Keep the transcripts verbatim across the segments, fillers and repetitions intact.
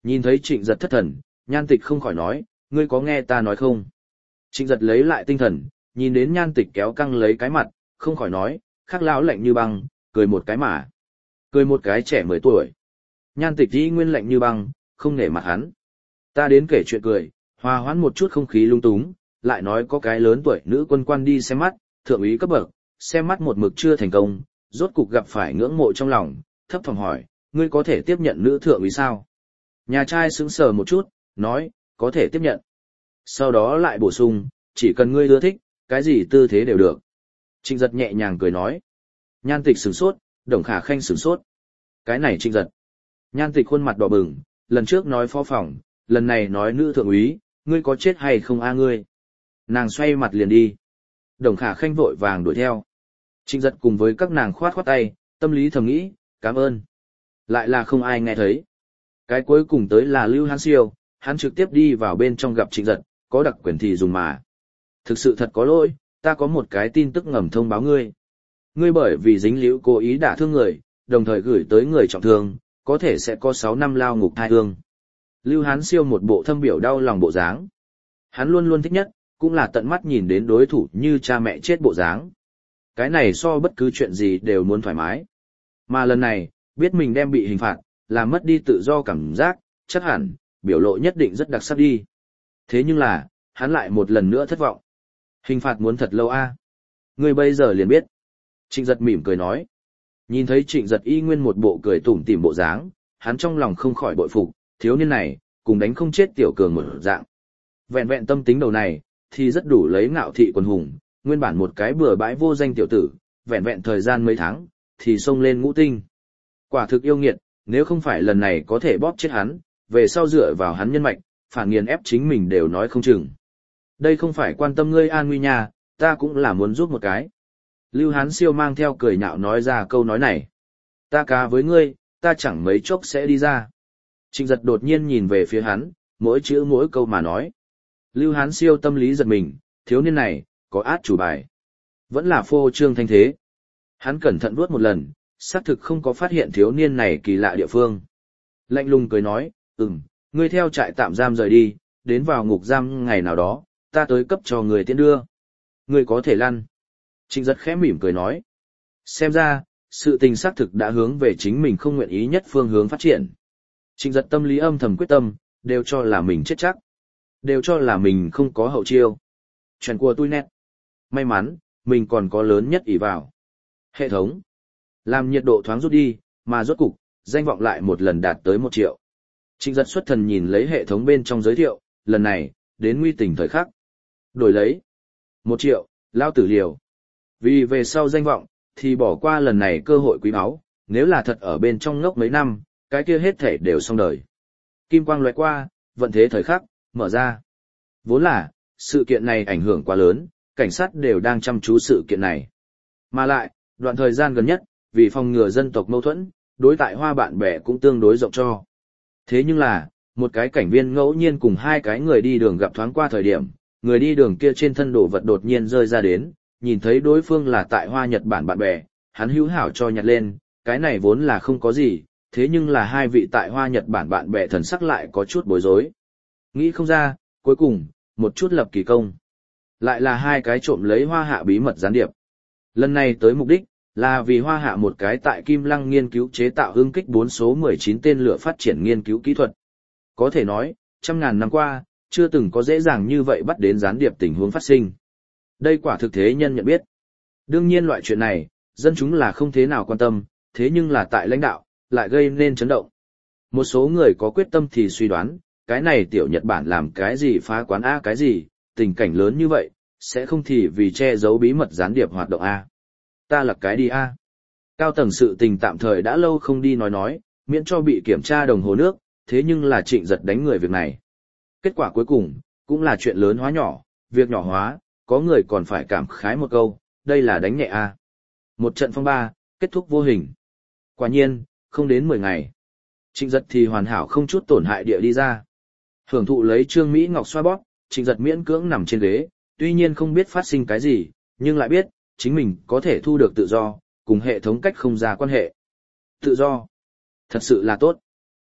Nhìn thấy Trịnh Giật thất thần, Nhan Tịch không khỏi nói, ngươi có nghe ta nói không? Trịnh Giật lấy lại tinh thần, nhìn đến Nhan Tịch kéo căng lấy cái mặt, không khỏi nói, khắc lão lạnh như băng, cười một cái mà. Cười một cái trẻ mười tuổi. Nhan Tịch y nguyên lạnh như băng, không nể mặt hắn. Ta đến kể chuyện cười, hòa hoãn một chút không khí lung túng, lại nói có cái lớn tuổi nữ quân quan đi xem mắt, thượng úy cấp bậc, xem mắt một mực chưa thành công, rốt cục gặp phải ngưỡng mộ trong lòng, thấp thỏm hỏi, ngươi có thể tiếp nhận nữ thượng úy sao? Nhà trai sững sờ một chút, nói, có thể tiếp nhận. Sau đó lại bổ sung, chỉ cần ngươi ưa thích, cái gì tư thế đều được. Trịnh Giật nhẹ nhàng cười nói. Nhan Tịch sửng sốt, Đồng Khả Khanh sửng sốt. Cái này Trịnh Giật. Nhan Tịch khuôn mặt đỏ bừng, lần trước nói phó phòng, lần này nói nữ thượng úy, ngươi có chết hay không a ngươi? Nàng xoay mặt liền đi. Đồng Khả Khanh vội vàng đuổi theo. Trịnh Giật cùng với các nàng khoát khoát tay, tâm lý thầm nghĩ, cảm ơn. Lại là không ai nghe thấy. Cái cuối cùng tới là Lưu Hán Siêu, hắn trực tiếp đi vào bên trong gặp Trịnh Giật, có đặc quyền thì dùng mà. Thực sự thật có lỗi, ta có một cái tin tức ngầm thông báo ngươi. Ngươi bởi vì dính líu cố ý đả thương người, đồng thời gửi tới người trọng thương, có thể sẽ có sáu năm lao ngục thai hương. Lưu Hán Siêu một bộ thâm biểu đau lòng bộ dáng. Hắn luôn luôn thích nhất, cũng là tận mắt nhìn đến đối thủ như cha mẹ chết bộ dáng. Cái này so bất cứ chuyện gì đều muốn thoải mái. Mà lần này, biết mình đem bị hình phạt, làm mất đi tự do cảm giác, chắc hẳn, biểu lộ nhất định rất đặc sắc đi. Thế nhưng là, hắn lại một lần nữa thất vọng. Hình phạt muốn thật lâu a. Ngươi bây giờ liền biết. Trịnh Giật mỉm cười nói. Nhìn thấy Trịnh Giật y nguyên một bộ cười tủm tỉm bộ dáng, hắn trong lòng không khỏi bội phục, thiếu niên này, cùng đánh không chết tiểu cường một dạng. Vẹn vẹn tâm tính đầu này, thì rất đủ lấy ngạo thị quần hùng, nguyên bản một cái bừa bãi vô danh tiểu tử, vẹn vẹn thời gian mấy tháng, thì xông lên ngũ tinh. Quả thực yêu nghiệt, nếu không phải lần này có thể bóp chết hắn, về sau dựa vào hắn nhân mạch, phản nghiền ép chính mình đều nói không chừng. Đây không phải quan tâm ngươi an nguy nha, ta cũng là muốn giúp một cái. Lưu Hán Siêu mang theo cười nhạo nói ra câu nói này. Ta cá với ngươi, ta chẳng mấy chốc sẽ đi ra. Trịnh Giật đột nhiên nhìn về phía hắn, mỗi chữ mỗi câu mà nói. Lưu Hán Siêu tâm lý giật mình, thiếu niên này, có át chủ bài. Vẫn là phô trương thanh thế. Hắn cẩn thận vuốt một lần, xác thực không có phát hiện thiếu niên này kỳ lạ địa phương. Lạnh lùng cười nói, ừm, ngươi theo trại tạm giam rời đi, đến vào ngục giam ngày nào đó, ta tới cấp cho người tiễn đưa. Ngươi có thể lăn. Trịnh Giật khẽ mỉm cười nói. Xem ra, sự tình xác thực đã hướng về chính mình không nguyện ý nhất phương hướng phát triển. Trịnh Giật tâm lý âm thầm quyết tâm, đều cho là mình chết chắc. Đều cho là mình không có hậu chiêu. Chuyện của tôi nét. May mắn, mình còn có lớn nhất ỷ vào. Hệ thống. Làm nhiệt độ thoáng rút đi, mà rốt cục, danh vọng lại một lần đạt tới một triệu. Trịnh Giật xuất thần nhìn lấy hệ thống bên trong giới thiệu, lần này, đến nguy tình thời khắc. Đổi lấy. Một triệu, lao tử liều. Vì về sau danh vọng, thì bỏ qua lần này cơ hội quý báu, nếu là thật ở bên trong ngốc mấy năm, cái kia hết thể đều xong đời. Kim quang lóe qua, vận thế thời khắc, mở ra. Vốn là, sự kiện này ảnh hưởng quá lớn, cảnh sát đều đang chăm chú sự kiện này. Mà lại, đoạn thời gian gần nhất, vì phòng ngừa dân tộc mâu thuẫn, đối tại hoa bạn bè cũng tương đối rộng cho. Thế nhưng là, một cái cảnh viên ngẫu nhiên cùng hai cái người đi đường gặp thoáng qua thời điểm, người đi đường kia trên thân đồ vật đột nhiên rơi ra đến, nhìn thấy đối phương là tại hoa Nhật Bản bạn bè, hắn hữu hảo cho nhặt lên, cái này vốn là không có gì, thế nhưng là hai vị tại hoa Nhật Bản bạn bè thần sắc lại có chút bối rối. Nghĩ không ra, cuối cùng, một chút lập kỳ công. Lại là hai cái trộm lấy hoa hạ bí mật gián điệp. Lần này tới mục đích, là vì hoa hạ một cái tại Kim Lăng nghiên cứu chế tạo hưng kích bốn số mười chín tên lửa phát triển nghiên cứu kỹ thuật. Có thể nói, trăm ngàn năm qua, chưa từng có dễ dàng như vậy bắt đến gián điệp tình huống phát sinh. Đây quả thực thế nhân nhận biết. Đương nhiên loại chuyện này, dân chúng là không thế nào quan tâm, thế nhưng là tại lãnh đạo, lại gây nên chấn động. Một số người có quyết tâm thì suy đoán, cái này tiểu Nhật Bản làm cái gì phá quán A cái gì, tình cảnh lớn như vậy, sẽ không thì vì che giấu bí mật gián điệp hoạt động A. Ta là cái đi A. Cao tầng sự tình tạm thời đã lâu không đi nói nói, miễn cho bị kiểm tra đồng hồ nước, thế nhưng là Trịnh Giật đánh người việc này. Kết quả cuối cùng, cũng là chuyện lớn hóa nhỏ, việc nhỏ hóa, có người còn phải cảm khái một câu, đây là đánh nhẹ A. Một trận phong ba, kết thúc vô hình. Quả nhiên, không đến mười ngày. Trịnh Giật thì hoàn hảo không chút tổn hại địa đi ra. Hưởng thụ lấy Trương Mỹ Ngọc xoa bóp, Trịnh Giật miễn cưỡng nằm trên ghế, tuy nhiên không biết phát sinh cái gì, nhưng lại biết, chính mình có thể thu được tự do, cùng hệ thống cách không ra quan hệ. Tự do. Thật sự là tốt.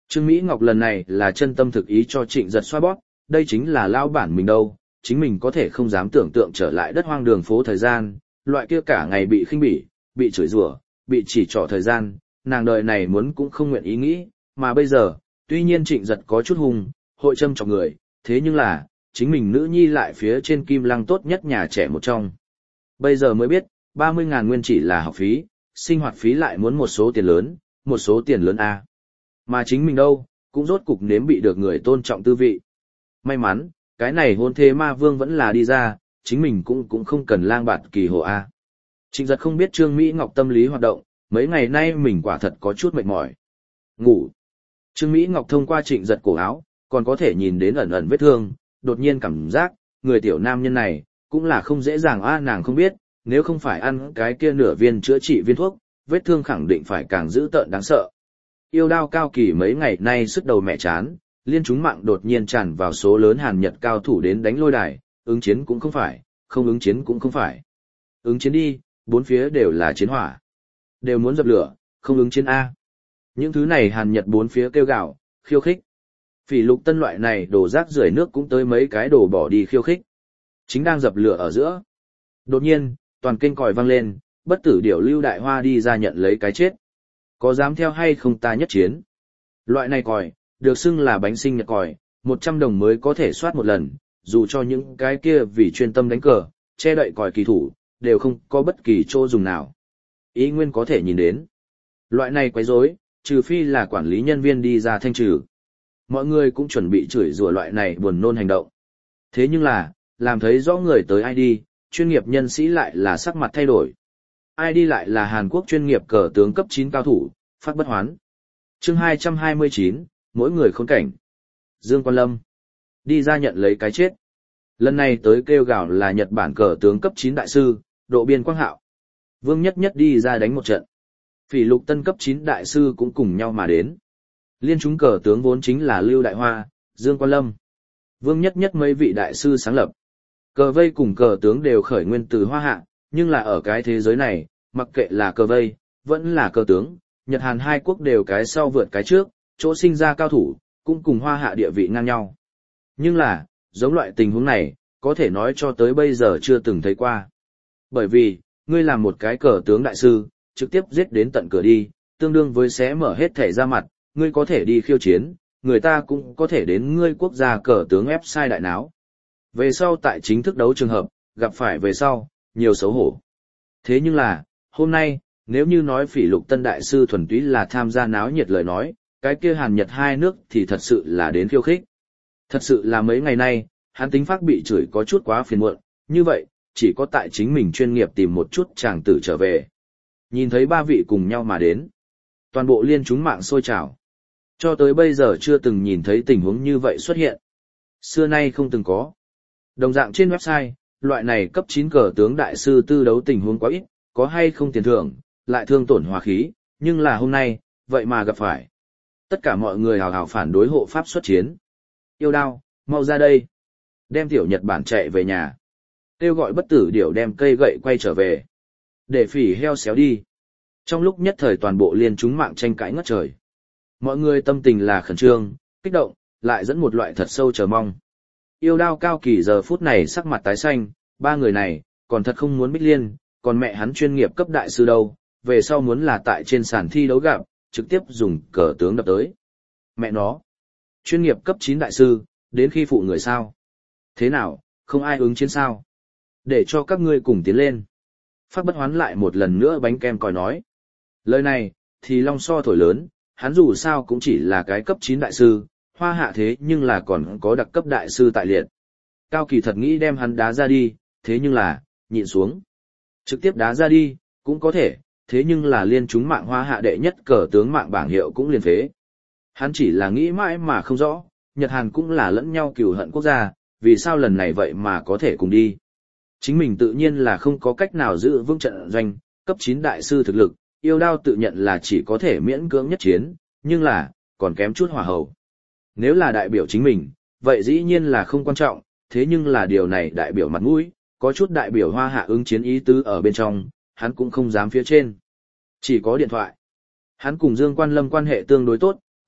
Trương Mỹ Ngọc lần này là chân tâm thực ý cho Trịnh Giật xoa bóp, đây chính là lao bản mình đâu, chính mình có thể không dám tưởng tượng trở lại đất hoang đường phố thời gian, loại kia cả ngày bị khinh bỉ, bị chửi rủa, bị chỉ trỏ thời gian, nàng đời này muốn cũng không nguyện ý nghĩ, mà bây giờ, tuy nhiên Trịnh Giật có chút hung, hội châm chọc người, thế nhưng là, chính mình nữ nhi lại phía trên kim lăng tốt nhất nhà trẻ một trong. Bây giờ mới biết, ba mươi ngàn nguyên chỉ là học phí, sinh hoạt phí lại muốn một số tiền lớn, một số tiền lớn A. Mà chính mình đâu, cũng rốt cục nếm bị được người tôn trọng tư vị. May mắn, cái này hôn thế ma vương vẫn là đi ra, chính mình cũng cũng không cần lang bạt kỳ hộ A. Trịnh Giật không biết Trương Mỹ Ngọc tâm lý hoạt động, mấy ngày nay mình quả thật có chút mệt mỏi. Ngủ. Trương Mỹ Ngọc thông qua Trịnh Giật cổ áo, còn có thể nhìn đến ẩn ẩn vết thương, đột nhiên cảm giác, người tiểu nam nhân này, cũng là không dễ dàng a nàng không biết, nếu không phải ăn cái kia nửa viên chữa trị viên thuốc, vết thương khẳng định phải càng dữ tợn đáng sợ. Yêu đao cao kỳ mấy ngày nay sức đầu mẹ chán, liên chúng mạng đột nhiên tràn vào số lớn Hàn Nhật cao thủ đến đánh lôi đài, ứng chiến cũng không phải, không ứng chiến cũng không phải. Ứng chiến đi, bốn phía đều là chiến hỏa. Đều muốn dập lửa, không ứng chiến A. Những thứ này Hàn Nhật bốn phía kêu gào, khiêu khích. Phỉ Lục Tân loại này đổ rác rưởi nước cũng tới mấy cái đổ bỏ đi khiêu khích. Chính đang dập lửa ở giữa. Đột nhiên, toàn kênh còi vang lên, bất tử điểu Lưu Đại Hoa đi ra nhận lấy cái chết. Có dám theo hay không ta nhất chiến? Loại này còi, được xưng là bánh sinh nhật còi, một trăm đồng mới có thể soát một lần, dù cho những cái kia vì chuyên tâm đánh cờ, che đậy còi kỳ thủ, đều không có bất kỳ chỗ dùng nào. Ý nguyên có thể nhìn đến. Loại này quấy rối, trừ phi là quản lý nhân viên đi ra thanh trừ. Mọi người cũng chuẩn bị chửi rủa loại này buồn nôn hành động. Thế nhưng là, làm thấy rõ người tới ai đi, chuyên nghiệp nhân sĩ lại là sắc mặt thay đổi. ai đi lại là Hàn Quốc chuyên nghiệp cờ tướng cấp chín cao thủ, Phác Bất Hoán. Chương hai trăm hai mươi chín, mỗi người khốn cảnh. Dương Quan Lâm đi ra nhận lấy cái chết. Lần này tới kêu gào là Nhật Bản cờ tướng cấp chín đại sư, Độ Biên Quang Hạo. Vương Nhất Nhất đi ra đánh một trận. Phỉ Lục Tân cấp chín đại sư cũng cùng nhau mà đến. Liên chúng cờ tướng vốn chính là Lưu Đại Hoa, Dương Quan Lâm, Vương Nhất Nhất mấy vị đại sư sáng lập. Cờ vây cùng cờ tướng đều khởi nguyên từ Hoa Hạ, nhưng là ở cái thế giới này, mặc kệ là cờ vây, vẫn là cờ tướng, Nhật Hàn hai quốc đều cái sau vượt cái trước, chỗ sinh ra cao thủ, cũng cùng Hoa Hạ địa vị ngang nhau. Nhưng là, giống loại tình huống này, có thể nói cho tới bây giờ chưa từng thấy qua. Bởi vì, ngươi làm một cái cờ tướng đại sư, trực tiếp giết đến tận cửa đi, tương đương với xé mở hết thể ra mặt, ngươi có thể đi khiêu chiến, người ta cũng có thể đến ngươi quốc gia cờ tướng ép sai đại náo. Về sau tại chính thức đấu trường hợp, gặp phải về sau, nhiều xấu hổ. Thế nhưng là, hôm nay, nếu như nói Phỉ Lục Tân đại sư thuần túy là tham gia náo nhiệt lời nói, cái kia Hàn Nhật hai nước thì thật sự là đến khiêu khích. Thật sự là mấy ngày nay, hắn tính Phác bị chửi có chút quá phiền muộn, như vậy, chỉ có tại chính mình chuyên nghiệp tìm một chút chàng tử trở về. Nhìn thấy ba vị cùng nhau mà đến. Toàn bộ liên chúng mạng sôi trào. Cho tới bây giờ chưa từng nhìn thấy tình huống như vậy xuất hiện. Xưa nay không từng có. Đồng dạng trên website, loại này cấp chín cờ tướng đại sư tư đấu tình huống quá ít, có hay không tiền thưởng, lại thương tổn hòa khí, nhưng là hôm nay, vậy mà gặp phải. Tất cả mọi người hào hào phản đối hộ pháp xuất chiến. Yêu đao, mau ra đây. Đem tiểu Nhật Bản chạy về nhà. Kêu gọi bất tử điểu đem cây gậy quay trở về. Để phỉ heo xéo đi. Trong lúc nhất thời toàn bộ liên chúng mạng tranh cãi ngất trời. Mọi người tâm tình là khẩn trương, kích động, lại dẫn một loại thật sâu chờ mong. Yêu đao cao kỳ giờ phút này sắc mặt tái xanh, ba người này, còn thật không muốn Bích Liên, còn mẹ hắn chuyên nghiệp cấp đại sư đâu, về sau muốn là tại trên sàn thi đấu gặp, trực tiếp dùng cờ tướng đập tới. Mẹ nó, chuyên nghiệp cấp chín đại sư, đến khi phụ người sao? Thế nào, không ai ứng chiến sao? Để cho các ngươi cùng tiến lên. Phác Bất Hoán lại một lần nữa bánh kem còi nói. Lời này, thì long so thổi lớn, hắn dù sao cũng chỉ là cái cấp chín đại sư, Hoa Hạ thế nhưng là còn có đặc cấp đại sư tại liệt. Cao Kỳ thật nghĩ đem hắn đá ra đi, thế nhưng là, nhịn xuống. Trực tiếp đá ra đi, cũng có thể, thế nhưng là liên chúng mạng Hoa Hạ đệ nhất cờ tướng mạng bảng hiệu cũng liên phế. Hắn chỉ là nghĩ mãi mà không rõ, Nhật Hàn cũng là lẫn nhau cừu hận quốc gia, vì sao lần này vậy mà có thể cùng đi. Chính mình tự nhiên là không có cách nào giữ vững trận doanh, cấp chín đại sư thực lực, yêu đao tự nhận là chỉ có thể miễn cưỡng nhất chiến, nhưng là, còn kém chút hỏa hầu. Nếu là đại biểu chính mình, vậy dĩ nhiên là không quan trọng, thế nhưng là điều này đại biểu mặt mũi, có chút đại biểu Hoa Hạ ứng chiến ý tứ ở bên trong, hắn cũng không dám phía trên. Chỉ có điện thoại. Hắn cùng Dương Quan Lâm quan hệ tương đối tốt,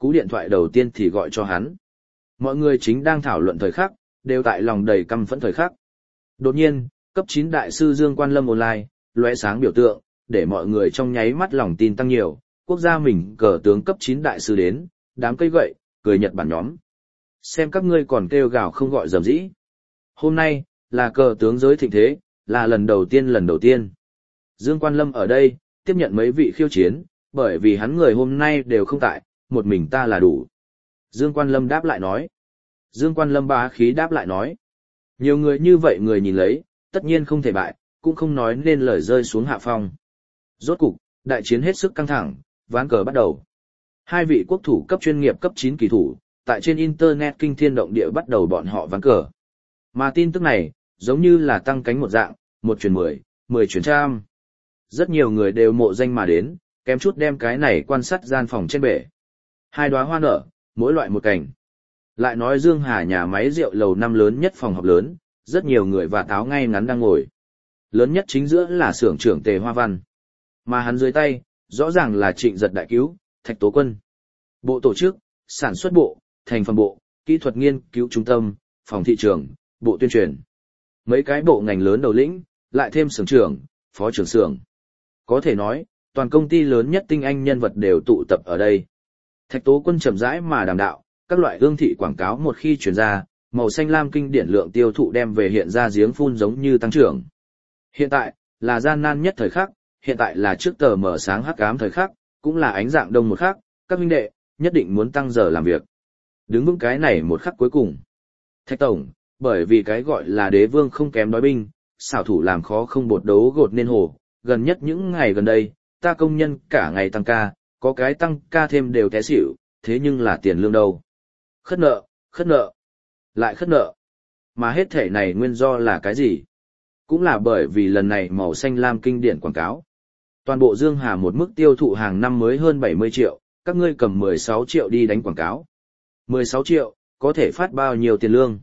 cú điện thoại đầu tiên thì gọi cho hắn. Mọi người chính đang thảo luận thời khắc, đều tại lòng đầy căm phẫn thời khắc. Đột nhiên, cấp chín đại sư Dương Quan Lâm online, lóe sáng biểu tượng, để mọi người trong nháy mắt lòng tin tăng nhiều, quốc gia mình cờ tướng cấp chín đại sư đến, đám cây gậy, cười Nhật Bản nhóm. Xem các ngươi còn kêu gào không gọi dầm dĩ. Hôm nay, là cờ tướng giới thịnh thế, là lần đầu tiên lần đầu tiên. Dương Quan Lâm ở đây, tiếp nhận mấy vị khiêu chiến, bởi vì hắn người hôm nay đều không tại, một mình ta là đủ. Dương Quan Lâm đáp lại nói. Dương Quan Lâm bá khí đáp lại nói. Nhiều người như vậy người nhìn lấy, tất nhiên không thể bại, cũng không nói nên lời rơi xuống hạ phong. Rốt cục, đại chiến hết sức căng thẳng, ván cờ bắt đầu. Hai vị quốc thủ cấp chuyên nghiệp cấp chín kỳ thủ, tại trên Internet kinh thiên động địa bắt đầu bọn họ ván cờ. Mà tin tức này, giống như là tăng cánh một dạng, một truyền mười, mười truyền trăm. Rất nhiều người đều mộ danh mà đến, kém chút đem cái này quan sát gian phòng trên bể. Hai đóa hoa nở, mỗi loại một cành. Lại nói Dương Hà nhà máy rượu lầu năm lớn nhất phòng họp lớn, rất nhiều người và táo ngay ngắn đang ngồi. Lớn nhất chính giữa là xưởng trưởng Tề Hoa Văn. Mà hắn dưới tay, rõ ràng là Trịnh Giật đại cứu, Thạch Tố Quân. Bộ tổ chức, sản xuất bộ, thành phần bộ, kỹ thuật nghiên cứu trung tâm, phòng thị trường, bộ tuyên truyền. Mấy cái bộ ngành lớn đầu lĩnh, lại thêm xưởng trưởng, phó trưởng xưởng. Có thể nói, toàn công ty lớn nhất tinh anh nhân vật đều tụ tập ở đây. Thạch Tố Quân chậm rãi mà đàm đạo, các loại ương thị quảng cáo một khi truyền ra, màu xanh lam kinh điển lượng tiêu thụ đem về hiện ra giếng phun giống như tăng trưởng. Hiện tại, là gian nan nhất thời khắc, hiện tại là trước tờ mở sáng hắc ám thời khắc, cũng là ánh dạng đông một khắc, các huynh đệ, nhất định muốn tăng giờ làm việc. Đứng vững cái này một khắc cuối cùng. Thạch Tổng, bởi vì cái gọi là đế vương không kém nói binh, xảo thủ làm khó không bột đấu gột nên hồ, gần nhất những ngày gần đây, ta công nhân cả ngày tăng ca, có cái tăng ca thêm đều té xỉu, thế nhưng là tiền lương đâu. Khất nợ, khất nợ, lại khất nợ. Mà hết thể này nguyên do là cái gì? Cũng là bởi vì lần này màu xanh lam kinh điển quảng cáo. Toàn bộ Dương Hà một mức tiêu thụ hàng năm mới hơn bảy mươi triệu, các ngươi cầm mười sáu triệu đi đánh quảng cáo. mười sáu triệu, có thể phát bao nhiêu tiền lương?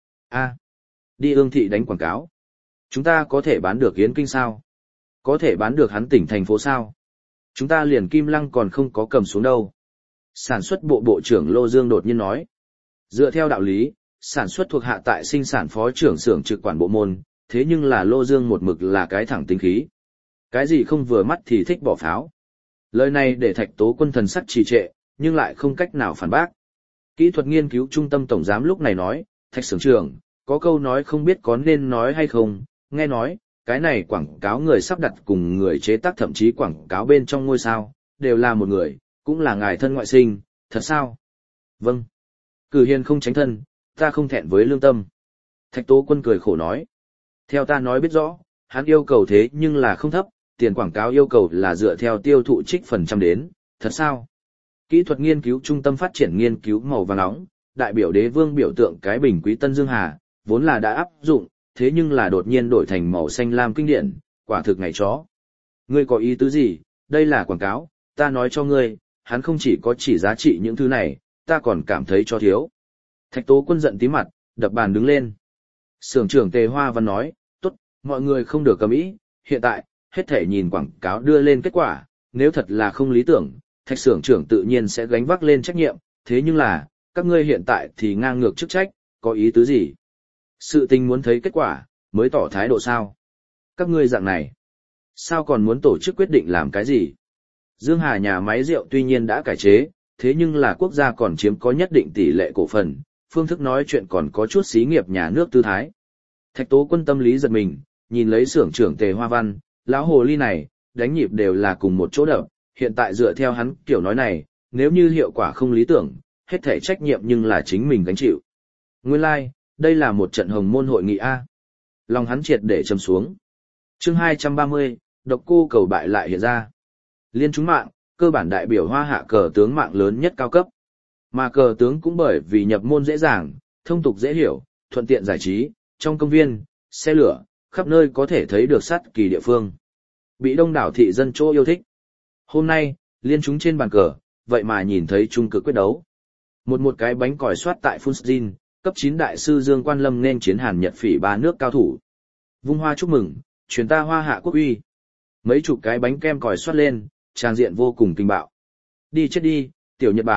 A, đi ương thị đánh quảng cáo. Chúng ta có thể bán được Yến Kinh sao? Có thể bán được hắn tỉnh thành phố sao? Chúng ta liền Kim Lăng còn không có cầm xuống đâu. Sản xuất bộ bộ trưởng Lô Dương đột nhiên nói. Dựa theo đạo lý, sản xuất thuộc hạ tại sinh sản phó trưởng xưởng trực quản bộ môn, thế nhưng là Lô Dương một mực là cái thẳng tính khí. Cái gì không vừa mắt thì thích bỏ pháo. Lời này để Thạch Tố Quân thần sắc trì trệ, nhưng lại không cách nào phản bác. Kỹ thuật nghiên cứu trung tâm tổng giám lúc này nói, Thạch xưởng trưởng, có câu nói không biết có nên nói hay không, nghe nói, cái này quảng cáo người sắp đặt cùng người chế tác thậm chí quảng cáo bên trong ngôi sao, đều là một người, cũng là ngài thân ngoại sinh, thật sao? Vâng. Cử hiền không tránh thân, ta không thẹn với lương tâm. Thạch Tố Quân cười khổ nói. Theo ta nói biết rõ, hắn yêu cầu thế nhưng là không thấp, tiền quảng cáo yêu cầu là dựa theo tiêu thụ trích phần trăm đến, thật sao? Kỹ thuật nghiên cứu trung tâm phát triển nghiên cứu màu vàng nóng, đại biểu đế vương biểu tượng cái bình quý Tân Dương Hà, vốn là đã áp dụng, thế nhưng là đột nhiên đổi thành màu xanh lam kinh điển, quả thực ngày chó. Ngươi có ý tứ gì, đây là quảng cáo, ta nói cho ngươi, hắn không chỉ có chỉ giá trị những thứ này, ta còn cảm thấy cho thiếu. Thạch Tố Quân giận tí mặt, đập bàn đứng lên. Xưởng trưởng Tề Hoa Văn nói, tốt, mọi người không được cầm ý, hiện tại, hết thể nhìn quảng cáo đưa lên kết quả, nếu thật là không lý tưởng, Thạch xưởng trưởng tự nhiên sẽ gánh vác lên trách nhiệm, thế nhưng là, các ngươi hiện tại thì ngang ngược chức trách, có ý tứ gì? Sự tình muốn thấy kết quả, mới tỏ thái độ sao? Các ngươi dạng này, sao còn muốn tổ chức quyết định làm cái gì? Dương Hà nhà máy rượu tuy nhiên đã cải chế, thế nhưng là quốc gia còn chiếm có nhất định tỷ lệ cổ phần, phương thức nói chuyện còn có chút xí nghiệp nhà nước tư thái. Thạch Tố Quân tâm lý giật mình, nhìn lấy xưởng trưởng Tề Hoa Văn, lão hồ ly này, đánh nhịp đều là cùng một chỗ đập, hiện tại dựa theo hắn kiểu nói này, nếu như hiệu quả không lý tưởng, hết thể trách nhiệm nhưng là chính mình gánh chịu. Nguyên lai, like, đây là một trận hồng môn hội nghị A. Lòng hắn triệt để châm xuống. Chương hai trăm ba mươi, độc cô cầu bại lại hiện ra. Liên chúng mạng, cơ bản đại biểu hoa hạ cờ tướng mạng lớn nhất cao cấp. Mà cờ tướng cũng bởi vì nhập môn dễ dàng, thông tục dễ hiểu, thuận tiện giải trí, trong công viên, xe lửa, khắp nơi có thể thấy được sát kỳ địa phương. Bị đông đảo thị dân chỗ yêu thích. Hôm nay, liên chúng trên bàn cờ, vậy mà nhìn thấy trung cực quyết đấu. Một một cái bánh còi soát tại Funsjin, cấp chín đại sư Dương Quan Lâm nên chiến Hàn Nhật Phỉ ba nước cao thủ. Vung hoa chúc mừng, truyền ta hoa hạ quốc uy. Mấy chục cái bánh kem còi soát lên, tràng diện vô cùng kinh bạo. Đi chết đi, tiểu Nhật Bản,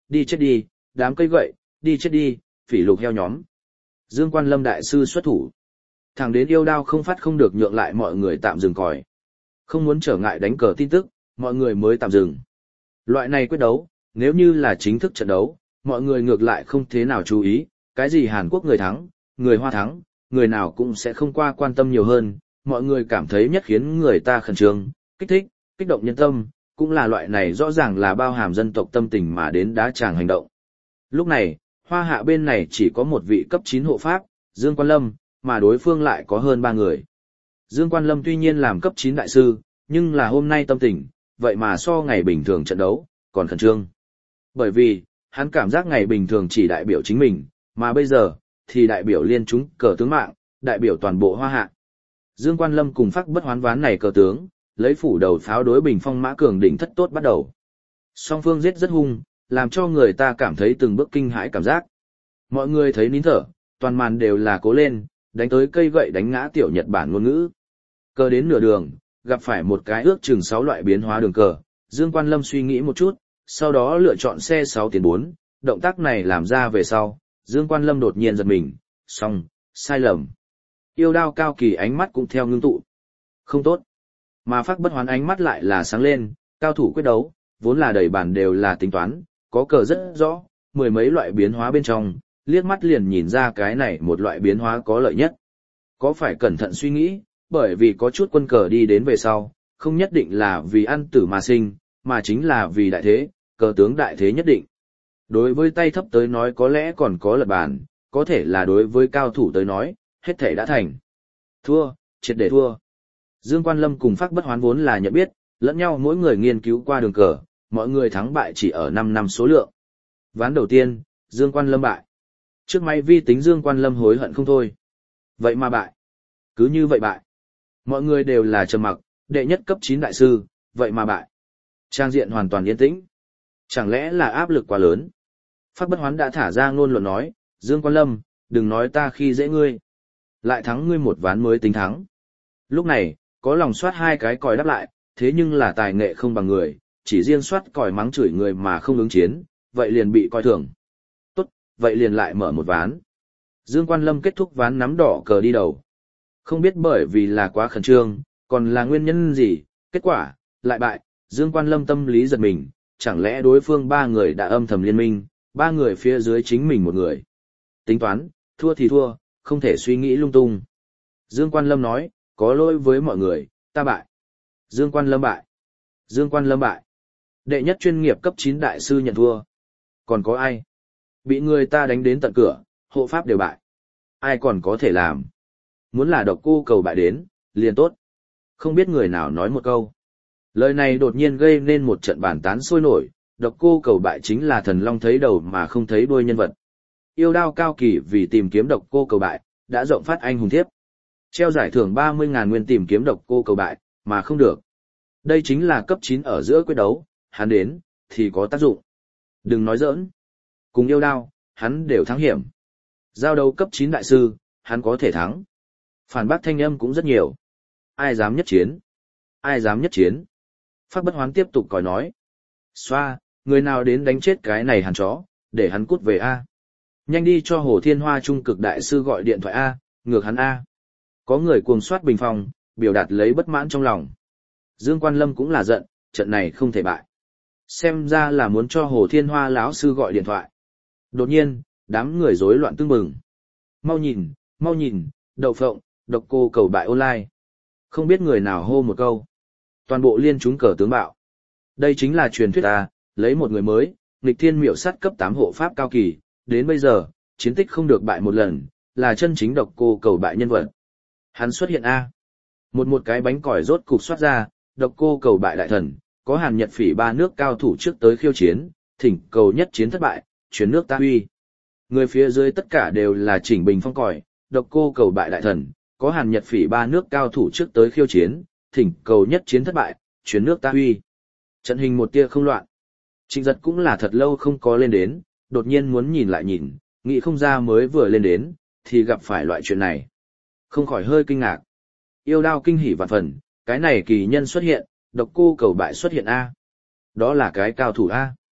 đi chết đi, đám cây gậy, đi chết đi, phỉ lục heo nhóm. Dương Quan Lâm đại sư xuất thủ. Thẳng đến yêu đao không phát không được nhượng lại mọi người tạm dừng còi. Không muốn trở ngại đánh cờ tin tức, mọi người mới tạm dừng. Loại này quyết đấu, nếu như là chính thức trận đấu, mọi người ngược lại không thế nào chú ý, cái gì Hàn Quốc người thắng, người Hoa thắng, người nào cũng sẽ không qua quan tâm nhiều hơn, mọi người cảm thấy nhất khiến người ta khẩn trương, kích thích, kích động nhân tâm, cũng là loại này rõ ràng là bao hàm dân tộc tâm tình mà đến đá tràng hành động. Lúc này, Hoa Hạ bên này chỉ có một vị cấp chín hộ pháp, Dương Quan Lâm, mà đối phương lại có hơn ba người. Dương Quan Lâm tuy nhiên làm cấp chín đại sư, nhưng là hôm nay tâm tình, vậy mà so ngày bình thường trận đấu, còn khẩn trương. Bởi vì, hắn cảm giác ngày bình thường chỉ đại biểu chính mình, mà bây giờ, thì đại biểu liên chúng cờ tướng mạng, đại biểu toàn bộ Hoa Hạ. Dương Quan Lâm cùng Phác Bất Hoán ván này cờ tướng, lấy phủ đầu pháo đối bình phong mã cường đỉnh thất tốt bắt đầu. Song phương giết rất hung, làm cho người ta cảm thấy từng bước kinh hãi cảm giác. Mọi người thấy nín thở, toàn màn đều là cố lên, đánh tới cây gậy đánh ngã tiểu Nhật Bản ngôn ngữ. Cờ đến nửa đường, gặp phải một cái ước chừng sáu loại biến hóa đường cờ, Dương Quan Lâm suy nghĩ một chút, sau đó lựa chọn xe sáu tiền bốn, động tác này làm ra về sau, Dương Quan Lâm đột nhiên giật mình, xong, sai lầm. Yêu đao cao kỳ ánh mắt cũng theo ngưng tụ. Không tốt. Mà Phác Bất Hoán ánh mắt lại là sáng lên, cao thủ quyết đấu, vốn là đầy bản đều là tính toán, có cờ rất rõ, mười mấy loại biến hóa bên trong, liếc mắt liền nhìn ra cái này một loại biến hóa có lợi nhất. Có phải cẩn thận suy nghĩ, bởi vì có chút quân cờ đi đến về sau, không nhất định là vì ăn tử mà sinh, mà chính là vì đại thế, cờ tướng đại thế nhất định. Đối với tay thấp tới nói có lẽ còn có lật bàn, có thể là đối với cao thủ tới nói, hết thể đã thành. Thua, triệt để thua. Dương Quan Lâm cùng Phác Bất Hoán vốn là nhận biết, lẫn nhau mỗi người nghiên cứu qua đường cờ, mọi người thắng bại chỉ ở năm năm số lượng. Ván đầu tiên, Dương Quan Lâm bại. Trước máy vi tính Dương Quan Lâm hối hận không thôi. Vậy mà bại. Cứ như vậy bại. Mọi người đều là trầm mặc, đệ nhất cấp chín đại sư, vậy mà bại. Trang diện hoàn toàn yên tĩnh. Chẳng lẽ là áp lực quá lớn? Phác Bất Hoán đã thả ra ngôn luận nói, Dương Quan Lâm, đừng nói ta khi dễ ngươi. Lại thắng ngươi một ván mới tính thắng. Lúc này, có lòng soát hai cái còi đáp lại, thế nhưng là tài nghệ không bằng người, chỉ riêng soát còi mắng chửi người mà không ứng chiến, vậy liền bị coi thường. Tốt, vậy liền lại mở một ván. Dương Quan Lâm kết thúc ván nắm đỏ cờ đi đầu. Không biết bởi vì là quá khẩn trương, còn là nguyên nhân gì, kết quả, lại bại, Dương Quan Lâm tâm lý giật mình, chẳng lẽ đối phương ba người đã âm thầm liên minh, ba người phía dưới chính mình một người. Tính toán, thua thì thua, không thể suy nghĩ lung tung. Dương Quan Lâm nói, có lỗi với mọi người, ta bại. Dương Quan Lâm bại. Dương Quan Lâm bại. Đệ nhất chuyên nghiệp cấp chín đại sư nhận thua. Còn có ai? Bị người ta đánh đến tận cửa, hộ pháp đều bại. Ai còn có thể làm? Muốn là Độc Cô Cầu bại đến, liền tốt. Không biết người nào nói một câu. Lời này đột nhiên gây nên một trận bàn tán sôi nổi, Độc Cô Cầu bại chính là thần long thấy đầu mà không thấy đuôi nhân vật. Yêu đao cao kỳ vì tìm kiếm Độc Cô Cầu bại, đã rộng phát anh hùng thiếp. Treo giải thưởng ba mươi ngàn nguyên tìm kiếm Độc Cô Cầu bại, mà không được. Đây chính là cấp chín ở giữa quyết đấu, hắn đến, thì có tác dụng. Đừng nói giỡn. Cùng yêu đao, hắn đều thắng hiểm. Giao đấu cấp chín đại sư, hắn có thể thắng. Phản bác thanh âm cũng rất nhiều. Ai dám nhất chiến? Ai dám nhất chiến? Phác Bất Hoán tiếp tục còi nói. Xoa, người nào đến đánh chết cái này hàn chó, để hắn cút về A. Nhanh đi cho Hồ Thiên Hoa Trung Cực Đại Sư gọi điện thoại A, ngược hắn A. Có người cuồng soát bình phòng, biểu đạt lấy bất mãn trong lòng. Dương Quan Lâm cũng là giận, trận này không thể bại. Xem ra là muốn cho Hồ Thiên Hoa lão sư gọi điện thoại. Đột nhiên, đám người rối loạn tương mừng. Mau nhìn, mau nhìn, Đậu Phộng, Độc Cô Cầu bại online. Không biết người nào hô một câu. Toàn bộ liên chúng cờ tướng bạo. Đây chính là truyền thuyết ta, lấy một người mới, nghịch thiên miệu sát cấp tám hộ pháp cao kỳ, đến bây giờ, chiến tích không được bại một lần, là chân chính Độc Cô Cầu bại nhân vật. Hắn xuất hiện A. Một một cái bánh còi rốt cục xoát ra, Độc Cô Cầu bại đại thần, có Hàn Nhật Phỉ ba nước cao thủ trước tới khiêu chiến, thỉnh cầu nhất chiến thất bại, chuyến nước ta huy. Người phía dưới tất cả đều là chỉnh bình phong còi, Độc Cô Cầu bại đại thần, có Hàn Nhật Phỉ ba nước cao thủ trước tới khiêu chiến, thỉnh cầu nhất chiến thất bại, chuyến nước ta huy. Trận hình một tia không loạn. Trịnh Giật cũng là thật lâu không có lên đến, đột nhiên muốn nhìn lại nhìn, nghĩ không ra mới vừa lên đến, thì gặp phải loại chuyện này. Không khỏi hơi kinh ngạc. Yêu đao kinh hỉ vạn phần, cái này kỳ nhân xuất hiện, Độc Cô Cầu bại xuất hiện A. Đó là cái cao thủ A.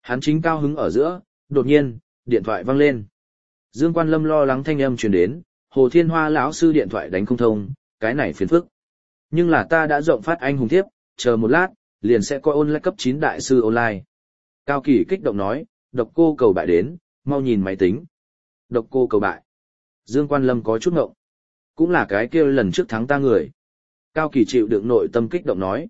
Hắn chính cao hứng ở giữa, đột nhiên, điện thoại vang lên. Dương Quan Lâm lo lắng thanh âm truyền đến, Hồ Thiên Hoa lão sư điện thoại đánh không thông, cái này phiền phức. Nhưng là ta đã rộng phát anh hùng thiếp, chờ một lát, liền sẽ coi online cấp chín đại sư online. Cao Kỳ kích động nói, độc cô cầu bại đến, mau nhìn máy tính. Độc cô cầu bại. Dương Quan Lâm có chút ngộng. Cũng là cái kia lần trước thắng ta người. Cao Kỳ chịu đựng nội tâm kích động nói.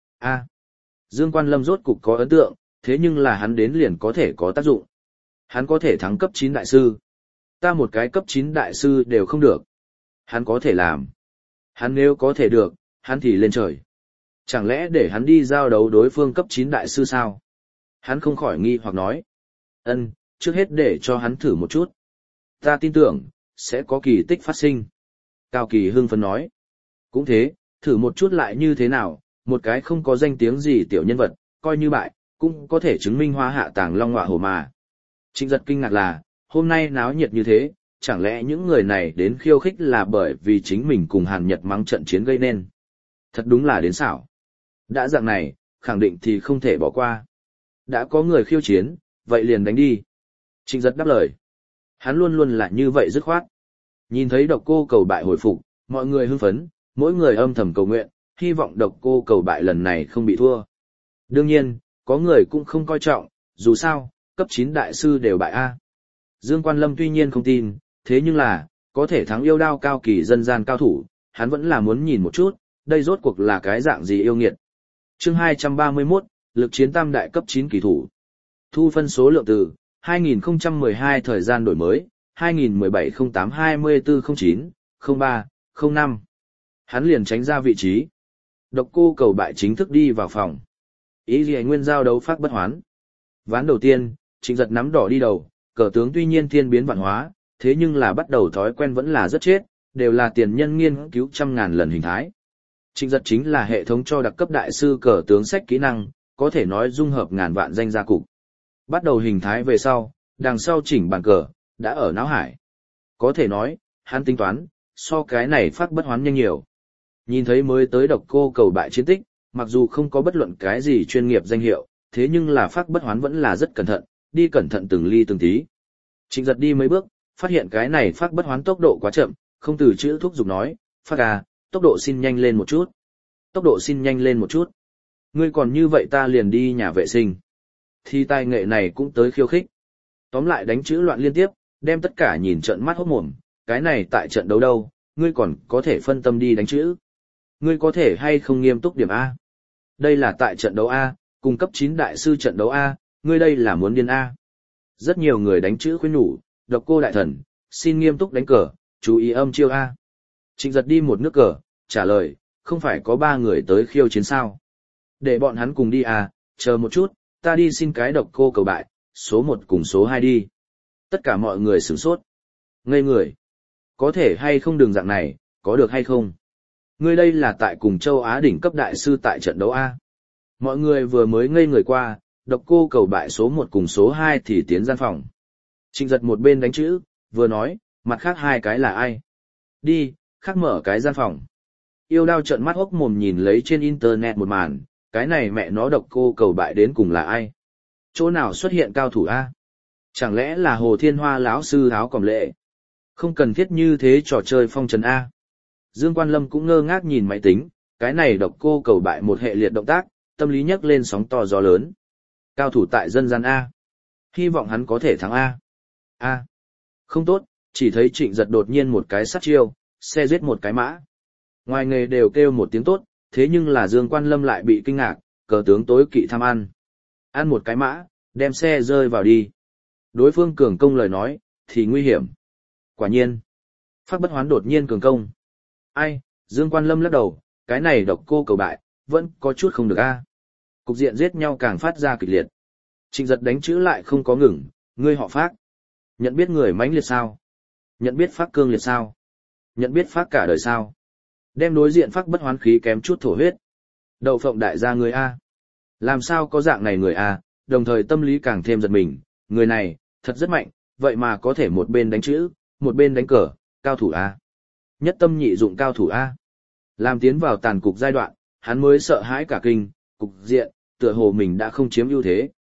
a Dương Quan Lâm rốt cục có ấn tượng, thế nhưng là hắn đến liền có thể có tác dụng. Hắn có thể thắng cấp chín đại sư. Ta một cái cấp chín đại sư đều không được. Hắn có thể làm. Hắn nếu có thể được, hắn thì lên trời. Chẳng lẽ để hắn đi giao đấu đối phương cấp chín đại sư sao? Hắn không khỏi nghi hoặc nói. Ân, trước hết để cho hắn thử một chút. Ta tin tưởng, sẽ có kỳ tích phát sinh. Cao Kỳ hưng phấn nói. Cũng thế, thử một chút lại như thế nào, một cái không có danh tiếng gì tiểu nhân vật, coi như bại, cũng có thể chứng minh hóa hạ tàng long ngọa hổ mà. Trịnh Giật kinh ngạc là, hôm nay náo nhiệt như thế, chẳng lẽ những người này đến khiêu khích là bởi vì chính mình cùng Hàn Nhật mắng trận chiến gây nên. Thật đúng là đến xảo. Đã dạng này, khẳng định thì không thể bỏ qua. Đã có người khiêu chiến, vậy liền đánh đi. Trịnh Giật đáp lời. Hắn luôn luôn là như vậy dứt khoát. Nhìn thấy độc cô cầu bại hồi phục, mọi người hưng phấn, mỗi người âm thầm cầu nguyện, hy vọng độc cô cầu bại lần này không bị thua. Đương nhiên, có người cũng không coi trọng, dù sao, cấp chín đại sư đều bại A. Dương Quan Lâm tuy nhiên không tin, thế nhưng là, có thể thắng yêu đao Cao Kỳ dân gian cao thủ, hắn vẫn là muốn nhìn một chút, đây rốt cuộc là cái dạng gì yêu nghiệt. Chương hai trăm ba mươi mốt, lực chiến tam đại cấp chín kỳ thủ. Thu phân số lượng từ hai nghìn không trăm mười hai thời gian đổi mới, hai nghìn mười bảy không tám hai mươi tư không chín, không ba, không năm. Hắn liền tránh ra vị trí. Độc cô cầu bại chính thức đi vào phòng. Ý gì nguyên giao đấu phát bất hoán. Ván đầu tiên, Trịnh Giật nắm đỏ đi đầu, cờ tướng tuy nhiên thiên biến vạn hóa, thế nhưng là bắt đầu thói quen vẫn là rất chết, đều là tiền nhân nghiên cứu trăm ngàn lần hình thái. Trịnh Giật chính là hệ thống cho đặc cấp đại sư cờ tướng sách kỹ năng, có thể nói dung hợp ngàn vạn danh gia cục. Bắt đầu hình thái về sau, đằng sau chỉnh bàn cờ, đã ở não hải. Có thể nói, hắn tính toán, so cái này phát bất hoán nhanh nhiều. Nhìn thấy mới tới độc cô cầu bại chiến tích, mặc dù không có bất luận cái gì chuyên nghiệp danh hiệu, thế nhưng là phát bất hoán vẫn là rất cẩn thận, đi cẩn thận từng ly từng tí. Trịnh Giật đi mấy bước, phát hiện cái này phát bất hoán tốc độ quá chậm, không từ chữ thúc giục nói, phát à, tốc độ xin nhanh lên một chút. Tốc độ xin nhanh lên một chút. Ngươi còn như vậy ta liền đi nhà vệ sinh. Thì tài nghệ này cũng tới khiêu khích. Tóm lại đánh chữ loạn liên tiếp, đem tất cả nhìn trận mắt hốt mồm, cái này tại trận đấu đâu, ngươi còn có thể phân tâm đi đánh chữ. Ngươi có thể hay không nghiêm túc điểm A. Đây là tại trận đấu A, cùng cấp chín đại sư trận đấu A, ngươi đây là muốn điên A. Rất nhiều người đánh chữ khuyên nhủ, độc cô đại thần, xin nghiêm túc đánh cờ, chú ý âm chiêu A. Trịnh Giật đi một nước cờ, trả lời, không phải có ba người tới khiêu chiến sao. Để bọn hắn cùng đi A, chờ một chút, ta đi xin cái độc cô cầu bại, số một cùng số hai đi. Tất cả mọi người sửng sốt. Ngây người. Có thể hay không đường dạng này, có được hay không? Ngươi đây là tại cùng châu Á đỉnh cấp đại sư tại trận đấu A. Mọi người vừa mới ngây người qua, độc cô cầu bại số một cùng số hai thì tiến gian phòng. Trịnh Giật một bên đánh chữ, vừa nói, mặt khác hai cái là ai? Đi, khác mở cái gian phòng. Yêu đao trợn mắt hốc mồm nhìn lấy trên internet một màn, cái này mẹ nó độc cô cầu bại đến cùng là ai? Chỗ nào xuất hiện cao thủ A? Chẳng lẽ là Hồ Thiên Hoa lão sư áo còm lệ? Không cần thiết như thế trò chơi phong trần A. Dương Quan Lâm cũng ngơ ngác nhìn máy tính, cái này độc cô cầu bại một hệ liệt động tác, tâm lý nhấc lên sóng to gió lớn. Cao thủ tại dân gian A. Hy vọng hắn có thể thắng A. A. Không tốt, chỉ thấy Trịnh Giật đột nhiên một cái sát chiêu, xe giết một cái mã. Ngoài nghề đều kêu một tiếng tốt, thế nhưng là Dương Quan Lâm lại bị kinh ngạc, cờ tướng tối kỵ tham ăn. Ăn một cái mã, đem xe rơi vào đi. Đối phương cường công lời nói, thì nguy hiểm. Quả nhiên. Phát bất hoán đột nhiên cường công. Ai, Dương Quan Lâm lắc đầu, cái này độc cô cầu bại, vẫn có chút không được a. Cục diện giết nhau càng phát ra kịch liệt. Trịnh Giật đánh chữ lại không có ngừng, ngươi họ Phát. Nhận biết người mãnh liệt sao? Nhận biết Phát cương liệt sao? Nhận biết Phát cả đời sao? Đem đối diện Phát bất hoán khí kém chút thổ huyết. Đậu phộng đại gia người A. Làm sao có dạng này người A, đồng thời tâm lý càng thêm giật mình, người này, thật rất mạnh, vậy mà có thể một bên đánh chữ, một bên đánh cờ, cao thủ A. Nhất tâm nhị dụng cao thủ A. Làm tiến vào tàn cục giai đoạn, hắn mới sợ hãi cả kinh, cục diện, tựa hồ mình đã không chiếm ưu thế.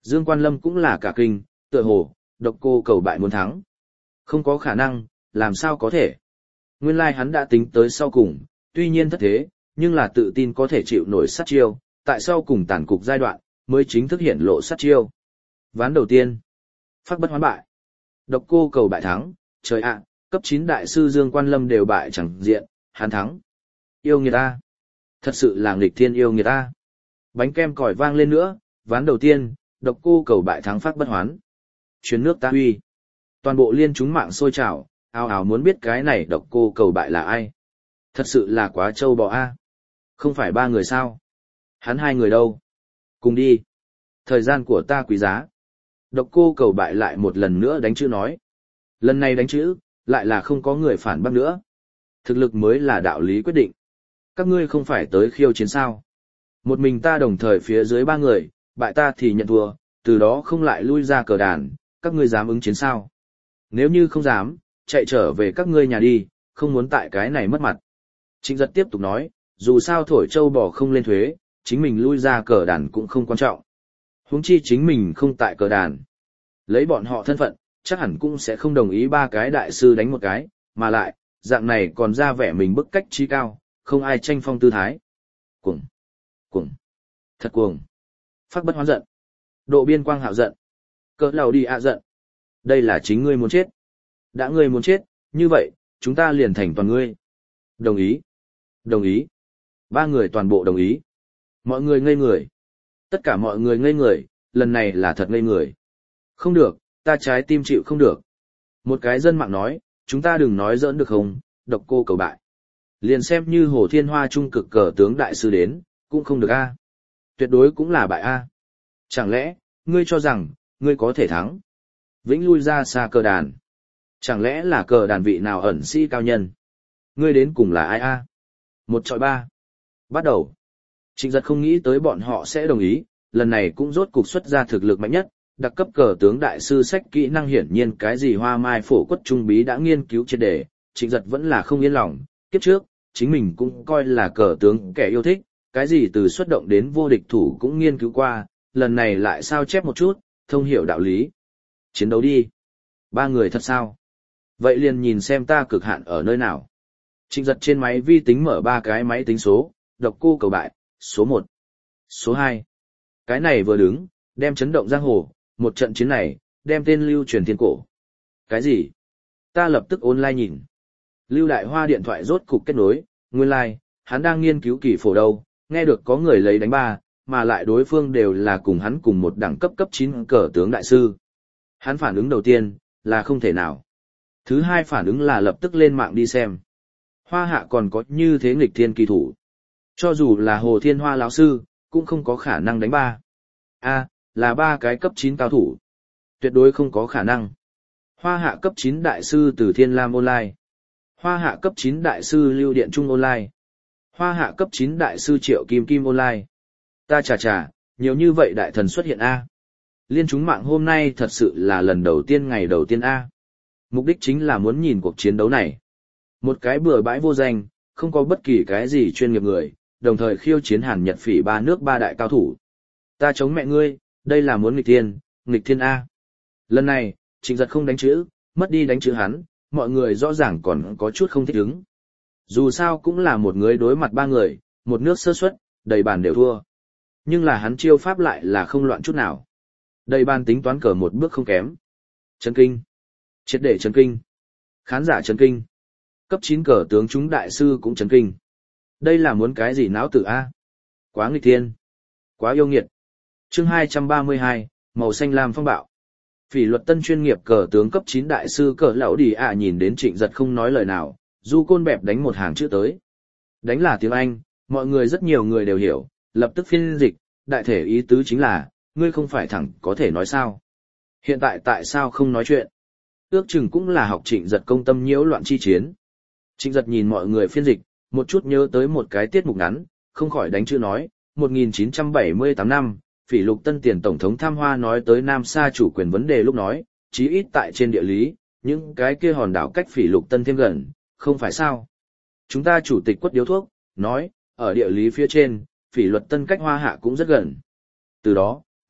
Dương Quan Lâm cũng là cả kinh, tựa hồ, độc cô cầu bại muốn thắng. Không có khả năng, làm sao có thể. Nguyên lai hắn đã tính tới sau cùng, tuy nhiên thất thế, nhưng là tự tin có thể chịu nổi sát chiêu, tại sau cùng tàn cục giai đoạn, mới chính thức hiện lộ sát chiêu. Ván đầu tiên, phác bất hoán bại. Độc cô cầu bại thắng, trời ạ, cấp chín đại sư Dương Quan Lâm đều bại chẳng diện, hắn thắng. Yêu nghiệt ta. Thật sự là nghịch thiên yêu nghiệt ta. Bánh kem còi vang lên nữa, ván đầu tiên, độc cô cầu bại thắng phác bất hoán. Chuyến nước ta huy. Toàn bộ liên chúng mạng sôi trào, ào ào muốn biết cái này độc cô cầu bại là ai. Thật sự là quá trâu bò a. Không phải ba người sao? Hắn hai người đâu? Cùng đi. Thời gian của ta quý giá. Độc cô cầu bại lại một lần nữa đánh chữ nói. Lần này đánh chữ, lại là không có người phản bác nữa. Thực lực mới là đạo lý quyết định. Các ngươi không phải tới khiêu chiến sao. Một mình ta đồng thời phía dưới ba người, bại ta thì nhận thua, từ đó không lại lui ra cờ đàn, các ngươi dám ứng chiến sao? Nếu như không dám, chạy trở về các ngươi nhà đi, không muốn tại cái này mất mặt. Trịnh Giật tiếp tục nói, dù sao thổi châu bò không lên thuế, chính mình lui ra cờ đàn cũng không quan trọng. Huống chi chính mình không tại cờ đàn. Lấy bọn họ thân phận, chắc hẳn cũng sẽ không đồng ý ba cái đại sư đánh một cái, mà lại, dạng này còn ra vẻ mình bức cách trí cao, không ai tranh phong tư thái. Cuồng, cuồng, thật cuồng. Phác bất hoán giận. Độ biên quang hạo giận. Cỡ lầu đi ạ giận. Đây là chính ngươi muốn chết. Đã ngươi muốn chết, như vậy, chúng ta liền thành toàn ngươi. Đồng ý. Đồng ý. Ba người toàn bộ đồng ý. Mọi người ngây người. Tất cả mọi người ngây người, lần này là thật ngây người. Không được, ta trái tim chịu không được. Một cái dân mạng nói, chúng ta đừng nói giỡn được không, độc cô cầu bại. Liền xem như Hồ Thiên Hoa trung cực cờ tướng đại sư đến, cũng không được a. Tuyệt đối cũng là bại a. Chẳng lẽ, ngươi cho rằng, ngươi có thể thắng? Vĩnh lui ra xa cờ đàn. Chẳng lẽ là cờ đàn vị nào ẩn sĩ cao nhân? Ngươi đến cùng là ai a? Một chọi ba. Bắt đầu. Trịnh Giật không nghĩ tới bọn họ sẽ đồng ý, lần này cũng rốt cục xuất ra thực lực mạnh nhất, đặc cấp cờ tướng đại sư sách kỹ năng hiển nhiên cái gì hoa mai phổ quất trung bí đã nghiên cứu triệt đề, Trịnh Giật vẫn là không yên lòng, kiếp trước, chính mình cũng coi là cờ tướng kẻ yêu thích, cái gì từ xuất động đến vô địch thủ cũng nghiên cứu qua, lần này lại sao chép một chút, thông hiểu đạo lý. Chiến đấu đi. Ba người thật sao? Vậy liền nhìn xem ta cực hạn ở nơi nào. Trịnh Giật trên máy vi tính mở ba cái máy tính số, độc cô cầu bại, số một, số hai. Cái này vừa đứng, đem chấn động giang hồ, một trận chiến này, đem tên lưu truyền thiên cổ. Cái gì? Ta lập tức online nhìn. Lưu Đại Hoa điện thoại rốt cục kết nối, nguyên lai, like, hắn đang nghiên cứu kỳ phổ đâu, nghe được có người lấy đánh ba, mà lại đối phương đều là cùng hắn cùng một đẳng cấp cấp chín cờ tướng đại sư. Hắn phản ứng đầu tiên, là không thể nào. Thứ hai phản ứng là lập tức lên mạng đi xem. Hoa Hạ còn có như thế nghịch thiên kỳ thủ. Cho dù là Hồ Thiên Hoa lão sư, cũng không có khả năng đánh ba. A, là ba cái cấp chín cao thủ. Tuyệt đối không có khả năng. Hoa Hạ cấp chín đại sư từ Thiên Lam Online. Hoa Hạ cấp chín đại sư Lưu Điện Trung Online. Hoa Hạ cấp chín đại sư Triệu Kim Kim Online. Ta chà chà, nhiều như vậy đại thần xuất hiện A. Liên chúng mạng hôm nay thật sự là lần đầu tiên ngày đầu tiên A. Mục đích chính là muốn nhìn cuộc chiến đấu này. Một cái bừa bãi vô danh, không có bất kỳ cái gì chuyên nghiệp người, đồng thời khiêu chiến Hàn Nhật Phỉ ba nước ba đại cao thủ. Ta chống mẹ ngươi, đây là muốn nghịch thiên, nghịch thiên A. Lần này, Trịnh Giật không đánh chữ, mất đi đánh chữ hắn, mọi người rõ ràng còn có chút không thích ứng. Dù sao cũng là một người đối mặt ba người, một nước sơ suất, đầy bàn đều thua. Nhưng là hắn chiêu pháp lại là không loạn chút nào. Đầy bàn tính toán cờ một bước không kém. Chấn kinh. Triệt để chấn kinh. Khán giả chấn kinh. Cấp chín cờ tướng chúng đại sư cũng chấn kinh. Đây là muốn cái gì não tử A? Quá nghịch thiên. Quá yêu nghiệt. Chương hai trăm ba mươi hai, màu xanh lam phong bạo. Phỉ luật tân chuyên nghiệp cờ tướng cấp chín đại sư cờ lão đi ạ nhìn đến Trịnh Giật không nói lời nào, du côn bẹp đánh một hàng chữ tới. Đánh là tiếng Anh, mọi người rất nhiều người đều hiểu, lập tức phiên dịch, đại thể ý tứ chính là, ngươi không phải thẳng có thể nói sao. Hiện tại tại sao không nói chuyện? Ước chừng cũng là học Trịnh Giật công tâm nhiễu loạn chi chiến. Trịnh Giật nhìn mọi người phiên dịch, một chút nhớ tới một cái tiết mục ngắn, không khỏi đánh chữ nói, một nghìn chín trăm bảy mươi tám năm, Phỉ Lục Tân tiền tổng thống tham hoa nói tới Nam Sa chủ quyền vấn đề lúc nói, chí ít tại trên địa lý, những cái kia hòn đảo cách Phỉ Lục Tân thêm gần, không phải sao? Chúng ta chủ tịch quất điếu thuốc, nói, ở địa lý phía trên, Phỉ Luật Tân cách Hoa Hạ cũng rất gần. Từ đó,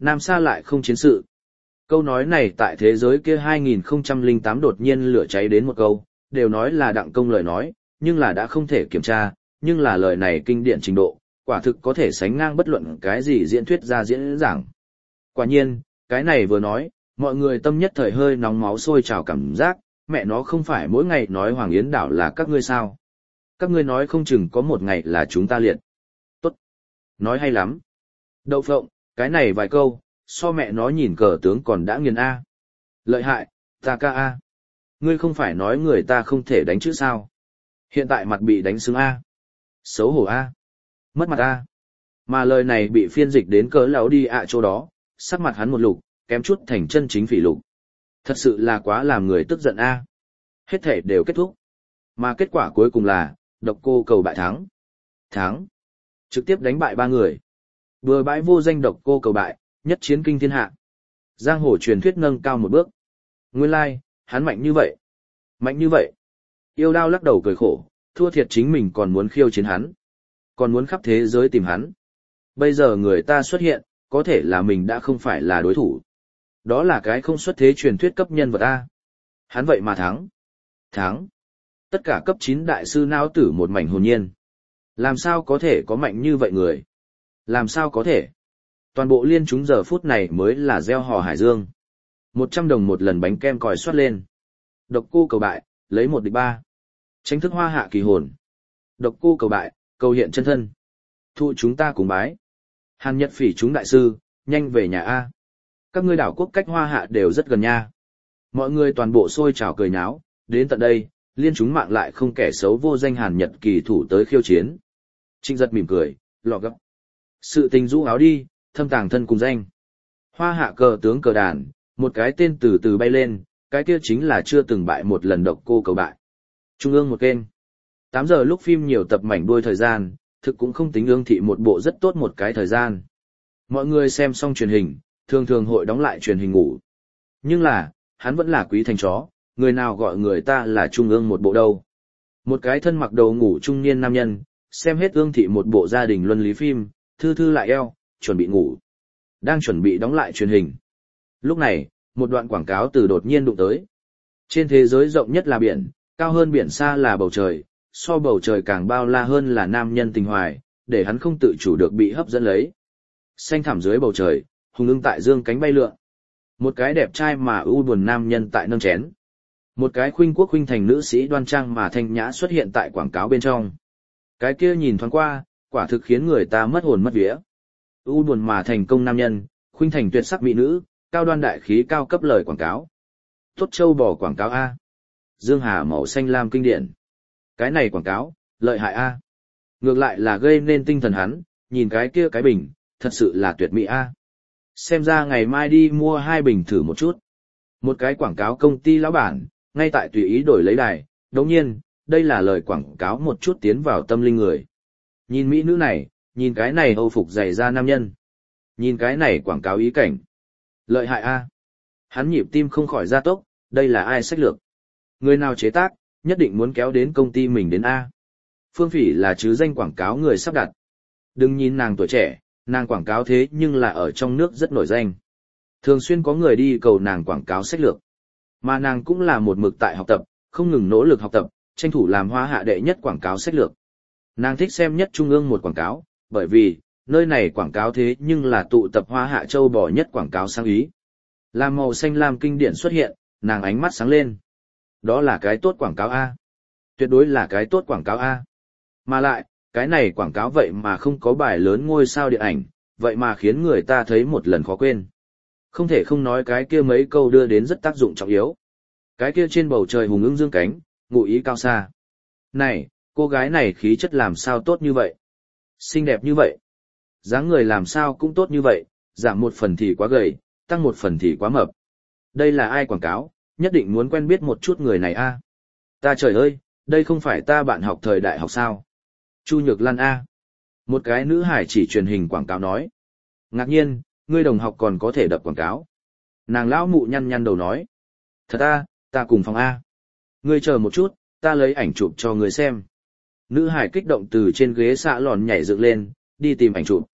Nam Sa lại không chiến sự. Câu nói này tại thế giới kia hai nghìn không trăm lẻ tám đột nhiên lửa cháy đến một câu, đều nói là đặng công lời nói, nhưng là đã không thể kiểm tra, nhưng là lời này kinh điển trình độ, quả thực có thể sánh ngang bất luận cái gì diễn thuyết ra diễn giảng. Quả nhiên, cái này vừa nói, mọi người tâm nhất thời hơi nóng máu sôi trào cảm giác, mẹ nó không phải mỗi ngày nói Hoàng Yến đảo là các ngươi sao. Các ngươi nói không chừng có một ngày là chúng ta liệt. Tốt. Nói hay lắm. Đậu phộng, cái này vài câu, so mẹ nó nhìn cờ tướng còn đã nghiền A. Lợi hại, ta ca A. Ngươi không phải nói người ta không thể đánh chứ sao. Hiện tại mặt bị đánh xứng A. Xấu hổ A. Mất mặt A. Mà lời này bị phiên dịch đến cỡ lão đi ạ chỗ đó, sắc mặt hắn một lục, kém chút thành chân chính phỉ lục. Thật sự là quá làm người tức giận A. Hết thể đều kết thúc. Mà kết quả cuối cùng là, độc cô cầu bại thắng. Thắng. Trực tiếp đánh bại ba người. Vừa bãi vô danh độc cô cầu bại, nhất chiến kinh thiên hạ. Giang hồ truyền thuyết nâng cao một bước. Nguyên lai, like, hắn mạnh như vậy. Mạnh như vậy. Yêu đao lắc đầu cười khổ, thua thiệt chính mình còn muốn khiêu chiến hắn. Còn muốn khắp thế giới tìm hắn. Bây giờ người ta xuất hiện, có thể là mình đã không phải là đối thủ. Đó là cái không xuất thế truyền thuyết cấp nhân vật A. Hắn vậy mà thắng. Thắng. Tất cả cấp chín đại sư não tử một mảnh hồn nhiên. Làm sao có thể có mạnh như vậy người? Làm sao có thể? Toàn bộ liên chúng giờ phút này mới là gieo hò hải dương. Một trăm đồng một lần bánh kem còi xoát lên. Độc cô cầu bại, lấy một địch ba. Tranh thức hoa hạ kỳ hồn. Độc cô cầu bại, cầu hiện chân thân. Thụ chúng ta cùng bái. Hàn Nhật Phỉ chúng đại sư, nhanh về nhà A. Các ngươi đảo quốc cách hoa hạ đều rất gần nha. Mọi người toàn bộ sôi trào cười nháo, đến tận đây, liên chúng mạng lại không kẻ xấu vô danh Hàn Nhật kỳ thủ tới khiêu chiến. Trịnh Giật mỉm cười, lọ gấp. Sự tình rũ áo đi, thâm tàng thân cùng danh. Hoa hạ cờ tướng cờ đàn, một cái tên từ từ bay lên, cái kia chính là chưa từng bại một lần độc cô cầu bại. Trung ương một kênh. tám giờ lúc phim nhiều tập mảnh đuôi thời gian, thực cũng không tính ương thị một bộ rất tốt một cái thời gian. Mọi người xem xong truyền hình, thường thường hội đóng lại truyền hình ngủ. Nhưng là, hắn vẫn là quý thành chó, người nào gọi người ta là trung ương một bộ đâu. Một cái thân mặc đầu ngủ trung niên nam nhân, xem hết ương thị một bộ gia đình luân lý phim, thư thư lại eo, chuẩn bị ngủ. Đang chuẩn bị đóng lại truyền hình. Lúc này, một đoạn quảng cáo từ đột nhiên đụng tới. Trên thế giới rộng nhất là biển, cao hơn biển xa là bầu trời, so bầu trời càng bao la hơn là nam nhân tình hoài, để hắn không tự chủ được bị hấp dẫn lấy. Xanh thẳm dưới bầu trời, hùng ưng tại dương cánh bay lượn. Một cái đẹp trai mà ưu buồn nam nhân tại nâng chén. Một cái khuynh quốc khuynh thành nữ sĩ đoan trang mà thanh nhã xuất hiện tại quảng cáo bên trong. Cái kia nhìn thoáng qua, quả thực khiến người ta mất hồn mất vía. ưu buồn mà thành công nam nhân, khuynh thành tuyệt sắc mỹ nữ, cao đoan đại khí cao cấp lời quảng cáo. Tốt châu bò quảng cáo A. Dương Hà màu xanh lam kinh điển. Cái này quảng cáo, lợi hại A. Ngược lại là gây nên tinh thần hắn, nhìn cái kia cái bình, thật sự là tuyệt mỹ A. Xem ra ngày mai đi mua hai bình thử một chút. Một cái quảng cáo công ty lão bản, ngay tại tùy ý đổi lấy đài, đồng nhiên, đây là lời quảng cáo một chút tiến vào tâm linh người. Nhìn mỹ nữ này, nhìn cái này âu phục dày da nam nhân. Nhìn cái này quảng cáo ý cảnh. Lợi hại A. Hắn nhịp tim không khỏi gia tốc, đây là ai sách lược. Người nào chế tác, nhất định muốn kéo đến công ty mình đến A. Phương Phỉ là chứ danh quảng cáo người sắp đặt. Đừng nhìn nàng tuổi trẻ, nàng quảng cáo thế nhưng là ở trong nước rất nổi danh. Thường xuyên có người đi cầu nàng quảng cáo sách lược. Mà nàng cũng là một mực tại học tập, không ngừng nỗ lực học tập, tranh thủ làm hoa hạ đệ nhất quảng cáo sách lược. Nàng thích xem nhất trung ương một quảng cáo, bởi vì, nơi này quảng cáo thế nhưng là tụ tập hoa hạ châu bò nhất quảng cáo sang ý. Làm màu xanh lam kinh điển xuất hiện, nàng ánh mắt sáng lên. Đó là cái tốt quảng cáo A. Tuyệt đối là cái tốt quảng cáo A. Mà lại, cái này quảng cáo vậy mà không có bài lớn ngôi sao điện ảnh, vậy mà khiến người ta thấy một lần khó quên. Không thể không nói cái kia mấy câu đưa đến rất tác dụng trọng yếu. Cái kia trên bầu trời hùng ưng dương cánh, ngụ ý cao xa. Này, cô gái này khí chất làm sao tốt như vậy? Xinh đẹp như vậy. Dáng người làm sao cũng tốt như vậy, giảm một phần thì quá gầy, tăng một phần thì quá mập. Đây là ai quảng cáo, nhất định muốn quen biết một chút người này a. Ta trời ơi, đây không phải ta bạn học thời đại học sao? Chu Nhược Lan A. Một cái nữ hải chỉ truyền hình quảng cáo nói. Ngạc nhiên, ngươi đồng học còn có thể đập quảng cáo. Nàng lão mụ nhăn nhăn đầu nói. Thật A, ta cùng phòng A. Ngươi chờ một chút, ta lấy ảnh chụp cho ngươi xem. Nữ hải kích động từ trên ghế xạ lòn nhảy dựng lên, đi tìm ảnh chụp.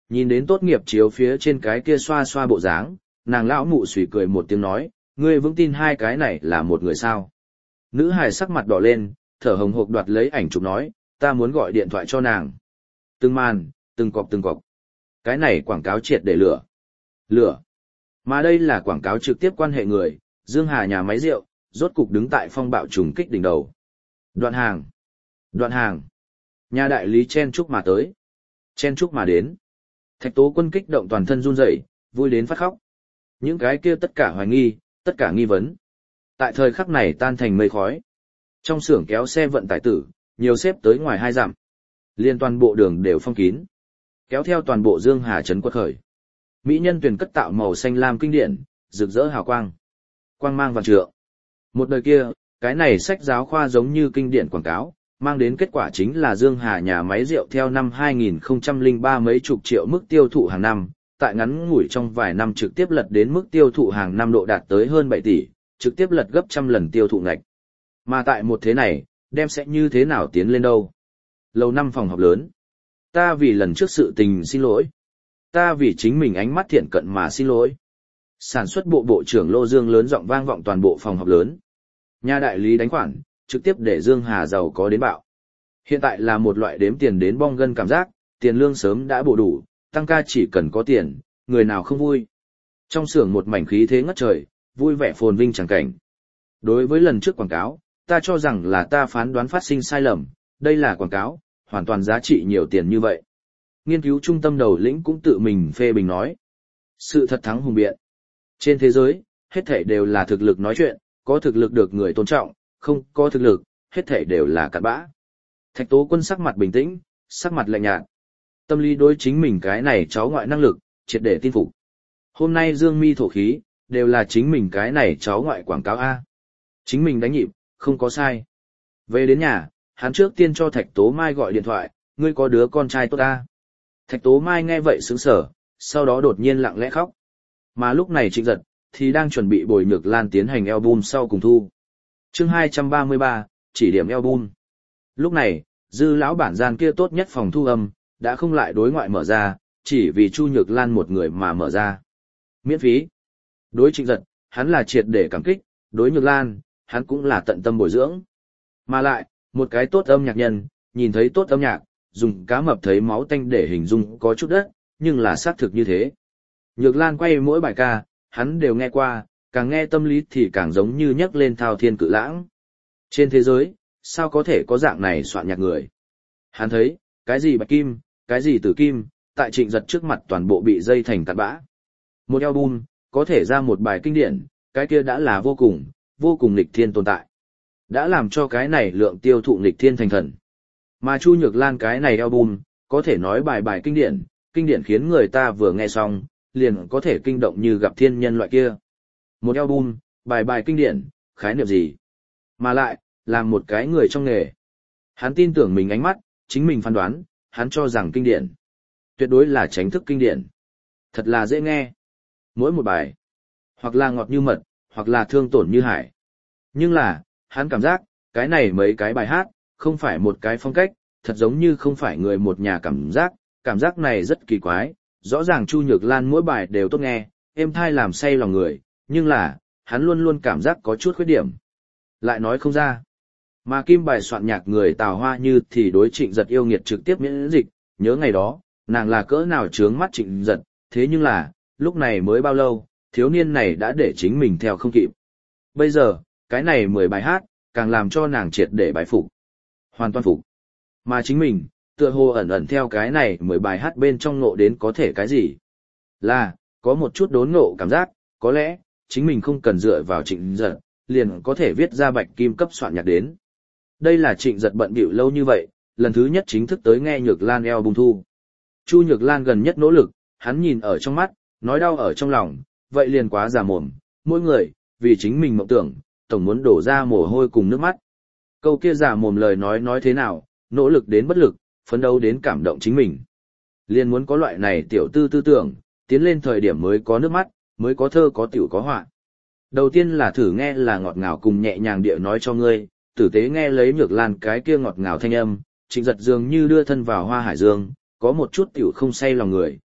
Nhìn đến tốt nghiệp chiếu phía trên cái kia xoa xoa bộ dáng, nàng lão mụ xùy cười một tiếng nói, ngươi vững tin hai cái này là một người sao. Nữ hài sắc mặt đỏ lên, thở hồng hộc đoạt lấy ảnh chụp nói, ta muốn gọi điện thoại cho nàng. Từng màn, từng cọc từng cọc. Cái này quảng cáo triệt để lửa. Lửa. Mà đây là quảng cáo trực tiếp quan hệ người, Dương Hà nhà máy rượu, rốt cục đứng tại phong bạo trùng kích đỉnh đầu. Đoạn hàng. Đoạn hàng. Nhà đại lý chen chúc mà tới. Chen chúc mà đến. Thạch Tố Quân kích động toàn thân run rẩy, vui đến phát khóc. Những cái kia tất cả hoài nghi, tất cả nghi vấn. Tại thời khắc này tan thành mây khói. Trong xưởng kéo xe vận tải tử, nhiều xếp tới ngoài hai dặm. Liên toàn bộ đường đều phong kín. Kéo theo toàn bộ Dương Hà trấn quật khởi. Mỹ nhân tuyển cất tạo màu xanh lam kinh điển, rực rỡ hào quang. Quang mang vạn trượng. Một đời kia, cái này sách giáo khoa giống như kinh điển quảng cáo, mang đến kết quả chính là Dương Hà nhà máy rượu theo năm hai nghìn không trăm lẻ ba mấy chục triệu mức tiêu thụ hàng năm, tại ngắn ngủi trong vài năm trực tiếp lật đến mức tiêu thụ hàng năm độ đạt tới hơn bảy tỷ, trực tiếp lật gấp trăm lần tiêu thụ ngạch. Mà tại một thế này, đem sẽ như thế nào tiến lên đâu? Lầu năm phòng họp lớn. Ta vì lần trước sự tình xin lỗi. Ta vì chính mình ánh mắt thiện cận mà xin lỗi. Sản xuất bộ bộ trưởng Lô Dương lớn giọng vang vọng toàn bộ phòng họp lớn. Nhà đại lý đánh khoản, trực tiếp để Dương Hà giàu có đến bạo. Hiện tại là một loại đếm tiền đến bong gân cảm giác, tiền lương sớm đã bổ đủ, tăng ca chỉ cần có tiền, người nào không vui. Trong xưởng một mảnh khí thế ngất trời, vui vẻ phồn vinh chẳng cảnh. Đối với lần trước quảng cáo, ta cho rằng là ta phán đoán phát sinh sai lầm, đây là quảng cáo, hoàn toàn giá trị nhiều tiền như vậy. Nghiên cứu trung tâm đầu lĩnh cũng tự mình phê bình nói. Sự thật thắng hùng biện. Trên thế giới, hết thảy đều là thực lực nói chuyện, có thực lực được người tôn trọng, không có thực lực, hết thảy đều là cặn bã. Thạch Tố Quân sắc mặt bình tĩnh, sắc mặt lạnh nhạt. Tâm lý đối chính mình cái này cháu ngoại năng lực, triệt để tin phục. Hôm nay dương mi thổ khí, đều là chính mình cái này cháu ngoại quảng cáo A. Chính mình đánh nhịp, không có sai. Về đến nhà, hắn trước tiên cho Thạch Tố Mai gọi điện thoại, ngươi có đứa con trai tốt A. Thạch Tố Mai nghe vậy sững sờ, sau đó đột nhiên lặng lẽ khóc. Mà lúc này Trịnh Giật, thì đang chuẩn bị bồi Nhược Lan tiến hành album sau cùng thu. Chương hai trăm ba mươi ba, chỉ điểm album. Lúc này, Dư lão bản gian kia tốt nhất phòng thu âm, đã không lại đối ngoại mở ra, chỉ vì Chu Nhược Lan một người mà mở ra. Miễn phí. Đối Trịnh Giật, hắn là triệt để cảm kích, đối Nhược Lan, hắn cũng là tận tâm bồi dưỡng. Mà lại, một cái tốt âm nhạc nhân, nhìn thấy tốt âm nhạc, dùng cá mập thấy máu tanh để hình dung có chút đất, nhưng là xác thực như thế. Nhược Lan quay mỗi bài ca, hắn đều nghe qua, càng nghe tâm lý thì càng giống như nhấc lên thao thiên cự lãng. Trên thế giới, sao có thể có dạng này soạn nhạc người? Hắn thấy, cái gì bạch kim, cái gì tử kim, tại Trịnh Giật trước mặt toàn bộ bị dây thành cặn bã. Một album, có thể ra một bài kinh điển, cái kia đã là vô cùng, vô cùng nghịch thiên tồn tại. Đã làm cho cái này lượng tiêu thụ nghịch thiên thành thần. Mà Chu Nhược Lan cái này album, có thể nói bài bài kinh điển, kinh điển khiến người ta vừa nghe xong, liền có thể kinh động như gặp thiên nhân loại kia. Một album, bài bài kinh điển, khái niệm gì? Mà lại, làm một cái người trong nghề. Hắn tin tưởng mình ánh mắt, chính mình phán đoán, hắn cho rằng kinh điển. Tuyệt đối là tránh thức kinh điển. Thật là dễ nghe. Mỗi một bài, hoặc là ngọt như mật, hoặc là thương tổn như hải. Nhưng là, hắn cảm giác, cái này mấy cái bài hát, không phải một cái phong cách, thật giống như không phải người một nhà cảm giác, cảm giác này rất kỳ quái. Rõ ràng Chu Nhược Lan mỗi bài đều tốt nghe, êm thai làm say lòng người, nhưng là, hắn luôn luôn cảm giác có chút khuyết điểm. Lại nói không ra. Mà kim bài soạn nhạc người Tào Hoa Như thì đối Trịnh Giật yêu nghiệt trực tiếp miễn dịch, nhớ ngày đó, nàng là cỡ nào trướng mắt Trịnh Giật, thế nhưng là, lúc này mới bao lâu, thiếu niên này đã để chính mình theo không kịp. Bây giờ, cái này mười bài hát, càng làm cho nàng triệt để bài phục. Hoàn toàn phục. Mà chính mình, tựa hồ ẩn ẩn theo cái này mười bài hát bên trong ngộ đến có thể cái gì. Là, có một chút đốn ngộ cảm giác, có lẽ, chính mình không cần dựa vào Trịnh Giật, liền có thể viết ra bạch kim cấp soạn nhạc đến. Đây là Trịnh Giật bận bịu lâu như vậy, lần thứ nhất chính thức tới nghe Nhược Lan album thu. Chu Nhược Lan gần nhất nỗ lực, hắn nhìn ở trong mắt, nói đau ở trong lòng, vậy liền quá giả mồm, mỗi người, vì chính mình mộng tưởng, tổng muốn đổ ra mồ hôi cùng nước mắt. Câu kia giả mồm lời nói nói thế nào, nỗ lực đến bất lực, phấn đấu đến cảm động chính mình. Liền muốn có loại này tiểu tư tư tưởng, tiến lên thời điểm mới có nước mắt, mới có thơ có tiểu có họa. Đầu tiên là thử nghe là ngọt ngào cùng nhẹ nhàng địa nói cho ngươi, tử tế nghe lấy Nhược Lan cái kia ngọt ngào thanh âm, Trịnh Giật dường như đưa thân vào hoa hải dương, có một chút tiểu không say lòng người,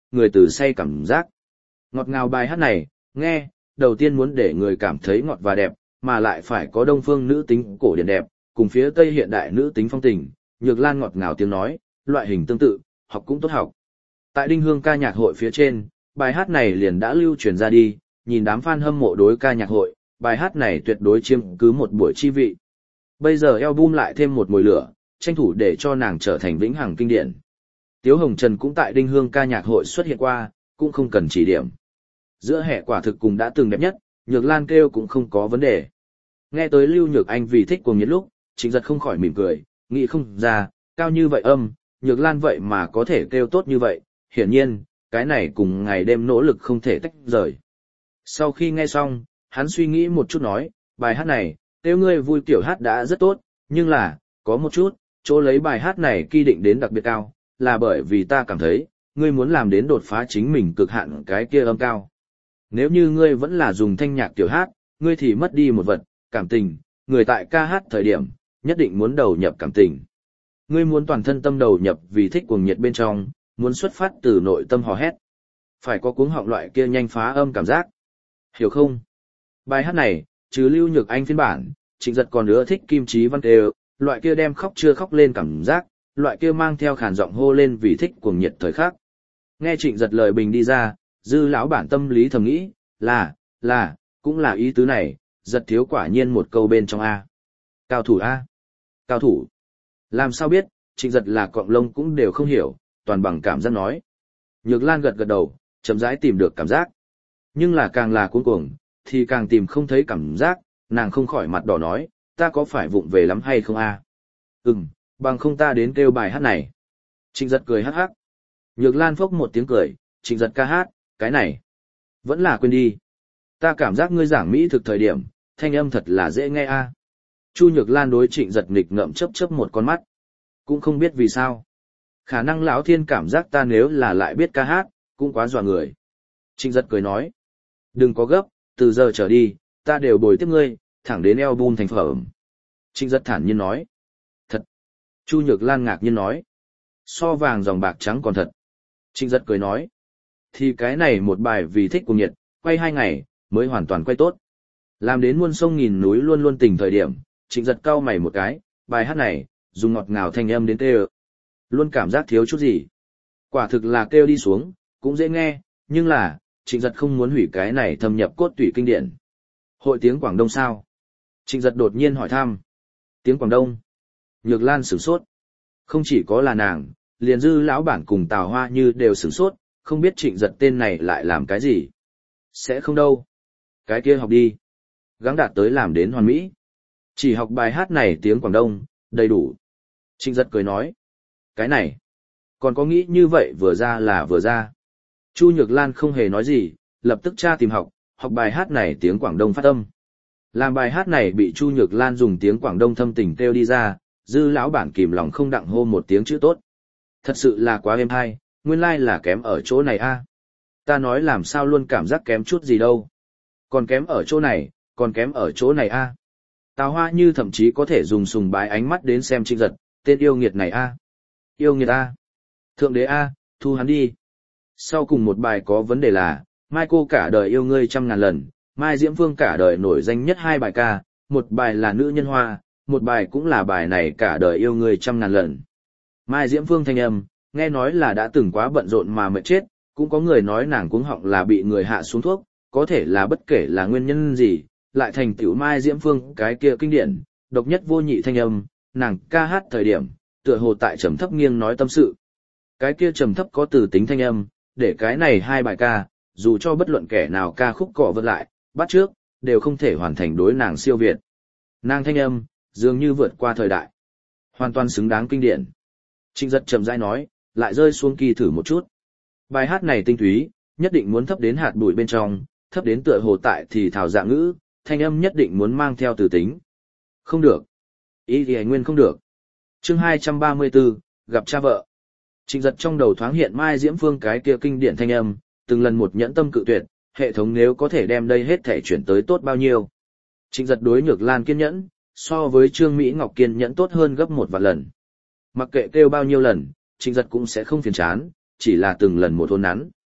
người từ say cảm giác. Ngọt ngào bài hát này, nghe, đầu tiên muốn để người cảm thấy ngọt và đẹp, mà lại phải có đông phương nữ tính cổ điển đẹp, cùng phía tây hiện đại nữ tính phong tình, Nhược Lan ngọt ngào tiếng nói, loại hình tương tự, học cũng tốt học. Tại Đinh Hương ca nhạc hội phía trên, bài hát này liền đã lưu truyền ra đi, nhìn đám fan hâm mộ đối ca nhạc hội, bài hát này tuyệt đối chiếm cứ một buổi chi vị. Bây giờ album lại thêm một mùi lửa, tranh thủ để cho nàng trở thành vĩnh hằng kinh điển. Tiếu Hồng Trần cũng tại Đinh Hương ca nhạc hội xuất hiện qua, cũng không cần chỉ điểm. Giữa hệ quả thực cùng đã từng đẹp nhất, Nhược Lan kêu cũng không có vấn đề. Nghe tới Lưu Nhược Anh vì thích cuồng nhiệt lúc, Trịnh Giật không khỏi mỉm cười, nghĩ không ra, cao như vậy âm, Nhược Lan vậy mà có thể kêu tốt như vậy, hiển nhiên, cái này cùng ngày đêm nỗ lực không thể tách rời. Sau khi nghe xong, hắn suy nghĩ một chút nói, bài hát này, kêu ngươi vui kiểu hát đã rất tốt, nhưng là, có một chút, chỗ lấy bài hát này kỳ định đến đặc biệt cao, là bởi vì ta cảm thấy, ngươi muốn làm đến đột phá chính mình cực hạn cái kia âm cao. Nếu như ngươi vẫn là dùng thanh nhạc tiểu hát, ngươi thì mất đi một vật, cảm tình, người tại ca hát thời điểm, nhất định muốn đầu nhập cảm tình. Ngươi muốn toàn thân tâm đầu nhập vì thích cuồng nhiệt bên trong, muốn xuất phát từ nội tâm hò hét. Phải có cuống họng loại kia nhanh phá âm cảm giác. Hiểu không? Bài hát này, trừ Lưu Nhược Anh phiên bản, Trịnh Giật còn nữa thích Kim Chí Văn đều, loại kia đem khóc chưa khóc lên cảm giác, loại kia mang theo khàn giọng hô lên vì thích cuồng nhiệt thời khắc. Nghe Trịnh Giật lời bình đi ra, Dư lão bản tâm lý thầm nghĩ, là, là, cũng là ý tứ này, Giật thiếu quả nhiên một câu bên trong A. Cao thủ A. Cao thủ. Làm sao biết, Trịnh Giật là cọng lông cũng đều không hiểu, toàn bằng cảm giác nói. Nhược Lan gật gật đầu, chậm rãi tìm được cảm giác. Nhưng là càng là cuống cuồng, thì càng tìm không thấy cảm giác, nàng không khỏi mặt đỏ nói, ta có phải vụng về lắm hay không A? Ừm, bằng không ta đến kêu bài hát này. Trịnh Giật cười hắc hắc. Nhược Lan phốc một tiếng cười, Trịnh Giật ca hát, cái này. Vẫn là quên đi. Ta cảm giác ngươi giảng mỹ thực thời điểm, thanh âm thật là dễ nghe a. Chu Nhược Lan đối Trịnh Giật nghịch ngợm chớp chớp một con mắt. Cũng không biết vì sao. Khả năng lão thiên cảm giác ta nếu là lại biết ca hát, cũng quá dọa người. Trịnh Giật cười nói. Đừng có gấp, từ giờ trở đi, ta đều bồi tiếp ngươi, thẳng đến album thành phẩm. Trịnh Giật thản nhiên nói. Thật. Chu Nhược Lan ngạc nhiên nói. So vàng dòng bạc trắng còn thật. Trịnh Giật cười nói. Thì cái này một bài vì thích cùng nhiệt, quay hai ngày, mới hoàn toàn quay tốt. Làm đến muôn sông nghìn núi luôn luôn tình thời điểm, Trịnh Giật cau mày một cái, bài hát này, dùng ngọt ngào thanh âm đến kêu. Luôn cảm giác thiếu chút gì. Quả thực là kêu đi xuống, cũng dễ nghe, nhưng là, Trịnh Giật không muốn hủy cái này thâm nhập cốt tủy kinh điển. Hội tiếng Quảng Đông sao? Trịnh Giật đột nhiên hỏi thăm. Tiếng Quảng Đông. Nhược Lan sửng sốt. Không chỉ có là nàng, liền Dư lão bản cùng Tào Hoa Như đều sửng sốt, không biết Trịnh Giật tên này lại làm cái gì. Sẽ không đâu. Cái kia học đi. Gắng đạt tới làm đến hoàn mỹ. Chỉ học bài hát này tiếng Quảng Đông, đầy đủ. Trịnh Giật cười nói. Cái này. Còn có nghĩ như vậy vừa ra là vừa ra. Chu Nhược Lan không hề nói gì, lập tức tra tìm học, học bài hát này tiếng Quảng Đông phát âm. Làm bài hát này bị Chu Nhược Lan dùng tiếng Quảng Đông thâm tình kêu đi ra, Dư lão bản kìm lòng không đặng hô một tiếng chữ tốt. Thật sự là quá êm hay, nguyên lai like là kém ở chỗ này a. Ta nói làm sao luôn cảm giác kém chút gì đâu. Còn kém ở chỗ này, còn kém ở chỗ này a. Tào Hoa Như thậm chí có thể dùng sùng bái ánh mắt đến xem Trịnh Giật, tên yêu nghiệt này a. Yêu nghiệt a. Thượng đế a, thu hắn đi. Sau cùng một bài có vấn đề là, Mai cô cả đời yêu ngươi trăm ngàn lần, Mai Diễm Phương cả đời nổi danh nhất hai bài ca, một bài là Nữ Nhân Hoa, một bài cũng là bài này cả đời yêu ngươi trăm ngàn lần. Mai Diễm Phương thanh âm, nghe nói là đã từng quá bận rộn mà mệt chết, cũng có người nói nàng cuống họng là bị người hạ xuống thuốc, có thể là bất kể là nguyên nhân gì, lại thành tiểu Mai Diễm Phương cái kia kinh điển, độc nhất vô nhị thanh âm, nàng ca hát thời điểm, tựa hồ tại trầm thấp nghiêng nói tâm sự. Cái kia trầm thấp có từ tính thanh âm, để cái này hai bài ca, dù cho bất luận kẻ nào ca khúc cọ vượt lại, bắt trước, đều không thể hoàn thành đối nàng siêu việt. Nàng thanh âm, dường như vượt qua thời đại. Hoàn toàn xứng đáng kinh điển. Trịnh Giật chậm rãi nói, lại rơi xuống kỳ thử một chút. Bài hát này tinh túy, nhất định muốn thấp đến hạt bụi bên trong, thấp đến tựa hồ tại thì thảo dạng ngữ, thanh âm nhất định muốn mang theo từ tính. Không được. Ý thì nguyên không được. Chương hai trăm ba mươi tư, gặp cha vợ. Trịnh Giật trong đầu thoáng hiện Mai Diễm Phương cái kia kinh điển thanh âm, từng lần một nhẫn tâm cự tuyệt, hệ thống nếu có thể đem đây hết thể chuyển tới tốt bao nhiêu. Trịnh Giật đối Nhược Lan kiên nhẫn, so với Trương Mỹ Ngọc kiên nhẫn tốt hơn gấp một vạn lần. Mặc kệ kêu bao nhiêu lần, Trịnh Giật cũng sẽ không phiền chán, chỉ là từng lần một hôn nắn.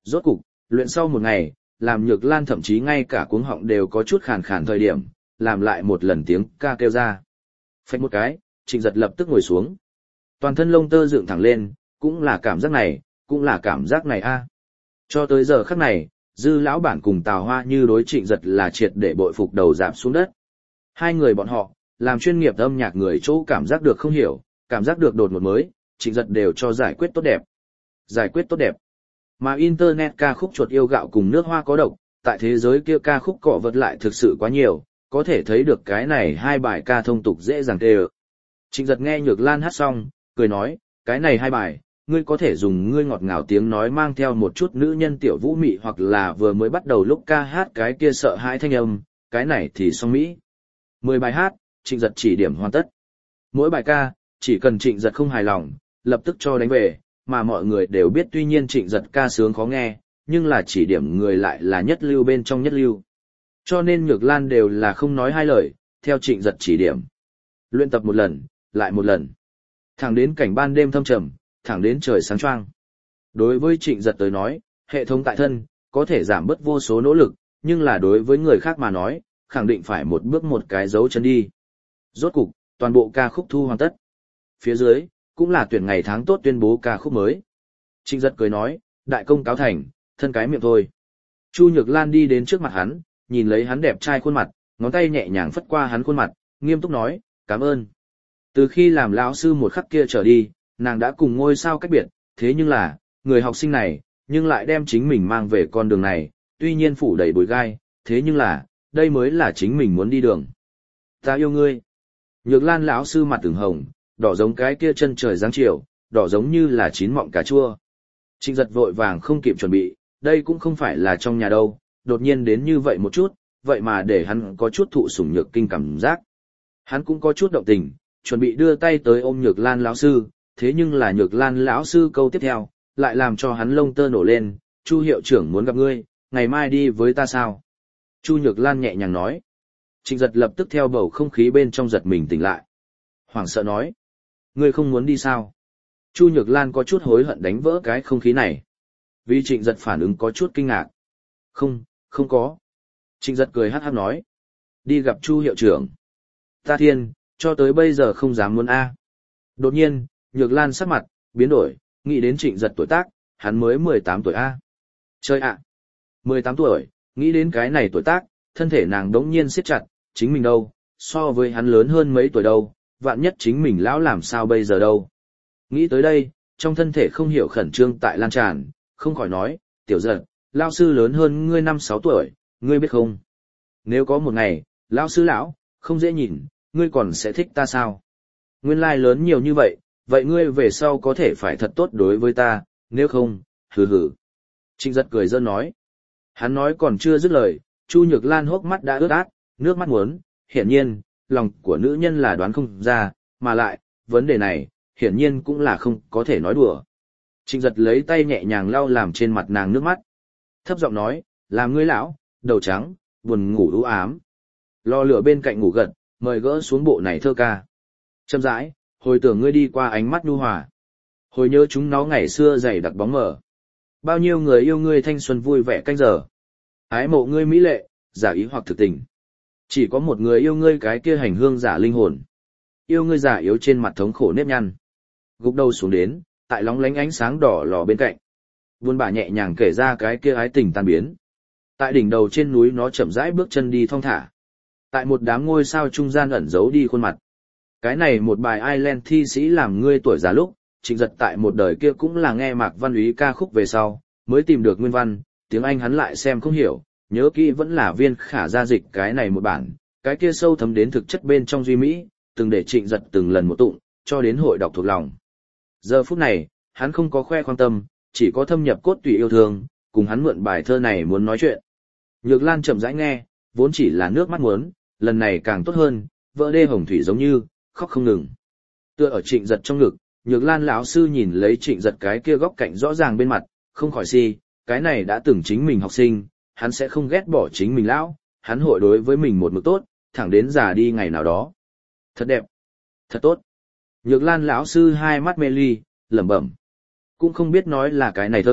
Rốt cục, luyện sau một ngày, làm Nhược Lan thậm chí ngay cả cuống họng đều có chút khàn khàn thời điểm, làm lại một lần tiếng ca kêu ra. Phách một cái, Trịnh Giật lập tức ngồi xuống. Toàn thân lông tơ dựng thẳng lên, cũng là cảm giác này, cũng là cảm giác này a. Cho tới giờ khắc này, Dư lão bản cùng Tào Hoa Như đối Trịnh Giật là triệt để bội phục đầu rạp xuống đất. Hai người bọn họ, làm chuyên nghiệp âm nhạc người chỗ cảm giác được không hiểu, cảm giác được đột ngột mới, Trịnh Giật đều cho giải quyết tốt đẹp. Giải quyết tốt đẹp. Mà Internet ca khúc chuột yêu gạo cùng nước hoa có độc, tại thế giới kia ca khúc cọ vật lại thực sự quá nhiều, có thể thấy được cái này hai bài ca thông tục dễ dàng tê ợ. Trịnh Giật nghe Nhược Lan hát xong, cười nói, cái này hai bài, ngươi có thể dùng ngươi ngọt ngào tiếng nói mang theo một chút nữ nhân tiểu vũ mị hoặc là vừa mới bắt đầu lúc ca hát cái kia sợ hãi thanh âm, cái này thì xong mỹ. Mười bài hát, Trịnh Giật chỉ điểm hoàn tất. Mỗi bài ca, chỉ cần Trịnh Giật không hài lòng, lập tức cho đánh về, mà mọi người đều biết tuy nhiên Trịnh Giật ca sướng khó nghe, nhưng là chỉ điểm người lại là nhất lưu bên trong nhất lưu. Cho nên Nhược Lan đều là không nói hai lời, theo Trịnh Giật chỉ điểm. Luyện tập một lần, lại một lần. Thẳng đến cảnh ban đêm thâm trầm, thẳng đến trời sáng choang. Đối với Trịnh Giật tới nói, hệ thống tại thân, có thể giảm bớt vô số nỗ lực, nhưng là đối với người khác mà nói, khẳng định phải một bước một cái dấu chân đi. Rốt cục, toàn bộ ca khúc thu hoàn tất. Phía dưới, cũng là tuyển ngày tháng tốt tuyên bố ca khúc mới. Trịnh Giật cười nói, đại công cáo thành, thân cái miệng thôi. Chu Nhược Lan đi đến trước mặt hắn, nhìn lấy hắn đẹp trai khuôn mặt, ngón tay nhẹ nhàng phất qua hắn khuôn mặt, nghiêm túc nói, cảm ơn. Từ khi làm lão sư một khắc kia trở đi, nàng đã cùng ngôi sao cách biệt, thế nhưng là, người học sinh này, nhưng lại đem chính mình mang về con đường này, tuy nhiên phủ đầy bụi gai, thế nhưng là, đây mới là chính mình muốn đi đường. Ta yêu ngươi. Nhược Lan lão sư mặt ửng hồng, đỏ giống cái kia chân trời giáng chiều, đỏ giống như là chín mọng cà chua. Trịnh Giật vội vàng không kịp chuẩn bị, đây cũng không phải là trong nhà đâu, đột nhiên đến như vậy một chút, vậy mà để hắn có chút thụ sủng nhược kinh cảm giác. Hắn cũng có chút động tình, chuẩn bị đưa tay tới ôm Nhược Lan lão sư, thế nhưng là Nhược Lan lão sư câu tiếp theo, lại làm cho hắn lông tơ nổ lên, Chu hiệu trưởng muốn gặp ngươi, ngày mai đi với ta sao? Chu Nhược Lan nhẹ nhàng nói. Trịnh Giật lập tức theo bầu không khí bên trong giật mình tỉnh lại. Hoảng sợ nói. Ngươi không muốn đi sao? Chu Nhược Lan có chút hối hận đánh vỡ cái không khí này. Vì Trịnh Giật phản ứng có chút kinh ngạc. Không, không có. Trịnh Giật cười hát hát nói. Đi gặp Chu hiệu trưởng. Ta thiên, cho tới bây giờ không dám muốn a. Đột nhiên, Nhược Lan sắc mặt, biến đổi, nghĩ đến Trịnh Giật tuổi tác, hắn mới mười tám tuổi a. Chơi ạ. mười tám tuổi, nghĩ đến cái này tuổi tác, thân thể nàng đống nhiên siết chặt, chính mình đâu, so với hắn lớn hơn mấy tuổi đâu, vạn nhất chính mình lão làm sao bây giờ đâu. Nghĩ tới đây, trong thân thể không hiểu khẩn trương tại lan tràn, không khỏi nói, tiểu Giật, lão sư lớn hơn ngươi năm sáu tuổi, ngươi biết không? Nếu có một ngày, lão sư lão, không dễ nhìn, ngươi còn sẽ thích ta sao? Nguyên lai lớn nhiều như vậy, vậy ngươi về sau có thể phải thật tốt đối với ta, nếu không, hừ hừ. Trịnh Giật cười giỡn nói. Hắn nói còn chưa dứt lời, Chu Nhược Lan hốc mắt đã ướt át, nước mắt muốn, hiển nhiên, lòng của nữ nhân là đoán không ra, mà lại, vấn đề này, hiển nhiên cũng là không có thể nói đùa. Trịnh Giật lấy tay nhẹ nhàng lau làm trên mặt nàng nước mắt. Thấp giọng nói, làm ngươi lão, đầu trắng, buồn ngủ u ám. Lò lửa bên cạnh ngủ gật, mời gỡ xuống bộ này thơ ca. Chậm rãi, hồi tưởng ngươi đi qua ánh mắt nhu hòa. Hồi nhớ chúng nó ngày xưa dày đặc bóng mờ. Bao nhiêu người yêu ngươi thanh xuân vui vẻ canh giờ. Ái mộ ngươi mỹ lệ, giả ý hoặc thực tình. Chỉ có một người yêu ngươi cái kia hành hương giả linh hồn. Yêu ngươi giả yếu trên mặt thống khổ nếp nhăn. Gục đầu xuống đến, tại lóng lánh ánh sáng đỏ lò bên cạnh. Buôn bà nhẹ nhàng kể ra cái kia ái tình tan biến. Tại đỉnh đầu trên núi nó chậm rãi bước chân đi thong thả. Tại một đám ngôi sao trung gian ẩn giấu đi khuôn mặt. Cái này một bài Ireland thi sĩ làm ngươi tuổi già lúc, Trịnh Giật tại một đời kia cũng là nghe Mạc Văn Úy ca khúc về sau, mới tìm được nguyên văn, tiếng Anh hắn lại xem không hiểu, nhớ kỹ vẫn là Viên Khả gia dịch cái này một bản, cái kia sâu thấm đến thực chất bên trong duy mỹ, từng để Trịnh Giật từng lần một tụng, cho đến hội đọc thuộc lòng. Giờ phút này, hắn không có khoe khoang tâm, chỉ có thâm nhập cốt tủy yêu thương, cùng hắn mượn bài thơ này muốn nói chuyện. Nhược Lan chậm rãi nghe, vốn chỉ là nước mắt muốn, lần này càng tốt hơn, vỡ đê hồng thủy giống như khóc không ngừng. Tựa ở Trịnh Giật trong ngực, Nhược Lan lão sư nhìn lấy Trịnh Giật cái kia góc cạnh rõ ràng bên mặt, không khỏi si, cái này đã từng chính mình học sinh, hắn sẽ không ghét bỏ chính mình lão, hắn hội đối với mình một mực tốt, thẳng đến già đi ngày nào đó. Thật đẹp, thật tốt. Nhược Lan lão sư hai mắt mê ly, lẩm bẩm, cũng không biết nói là cái này thơ,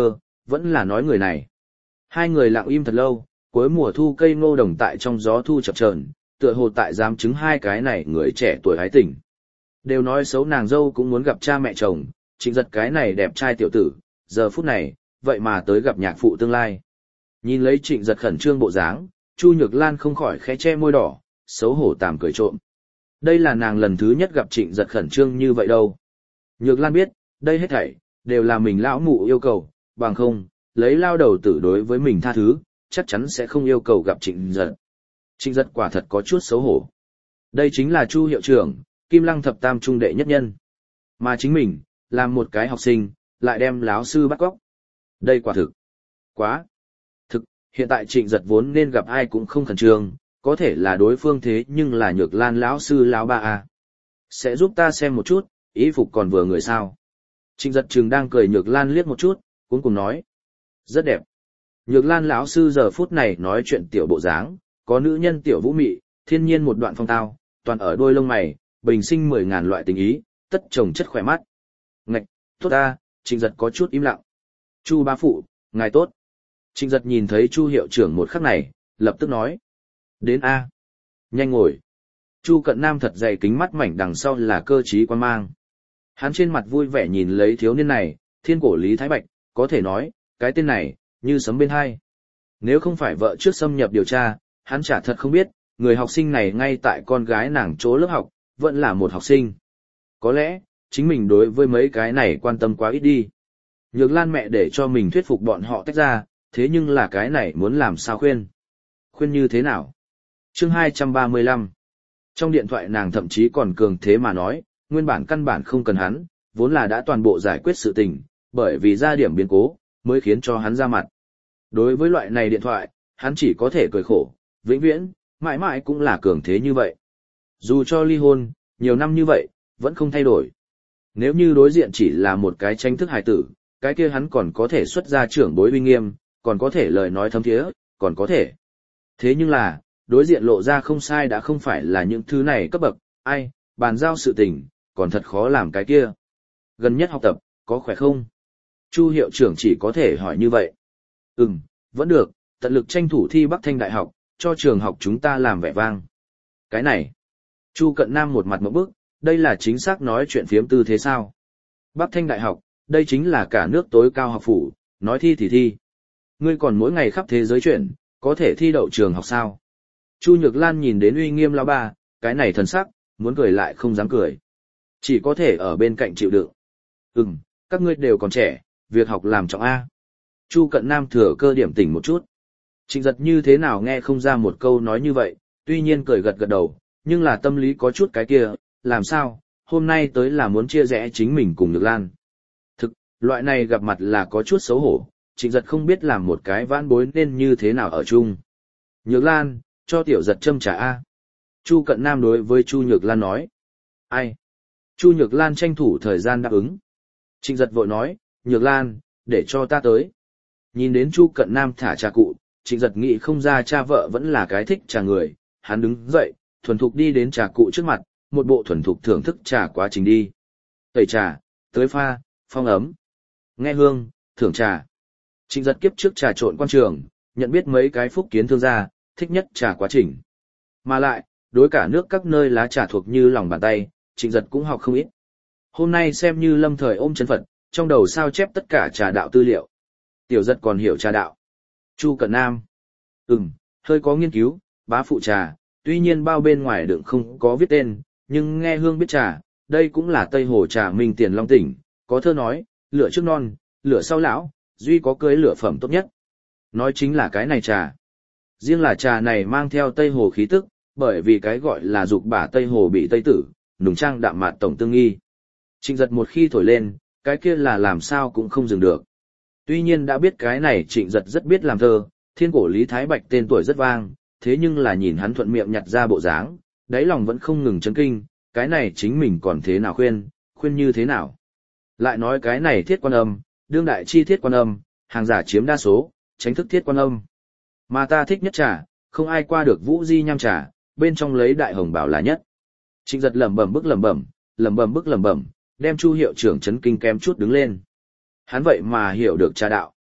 vẫn là nói người này. Hai người lặng im thật lâu, cuối mùa thu cây ngô đồng tại trong gió thu chập chờn, tựa hồ tại dám chứng hai cái này người trẻ tuổi hái tỉnh. Đều nói xấu nàng dâu cũng muốn gặp cha mẹ chồng, Trịnh Giật cái này đẹp trai tiểu tử, giờ phút này, vậy mà tới gặp nhạc phụ tương lai. Nhìn lấy Trịnh Giật khẩn trương bộ dáng, Chu Nhược Lan không khỏi khẽ che môi đỏ, xấu hổ tạm cười trộm. Đây là nàng lần thứ nhất gặp Trịnh Giật khẩn trương như vậy đâu. Nhược Lan biết, đây hết thảy đều là mình lão mụ yêu cầu, bằng không, lấy lao đầu tử đối với mình tha thứ, chắc chắn sẽ không yêu cầu gặp Trịnh Giật. Trịnh Giật quả thật có chút xấu hổ. Đây chính là Chu hiệu trưởng, Kim Lăng thập tam trung đệ nhất nhân. Mà chính mình, làm một cái học sinh, lại đem láo sư bắt cóc. Đây quả thực. Quá. Thực, hiện tại Trịnh Giật vốn nên gặp ai cũng không khẩn trương, có thể là đối phương thế nhưng là Nhược Lan lão sư lão ba a. Sẽ giúp ta xem một chút, ý phục còn vừa người sao. Trịnh Giật chừng đang cười Nhược Lan liếc một chút, cuối cùng nói. Rất đẹp. Nhược Lan lão sư giờ phút này nói chuyện tiểu bộ dáng, có nữ nhân tiểu vũ mị, thiên nhiên một đoạn phong tao, toàn ở đôi lông mày, bình sinh mười ngàn loại tình ý, tất trồng chất khỏe mắt. Ngạch, tốt ta, Trịnh Giật có chút im lặng. Chu bá phụ, ngài tốt. Trịnh Giật nhìn thấy Chu hiệu trưởng một khắc này, lập tức nói. Đến A. Nhanh ngồi. Chu Cận Nam thật dày kính mắt mảnh đằng sau là cơ trí quan mang. Hắn trên mặt vui vẻ nhìn lấy thiếu niên này, thiên cổ Lý Thái Bạch, có thể nói, cái tên này, như sấm bên hai. Nếu không phải vợ trước xâm nhập điều tra, hắn chả thật không biết, người học sinh này ngay tại con gái nàng chỗ lớp học, vẫn là một học sinh. Có lẽ, chính mình đối với mấy cái này quan tâm quá ít đi. Nhược Lan mẹ để cho mình thuyết phục bọn họ tách ra, thế nhưng là cái này muốn làm sao khuyên? Khuyên như thế nào? Chương hai trăm ba mươi lăm. Trong điện thoại nàng thậm chí còn cường thế mà nói, nguyên bản căn bản không cần hắn, vốn là đã toàn bộ giải quyết sự tình, bởi vì ra điểm biến cố, mới khiến cho hắn ra mặt. Đối với loại này điện thoại, hắn chỉ có thể cười khổ, vĩnh viễn, mãi mãi cũng là cường thế như vậy. Dù cho ly hôn, nhiều năm như vậy, vẫn không thay đổi. Nếu như đối diện chỉ là một cái tranh thức hài tử, cái kia hắn còn có thể xuất ra trưởng bối uy nghiêm, còn có thể lời nói thấm thiế, còn có thể. Thế nhưng là, đối diện lộ ra không sai đã không phải là những thứ này cấp bậc, ai, bàn giao sự tình, còn thật khó làm cái kia. Gần nhất học tập, có khỏe không? Chu hiệu trưởng chỉ có thể hỏi như vậy. Ừm, vẫn được, tận lực tranh thủ thi Bắc Thanh Đại học, cho trường học chúng ta làm vẻ vang. Cái này, Chu Cận Nam một mặt ngộp bức, đây là chính xác nói chuyện phiếm tư thế sao? Bắc Thanh Đại học, đây chính là cả nước tối cao học phủ, nói thi thì thi. Ngươi còn mỗi ngày khắp thế giới chuyển, có thể thi đậu trường học sao? Chu Nhược Lan nhìn đến uy nghiêm lão ba, cái này thần sắc, muốn cười lại không dám cười. Chỉ có thể ở bên cạnh chịu đựng. Ừm, các ngươi đều còn trẻ, việc học làm trọng A. Chu Cận Nam thừa cơ điểm tỉnh một chút. Trịnh Giật như thế nào nghe không ra một câu nói như vậy, tuy nhiên cười gật gật đầu, nhưng là tâm lý có chút cái kia, làm sao, hôm nay tới là muốn chia rẽ chính mình cùng Nhược Lan. Thực, loại này gặp mặt là có chút xấu hổ, Trịnh Giật không biết làm một cái vãn bối nên như thế nào ở chung. Nhược Lan, cho tiểu Giật châm trà A. Chu Cận Nam đối với Chu Nhược Lan nói. Ai? Chu Nhược Lan tranh thủ thời gian đáp ứng. Trịnh Giật vội nói, Nhược Lan, để cho ta tới. Nhìn đến Chu Cận Nam thả trà cụ, Trịnh Giật nghĩ không ra cha vợ vẫn là cái thích trà người, hắn đứng dậy, thuần thục đi đến trà cụ trước mặt, một bộ thuần thục thưởng thức trà quá trình đi. Tẩy trà, tưới pha, phong ấm, nghe hương, thưởng trà. Trịnh Giật kiếp trước trà trộn quan trường, nhận biết mấy cái phúc kiến thương gia, thích nhất trà quá trình. Mà lại, đối cả nước các nơi lá trà thuộc như lòng bàn tay, Trịnh Giật cũng học không ít. Hôm nay xem như lâm thời ôm chân Phật, trong đầu sao chép tất cả trà đạo tư liệu. Tiểu Giật còn hiểu trà đạo. Chu Cận Nam. Ừm, hơi có nghiên cứu, bá phụ trà, tuy nhiên bao bên ngoài đựng không có viết tên, nhưng nghe hương biết trà, đây cũng là Tây Hồ trà Minh Tiền Long tỉnh, có thơ nói, lửa trước non, lửa sau lão, duy có cưới lửa phẩm tốt nhất. Nói chính là cái này trà. Riêng là trà này mang theo Tây Hồ khí tức, bởi vì cái gọi là dục bả Tây Hồ bị Tây tử, nùng trang đạm mạt tổng tương nghi. Trịnh Giật một khi thổi lên, cái kia là làm sao cũng không dừng được. Tuy nhiên đã biết cái này Trịnh Giật rất biết làm thơ, thiên cổ Lý Thái Bạch tên tuổi rất vang, thế nhưng là nhìn hắn thuận miệng nhặt ra bộ dáng, đáy lòng vẫn không ngừng chấn kinh, cái này chính mình còn thế nào khuyên, khuyên như thế nào. Lại nói cái này thiết quan âm, đương đại chi thiết quan âm, hàng giả chiếm đa số, tránh thức thiết quan âm. Mà ta thích nhất trà, không ai qua được Vũ Di nham trà, bên trong lấy đại hồng bảo là nhất. Trịnh Giật lẩm bẩm bức lẩm bẩm, lẩm bẩm bức lẩm bẩm, đem Chu hiệu trưởng chấn kinh kém chút đứng lên. Hắn vậy mà hiểu được trà đạo.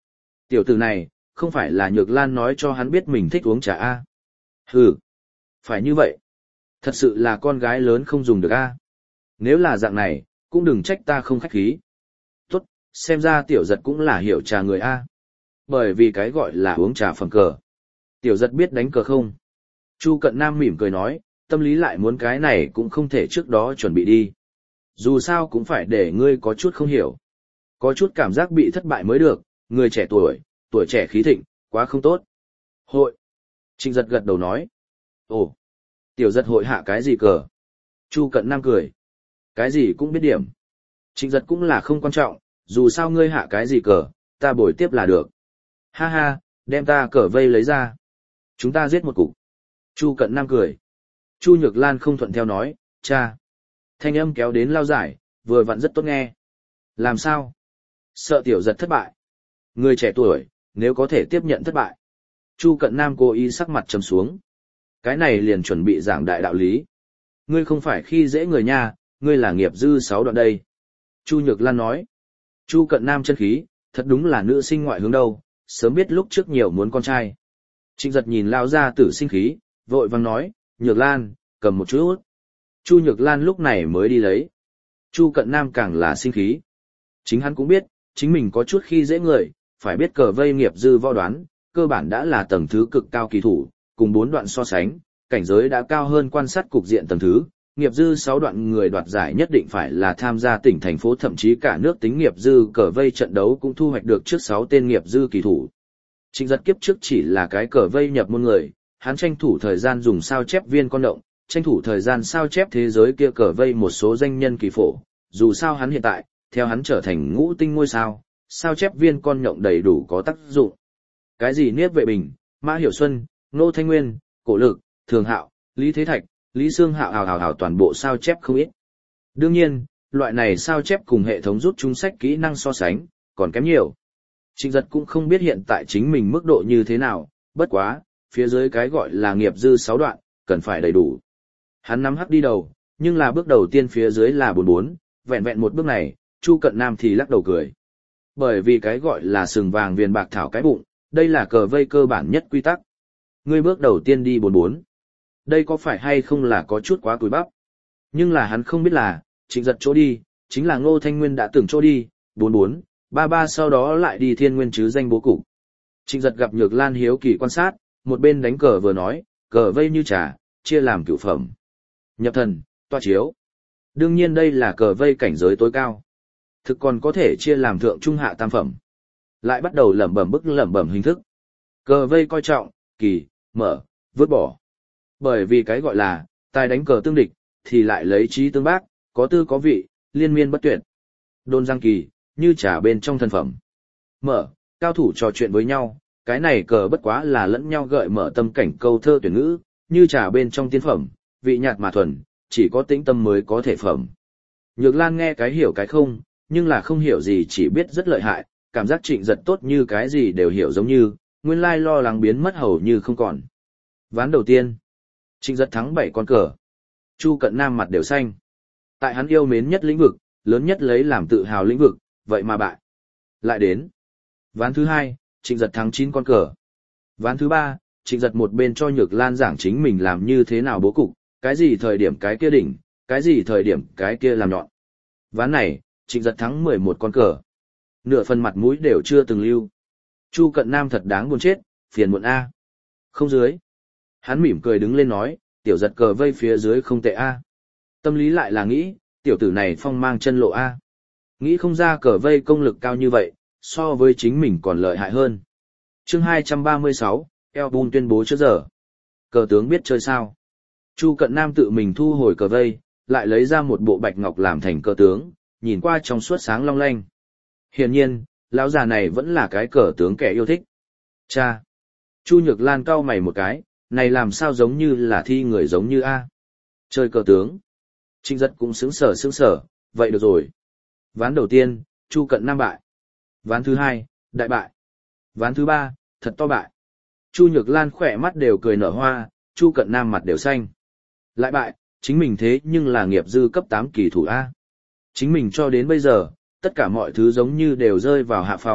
Tiểu tử này, không phải là Nhược Lan nói cho hắn biết mình thích uống trà a? Hừ, phải như vậy. Thật sự là con gái lớn không dùng được a. Nếu là dạng này, cũng đừng trách ta không khách khí. Tốt, xem ra tiểu giật cũng là hiểu trà người a. Bởi vì cái gọi là uống trà phẩm cờ. Tiểu giật biết đánh cờ không? Chu Cận Nam mỉm cười nói, tâm lý lại muốn cái này cũng không thể trước đó chuẩn bị đi. Dù sao cũng phải để ngươi có chút không hiểu. Có chút cảm giác bị thất bại mới được, người trẻ tuổi, tuổi trẻ khí thịnh, quá không tốt. Hội. Trịnh giật gật đầu nói. Ồ, tiểu giật hội hạ cái gì cờ? Chu Cận Nam cười. Cái gì cũng biết điểm. Trịnh giật cũng là không quan trọng, dù sao ngươi hạ cái gì cờ, ta bồi tiếp là được. Ha ha, đem ta cờ vây lấy ra. Chúng ta giết một cục. Chu Cận Nam cười. Chu Nhược Lan không thuận theo nói, cha. Thanh âm kéo đến lao giải, vừa vặn rất tốt nghe. Làm sao? Sợ tiểu giật thất bại. Người trẻ tuổi, nếu có thể tiếp nhận thất bại. Chu Cận Nam cố ý sắc mặt trầm xuống. Cái này liền chuẩn bị giảng đại đạo lý. Ngươi không phải khi dễ người nha, ngươi là nghiệp dư sáu đoạn đây. Chu Nhược Lan nói. Chu Cận Nam chân khí, thật đúng là nữ sinh ngoại hướng đâu, sớm biết lúc trước nhiều muốn con trai. Trịnh giật nhìn lao ra tử sinh khí, vội vang nói, Nhược Lan, cầm một chút. Chu Nhược Lan lúc này mới đi lấy. Chu Cận Nam càng là sinh khí. Chính hắn cũng biết, chính mình có chút khi dễ người, phải biết cờ vây nghiệp dư võ đoán, cơ bản đã là tầng thứ cực cao kỳ thủ, cùng bốn đoạn so sánh, cảnh giới đã cao hơn quan sát cục diện tầng thứ, nghiệp dư sáu đoạn người đoạt giải nhất định phải là tham gia tỉnh thành phố thậm chí cả nước tính nghiệp dư cờ vây trận đấu cũng thu hoạch được trước sáu tên nghiệp dư kỳ thủ. Trịnh giật kiếp trước chỉ là cái cờ vây nhập môn người, hắn tranh thủ thời gian dùng sao chép viên con động, tranh thủ thời gian sao chép thế giới kia cờ vây một số danh nhân kỳ phổ, dù sao hắn hiện tại, theo hắn trở thành ngũ tinh ngôi sao, sao chép viên con nhộng đầy đủ có tác dụng. Cái gì Niếp Vệ Bình, Mã Hiểu Xuân, Nô Thanh Nguyên, Cổ Lực, Thường Hạo, Lý Thế Thạch, Lý Sương Hạo hào hào hào toàn bộ sao chép không ít. Đương nhiên, loại này sao chép cùng hệ thống rút chúng sách kỹ năng so sánh, còn kém nhiều. Trịnh giật cũng không biết hiện tại chính mình mức độ như thế nào, bất quá, phía dưới cái gọi là nghiệp dư sáu đoạn, cần phải đầy đủ. Hắn nắm hắc đi đầu, nhưng là bước đầu tiên phía dưới là bốn bốn, vẹn vẹn một bước này, Chu Cận Nam thì lắc đầu cười. Bởi vì cái gọi là sừng vàng viền bạc thảo cái bụng, đây là cờ vây cơ bản nhất quy tắc. Ngươi bước đầu tiên đi bốn bốn. Đây có phải hay không là có chút quá cùi bắp? Nhưng là hắn không biết là, Trịnh giật chỗ đi, chính là Ngô Thanh Nguyên đã từng chỗ đi, bốn bốn, ba ba sau đó lại đi Thiên Nguyên chứ danh bố cục. Trịnh giật gặp Nhược Lan hiếu kỳ quan sát, một bên đánh cờ vừa nói, cờ vây như trà, chia làm cửu phẩm. Nhập thần, toa chiếu. Đương nhiên đây là cờ vây cảnh giới tối cao. Thực còn có thể chia làm thượng trung hạ tam phẩm. Lại bắt đầu lẩm bẩm bức lẩm bẩm hình thức. Cờ vây coi trọng, kỳ, mở, vứt bỏ. Bởi vì cái gọi là, tài đánh cờ tương địch, thì lại lấy trí tương bác, có tư có vị, liên miên bất tuyệt. Đôn giang kỳ, như trà bên trong thân phẩm. Mở, cao thủ trò chuyện với nhau, cái này cờ bất quá là lẫn nhau gợi mở tâm cảnh câu thơ tuyển ngữ, như trà bên trong tiên phẩm, vị nhạt mà thuần, chỉ có tĩnh tâm mới có thể phẩm. Nhược Lan nghe cái hiểu cái không, nhưng là không hiểu gì chỉ biết rất lợi hại, cảm giác Trịnh giật tốt như cái gì đều hiểu giống như, nguyên lai lo lắng biến mất hầu như không còn. Ván đầu tiên, Trịnh giật thắng bảy con cờ. Chu Cận Nam mặt đều xanh. Tại hắn yêu mến nhất lĩnh vực, lớn nhất lấy làm tự hào lĩnh vực, vậy mà bại. Lại đến. Ván thứ hai, Trịnh giật thắng chín con cờ. Ván thứ ba, Trịnh giật một bên cho Nhược Lan giảng chính mình làm như thế nào bố cục, cái gì thời điểm cái kia đỉnh, cái gì thời điểm cái kia làm nhọn. Ván này, Trịnh giật thắng mười một con cờ. Nửa phần mặt mũi đều chưa từng lưu. Chu Cận Nam thật đáng buồn chết, phiền muộn A. Không dưới. Hắn mỉm cười đứng lên nói, tiểu giật cờ vây phía dưới không tệ A. Tâm lý lại là nghĩ, tiểu tử này phong mang chân lộ A. Nghĩ không ra cờ vây công lực cao như vậy, so với chính mình còn lợi hại hơn. Chương hai trăm ba mươi sáu, Elbun tuyên bố trước giờ. Cờ tướng biết chơi sao? Chu Cận Nam tự mình thu hồi cờ vây, lại lấy ra một bộ bạch ngọc làm thành cờ tướng, nhìn qua trong suốt sáng long lanh. Hiển nhiên, lão già này vẫn là cái cờ tướng kẻ yêu thích. Cha! Chu Nhược Lan cau mày một cái, này làm sao giống như là thi người giống như A. Chơi cờ tướng. Trịnh giật cũng sững sờ sững sờ, vậy được rồi. Ván đầu tiên, Chu Cận Nam bại. Ván thứ hai, đại bại. Ván thứ ba, thật to bại. Chu Nhược Lan khỏe mắt đều cười nở hoa, Chu Cận Nam mặt đều xanh. Lại bại, chính mình thế nhưng là nghiệp dư cấp tám kỳ thủ A. Chính mình cho đến bây giờ, tất cả mọi thứ giống như đều rơi vào hạ phòng,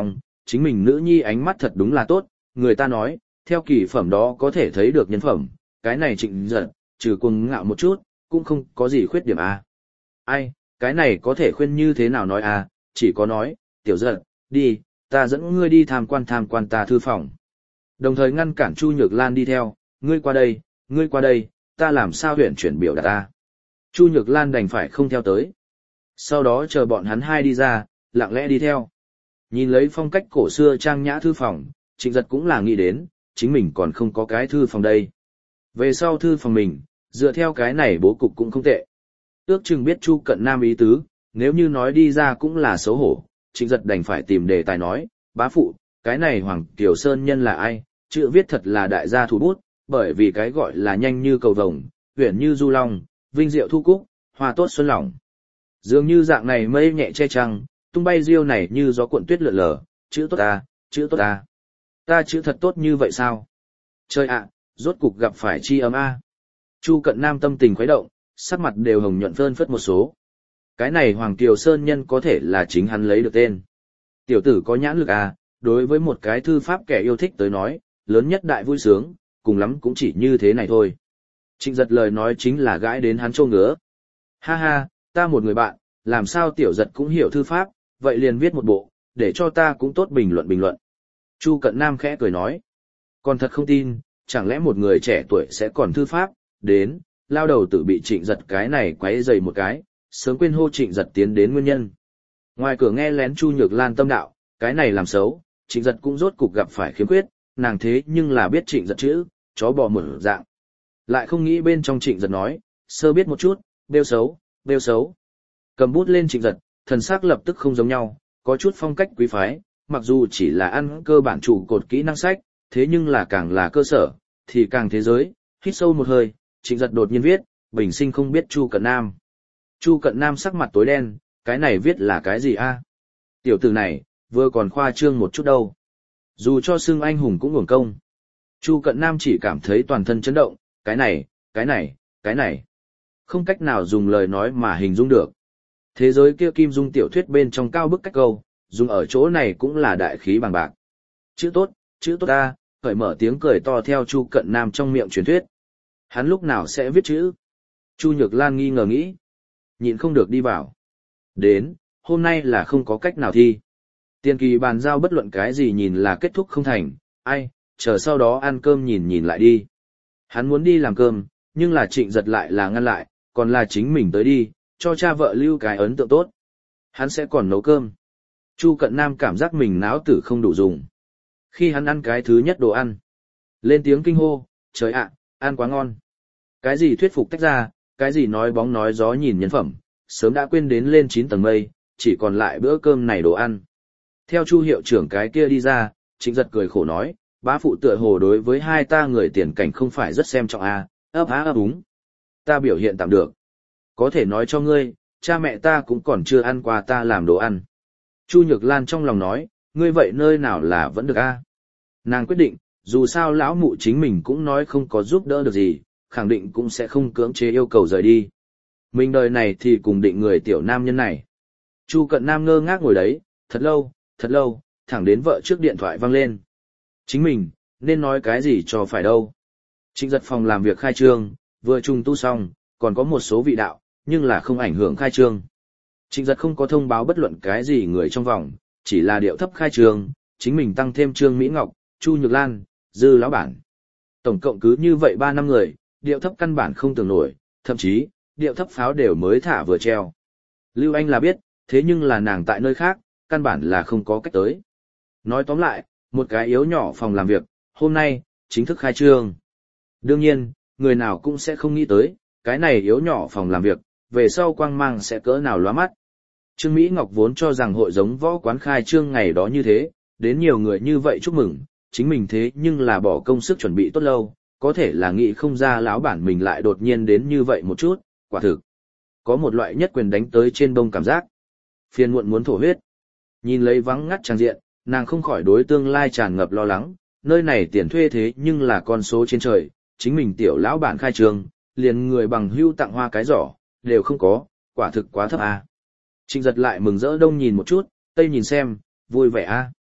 chính mình nữ nhi ánh mắt thật đúng là tốt, người ta nói, theo kỳ phẩm đó có thể thấy được nhân phẩm, cái này Trịnh Giật, trừ cuồng ngạo một chút, cũng không có gì khuyết điểm à. Ai, cái này có thể khuyên như thế nào nói à, chỉ có nói, Tiểu Giật, đi, ta dẫn ngươi đi tham quan tham quan ta thư phòng. Đồng thời ngăn cản Chu Nhược Lan đi theo, ngươi qua đây, ngươi qua đây, ta làm sao huyện chuyển biểu đạt ta. Chu Nhược Lan đành phải không theo tới. Sau đó chờ bọn hắn hai đi ra, lặng lẽ đi theo. Nhìn lấy phong cách cổ xưa trang nhã thư phòng, Trịnh Giật cũng là nghĩ đến, chính mình còn không có cái thư phòng đây. Về sau thư phòng mình, dựa theo cái này bố cục cũng không tệ. Ước chừng biết Chu Cận Nam ý tứ, nếu như nói đi ra cũng là xấu hổ, Trịnh Giật đành phải tìm đề tài nói, bá phụ, cái này Hoàng Kiều Sơn Nhân là ai, chữ viết thật là đại gia thủ bút, bởi vì cái gọi là nhanh như cầu vồng, uyển như du long, vinh diệu thu cúc, hoa tốt xuân lòng. Dường như dạng này mây nhẹ che trăng, tung bay diêu này như gió cuộn tuyết lượn lờ, chữ tốt ta, chữ tốt ta. Ta chữ thật tốt như vậy sao? Trời ạ, rốt cục gặp phải chi ấm a. Chu Cận Nam tâm tình khuấy động, sắc mặt đều hồng nhuận phơn phất một số. Cái này Hoàng Kiều Sơn Nhân có thể là chính hắn lấy được tên. Tiểu tử có nhãn lực à, đối với một cái thư pháp kẻ yêu thích tới nói, lớn nhất đại vui sướng, cùng lắm cũng chỉ như thế này thôi. Trịnh Giật lời nói chính là gãi đến hắn trâu ngứa. Ha ha, ta một người bạn, làm sao Tiểu Giật cũng hiểu thư pháp, vậy liền viết một bộ, để cho ta cũng tốt bình luận bình luận. Chu Cận Nam khẽ cười nói. Còn thật không tin, chẳng lẽ một người trẻ tuổi sẽ còn thư pháp, đến, lao đầu tử bị Trịnh Giật cái này quấy dày một cái, sớm quên hô Trịnh Giật tiến đến nguyên nhân. Ngoài cửa nghe lén Chu Nhược Lan tâm đạo, cái này làm xấu, Trịnh Giật cũng rốt cục gặp phải khiếm khuyết, nàng thế nhưng là biết Trịnh Giật chữ, chó bò mở dạng. Lại không nghĩ bên trong Trịnh Giật nói, sơ biết một chút, bêu xấu, bêu xấu. Cầm bút lên Trịnh Giật, thần sắc lập tức không giống nhau, có chút phong cách quý phái, mặc dù chỉ là ăn cơ bản trụ cột kỹ năng sách, thế nhưng là càng là cơ sở, thì càng thế giới. Hít sâu một hơi, Trịnh Giật đột nhiên viết, bình sinh không biết Chu Cận Nam. Chu Cận Nam sắc mặt tối đen, cái này viết là cái gì a? Tiểu tử này, vừa còn khoa trương một chút đâu. Dù cho xưng anh hùng cũng uổng công. Chu Cận Nam chỉ cảm thấy toàn thân chấn động, cái này, cái này, cái này. Không cách nào dùng lời nói mà hình dung được. Thế giới kia kim dung tiểu thuyết bên trong cao bức cách câu, dùng ở chỗ này cũng là đại khí bằng bạc. Chữ tốt, chữ tốt ta, cởi mở tiếng cười to theo Chu Cận Nam trong miệng truyền thuyết. Hắn lúc nào sẽ viết chữ? Chu Nhược Lan nghi ngờ nghĩ. Nhịn không được đi vào. Đến, hôm nay là không có cách nào thi. Tiền kỳ bàn giao bất luận cái gì nhìn là kết thúc không thành, ai, chờ sau đó ăn cơm nhìn nhìn lại đi. Hắn muốn đi làm cơm, nhưng là Trịnh Giật lại là ngăn lại, còn là chính mình tới đi, cho cha vợ lưu cái ấn tượng tốt. Hắn sẽ còn nấu cơm. Chu Cận Nam cảm giác mình náo tử không đủ dùng. Khi hắn ăn cái thứ nhất đồ ăn, lên tiếng kinh hô, trời ạ, ăn quá ngon. Cái gì thuyết phục tách ra, cái gì nói bóng nói gió nhìn nhân phẩm, sớm đã quên đến lên chín tầng mây, chỉ còn lại bữa cơm này đồ ăn. Theo Chu hiệu trưởng cái kia đi ra, Trịnh Giật cười khổ nói, bá phụ tựa hồ đối với hai ta người tiền cảnh không phải rất xem trọng a, ấp á ấp úng. Ta biểu hiện tạm được. Có thể nói cho ngươi, cha mẹ ta cũng còn chưa ăn qua ta làm đồ ăn. Chu Nhược Lan trong lòng nói, ngươi vậy nơi nào là vẫn được a? Nàng quyết định, dù sao lão mụ chính mình cũng nói không có giúp đỡ được gì, khẳng định cũng sẽ không cưỡng chế yêu cầu rời đi. Mình đời này thì cùng định người tiểu nam nhân này. Chu Cận Nam ngơ ngác ngồi đấy, thật lâu, thật lâu, thẳng đến vợ trước điện thoại vang lên. Chính mình, nên nói cái gì cho phải đâu. Trịnh Giật phòng làm việc khai trương, vừa trùng tu xong, còn có một số vị đạo, nhưng là không ảnh hưởng khai trương. Trịnh Giật không có thông báo bất luận cái gì người trong vòng, chỉ là điệu thấp khai trương, chính mình tăng thêm Trương Mỹ Ngọc, Chu Nhược Lan, Dư lão bản. Tổng cộng cứ như vậy ba năm người, điệu thấp căn bản không tưởng nổi, thậm chí, điệu thấp pháo đều mới thả vừa treo. Lưu Anh là biết, thế nhưng là nàng tại nơi khác, căn bản là không có cách tới. Nói tóm lại, một cái yếu nhỏ phòng làm việc, hôm nay, chính thức khai trương. Đương nhiên, người nào cũng sẽ không nghĩ tới, cái này yếu nhỏ phòng làm việc, về sau quang mang sẽ cỡ nào lóa mắt. Trương Mỹ Ngọc vốn cho rằng hội giống võ quán khai trương ngày đó như thế, đến nhiều người như vậy chúc mừng, chính mình thế nhưng là bỏ công sức chuẩn bị tốt lâu, có thể là nghĩ không ra lão bản mình lại đột nhiên đến như vậy một chút, quả thực. Có một loại nhất quyền đánh tới trên bông cảm giác. Phiền muộn muốn thổ huyết. Nhìn lấy vắng ngắt trang diện, nàng không khỏi đối tương lai tràn ngập lo lắng, nơi này tiền thuê thế nhưng là con số trên trời, chính mình tiểu lão bản khai trương, liền người bằng hưu tặng hoa cái giỏ, đều không có, quả thực quá thấp a. Trịnh Giật lại mừng rỡ đông nhìn một chút, tây nhìn xem, vui vẻ a.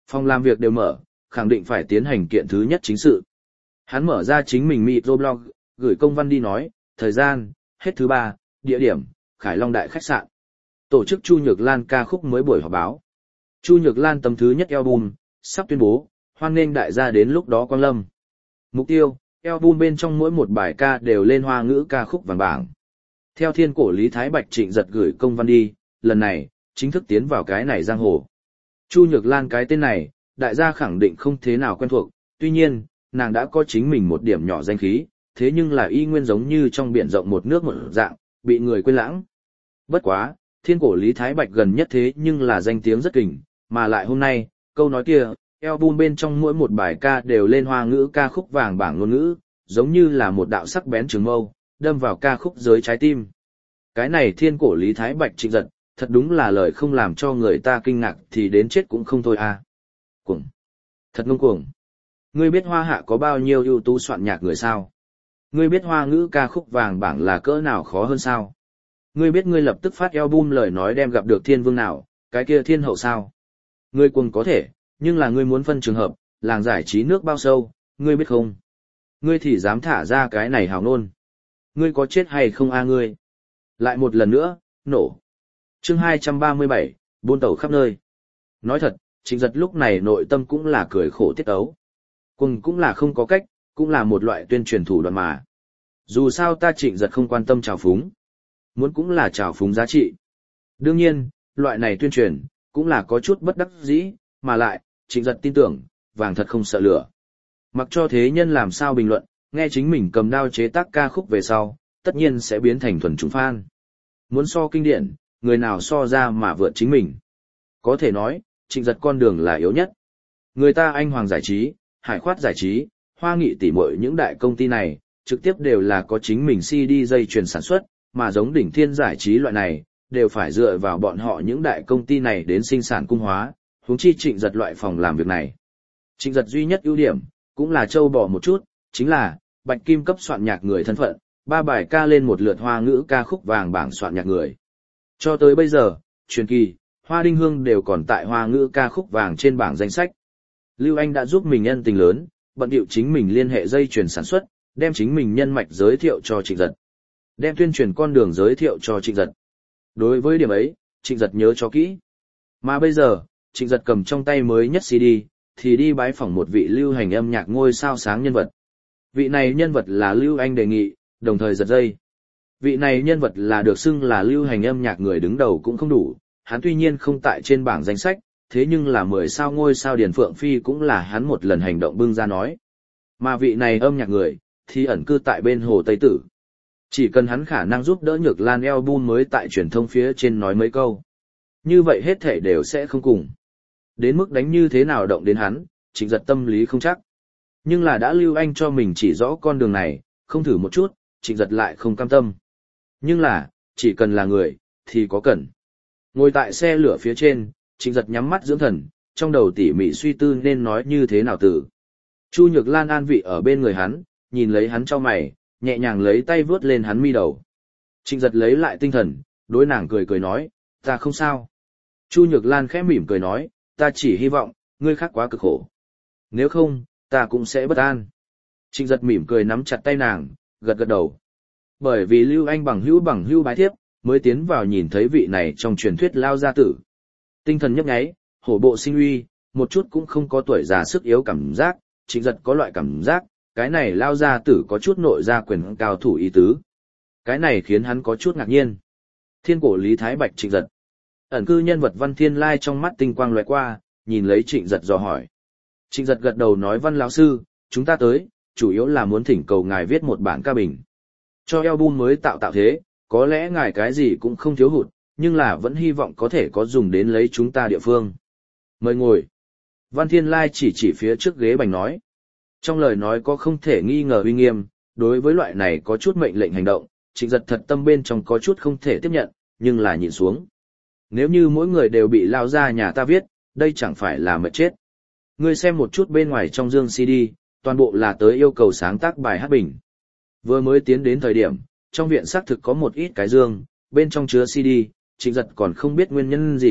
Phòng làm việc đều mở, khẳng định phải tiến hành kiện thứ nhất chính sự. Hắn mở ra chính mình microblog, gửi công văn đi nói, thời gian, hết thứ ba, địa điểm, Khải Long Đại khách sạn. Tổ chức Chu Nhược Lan ca khúc mới buổi họp báo. Chu Nhược Lan tấm thứ nhất album, sắp tuyên bố, hoan nghênh đại gia đến lúc đó quang lâm. Mục tiêu, album bên trong mỗi một bài ca đều lên hoa ngữ ca khúc vàng bảng. Theo thiên cổ Lý Thái Bạch Trịnh Giật gửi công văn đi, lần này, chính thức tiến vào cái này giang hồ. Chu Nhược Lan cái tên này, đại gia khẳng định không thế nào quen thuộc, tuy nhiên, nàng đã có chính mình một điểm nhỏ danh khí, thế nhưng là y nguyên giống như trong biển rộng một nước một dạng, bị người quên lãng. Bất quá, thiên cổ Lý Thái Bạch gần nhất thế nhưng là danh tiếng rất kình, mà lại hôm nay, câu nói kia, album bên trong mỗi một bài ca đều lên hoa ngữ ca khúc vàng bảng ngôn ngữ, giống như là một đạo sắc bén trường mâu, đâm vào ca khúc giới trái tim. Cái này thiên cổ Lý Thái Bạch Trịnh Giật, thật đúng là lời không làm cho người ta kinh ngạc thì đến chết cũng không thôi à. Cuồng. Thật ngông cuồng. Ngươi biết hoa hạ có bao nhiêu ưu tú soạn nhạc người sao? Ngươi biết hoa ngữ ca khúc vàng bảng là cỡ nào khó hơn sao? Ngươi biết ngươi lập tức phát album lời nói đem gặp được thiên vương nào, cái kia thiên hậu sao? Ngươi cuồng có thể, nhưng là ngươi muốn phân trường hợp, làng giải trí nước bao sâu, ngươi biết không? Ngươi thì dám thả ra cái này hào nôn. Ngươi có chết hay không a ngươi? Lại một lần nữa, nổ. Chương hai trăm ba mươi bảy, buôn tàu khắp nơi. Nói thật, Trịnh Giật lúc này nội tâm cũng là cười khổ tiết ấu. Cùng cũng là không có cách, cũng là một loại tuyên truyền thủ đoạn mà. Dù sao ta Trịnh Giật không quan tâm trào phúng. Muốn cũng là trào phúng giá trị. Đương nhiên, loại này tuyên truyền, cũng là có chút bất đắc dĩ, mà lại, Trịnh Giật tin tưởng, vàng thật không sợ lửa. Mặc cho thế nhân làm sao bình luận, nghe chính mình cầm đao chế tác ca khúc về sau, tất nhiên sẽ biến thành thuần chúng fan. Muốn so kinh điển, người nào so ra mà vượt chính mình. Có thể nói, Trịnh Giật con đường là yếu nhất. Người ta Anh Hoàng Giải trí, Hải Khoát Giải trí, Hoa Nghị tỉ muội những đại công ty này, trực tiếp đều là có chính mình xê đê dây chuyền sản xuất, mà giống Đỉnh Thiên Giải trí loại này, đều phải dựa vào bọn họ những đại công ty này đến sinh sản cung hóa, huống chi Trịnh Giật loại phòng làm việc này. Trịnh Giật duy nhất ưu điểm, cũng là châu bò một chút, chính là, bạch kim cấp soạn nhạc người thân phận, ba bài ca lên một lượt hoa ngữ ca khúc vàng bảng soạn nhạc người. Cho tới bây giờ, truyền kỳ, Hoa Đinh Hương đều còn tại hoa ngữ ca khúc vàng trên bảng danh sách. Lưu Anh đã giúp mình nhân tình lớn, bận điệu chính mình liên hệ dây chuyền sản xuất, đem chính mình nhân mạch giới thiệu cho Trịnh Giật. Đem tuyên truyền con đường giới thiệu cho Trịnh Giật. Đối với điểm ấy, Trịnh Giật nhớ cho kỹ. Mà bây giờ, Trịnh Giật cầm trong tay mới nhất xê đê, thì đi bái phỏng một vị lưu hành âm nhạc ngôi sao sáng nhân vật. Vị này nhân vật là Lưu Anh đề nghị, đồng thời giật dây. Vị này nhân vật là được xưng là lưu hành âm nhạc người đứng đầu cũng không đủ, hắn tuy nhiên không tại trên bảng danh sách, thế nhưng là mười sao ngôi sao Điền Phượng Phi cũng là hắn một lần hành động bưng ra nói. Mà vị này âm nhạc người, thì ẩn cư tại bên Hồ Tây Tử. Chỉ cần hắn khả năng giúp đỡ Nhược Lan album mới tại truyền thông phía trên nói mấy câu. Như vậy hết thể đều sẽ không cùng. Đến mức đánh như thế nào động đến hắn, Trịnh Giật tâm lý không chắc. Nhưng là đã Lưu Anh cho mình chỉ rõ con đường này, không thử một chút, Trịnh Giật lại không cam tâm. Nhưng là, chỉ cần là người, thì có cần. Ngồi tại xe lửa phía trên, Trịnh Giật nhắm mắt dưỡng thần, trong đầu tỉ mỉ suy tư nên nói như thế nào từ. Chu Nhược Lan an vị ở bên người hắn, nhìn lấy hắn trong mày, nhẹ nhàng lấy tay vướt lên hắn mi đầu. Trịnh Giật lấy lại tinh thần, đối nàng cười cười nói, ta không sao. Chu Nhược Lan khẽ mỉm cười nói, ta chỉ hy vọng, ngươi khác quá cực khổ. Nếu không, ta cũng sẽ bất an. Trịnh Giật mỉm cười nắm chặt tay nàng, gật gật đầu. Bởi vì Lưu Anh bằng hữu bằng hữu bái thiếp, mới tiến vào nhìn thấy vị này trong truyền thuyết lao gia tử. Tinh thần nhấp nháy, hổ bộ sinh uy, một chút cũng không có tuổi già sức yếu cảm giác, Trịnh Giật có loại cảm giác, cái này lao gia tử có chút nội gia quyền cao thủ ý tứ. Cái này khiến hắn có chút ngạc nhiên. Thiên cổ Lý Thái Bạch Trịnh Giật. Ẩn cư nhân vật Văn Thiên Lai trong mắt tinh quang lóe qua, nhìn lấy Trịnh Giật dò hỏi. Trịnh Giật gật đầu nói Văn lão sư, chúng ta tới, chủ yếu là muốn thỉnh cầu ngài viết một bản ca bình. Cho album mới tạo tạo thế, có lẽ ngài cái gì cũng không thiếu hụt, nhưng là vẫn hy vọng có thể có dùng đến lấy chúng ta địa phương. Mời ngồi. Văn Thiên Lai chỉ chỉ phía trước ghế bành nói. Trong lời nói có không thể nghi ngờ uy nghiêm, đối với loại này có chút mệnh lệnh hành động, Trịnh Giật thật tâm bên trong có chút không thể tiếp nhận, nhưng là nhìn xuống. Nếu như mỗi người đều bị lao ra nhà ta viết, đây chẳng phải là mệt chết. Ngươi xem một chút bên ngoài trong dương xê đê, toàn bộ là tới yêu cầu sáng tác bài hát bình. Vừa mới tiến đến thời điểm, trong viện xác thực có một ít cái dương, bên trong chứa xê đê, Trịnh Giật còn không biết nguyên nhân gì,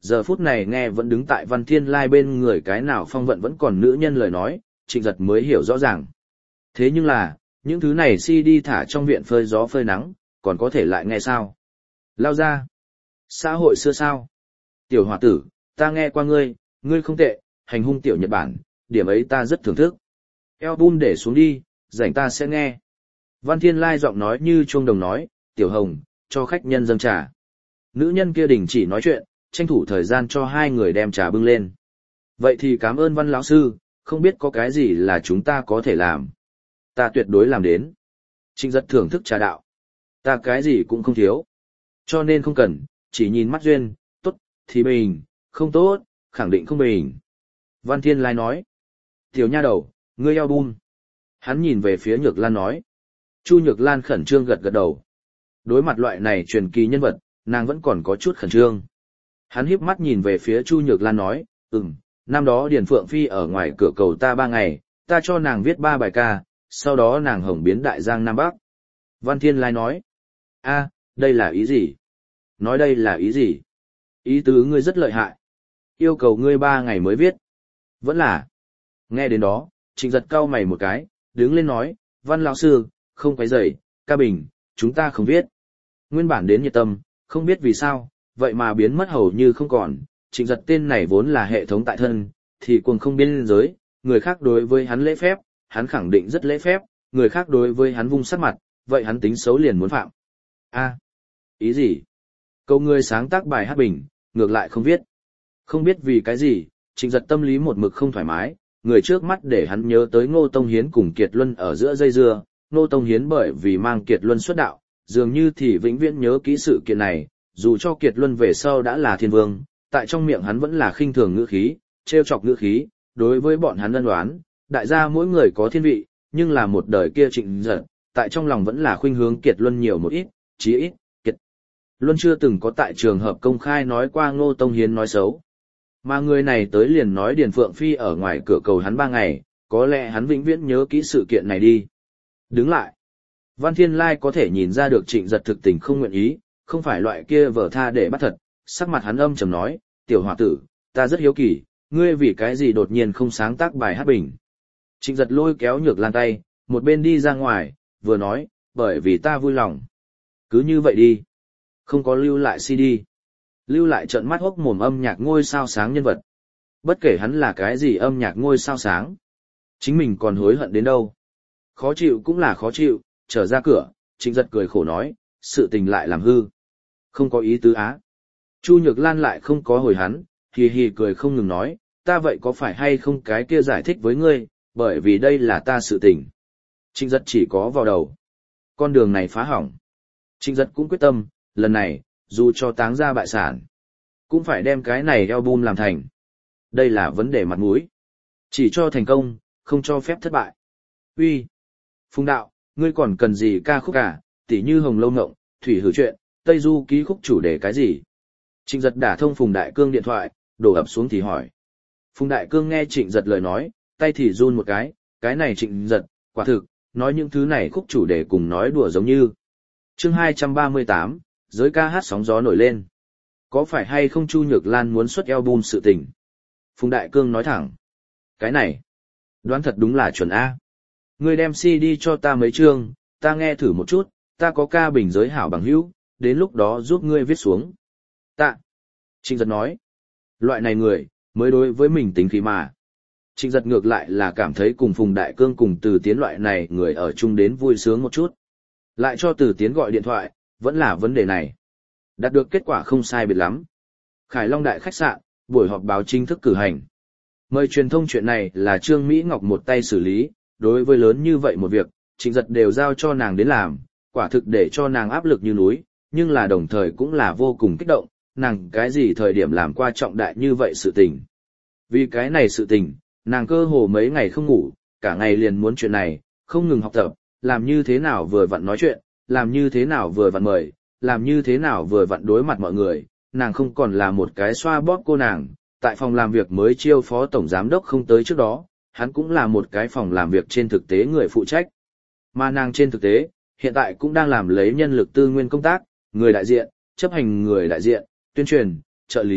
giờ phút này nghe vẫn đứng tại Văn Thiên Lai bên người cái nào phong vận vẫn còn nữ nhân lời nói, Trịnh Giật mới hiểu rõ ràng. Thế nhưng là, những thứ này si đi thả trong viện phơi gió phơi nắng, còn có thể lại nghe sao? Lao ra. Xã hội xưa sao? Tiểu hòa tử, ta nghe qua ngươi, ngươi không tệ, hành hung tiểu Nhật Bản, điểm ấy ta rất thưởng thức. Album để xuống đi, rảnh ta sẽ nghe. Văn Thiên Lai giọng nói như chuông đồng nói, Tiểu Hồng, cho khách nhân dâng trà. Nữ nhân kia đình chỉ nói chuyện, tranh thủ thời gian cho hai người đem trà bưng lên. Vậy thì cảm ơn Văn lão sư, không biết có cái gì là chúng ta có thể làm. Ta tuyệt đối làm đến. Trịnh Giật thưởng thức trà đạo. Ta cái gì cũng không thiếu. Cho nên không cần, chỉ nhìn mắt duyên, tốt, thì bình, không tốt, khẳng định không bình. Văn Thiên Lai nói. Tiểu nha đầu, ngươi album. Hắn nhìn về phía Nhược Lan nói. Chu Nhược Lan khẩn trương gật gật đầu. Đối mặt loại này truyền kỳ nhân vật, nàng vẫn còn có chút khẩn trương. Hắn híp mắt nhìn về phía Chu Nhược Lan nói, ừm, năm đó Điền Phượng Phi ở ngoài cửa cầu ta ba ngày, ta cho nàng viết ba bài ca, sau đó nàng hồng biến đại giang Nam Bắc. Văn Thiên Lai nói, a, đây là ý gì? Nói đây là ý gì? Ý tứ ngươi rất lợi hại. Yêu cầu ngươi ba ngày mới viết. Vẫn là. Nghe đến đó, Trịnh Giật cau mày một cái, đứng lên nói, Văn lão sư, không quấy rầy, ca bình, chúng ta không viết. Nguyên bản đến nhiệt tâm, không biết vì sao, vậy mà biến mất hầu như không còn. Trịnh Giật tên này vốn là hệ thống tại thân, thì cuồng không biên giới, người khác đối với hắn lễ phép, hắn khẳng định rất lễ phép, người khác đối với hắn vung sắc mặt, vậy hắn tính xấu liền muốn phạm. A, ý gì? Câu ngươi sáng tác bài hát bình, ngược lại không viết. Không biết vì cái gì, Trịnh Giật tâm lý một mực không thoải mái, người trước mắt để hắn nhớ tới Ngô Tông Hiến cùng Kiệt Luân ở giữa dây dưa. Ngô Tông Hiến bởi vì mang Kiệt Luân xuất đạo, dường như thì vĩnh viễn nhớ kỹ sự kiện này, dù cho Kiệt Luân về sau đã là thiên vương, tại trong miệng hắn vẫn là khinh thường ngữ khí, trêu chọc ngữ khí, đối với bọn hắn ân đoán, đại gia mỗi người có thiên vị, nhưng là một đời kia Trịnh Giật, tại trong lòng vẫn là khuynh hướng Kiệt Luân nhiều một ít, chí ít, Kiệt Luân chưa từng có tại trường hợp công khai nói qua Ngô Tông Hiến nói xấu. Mà người này tới liền nói Điền Phượng Phi ở ngoài cửa cầu hắn ba ngày, có lẽ hắn vĩnh viễn nhớ kỹ sự kiện này đi. Đứng lại. Văn Thiên Lai có thể nhìn ra được Trịnh Giật thực tình không nguyện ý, không phải loại kia vở tha để bắt thật, sắc mặt hắn âm trầm nói, tiểu hòa tử, ta rất hiếu kỳ, ngươi vì cái gì đột nhiên không sáng tác bài hát bình. Trịnh Giật lôi kéo Nhược Lan tay, một bên đi ra ngoài, vừa nói, bởi vì ta vui lòng. Cứ như vậy đi. Không có lưu lại xê đê. Lưu lại trận mắt hốc mồm âm nhạc ngôi sao sáng nhân vật. Bất kể hắn là cái gì âm nhạc ngôi sao sáng. Chính mình còn hối hận đến đâu. Khó chịu cũng là khó chịu, trở ra cửa, Trịnh Giật cười khổ nói, sự tình lại làm hư. Không có ý tứ á. Chu Nhược Lan lại không có hồi hắn, hì hì cười không ngừng nói, ta vậy có phải hay không cái kia giải thích với ngươi, bởi vì đây là ta sự tình. Trịnh Giật chỉ có vào đầu. Con đường này phá hỏng. Trịnh Giật cũng quyết tâm, lần này, dù cho táng ra bại sản, cũng phải đem cái này album làm thành. Đây là vấn đề mặt mũi. Chỉ cho thành công, không cho phép thất bại. Uy, Phùng đạo, ngươi còn cần gì ca khúc cả, tỉ như Hồng Lâu Ngộng, Thủy Hử Chuyện, Tây Du ký khúc chủ đề cái gì? Trịnh Giật đả thông Phùng Đại Cương điện thoại, đổ ập xuống thì hỏi. Phùng Đại Cương nghe Trịnh Giật lời nói, tay thì run một cái, cái này Trịnh Giật, quả thực, nói những thứ này khúc chủ đề cùng nói đùa giống như. Chương hai trăm ba mươi tám, giới ca hát sóng gió nổi lên. Có phải hay không Chu Nhược Lan muốn xuất album sự tình? Phùng Đại Cương nói thẳng. Cái này, đoán thật đúng là chuẩn A. Ngươi đem xê đê cho ta mấy chương, ta nghe thử một chút, ta có ca bình giới hảo bằng hữu, đến lúc đó giúp ngươi viết xuống. Tạ. Trịnh Giật nói. Loại này người, mới đối với mình tính khí mà. Trịnh Giật ngược lại là cảm thấy cùng Phùng Đại Cương cùng Từ Tiến loại này người ở chung đến vui sướng một chút. Lại cho Từ Tiến gọi điện thoại, vẫn là vấn đề này. Đạt được kết quả không sai biệt lắm. Khải Long Đại khách sạn, buổi họp báo chính thức cử hành. Mời truyền thông chuyện này là Trương Mỹ Ngọc một tay xử lý, đối với lớn như vậy một việc, Trịnh Giật đều giao cho nàng đến làm, quả thực để cho nàng áp lực như núi, nhưng là đồng thời cũng là vô cùng kích động, nàng cái gì thời điểm làm qua trọng đại như vậy sự tình. Vì cái này sự tình, nàng cơ hồ mấy ngày không ngủ, cả ngày liền muốn chuyện này, không ngừng học tập, làm như thế nào vừa vặn nói chuyện, làm như thế nào vừa vặn mời, làm như thế nào vừa vặn đối mặt mọi người, nàng không còn là một cái xoa bóp cô nàng, tại phòng làm việc mới chiêu phó tổng giám đốc không tới trước đó, hắn cũng là một cái phòng làm việc trên thực tế người phụ trách. Mà nàng trên thực tế, hiện tại cũng đang làm lấy nhân lực tư nguyên công tác, người đại diện, chấp hành người đại diện, tuyên truyền, trợ lý,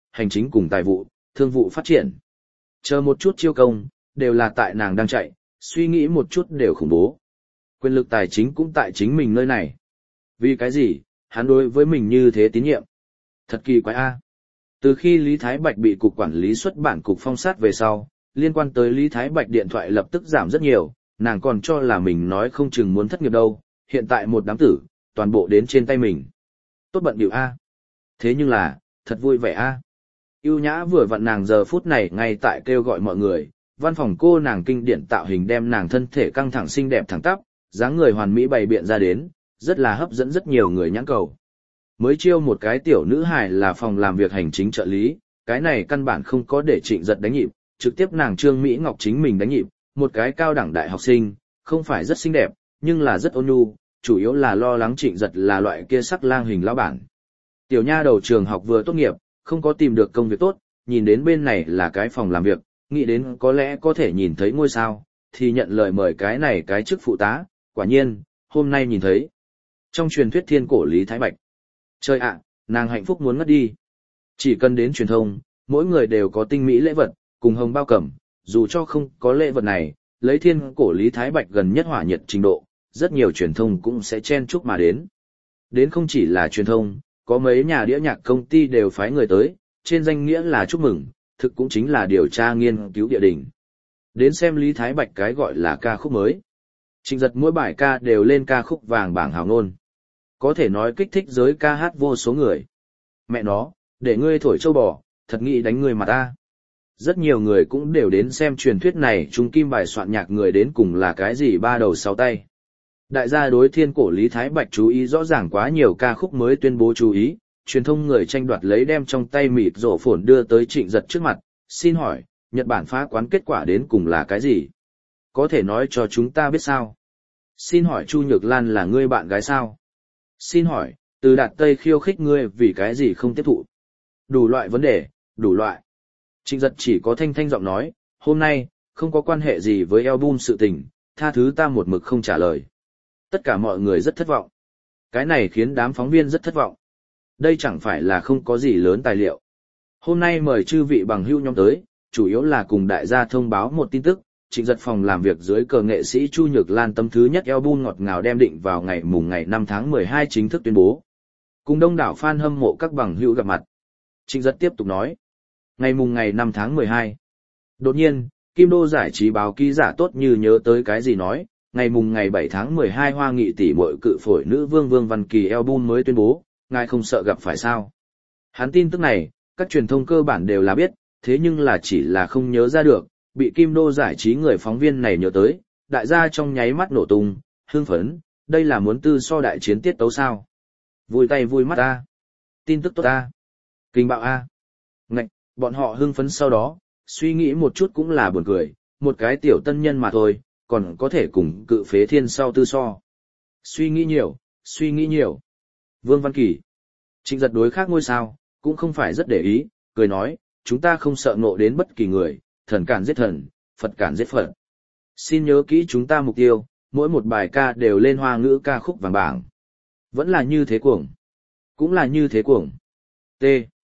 hành chính cùng tài vụ, thương vụ phát triển. Chờ một chút chiêu công, đều là tại nàng đang chạy, suy nghĩ một chút đều khủng bố. Quyền lực tài chính cũng tại chính mình nơi này. Vì cái gì, hắn đối với mình như thế tín nhiệm. Thật kỳ quái a. Từ khi Lý Thái Bạch bị cục quản lý xuất bản cục phong sát về sau, liên quan tới Lý Thái Bạch điện thoại lập tức giảm rất nhiều, nàng còn cho là mình nói không chừng muốn thất nghiệp đâu, hiện tại một đám tử, toàn bộ đến trên tay mình. Tốt bận điệu a. Thế nhưng là, thật vui vẻ a. Ưu nhã vừa vặn nàng giờ phút này ngay tại kêu gọi mọi người, văn phòng cô nàng kinh điển tạo hình đem nàng thân thể căng thẳng xinh đẹp thẳng tắp, dáng người hoàn mỹ bày biện ra đến, rất là hấp dẫn rất nhiều người nhãn cầu. Mới chiêu một cái tiểu nữ hài là phòng làm việc hành chính trợ lý, cái này căn bản không có để Trịnh Giật đánh nhịp, trực tiếp nàng Trương Mỹ Ngọc chính mình đánh nhịp, một cái cao đẳng đại học sinh, không phải rất xinh đẹp, nhưng là rất ôn nhu, chủ yếu là lo lắng Trịnh Giật là loại kia sắc lang hình lão bản. Tiểu nha đầu trường học vừa tốt nghiệp, không có tìm được công việc tốt, nhìn đến bên này là cái phòng làm việc, nghĩ đến có lẽ có thể nhìn thấy ngôi sao, thì nhận lời mời cái này cái chức phụ tá, quả nhiên, hôm nay nhìn thấy. Trong truyền thuyết thiên cổ Lý Thái Bạch. Trời ạ, nàng hạnh phúc muốn ngất đi. Chỉ cần đến truyền thông, mỗi người đều có tinh mỹ lễ vật, cùng hồng bao cẩm, dù cho không có lễ vật này, lấy thiên cổ Lý Thái Bạch gần nhất hỏa nhiệt trình độ, rất nhiều truyền thông cũng sẽ chen chúc mà đến. Đến không chỉ là truyền thông, có mấy nhà đĩa nhạc công ty đều phái người tới, trên danh nghĩa là chúc mừng, thực cũng chính là điều tra nghiên cứu địa đình. Đến xem Lý Thái Bạch cái gọi là ca khúc mới. Trịnh Giật mỗi bài ca đều lên ca khúc vàng bảng hào ngôn. Có thể nói kích thích giới ca hát vô số người. Mẹ nó, để ngươi thổi châu bò, thật nghĩ đánh ngươi mà ta. Rất nhiều người cũng đều đến xem truyền thuyết này, trung kim bài soạn nhạc người đến cùng là cái gì ba đầu sáu tay. Đại gia đối thiên cổ Lý Thái Bạch chú ý rõ ràng quá nhiều ca khúc mới tuyên bố chú ý, truyền thông người tranh đoạt lấy đem trong tay mịt rổ phồn đưa tới Trịnh Giật trước mặt, xin hỏi, Nhật Bản phá quán kết quả đến cùng là cái gì? Có thể nói cho chúng ta biết sao? Xin hỏi Chu Nhược Lan là ngươi bạn gái sao? Xin hỏi, từ Đạt Tây khiêu khích ngươi vì cái gì không tiếp thụ? Đủ loại vấn đề, đủ loại. Trịnh Giật chỉ có thanh thanh giọng nói, hôm nay, không có quan hệ gì với album sự tình, tha thứ ta một mực không trả lời. Tất cả mọi người rất thất vọng. Cái này khiến đám phóng viên rất thất vọng. Đây chẳng phải là không có gì lớn tài liệu. Hôm nay mời chư vị bằng hữu nhóm tới, chủ yếu là cùng đại gia thông báo một tin tức, Trịnh Giật phòng làm việc dưới cờ nghệ sĩ Chu Nhược Lan tấm thứ nhất album ngọt ngào đem định vào ngày mùng ngày năm tháng mười hai chính thức tuyên bố. Cùng đông đảo fan hâm mộ các bằng hữu gặp mặt. Trịnh Giật tiếp tục nói. Ngày mùng ngày năm tháng mười hai. Đột nhiên, Kim Đô giải trí báo ký giả tốt như nhớ tới cái gì nói, ngày mùng ngày bảy tháng mười hai Hoa Nghị tỷ muội cự phổi nữ vương Vương Văn Kỳ album mới tuyên bố, ngài không sợ gặp phải sao? Hắn tin tức này, các truyền thông cơ bản đều là biết, thế nhưng là chỉ là không nhớ ra được, bị Kim Đô giải trí người phóng viên này nhớ tới, đại gia trong nháy mắt nổ tung, hưng phấn, đây là muốn tư so đại chiến tiết tấu sao? Vui tay vui mắt a, tin tức tốt a, kinh bạo a. Ngạch, bọn họ hưng phấn sau đó, suy nghĩ một chút cũng là buồn cười, một cái tiểu tân nhân mà thôi, còn có thể cùng cự phế thiên sau tư so. Suy nghĩ nhiều, suy nghĩ nhiều. Vương Văn Kỳ. Trịnh Giật đối khác ngôi sao, cũng không phải rất để ý, cười nói, chúng ta không sợ ngộ đến bất kỳ người, thần cản giết thần, Phật cản giết Phật. Xin nhớ kỹ chúng ta mục tiêu, mỗi một bài ca đều lên hoa ngữ ca khúc vàng bảng. Vẫn là như thế cuồng. Cũng là như thế cuồng. T.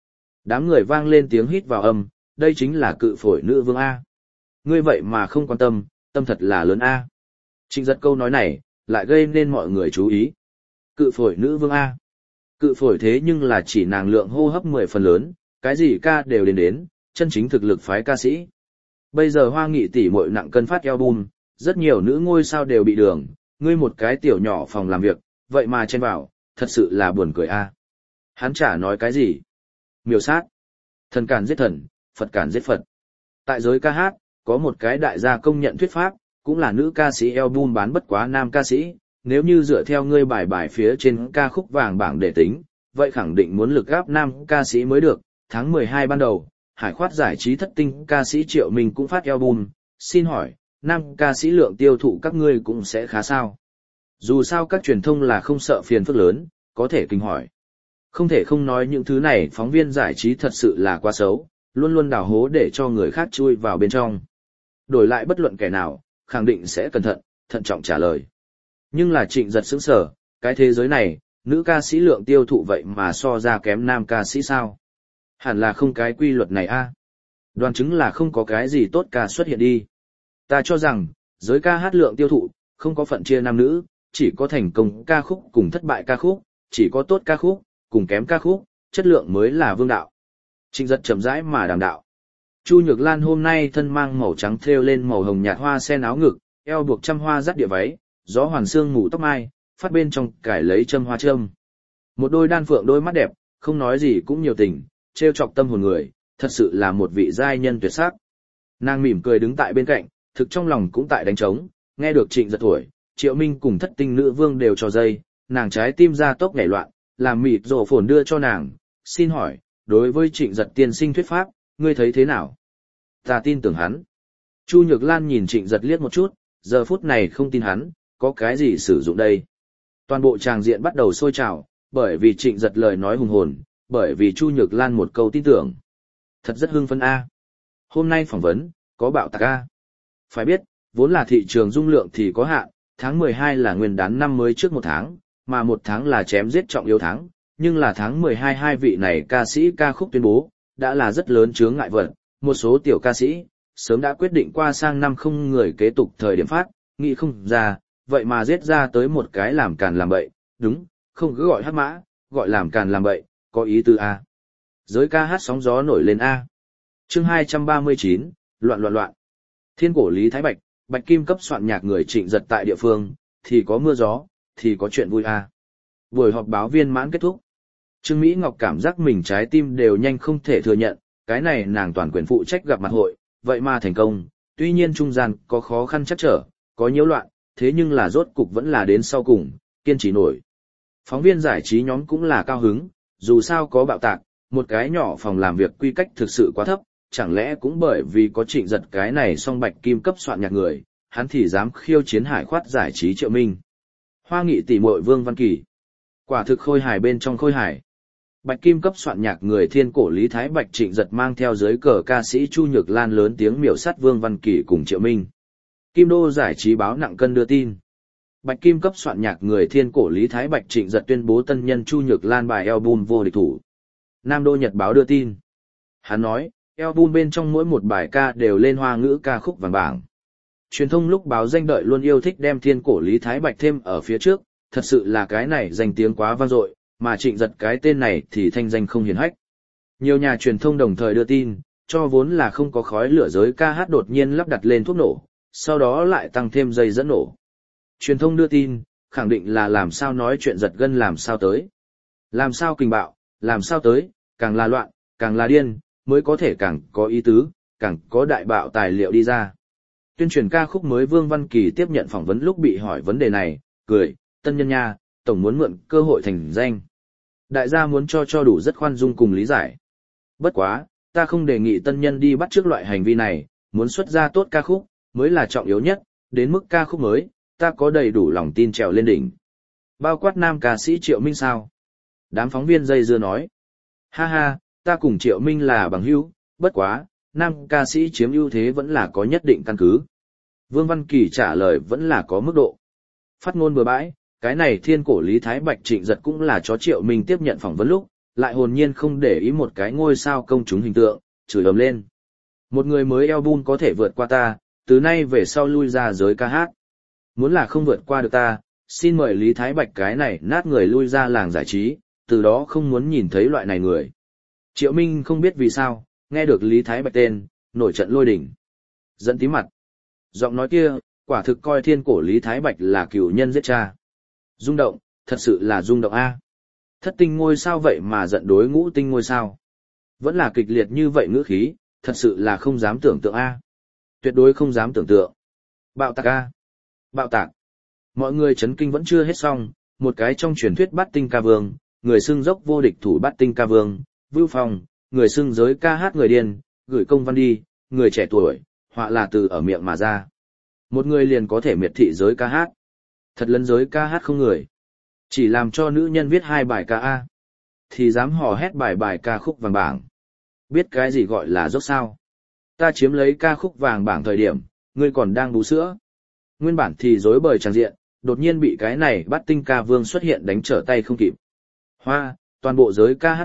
Đám người vang lên tiếng hít vào âm, đây chính là cự phổi nữ vương A. Ngươi vậy mà không quan tâm, tâm thật là lớn A. Trịnh Giật câu nói này, lại gây nên mọi người chú ý. Cự phổi nữ vương A. Cự phổi thế nhưng là chỉ nàng lượng hô hấp mười phần lớn, cái gì ca đều đến đến, chân chính thực lực phái ca sĩ. Bây giờ Hoa Nghị tỷ muội nặng cân phát album, rất nhiều nữ ngôi sao đều bị đường, ngươi một cái tiểu nhỏ phòng làm việc, vậy mà chen vào, thật sự là buồn cười A. Hắn chả nói cái gì. Miêu sát. Thần cản giết thần, Phật cản giết Phật. Tại giới ca hát, có một cái đại gia công nhận thuyết pháp, cũng là nữ ca sĩ album bán bất quá nam ca sĩ, nếu như dựa theo ngươi bài bài phía trên ca khúc vàng bảng để tính, vậy khẳng định muốn lực gáp nam ca sĩ mới được. Tháng mười hai ban đầu, Hải Khoát giải trí thất tinh ca sĩ Triệu Minh cũng phát album, xin hỏi, nam ca sĩ lượng tiêu thụ các ngươi cũng sẽ khá sao? Dù sao các truyền thông là không sợ phiền phức lớn, có thể kinh hỏi. Không thể không nói những thứ này phóng viên giải trí thật sự là quá xấu, luôn luôn đào hố để cho người khác chui vào bên trong. Đổi lại bất luận kẻ nào, khẳng định sẽ cẩn thận, thận trọng trả lời. Nhưng là Trịnh Giật sững sờ, cái thế giới này, nữ ca sĩ lượng tiêu thụ vậy mà so ra kém nam ca sĩ sao? Hẳn là không cái quy luật này a. Đoán chứng là không có cái gì tốt ca xuất hiện đi. Ta cho rằng, giới ca hát lượng tiêu thụ, không có phận chia nam nữ, chỉ có thành công ca khúc cùng thất bại ca khúc, chỉ có tốt ca khúc, cùng kém ca khúc, chất lượng mới là vương đạo. Trịnh Giật chậm rãi mà đàm đạo. Chu Nhược Lan hôm nay thân mang màu trắng thêu lên màu hồng nhạt hoa sen áo ngực, eo buộc trăm hoa dắt địa váy, gió hoàn xương ngủ tóc mai, phát bên trong cải lấy châm hoa châm. Một đôi đan phượng đôi mắt đẹp, không nói gì cũng nhiều tình, trêu chọc tâm hồn người, thật sự là một vị giai nhân tuyệt sắc. Nàng mỉm cười đứng tại bên cạnh, thực trong lòng cũng tại đánh trống, nghe được Trịnh Giật tuổi, Triệu Minh cùng thất tinh nữ vương đều cho dây, nàng trái tim ra tốc nhảy loạn, làm mịt rổ phồn đưa cho nàng, xin hỏi, đối với Trịnh Giật tiên sinh thuyết pháp, ngươi thấy thế nào? Ta tin tưởng hắn. Chu Nhược Lan nhìn Trịnh Giật liếc một chút, giờ phút này không tin hắn, có cái gì sử dụng đây? Toàn bộ tràng diện bắt đầu sôi trào, bởi vì Trịnh Giật lời nói hùng hồn, bởi vì Chu Nhược Lan một câu tin tưởng. Thật rất hưng phấn a. Hôm nay phỏng vấn, có bạo tạc a. Phải biết, vốn là thị trường dung lượng thì có hạn, tháng mười hai là nguyên đán năm mới trước một tháng, mà một tháng là chém giết trọng yếu tháng, nhưng là tháng mười hai hai vị này ca sĩ ca khúc tuyên bố, đã là rất lớn chướng ngại vật, một số tiểu ca sĩ, sớm đã quyết định qua sang năm không người kế tục thời điểm phát, nghĩ không ra, vậy mà giết ra tới một cái làm càn làm bậy, đúng, không cứ gọi hát mã, gọi làm càn làm bậy, có ý tư A. Giới ca hát sóng gió nổi lên A. Chương hai trăm ba mươi chín, loạn loạn loạn. Thiên cổ Lý Thái Bạch, Bạch Kim cấp soạn nhạc người Trịnh Giật tại địa phương, thì có mưa gió, thì có chuyện vui A. Buổi họp báo viên mãn kết thúc. Trương Mỹ Ngọc cảm giác mình trái tim đều nhanh không thể thừa nhận, cái này nàng toàn quyền phụ trách gặp mặt hội, vậy mà thành công, tuy nhiên trung gian có khó khăn chắc trở, có nhiễu loạn, thế nhưng là rốt cục vẫn là đến sau cùng, kiên trì nổi. Phóng viên giải trí nhóm cũng là cao hứng, dù sao có bạo tạc, một cái nhỏ phòng làm việc quy cách thực sự quá thấp, chẳng lẽ cũng bởi vì có Trịnh Giật cái này song Bạch Kim cấp soạn nhạc người, hắn thì dám khiêu chiến hải khoát giải trí Triệu Minh. Hoa nghị tỷ muội Vương Văn Kỳ. Quả thực khôi hài bên trong khôi hài. Bạch Kim cấp soạn nhạc người thiên cổ Lý Thái Bạch Trịnh Giật mang theo dưới cờ ca sĩ Chu Nhược Lan lớn tiếng miểu sát Vương Văn Kỳ cùng Triệu Minh. Kim Đô giải trí báo nặng cân đưa tin. Bạch Kim cấp soạn nhạc người thiên cổ Lý Thái Bạch Trịnh Giật tuyên bố tân nhân Chu Nhược Lan bài album vô địch thủ. Nam Đô Nhật báo đưa tin. Hắn nói, album bên trong mỗi một bài ca đều lên hoa ngữ ca khúc vàng bảng. Truyền thông lúc báo danh đợi luôn yêu thích đem thiên cổ Lý Thái Bạch thêm ở phía trước, thật sự là cái này danh tiếng quá vang dội, mà Trịnh Giật cái tên này thì thanh danh không hiển hách. Nhiều nhà truyền thông đồng thời đưa tin, cho vốn là không có khói lửa giới ca hát đột nhiên lắp đặt lên thuốc nổ, sau đó lại tăng thêm dây dẫn nổ. Truyền thông đưa tin, khẳng định là làm sao nói chuyện giật gân làm sao tới. Làm sao kình bạo, làm sao tới, càng là loạn, càng là điên, mới có thể càng có ý tứ, càng có đại bạo tài liệu đi ra. Tuyên truyền ca khúc mới Vương Văn Kỳ tiếp nhận phỏng vấn lúc bị hỏi vấn đề này, cười, tân nhân nha, tổng muốn mượn cơ hội thành danh. Đại gia muốn cho cho đủ rất khoan dung cùng lý giải. Bất quá, ta không đề nghị tân nhân đi bắt chước loại hành vi này, muốn xuất ra tốt ca khúc, mới là trọng yếu nhất, đến mức ca khúc mới, ta có đầy đủ lòng tin trèo lên đỉnh. Bao quát nam ca sĩ Triệu Minh sao? Đám phóng viên dây dưa nói. Ha ha, ta cùng Triệu Minh là bằng hữu, bất quá, nam ca sĩ chiếm ưu thế vẫn là có nhất định căn cứ. Vương Văn Kỳ trả lời vẫn là có mức độ. Phát ngôn bừa bãi, cái này thiên cổ Lý Thái Bạch Trịnh Giật cũng là chó Triệu Minh tiếp nhận phỏng vấn lúc, lại hồn nhiên không để ý một cái ngôi sao công chúng hình tượng, chửi ầm lên. Một người mới album có thể vượt qua ta, từ nay về sau lui ra giới ca hát. Muốn là không vượt qua được ta, xin mời Lý Thái Bạch cái này nát người lui ra làng giải trí, từ đó không muốn nhìn thấy loại này người. Triệu Minh không biết vì sao, nghe được Lý Thái Bạch tên, nổi trận lôi đỉnh. Giận tí mặt. Giọng nói kia, quả thực coi thiên cổ Lý Thái Bạch là cựu nhân giết cha. Rung động, thật sự là rung động a. Thất tinh ngôi sao vậy mà giận đối ngũ tinh ngôi sao. Vẫn là kịch liệt như vậy ngữ khí, thật sự là không dám tưởng tượng a. Tuyệt đối không dám tưởng tượng. Bạo tạc a. Bạo tạc. Mọi người chấn kinh vẫn chưa hết xong, một cái trong truyền thuyết bát tinh ca vương, người xưng dốc vô địch thủ bát tinh ca vương, Vưu Phong, người xưng giới ca hát người điên, gửi công văn đi, người trẻ tuổi, họa là từ ở miệng mà ra. Một người liền có thể miệt thị giới ca hát. Thật lấn giới ca hát không người. Chỉ làm cho nữ nhân viết hai bài ca A. Thì dám hò hét bài bài ca khúc vàng bảng. Biết cái gì gọi là dốc sao? Ta chiếm lấy ca khúc vàng bảng thời điểm, ngươi còn đang bú sữa. Nguyên bản thì rối bời tràng diện, đột nhiên bị cái này bắt tinh ca vương xuất hiện đánh trở tay không kịp. Hoa, toàn bộ giới ca hát bạo,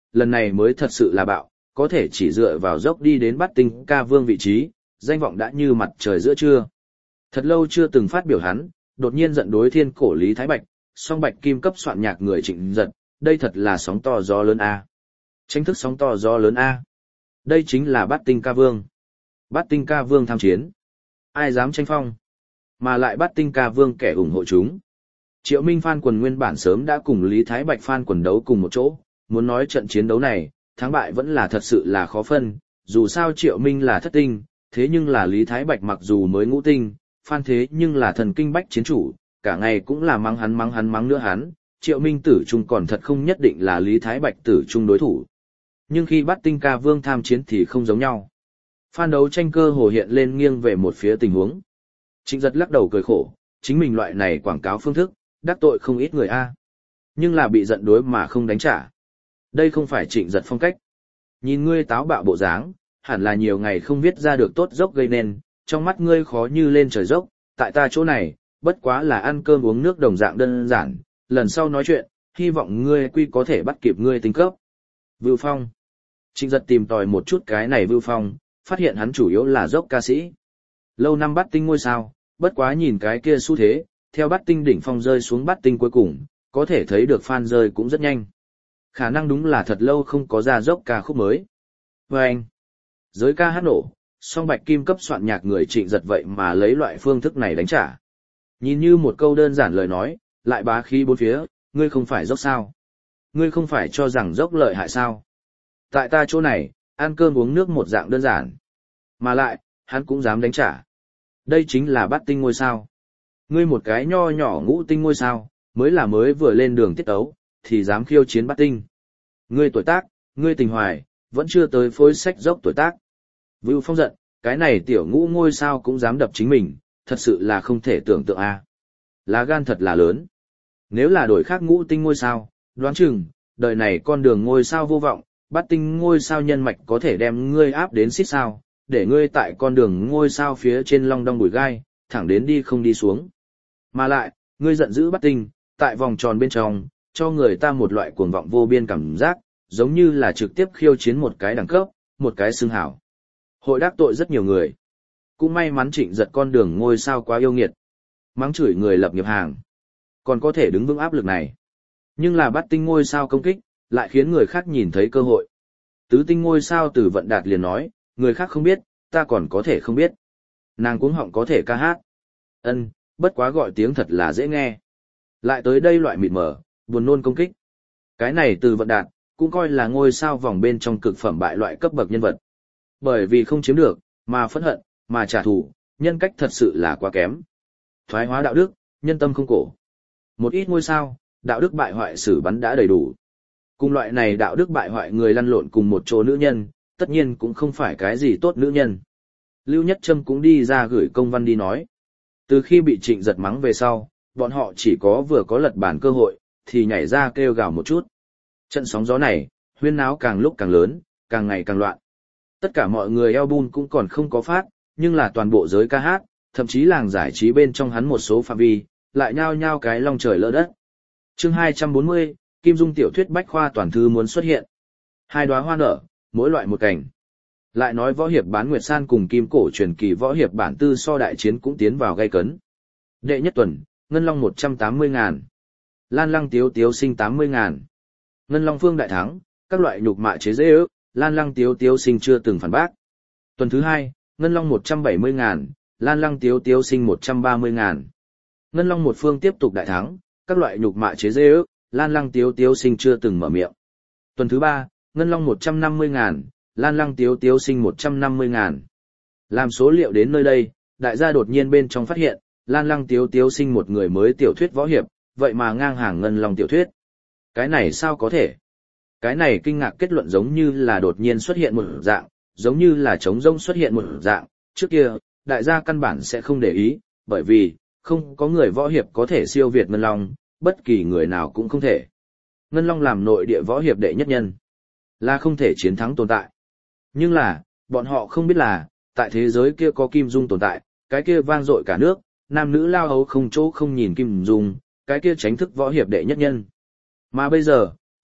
lần này mới thật sự là bạo, có thể chỉ dựa vào dốc đi đến Bát Tinh ca vương vị trí, danh vọng đã như mặt trời giữa trưa. Thật lâu chưa từng phát biểu hắn, đột nhiên giận đối thiên cổ Lý Thái Bạch, song bạch kim cấp soạn nhạc người Trịnh Giật, đây thật là sóng to gió lớn a. Tranh thức sóng to gió lớn a. Đây chính là Bát Tinh ca vương. Bát Tinh ca vương tham chiến. Ai dám tranh phong? Mà lại Bát Tinh ca vương kẻ ủng hộ chúng. Triệu Minh fan quần nguyên bản sớm đã cùng Lý Thái Bạch fan quần đấu cùng một chỗ, muốn nói trận chiến đấu này, thắng bại vẫn là thật sự là khó phân, dù sao Triệu Minh là thất tinh, thế nhưng là Lý Thái Bạch mặc dù mới ngũ tinh, fan thế nhưng là thần kinh bách chiến chủ, cả ngày cũng là mắng hắn mắng hắn mắng nữa hắn, Triệu Minh tử trung còn thật không nhất định là Lý Thái Bạch tử trung đối thủ. Nhưng khi Bát Tinh ca vương tham chiến thì không giống nhau. Fan đấu tranh cơ hồ hiện lên nghiêng về một phía tình huống. Trịnh Giật lắc đầu cười khổ, chính mình loại này quảng cáo phương thức, đắc tội không ít người a. Nhưng là bị giận đối mà không đánh trả. Đây không phải Trịnh Giật phong cách. Nhìn ngươi táo bạo bộ dáng, hẳn là nhiều ngày không viết ra được tốt dốc gây nên, trong mắt ngươi khó như lên trời dốc, tại ta chỗ này, bất quá là ăn cơm uống nước đồng dạng đơn giản, lần sau nói chuyện, hy vọng ngươi quy có thể bắt kịp ngươi tính cấp. Vưu Phong. Trịnh Giật tìm tòi một chút cái này Vưu Phong, phát hiện hắn chủ yếu là dốc ca sĩ. Lâu năm Bát Tinh ngôi sao, bất quá nhìn cái kia xu thế, theo Bát Tinh đỉnh phong rơi xuống Bát Tinh cuối cùng, có thể thấy được fan rơi cũng rất nhanh. Khả năng đúng là thật lâu không có ra dốc ca khúc mới. Và anh, giới ca hát nổ, song bạch kim cấp soạn nhạc người Trịnh Giật vậy mà lấy loại phương thức này đánh trả. Nhìn như một câu đơn giản lời nói, lại bá khí bốn phía, ngươi không phải dốc sao? Ngươi không phải cho rằng dốc lợi hại sao? Tại ta chỗ này, ăn cơm uống nước một dạng đơn giản. Mà lại, hắn cũng dám đánh trả. Đây chính là Bát Tinh ngôi sao. Ngươi một cái nho nhỏ ngũ tinh ngôi sao, mới là mới vừa lên đường tiết ấu, thì dám khiêu chiến Bát Tinh. Ngươi tuổi tác, ngươi tình hoài, vẫn chưa tới phối sách dốc tuổi tác. Vưu Phong giận, cái này tiểu ngũ ngôi sao cũng dám đập chính mình, thật sự là không thể tưởng tượng a. Lá gan thật là lớn. Nếu là đổi khác ngũ tinh ngôi sao, đoán chừng, đời này con đường ngôi sao vô vọng, Bát Tinh ngôi sao nhân mạch có thể đem ngươi áp đến xít sao, để ngươi tại con đường ngôi sao phía trên long đong bụi gai, thẳng đến đi không đi xuống. Mà lại, ngươi giận dữ Bát Tinh, tại vòng tròn bên trong, cho người ta một loại cuồng vọng vô biên cảm giác, giống như là trực tiếp khiêu chiến một cái đẳng cấp, một cái xưng hảo. Hội đắc tội rất nhiều người. Cũng may mắn Trịnh Giật con đường ngôi sao quá yêu nghiệt. Mắng chửi người lập nghiệp hàng. Còn có thể đứng vững áp lực này. Nhưng là Bát Tinh ngôi sao công kích, lại khiến người khác nhìn thấy cơ hội. Tứ tinh ngôi sao Từ Vận Đạt liền nói, người khác không biết, ta còn có thể không biết. Nàng cuống họng có thể ca hát. Ân, bất quá gọi tiếng thật là dễ nghe. Lại tới đây loại mịt mờ, buồn nôn công kích. Cái này Từ Vận Đạt, cũng coi là ngôi sao vòng bên trong cực phẩm bại loại cấp bậc nhân vật. Bởi vì không chiếm được, mà phẫn hận, mà trả thù, nhân cách thật sự là quá kém. Thoái hóa đạo đức, nhân tâm không cổ. Một ít ngôi sao, đạo đức bại hoại xử bắn đã đầy đủ. Cùng loại này đạo đức bại hoại người lăn lộn cùng một chỗ nữ nhân, tất nhiên cũng không phải cái gì tốt nữ nhân. Lưu Nhất Trâm cũng đi ra gửi công văn đi nói. Từ khi bị Trịnh Giật mắng về sau, bọn họ chỉ có vừa có lật bản cơ hội, thì nhảy ra kêu gào một chút. Trận sóng gió này, huyên náo càng lúc càng lớn, càng ngày càng loạn. Tất cả mọi người album cũng còn không có phát, nhưng là toàn bộ giới ca hát, thậm chí làng giải trí bên trong hắn một số phạm vi, lại nhao nhao cái long trời lỡ đất. Chương hai trăm bốn mươi, Kim Dung tiểu thuyết bách khoa toàn thư muốn xuất hiện. Hai đóa hoa nở, mỗi loại một cảnh. Lại nói võ hiệp bán Nguyệt San cùng Kim Cổ truyền kỳ võ hiệp bản tư so đại chiến cũng tiến vào gay cấn. Đệ nhất tuần, Ngân Long một trăm tám mươi ngàn. Lan Lăng Tiếu Tiếu sinh tám mươi ngàn. Ngân Long Phương đại thắng, các loại nhục mạ chế dễ ước, Lan Lăng Tiếu Tiếu sinh chưa từng phản bác. Tuần thứ hai, Ngân Long một trăm bảy mươi ngàn, Lan Lăng Tiếu Tiếu sinh một trăm ba mươi ngàn. Ngân Long một phương tiếp tục đại thắng, các loại nhục mạ chế dễ ước, Lan Lăng Tiếu Tiếu sinh chưa từng mở miệng. Tuần thứ ba, Ngân Long một trăm năm mươi ngàn, Lan Lăng Tiếu Tiếu sinh một trăm năm mươi ngàn. Làm số liệu đến nơi đây, đại gia đột nhiên bên trong phát hiện, Lan Lăng Tiếu Tiếu sinh một người mới tiểu thuyết võ hiệp, vậy mà ngang hàng Ngân Long tiểu thuyết. Cái này sao có thể? Cái này kinh ngạc kết luận giống như là đột nhiên xuất hiện một dạng, giống như là trống rỗng xuất hiện một dạng, trước kia, đại gia căn bản sẽ không để ý, bởi vì, không có người võ hiệp có thể siêu việt Ngân Long, bất kỳ người nào cũng không thể. Ngân Long làm nội địa võ hiệp đệ nhất nhân, là không thể chiến thắng tồn tại. Nhưng là, bọn họ không biết là, tại thế giới kia có Kim Dung tồn tại, cái kia vang dội cả nước, nam nữ lao hấu không chỗ không nhìn Kim Dung, cái kia tránh thức võ hiệp đệ nhất nhân. Mà bây giờ,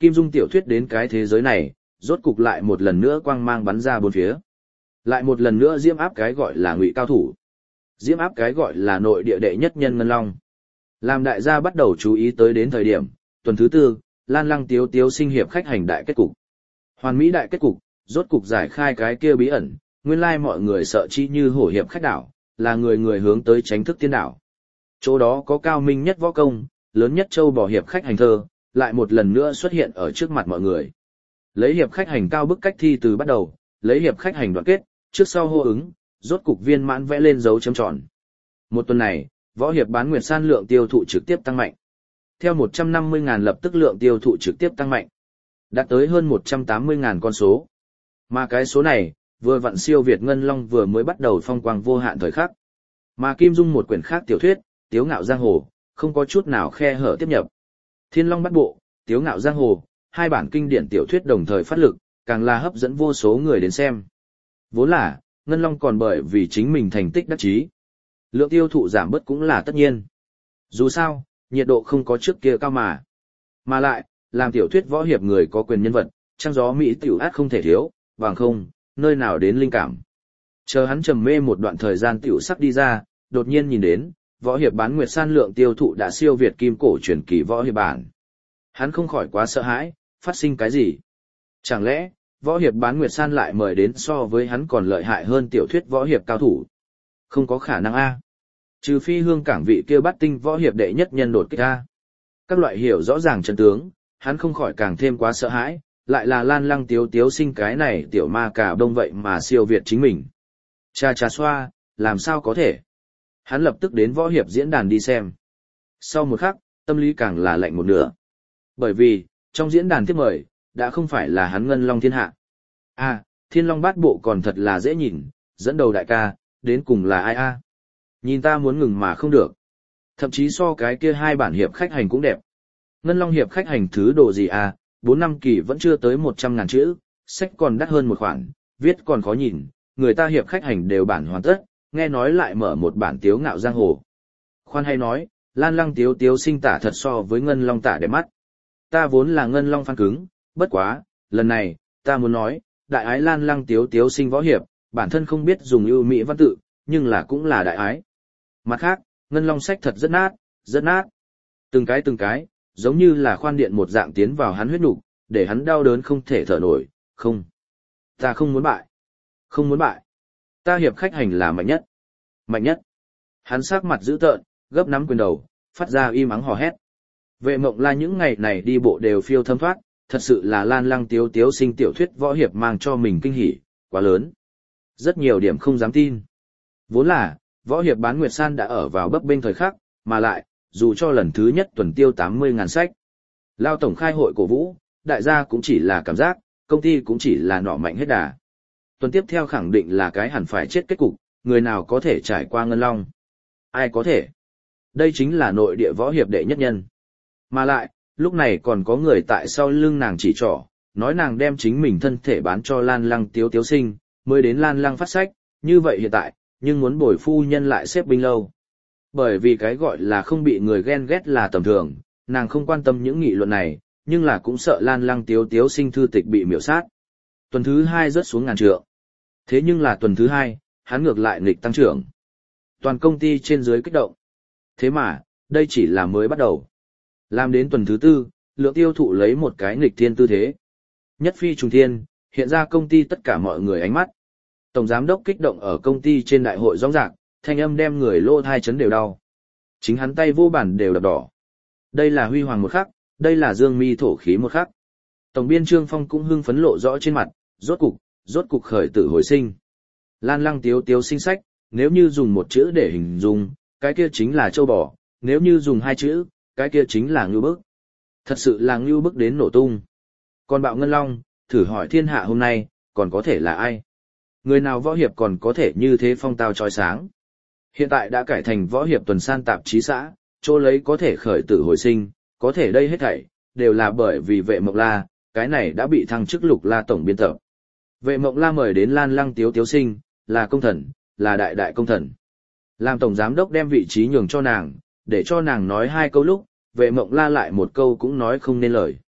Kim Dung tiểu thuyết đến cái thế giới này, rốt cục lại một lần nữa quang mang bắn ra bốn phía. Lại một lần nữa diễm áp cái gọi là ngụy cao thủ. Diễm áp cái gọi là nội địa đệ nhất nhân Ngân Long. Làm đại gia bắt đầu chú ý tới đến thời điểm, tuần thứ tư, Lan Lăng Tiếu Tiếu sinh hiệp khách hành đại kết cục. Hoàn mỹ đại kết cục, rốt cục giải khai cái kia bí ẩn, nguyên lai mọi người sợ chi như hổ hiệp khách đảo, là người người hướng tới tránh thức tiên đảo. Chỗ đó có cao minh nhất võ công, lớn nhất châu bò hiệp khách hành thơ, lại một lần nữa xuất hiện ở trước mặt mọi người. Lấy hiệp khách hành cao bức cách thi từ bắt đầu, lấy hiệp khách hành đoạn kết, trước sau hô ứng, rốt cục viên mãn vẽ lên dấu chấm tròn. Một tuần này, võ hiệp bán nguyệt san lượng tiêu thụ trực tiếp tăng mạnh. Theo một trăm năm mươi ngàn lập tức lượng tiêu thụ trực tiếp tăng mạnh, đạt tới hơn một trăm tám mươi ngàn con số. Mà cái số này, vừa vặn siêu Việt Ngân Long vừa mới bắt đầu phong quang vô hạn thời khắc. Mà Kim Dung một quyển khác tiểu thuyết, Tiếu Ngạo Giang Hồ, không có chút nào khe hở tiếp nhập. Thiên Long Bát Bộ, Tiếu Ngạo Giang Hồ, hai bản kinh điển tiểu thuyết đồng thời phát lực, càng là hấp dẫn vô số người đến xem. Vốn là, Ngân Long còn bởi vì chính mình thành tích đắc chí. Lượng tiêu thụ giảm bớt cũng là tất nhiên. Dù sao, nhiệt độ không có trước kia cao mà. Mà lại, làm tiểu thuyết võ hiệp người có quyền nhân vật, trăng gió Mỹ tiểu át không thể thiếu, bằng không, nơi nào đến linh cảm. Chờ hắn trầm mê một đoạn thời gian tiểu sắc đi ra, đột nhiên nhìn đến, võ hiệp bán nguyệt san lượng tiêu thụ đã siêu việt kim cổ truyền kỳ võ hiệp bản. Hắn không khỏi quá sợ hãi, phát sinh cái gì? Chẳng lẽ, võ hiệp bán nguyệt san lại mời đến so với hắn còn lợi hại hơn tiểu thuyết võ hiệp cao thủ? Không có khả năng a. Trừ phi hương cảng vị kia bắt tinh võ hiệp đệ nhất nhân đột kích a. Các loại hiểu rõ ràng chân tướng, hắn không khỏi càng thêm quá sợ hãi, lại là Lan Lăng Tiếu Tiếu sinh cái này tiểu ma cả đông vậy mà siêu việt chính mình. Cha cha xoa, làm sao có thể? Hắn lập tức đến võ hiệp diễn đàn đi xem. Sau một khắc, tâm lý càng là lạnh một nửa. Bởi vì, trong diễn đàn tiếp mời, đã không phải là hắn Ngân Long thiên hạ. À, Thiên Long Bát Bộ còn thật là dễ nhìn, dẫn đầu đại ca, đến cùng là ai a? Nhìn ta muốn ngừng mà không được. Thậm chí so cái kia hai bản hiệp khách hành cũng đẹp. Ngân Long hiệp khách hành thứ đồ gì à, bốn năm kỳ vẫn chưa tới một trăm ngàn chữ, sách còn đắt hơn một khoản, viết còn khó nhìn, người ta hiệp khách hành đều bản hoàn tất, nghe nói lại mở một bản Tiếu Ngạo Giang Hồ. Khoan hay nói, Lan Lăng Tiếu Tiếu sinh tả thật so với Ngân Long tả đẹp mắt. Ta vốn là Ngân Long fan cứng, bất quá, lần này, ta muốn nói, đại ái Lan Lăng Tiếu Tiếu sinh võ hiệp, bản thân không biết dùng ưu mỹ văn tự, nhưng là cũng là đại ái. Mặt khác, Ngân Long sách thật rất nát, rất nát. Từng cái từng cái, giống như là khoan điện một dạng tiến vào hắn huyết nục, để hắn đau đớn không thể thở nổi, không. Ta không muốn bại. Không muốn bại. Ta hiệp khách hành là mạnh nhất. Mạnh nhất. Hắn sắc mặt dữ tợn, gấp nắm quyền đầu, phát ra im ắng hò hét. Vệ Mộng La những ngày này đi bộ đều phiêu thâm thoát, thật sự là Lan Lăng Tiếu Tiếu sinh tiểu thuyết võ hiệp mang cho mình kinh hỉ, quá lớn. Rất nhiều điểm không dám tin. Vốn là, võ hiệp bán nguyệt san đã ở vào bấp bênh thời khắc, mà lại, dù cho lần thứ nhất tuần tiêu tám mươi ngàn sách. Lao tổng khai hội cổ vũ, đại gia cũng chỉ là cảm giác, công ty cũng chỉ là nọ mạnh hết đà. Tuần tiếp theo khẳng định là cái hẳn phải chết kết cục, người nào có thể trải qua Ngân Long? Ai có thể? Đây chính là nội địa võ hiệp đệ nhất nhân. Mà lại, lúc này còn có người tại sau lưng nàng chỉ trỏ, nói nàng đem chính mình thân thể bán cho Lan Lăng Tiếu Tiếu sinh, mới đến Lan Lăng phát sách, như vậy hiện tại, nhưng muốn bồi phu nhân lại xếp binh lâu. Bởi vì cái gọi là không bị người ghen ghét là tầm thường, nàng không quan tâm những nghị luận này, nhưng là cũng sợ Lan Lăng Tiếu Tiếu sinh thư tịch bị miểu sát. Tuần thứ hai rớt xuống ngàn trượng. Thế nhưng là tuần thứ hai, hắn ngược lại nghịch tăng trưởng. Toàn công ty trên dưới kích động. Thế mà, đây chỉ là mới bắt đầu. Làm đến tuần thứ tư, lượng tiêu thụ lấy một cái nghịch thiên tư thế. Nhất phi trùng thiên, hiện ra công ty tất cả mọi người ánh mắt. Tổng giám đốc kích động ở công ty trên đại hội rõ rạc, thanh âm đem người lô thai chấn đều đau. Chính hắn tay vô bản đều đập đỏ. Đây là huy hoàng một khắc, đây là dương mi thổ khí một khắc. Tổng biên Trương Phong cũng hưng phấn lộ rõ trên mặt, rốt cục, rốt cục khởi tử hồi sinh. Lan Lăng Tiếu Tiếu sinh sách, nếu như dùng một chữ để hình dung, cái kia chính là châu bò, nếu như dùng hai chữ, cái kia chính là ngưu bức. Thật sự là ngưu bức đến nổ tung. Còn Bạo Ngân Long, thử hỏi thiên hạ hôm nay, còn có thể là ai? Người nào võ hiệp còn có thể như thế phong tao chói sáng? Hiện tại đã cải thành võ hiệp tuần san tạp chí xã, chỗ lấy có thể khởi tử hồi sinh, có thể đây hết thảy, đều là bởi vì Vệ Mộng La, cái này đã bị thăng chức Lục La tổng biên tập. Vệ Mộng La mời đến Lan Lăng Tiếu Tiếu sinh, là công thần, là đại đại công thần. Làm tổng giám đốc đem vị trí nhường cho nàng, để cho nàng nói hai câu lúc, Vệ Mộng La lại một câu cũng nói không nên lời.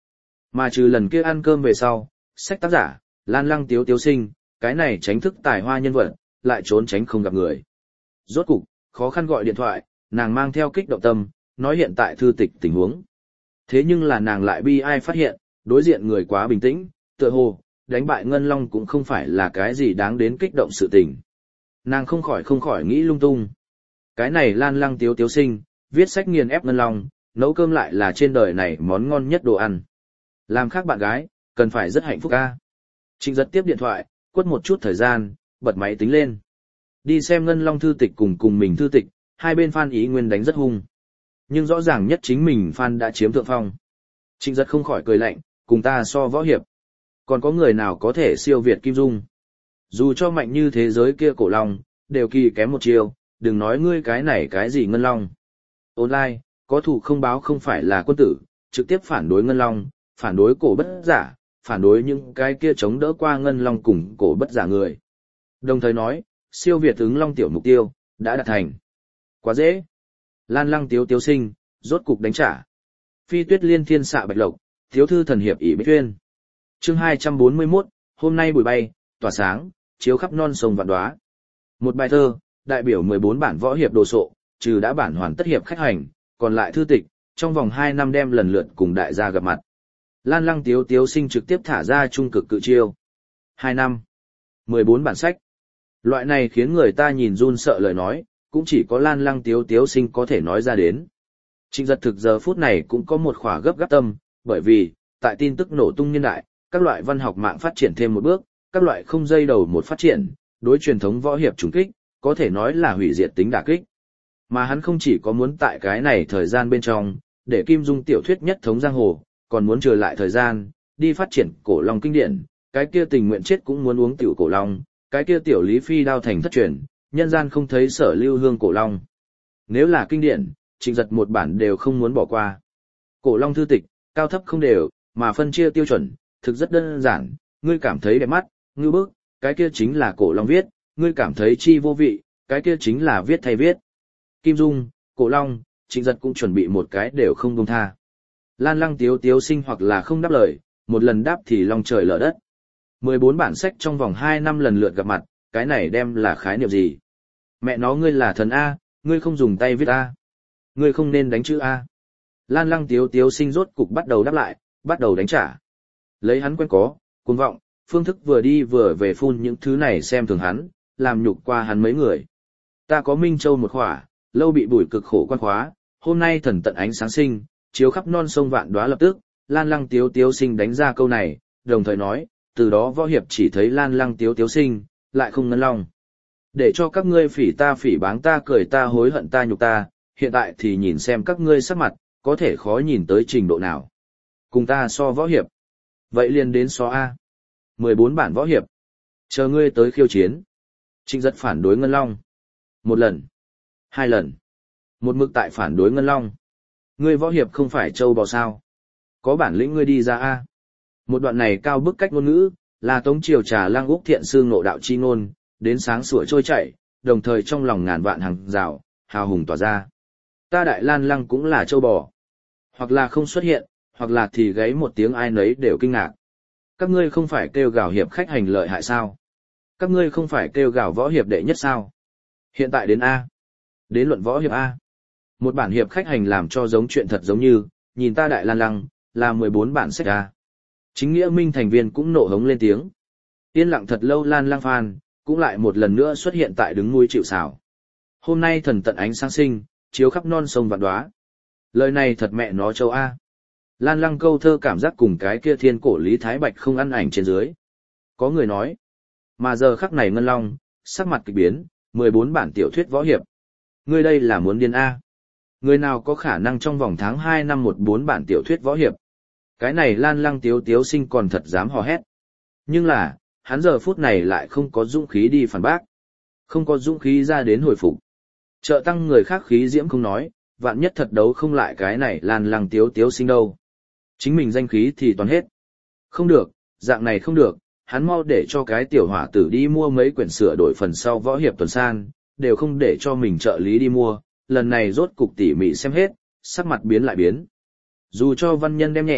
Mà trừ lần kia ăn cơm về sau, sách tác giả, Lan Lăng Tiếu Tiếu Sinh, cái này tránh thức tài hoa nhân vật, lại trốn tránh không gặp người. Rốt cục, khó khăn gọi điện thoại, nàng mang theo kích động tâm, nói hiện tại thư tịch tình huống. Thế nhưng là nàng lại bi ai phát hiện, đối diện người quá bình tĩnh, tựa hồ, đánh bại Ngân Long cũng không phải là cái gì đáng đến kích động sự tình. Nàng không khỏi không khỏi nghĩ lung tung. Cái này Lan Lăng Tiếu Tiếu Sinh, viết sách nghiền ép Ngân Long, nấu cơm lại là trên đời này món ngon nhất đồ ăn. Làm khác bạn gái, cần phải rất hạnh phúc ca. Trịnh Giật tiếp điện thoại, quất một chút thời gian, bật máy tính lên. Đi xem Ngân Long thư tịch cùng cùng mình thư tịch, hai bên fan ý nguyên đánh rất hung. Nhưng rõ ràng nhất chính mình fan đã chiếm thượng phong. Trịnh Giật không khỏi cười lạnh, cùng ta so võ hiệp. Còn có người nào có thể siêu việt Kim Dung? Dù cho mạnh như thế giới kia cổ long, đều kỳ kém một chiều, đừng nói ngươi cái này cái gì Ngân Long. Online, có thủ không báo không phải là quân tử, trực tiếp phản đối Ngân Long, phản đối cổ bất giả, phản đối những cái kia chống đỡ qua Ngân Long cùng cổ bất giả người. Đồng thời nói, siêu việt ứng Long tiểu mục tiêu, đã đạt thành. Quá dễ. Lan Lăng Tiếu Tiếu Sinh, rốt cục đánh trả. Phi tuyết liên thiên xạ bạch lộc, thiếu thư thần hiệp ỷ bích tuyên. Chương hai trăm bốn mươi mốt, hôm nay buổi bay, tỏa sáng, chiếu khắp non sông vạn đóa. Một bài thơ, đại biểu mười bốn bản võ hiệp đồ sộ, trừ đã bản hoàn tất hiệp khách hành, còn lại thư tịch, trong vòng hai năm đem lần lượt cùng đại gia gặp mặt. Lan Lăng Tiếu Tiếu Sinh trực tiếp thả ra trung cực cự chiêu. Hai năm. mười bốn bản sách. Loại này khiến người ta nhìn run sợ lời nói, cũng chỉ có Lan Lăng Tiếu Tiếu Sinh có thể nói ra đến. Trịnh Giật thực giờ phút này cũng có một khỏa gấp gáp tâm, bởi vì, tại tin tức nổ tung niên đại, các loại văn học mạng phát triển thêm một bước, các loại không dây đầu một phát triển, đối truyền thống võ hiệp trùng kích, có thể nói là hủy diệt tính đả kích. Mà hắn không chỉ có muốn tại cái này thời gian bên trong, để Kim Dung tiểu thuyết nhất thống giang hồ, còn muốn trở lại thời gian, đi phát triển cổ long kinh điển, cái kia tình nguyện chết cũng muốn uống tiểu cổ long, cái kia tiểu Lý Phi đao thành thất truyền, nhân gian không thấy sở lưu hương cổ long. Nếu là kinh điển, Trịnh Giật một bản đều không muốn bỏ qua. Cổ long thư tịch, cao thấp không đều, mà phân chia tiêu chuẩn, thực rất đơn giản, ngươi cảm thấy đẹp mắt, ngư bức, cái kia chính là cổ long viết, ngươi cảm thấy chi vô vị, cái kia chính là viết thay viết. Kim Dung, cổ long, Trịnh Giật cũng chuẩn bị một cái đều không buông tha. Lan Lăng Tiếu Tiếu Sinh hoặc là không đáp lời, một lần đáp thì long trời lở đất. mười bốn bản sách trong vòng hai năm lần lượt gặp mặt, cái này đem là khái niệm gì? Mẹ nó ngươi là thần A, ngươi không dùng tay viết A. Ngươi không nên đánh chữ A. Lan Lăng Tiếu Tiếu Sinh rốt cục bắt đầu đáp lại, bắt đầu đánh trả. Lấy hắn quen có, cuồng vọng, phương thức vừa đi vừa về phun những thứ này xem thường hắn, làm nhục qua hắn mấy người. Ta có Minh Châu một khỏa, lâu bị bùi cực khổ quan khóa, hôm nay thần tận ánh sáng sinh, chiếu khắp non sông vạn đóa lập tức, Lan Lăng Tiếu Tiếu Sinh đánh ra câu này, đồng thời nói, từ đó võ hiệp chỉ thấy Lan Lăng Tiếu Tiếu Sinh, lại không Ngân Long. Để cho các ngươi phỉ ta phỉ báng ta cười ta hối hận ta nhục ta, hiện tại thì nhìn xem các ngươi sắc mặt, có thể khó nhìn tới trình độ nào. Cùng ta so võ hiệp. Vậy liền đến so A. mười bốn bản võ hiệp. Chờ ngươi tới khiêu chiến. Trịnh Giật phản đối Ngân Long. Một lần. Hai lần. Một mực tại phản đối Ngân Long. Ngươi võ hiệp không phải châu bò sao. Có bản lĩnh ngươi đi ra A. Một đoạn này cao bức cách ngôn ngữ, là Tống Triều Trà Lăng Úc Thiện Sư ngộ đạo chi ngôn, đến sáng sủa trôi chảy, đồng thời trong lòng ngàn vạn hàng rào, hào hùng tỏa ra. Ta Đại Lan Lăng cũng là châu bò. Hoặc là không xuất hiện, hoặc là thì gáy một tiếng ai nấy đều kinh ngạc. Các ngươi không phải kêu gào hiệp khách hành lợi hại sao? Các ngươi không phải kêu gào võ hiệp đệ nhất sao? Hiện tại đến A. Đến luận võ hiệp A. Một bản hiệp khách hành làm cho giống chuyện thật giống như, nhìn ta Đại Lan Lăng, là mười bốn bản sách A. Chính nghĩa minh thành viên cũng nộ hống lên tiếng. Yên lặng thật lâu Lan Lăng Phan, cũng lại một lần nữa xuất hiện tại đứng nuôi chịu xảo. Hôm nay thần tận ánh sáng sinh, chiếu khắp non sông vạn đóa. Lời này thật mẹ nó châu A. Lan Lăng câu thơ cảm giác cùng cái kia thiên cổ Lý Thái Bạch không ăn ảnh trên dưới. Có người nói, mà giờ khắc này Ngân Long, sắc mặt kịch biến, mười bốn bản tiểu thuyết võ hiệp. Ngươi đây là muốn điên A. Người nào có khả năng trong vòng tháng hai năm một bốn bản tiểu thuyết võ hiệp. Cái này Lan Lăng Tiếu Tiếu Sinh còn thật dám hò hét. Nhưng là, hắn giờ phút này lại không có dũng khí đi phản bác. Không có dũng khí ra đến hồi phục. Trợ tăng người khác khí diễm không nói, vạn nhất thật đấu không lại cái này Lan Lăng Tiếu Tiếu Sinh đâu. Chính mình danh khí thì toàn hết. Không được, dạng này không được, hắn mau để cho cái tiểu hỏa tử đi mua mấy quyển sửa đổi phần sau võ hiệp tuần san, đều không để cho mình trợ lý đi mua, lần này rốt cục tỉ mỉ xem hết, sắc mặt biến lại biến. Dù cho văn nhân đem nhẹ,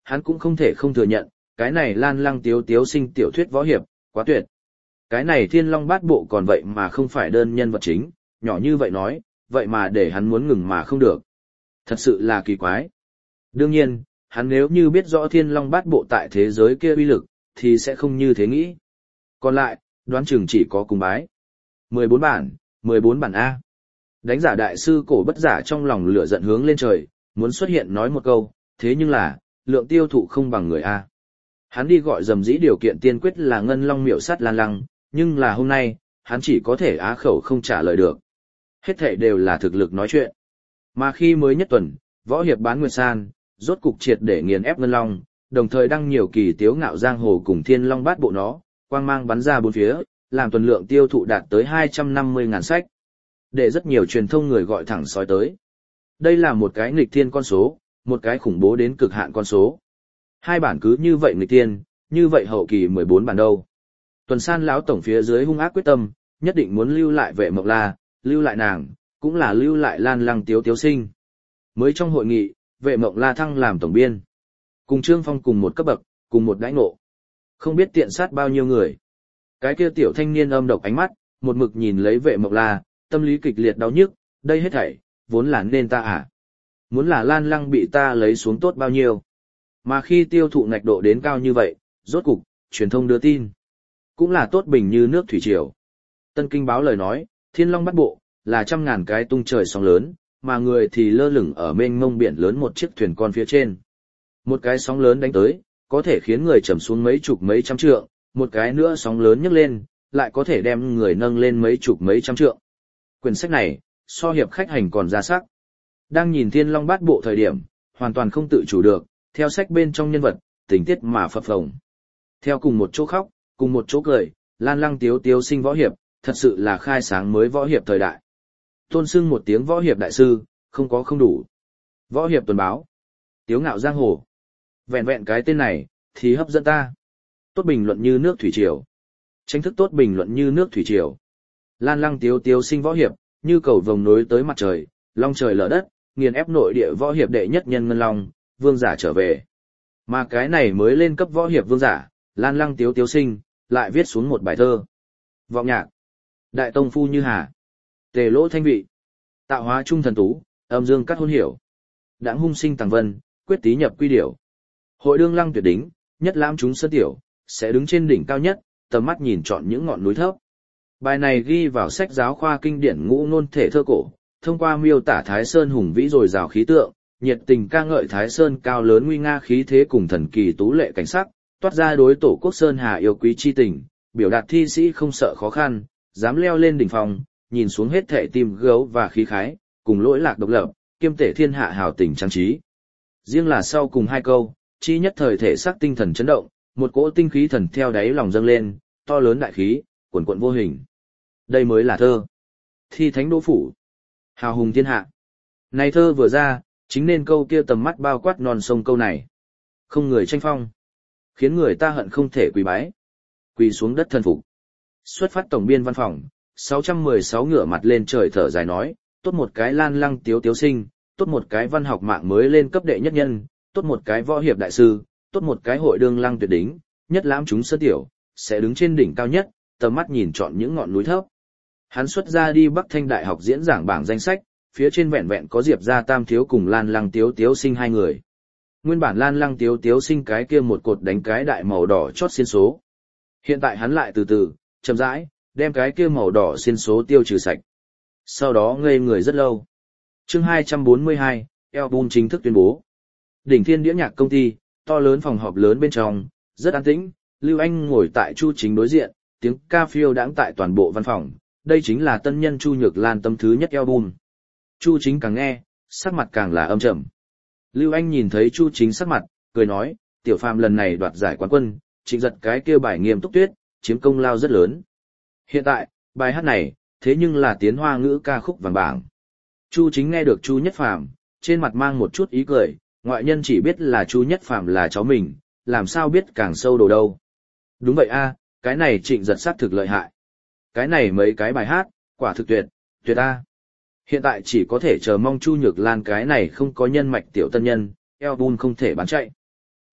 Hắn cũng không thể không thừa nhận, cái này Lan Lăng Tiếu Tiếu sinh tiểu thuyết võ hiệp, quá tuyệt. Cái này Thiên Long Bát Bộ còn vậy mà không phải đơn nhân vật chính, nhỏ như vậy nói, vậy mà để hắn muốn ngừng mà không được. Thật sự là kỳ quái. Đương nhiên, hắn nếu như biết rõ Thiên Long Bát Bộ tại thế giới kia uy lực, thì sẽ không như thế nghĩ. Còn lại, đoán chừng chỉ có cùng bái. mười bốn bản, mười bốn bản A. Đánh giả đại sư cổ bất giả trong lòng lửa giận hướng lên trời, muốn xuất hiện nói một câu, thế nhưng là, lượng tiêu thụ không bằng người A. Hắn đi gọi dầm dĩ điều kiện tiên quyết là ngân long miểu sát Lan Lăng, nhưng là hôm nay, hắn chỉ có thể á khẩu không trả lời được. Hết thảy đều là thực lực nói chuyện. Mà khi mới nhất tuần, võ hiệp bán nguyệt san, rốt cục triệt để nghiền ép ngân long, đồng thời đăng nhiều kỳ tiếu ngạo giang hồ cùng Thiên Long Bát Bộ nó, quang mang bắn ra bốn phía, làm tuần lượng tiêu thụ đạt tới hai trăm năm mươi ngàn sách. Để rất nhiều truyền thông người gọi thẳng sói tới. Đây là một cái nghịch thiên con số, một cái khủng bố đến cực hạn con số. Hai bản cứ như vậy nghịch thiên, như vậy hậu kỳ mười bốn bản đâu. Tuần San lão tổng phía dưới hung ác quyết tâm, nhất định muốn lưu lại Vệ Mộc La, lưu lại nàng, cũng là lưu lại Lan Lăng Tiếu Tiếu sinh. Mới trong hội nghị, Vệ Mộc La thăng làm tổng biên. Cùng Trương Phong cùng một cấp bậc, cùng một đãi ngộ. Không biết tiện sát bao nhiêu người. Cái kia tiểu thanh niên âm độc ánh mắt, một mực nhìn lấy Vệ Mộc La, tâm lý kịch liệt đau nhức, đây hết thảy, vốn là nên ta à. Muốn là Lan Lăng bị ta lấy xuống tốt bao nhiêu. Mà khi tiêu thụ ngạch độ đến cao như vậy, rốt cục, truyền thông đưa tin. Cũng là tốt bình như nước thủy triều. Tân Kinh báo lời nói, Thiên Long Bát Bộ, là trăm ngàn cái tung trời sóng lớn, mà người thì lơ lửng ở mênh mông biển lớn một chiếc thuyền con phía trên. Một cái sóng lớn đánh tới, có thể khiến người trầm xuống mấy chục mấy trăm trượng, một cái nữa sóng lớn nhấc lên, lại có thể đem người nâng lên mấy chục mấy trăm trượng. Quyển sách này, so hiệp khách hành còn ra sắc. Đang nhìn Thiên Long Bát Bộ thời điểm, hoàn toàn không tự chủ được, theo sách bên trong nhân vật, tình tiết mà phập phồng. Theo cùng một chỗ khóc, cùng một chỗ cười, Lan Lăng Tiếu Tiếu sinh võ hiệp, thật sự là khai sáng mới võ hiệp thời đại. Tôn xưng một tiếng võ hiệp đại sư, không có không đủ. Võ hiệp tuần báo. Tiếu ngạo giang hồ. Vẹn vẹn cái tên này, thì hấp dẫn ta. Tốt bình luận như nước thủy triều. Tranh thức tốt bình luận như nước thủy triều. Lan Lăng Tiếu Tiếu sinh võ hiệp, như cầu vồng nối tới mặt trời, long trời lở đất, nghiền ép nội địa võ hiệp đệ nhất nhân ngân long, vương giả trở về. Mà cái này mới lên cấp võ hiệp vương giả, Lan Lăng Tiếu Tiếu sinh, lại viết xuống một bài thơ. Vọng nhạc. Đại tông phu như hà. Tề lỗ thanh vị. Tạo hóa trung thần tú, âm dương cắt hôn hiểu. Đãng hung sinh tàng vân, quyết tý nhập quy điểu. Hội đương lăng tuyệt đính, nhất lãm chúng sơn tiểu, sẽ đứng trên đỉnh cao nhất, tầm mắt nhìn trọn những ngọn núi thấp. Bài này ghi vào sách giáo khoa kinh điển ngũ ngôn thể thơ cổ, thông qua miêu tả Thái Sơn hùng vĩ dồi dào khí tượng, nhiệt tình ca ngợi Thái Sơn cao lớn nguy nga khí thế cùng thần kỳ tú lệ cảnh sắc, toát ra đối tổ quốc Sơn Hà yêu quý chi tình, biểu đạt thi sĩ không sợ khó khăn, dám leo lên đỉnh phòng, nhìn xuống hết thệ tim gấu và khí khái, cùng lỗi lạc độc lập, kiêm tể thiên hạ hào tình trang trí. Riêng là sau cùng hai câu, chi nhất thời thể xác tinh thần chấn động, một cỗ tinh khí thần theo đáy lòng dâng lên, to lớn đại khí, quần quận vô hình. Đây mới là thơ. Thi thánh đỗ phủ. Hào hùng thiên hạ. Này thơ vừa ra, chính nên câu kia tầm mắt bao quát non sông câu này. Không người tranh phong. Khiến người ta hận không thể quỳ bái. Quỳ xuống đất thân phục. Xuất phát tổng biên văn phòng, sáu trăm mười sáu ngửa mặt lên trời thở dài nói, tốt một cái Lan Lăng Tiếu Tiếu sinh, tốt một cái văn học mạng mới lên cấp đệ nhất nhân, tốt một cái võ hiệp đại sư, tốt một cái hội đương lăng tuyệt đính, nhất lãm chúng sơn tiểu, sẽ đứng trên đỉnh cao nhất, tầm mắt nhìn trọn những ngọn núi thấp. Hắn xuất ra đi Bắc Thanh Đại học diễn giảng bảng danh sách, phía trên vẹn vẹn có Diệp Gia Tam thiếu cùng Lan Lăng Tiếu Tiếu sinh hai người. Nguyên bản Lan Lăng Tiếu Tiếu sinh cái kia một cột đánh cái đại màu đỏ chót xiên số. Hiện tại hắn lại từ từ, chậm rãi, đem cái kia màu đỏ xiên số tiêu trừ sạch. Sau đó ngây người rất lâu. Chương hai trăm bốn mươi hai, album chính thức tuyên bố. Đỉnh Thiên Đĩa Nhạc công ty, to lớn phòng họp lớn bên trong, rất an tĩnh, Lưu Anh ngồi tại Chu Chính đối diện, tiếng ca phiêu đãng tại toàn bộ văn phòng, đây chính là tân nhân Chu Nhược Lan tâm thứ nhất album. Chu Chính càng nghe, sắc mặt càng là âm trầm. Lưu Anh nhìn thấy Chu Chính sắc mặt, cười nói, tiểu phàm lần này đoạt giải quán quân, Trịnh Giật cái kia bài Nghiêm Túc Tuyết, chiếm công lao rất lớn. Hiện tại, bài hát này, thế nhưng là tiến hoa ngữ ca khúc vàng bảng. Chu Chính nghe được Chu Nhất Phàm, trên mặt mang một chút ý cười, ngoại nhân chỉ biết là Chu Nhất Phàm là cháu mình, làm sao biết càng sâu đồ đâu. Đúng vậy a, cái này Trịnh Giật xác thực lợi hại. Cái này mấy cái bài hát, quả thực tuyệt, tuyệt a. Hiện tại chỉ có thể chờ mong Chu Nhược Lan cái này không có nhân mạch tiểu tân nhân, album không thể bán chạy.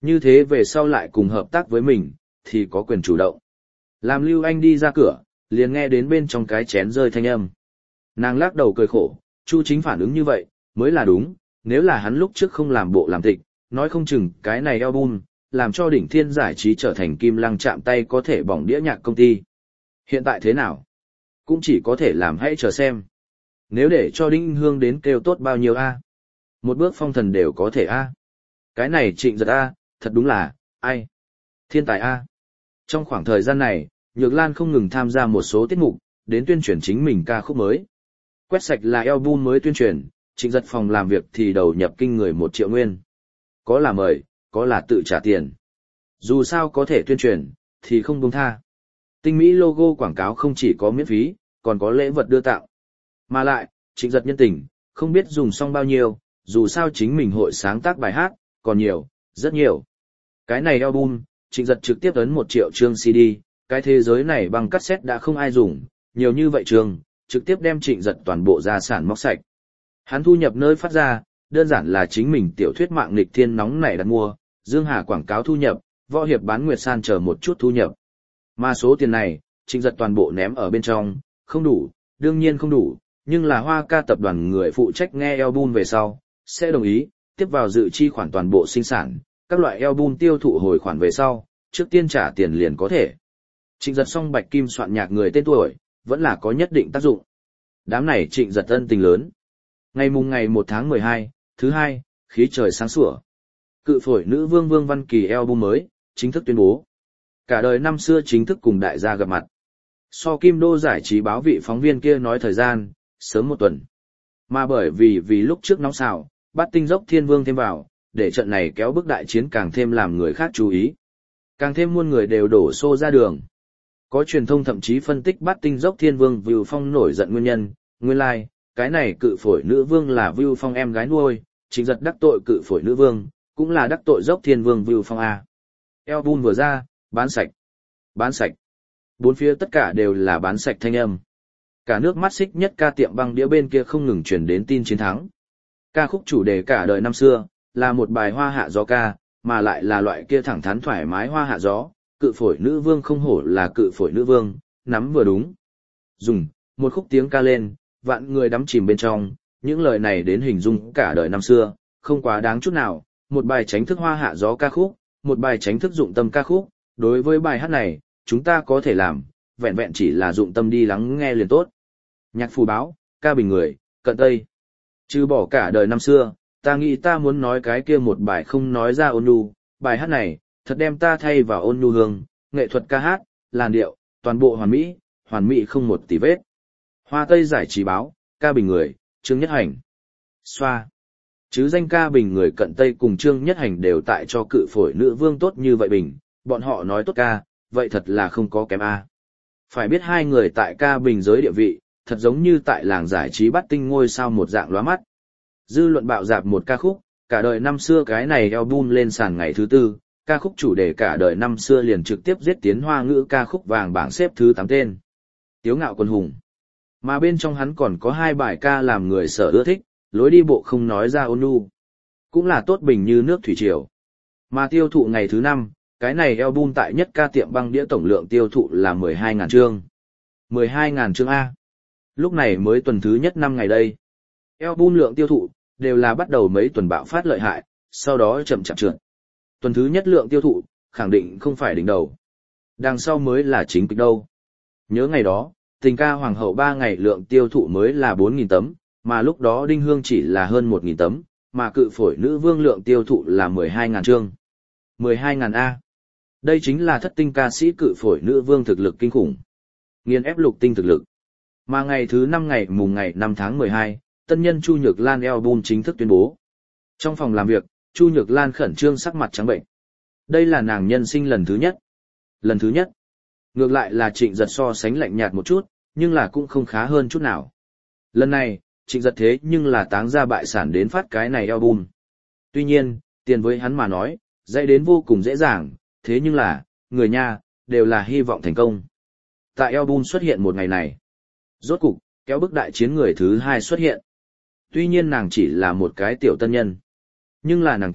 Như thế về sau lại cùng hợp tác với mình, thì có quyền chủ động. Làm Lưu Anh đi ra cửa, liền nghe đến bên trong cái chén rơi thanh âm. Nàng lắc đầu cười khổ, Chu Chính phản ứng như vậy, mới là đúng, nếu là hắn lúc trước không làm bộ làm tịch, nói không chừng cái này album, làm cho đỉnh thiên giải trí trở thành kim lăng chạm tay có thể bỏng đĩa nhạc công ty. Hiện tại thế nào? Cũng chỉ có thể làm hãy chờ xem. Nếu để cho Đinh Hương đến kêu tốt bao nhiêu a? Một bước phong thần đều có thể a. Cái này Trịnh Giật a, thật đúng là, ai? Thiên tài a. Trong khoảng thời gian này, Nhược Lan không ngừng tham gia một số tiết mục, đến tuyên truyền chính mình ca khúc mới. Quét sạch là album mới tuyên truyền, Trịnh Giật phòng làm việc thì đầu nhập kinh người một triệu nguyên. Có là mời, có là tự trả tiền. Dù sao có thể tuyên truyền, thì không buông tha. Tinh mỹ logo quảng cáo không chỉ có miễn phí, còn có lễ vật đưa tặng. Mà lại, Trịnh Giật nhân tình, không biết dùng xong bao nhiêu, dù sao chính mình hội sáng tác bài hát, còn nhiều, rất nhiều. Cái này album, Trịnh Giật trực tiếp ấn một triệu chương xê đê, cái thế giới này bằng cassette đã không ai dùng, nhiều như vậy trường, trực tiếp đem Trịnh Giật toàn bộ gia sản móc sạch. Hắn thu nhập nơi phát ra, đơn giản là chính mình tiểu thuyết mạng nghịch thiên nóng nảy đặt mua, Dương Hà quảng cáo thu nhập, võ hiệp bán nguyệt san chờ một chút thu nhập. Mà số tiền này, Trịnh Giật toàn bộ ném ở bên trong, không đủ, đương nhiên không đủ, nhưng là Hoa Ca tập đoàn người phụ trách nghe album về sau, sẽ đồng ý, tiếp vào dự chi khoản toàn bộ sinh sản, các loại album tiêu thụ hồi khoản về sau, trước tiên trả tiền liền có thể. Trịnh Giật xong Bạch Kim soạn nhạc người tên tuổi, vẫn là có nhất định tác dụng. Đám này Trịnh Giật ân tình lớn. Ngày mùng ngày một tháng mười hai, thứ hai, khí trời sáng sủa. Cự phổi nữ vương Vương Văn Kỳ album mới, chính thức tuyên bố. Cả đời năm xưa chính thức cùng đại gia gặp mặt. So Kim Đô giải trí báo vị phóng viên kia nói thời gian, sớm một tuần. Mà bởi vì vì lúc trước nóng xào, bắt tinh dốc thiên vương thêm vào, để trận này kéo bức đại chiến càng thêm làm người khác chú ý. Càng thêm muôn người đều đổ xô ra đường. Có truyền thông thậm chí phân tích bắt tinh dốc thiên vương Vưu Phong nổi giận nguyên nhân, nguyên lai, like, cái này cự phổi nữ vương là Vưu Phong em gái nuôi, Trịnh Giật đắc tội cự phổi nữ vương, cũng là đắc tội dốc thiên vương Vưu Phong A. Album vừa ra, bán sạch. Bán sạch. Bốn phía tất cả đều là bán sạch thanh âm. Cả nước mắt xích nhất ca tiệm băng đĩa bên kia không ngừng truyền đến tin chiến thắng. Ca khúc chủ đề cả đời năm xưa, là một bài hoa hạ gió ca, mà lại là loại kia thẳng thắn thoải mái hoa hạ gió, cự phổi nữ vương không hổ là cự phổi nữ vương, nắm vừa đúng. Dùng, một khúc tiếng ca lên, vạn người đắm chìm bên trong, những lời này đến hình dung cả đời năm xưa, không quá đáng chút nào, một bài tránh thức hoa hạ gió ca khúc, một bài tránh thức dụng tâm ca khúc, đối với bài hát này, chúng ta có thể làm, vẹn vẹn chỉ là dụng tâm đi lắng nghe liền tốt. Nhạc phù báo, ca bình người, cận tây. Trừ bỏ cả đời năm xưa, ta nghĩ ta muốn nói cái kia một bài không nói ra ôn nhu, bài hát này, thật đem ta thay vào ôn nhu hương, nghệ thuật ca hát, làn điệu, toàn bộ hoàn mỹ, hoàn mỹ không một tì vết. Hoa Tây giải trí báo, ca bình người, Trương Nhất Hành. Xoa. Chứ danh ca bình người cận Tây cùng Trương Nhất Hành đều tại cho cự phổi nữ vương tốt như vậy bình, bọn họ nói tốt ca, vậy thật là không có kém a. Phải biết hai người tại ca bình giới địa vị, thật giống như tại làng giải trí bắt tinh ngôi sao một dạng lóa mắt. Dư luận bạo dạp một ca khúc, cả đời năm xưa cái này album lên sàn ngày thứ tư, ca khúc chủ đề cả đời năm xưa liền trực tiếp giết tiến hoa ngữ ca khúc vàng bảng xếp thứ tám tên. Tiếu ngạo quân hùng. Mà bên trong hắn còn có hai bài ca làm người sở ưa thích, lối đi bộ không nói ra ôn nhu. Cũng là tốt bình như nước thủy triều. Mà tiêu thụ ngày thứ năm, cái này album tại nhất ca tiệm băng đĩa tổng lượng tiêu thụ là mười hai nghìn chương. mười hai nghìn chương A. Lúc này mới tuần thứ nhất năm ngày đây. Album lượng tiêu thụ, đều là bắt đầu mấy tuần bạo phát lợi hại, sau đó chậm chạp trượt. Tuần thứ nhất lượng tiêu thụ, khẳng định không phải đỉnh đầu. Đằng sau mới là chính kịch đâu. Nhớ ngày đó, tình ca hoàng hậu ba ngày lượng tiêu thụ mới là bốn nghìn tấm, mà lúc đó Đinh Hương chỉ là hơn một nghìn tấm, mà cự phổi nữ vương lượng tiêu thụ là mười hai nghìn chương. mười hai nghìn A. Đây chính là thất tinh ca sĩ cự phổi nữ vương thực lực kinh khủng. Nghiền ép lục tinh thực lực. Mà ngày thứ năm ngày mùng ngày năm tháng mười hai, tân nhân Chu Nhược Lan album chính thức tuyên bố. Trong phòng làm việc, Chu Nhược Lan khẩn trương sắc mặt trắng bệnh. Đây là nàng nhân sinh lần thứ nhất. Lần thứ nhất. Ngược lại là Trịnh Giật so sánh lạnh nhạt một chút, nhưng là cũng không khá hơn chút nào. Lần này, Trịnh Giật thế nhưng là táng ra bại sản đến phát cái này album. Tuy nhiên, tiền với hắn mà nói, dạy đến vô cùng dễ dàng, thế nhưng là, người nha, đều là hy vọng thành công. Tại album xuất hiện một ngày này, rốt cục, kéo bức đại chiến người thứ hai xuất hiện. Tuy nhiên nàng chỉ là một cái tiểu tân nhân, nhưng là nàng ca,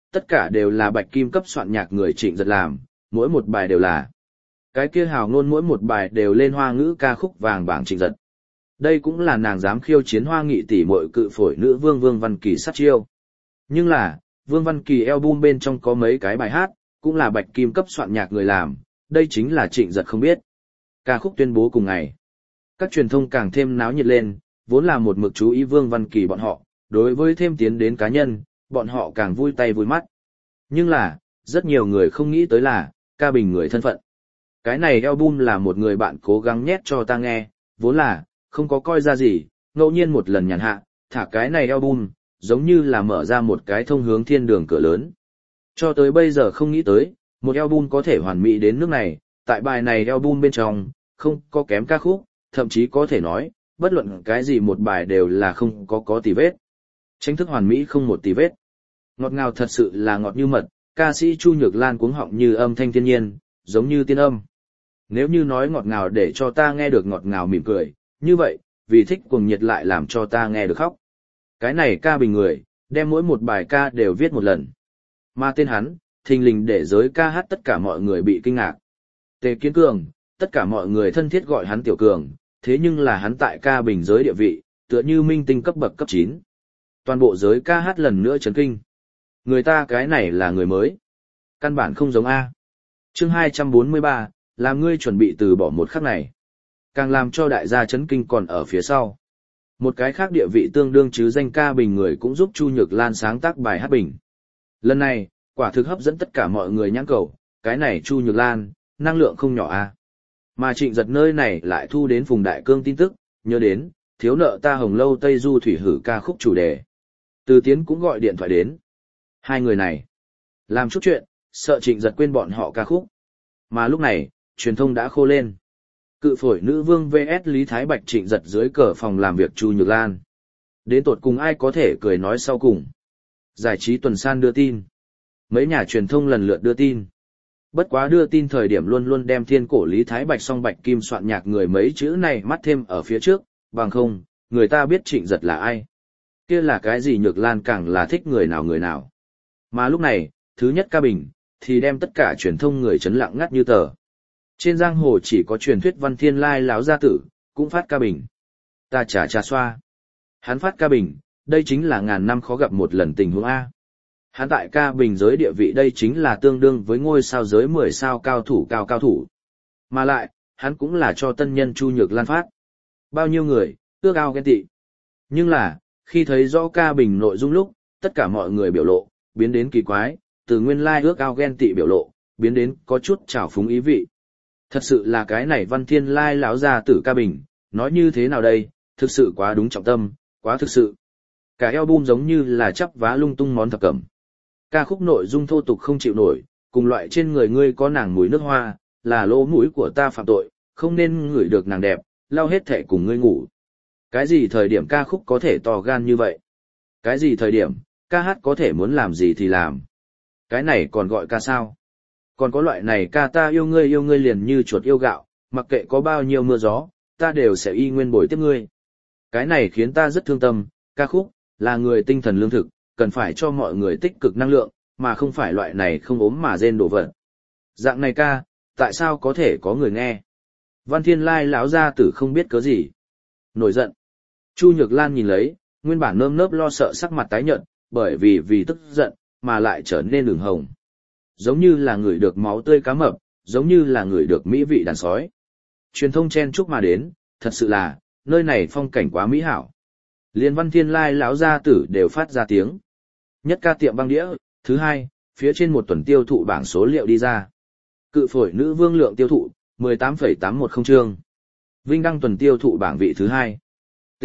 tất cả đều là bạch kim cấp soạn nhạc người Trịnh Giật làm, mỗi một bài đều là. Cái kia hào ngôn mỗi một bài đều lên hoa ngữ ca khúc vàng bảng Trịnh Giật. Đây cũng là nàng dám khiêu chiến hoa nghị tỷ muội cự phổi nữ vương Vương Văn Kỳ sát chiêu. Nhưng là, Vương Văn Kỳ album bên trong có mấy cái bài hát, cũng là bạch kim cấp soạn nhạc người làm, đây chính là Trịnh Giật không biết. Ca khúc tuyên bố cùng ngày. Các truyền thông càng thêm náo nhiệt lên, vốn là một mực chú ý Vương Văn Kỳ bọn họ, đối với thêm tiến đến cá nhân, bọn họ càng vui tay vui mắt. Nhưng là, rất nhiều người không nghĩ tới là, ca bình người thân phận. Cái này album là một người bạn cố gắng nhét cho ta nghe, vốn là, không có coi ra gì, ngẫu nhiên một lần nhàn hạ, thả cái này album, giống như là mở ra một cái thông hướng thiên đường cửa lớn. Cho tới bây giờ không nghĩ tới, một album có thể hoàn mỹ đến nước này, tại bài này album bên trong, không có kém ca khúc, thậm chí có thể nói, bất luận cái gì một bài đều là không có có tì vết. Tranh thức hoàn mỹ không một tì vết. Ngọt ngào thật sự là ngọt như mật, ca sĩ Chu Nhược Lan cuống họng như âm thanh thiên nhiên, giống như tiên âm. Nếu như nói ngọt ngào để cho ta nghe được ngọt ngào mỉm cười, như vậy, vì thích cuồng nhiệt lại làm cho ta nghe được khóc. Cái này ca bình người, đem mỗi một bài ca đều viết một lần. Mà tên hắn, thình lình để giới ca hát tất cả mọi người bị kinh ngạc. Tề Kiến Cường, tất cả mọi người thân thiết gọi hắn Tiểu Cường, thế nhưng là hắn tại ca bình giới địa vị, tựa như minh tinh cấp bậc cấp chín. Toàn bộ giới ca hát lần nữa chấn kinh. Người ta cái này là người mới. Căn bản không giống A. Chương hai trăm bốn mươi ba, làm ngươi chuẩn bị từ bỏ một khắc này. Càng làm cho đại gia chấn kinh còn ở phía sau. Một cái khác địa vị tương đương chứ danh ca bình người cũng giúp Chu Nhược Lan sáng tác bài hát bình. Lần này, quả thực hấp dẫn tất cả mọi người nhãn cầu, cái này Chu Nhược Lan, năng lượng không nhỏ A. Mà Trịnh Giật nơi này lại thu đến Phùng Đại Cương tin tức, nhớ đến, thiếu nợ ta Hồng Lâu Tây Du thủy hử ca khúc chủ đề. Từ Tiến cũng gọi điện thoại đến. Hai người này, làm chút chuyện, sợ Trịnh Giật quên bọn họ ca khúc. Mà lúc này, truyền thông đã khô lên. Cự phổi nữ vương vs Lý Thái Bạch Trịnh Giật dưới cờ phòng làm việc Chu Nhược Lan. Đến tột cùng ai có thể cười nói sau cùng. Giải trí tuần san đưa tin. Mấy nhà truyền thông lần lượt đưa tin. Bất quá đưa tin thời điểm luôn luôn đem thiên cổ Lý Thái Bạch song bạch kim soạn nhạc người mấy chữ này mắt thêm ở phía trước, bằng không, người ta biết Trịnh Giật là ai. Kia là cái gì Nhược Lan càng là thích người nào người nào. Mà lúc này, thứ nhất ca bình, thì đem tất cả truyền thông người chấn lặng ngắt như tờ. Trên giang hồ chỉ có truyền thuyết Văn Thiên Lai láo gia tử, cũng phát ca bình. Ta trả trà xoa. Hắn phát ca bình, đây chính là ngàn năm khó gặp một lần tình huống A. Hắn tại ca bình giới địa vị đây chính là tương đương với ngôi sao giới mười sao cao thủ cao cao thủ. Mà lại, hắn cũng là cho tân nhân Chu Nhược Lan phát. Bao nhiêu người, ước ao ghen tị. Nhưng là, khi thấy rõ ca bình nội dung lúc, tất cả mọi người biểu lộ, biến đến kỳ quái, từ nguyên lai ước ao ghen tị biểu lộ, biến đến có chút trào phúng ý vị. Thật sự là cái này Văn Thiên Lai láo ra tử ca bình, nói như thế nào đây, thực sự quá đúng trọng tâm, quá thực sự. Cả album giống như là chắp vá lung tung món thập cẩm. Ca khúc nội dung thô tục không chịu nổi, cùng loại trên người ngươi có nàng mùi nước hoa, là lỗ mũi của ta phạm tội, không nên ngửi được nàng đẹp, lau hết thẻ cùng ngươi ngủ. Cái gì thời điểm ca khúc có thể to gan như vậy? Cái gì thời điểm, ca hát có thể muốn làm gì thì làm? Cái này còn gọi ca sao? Còn có loại này ca ta yêu ngươi yêu ngươi liền như chuột yêu gạo, mặc kệ có bao nhiêu mưa gió, ta đều sẽ y nguyên bồi tiếp ngươi. Cái này khiến ta rất thương tâm, ca khúc, là người tinh thần lương thực, cần phải cho mọi người tích cực năng lượng, mà không phải loại này không ốm mà rên đổ vật. Dạng này ca, tại sao có thể có người nghe? Văn Thiên Lai lão gia tử không biết cớ gì. Nổi giận. Chu Nhược Lan nhìn lấy, nguyên bản nơm nớp lo sợ sắc mặt tái nhợt, bởi vì vì tức giận, mà lại trở nên ửng hồng. Giống như là người được máu tươi cá mập, giống như là người được mỹ vị đàn sói. Truyền thông chen chúc mà đến, thật sự là, nơi này phong cảnh quá mỹ hảo. Liên Văn Thiên Lai lão gia tử đều phát ra tiếng. Nhất ca tiệm băng đĩa, thứ hai, phía trên một tuần tiêu thụ bảng số liệu đi ra. Cự phổi nữ vương lượng tiêu thụ, mười tám phẩy tám một không chương. Vinh đăng tuần tiêu thụ bảng vị thứ hai. T.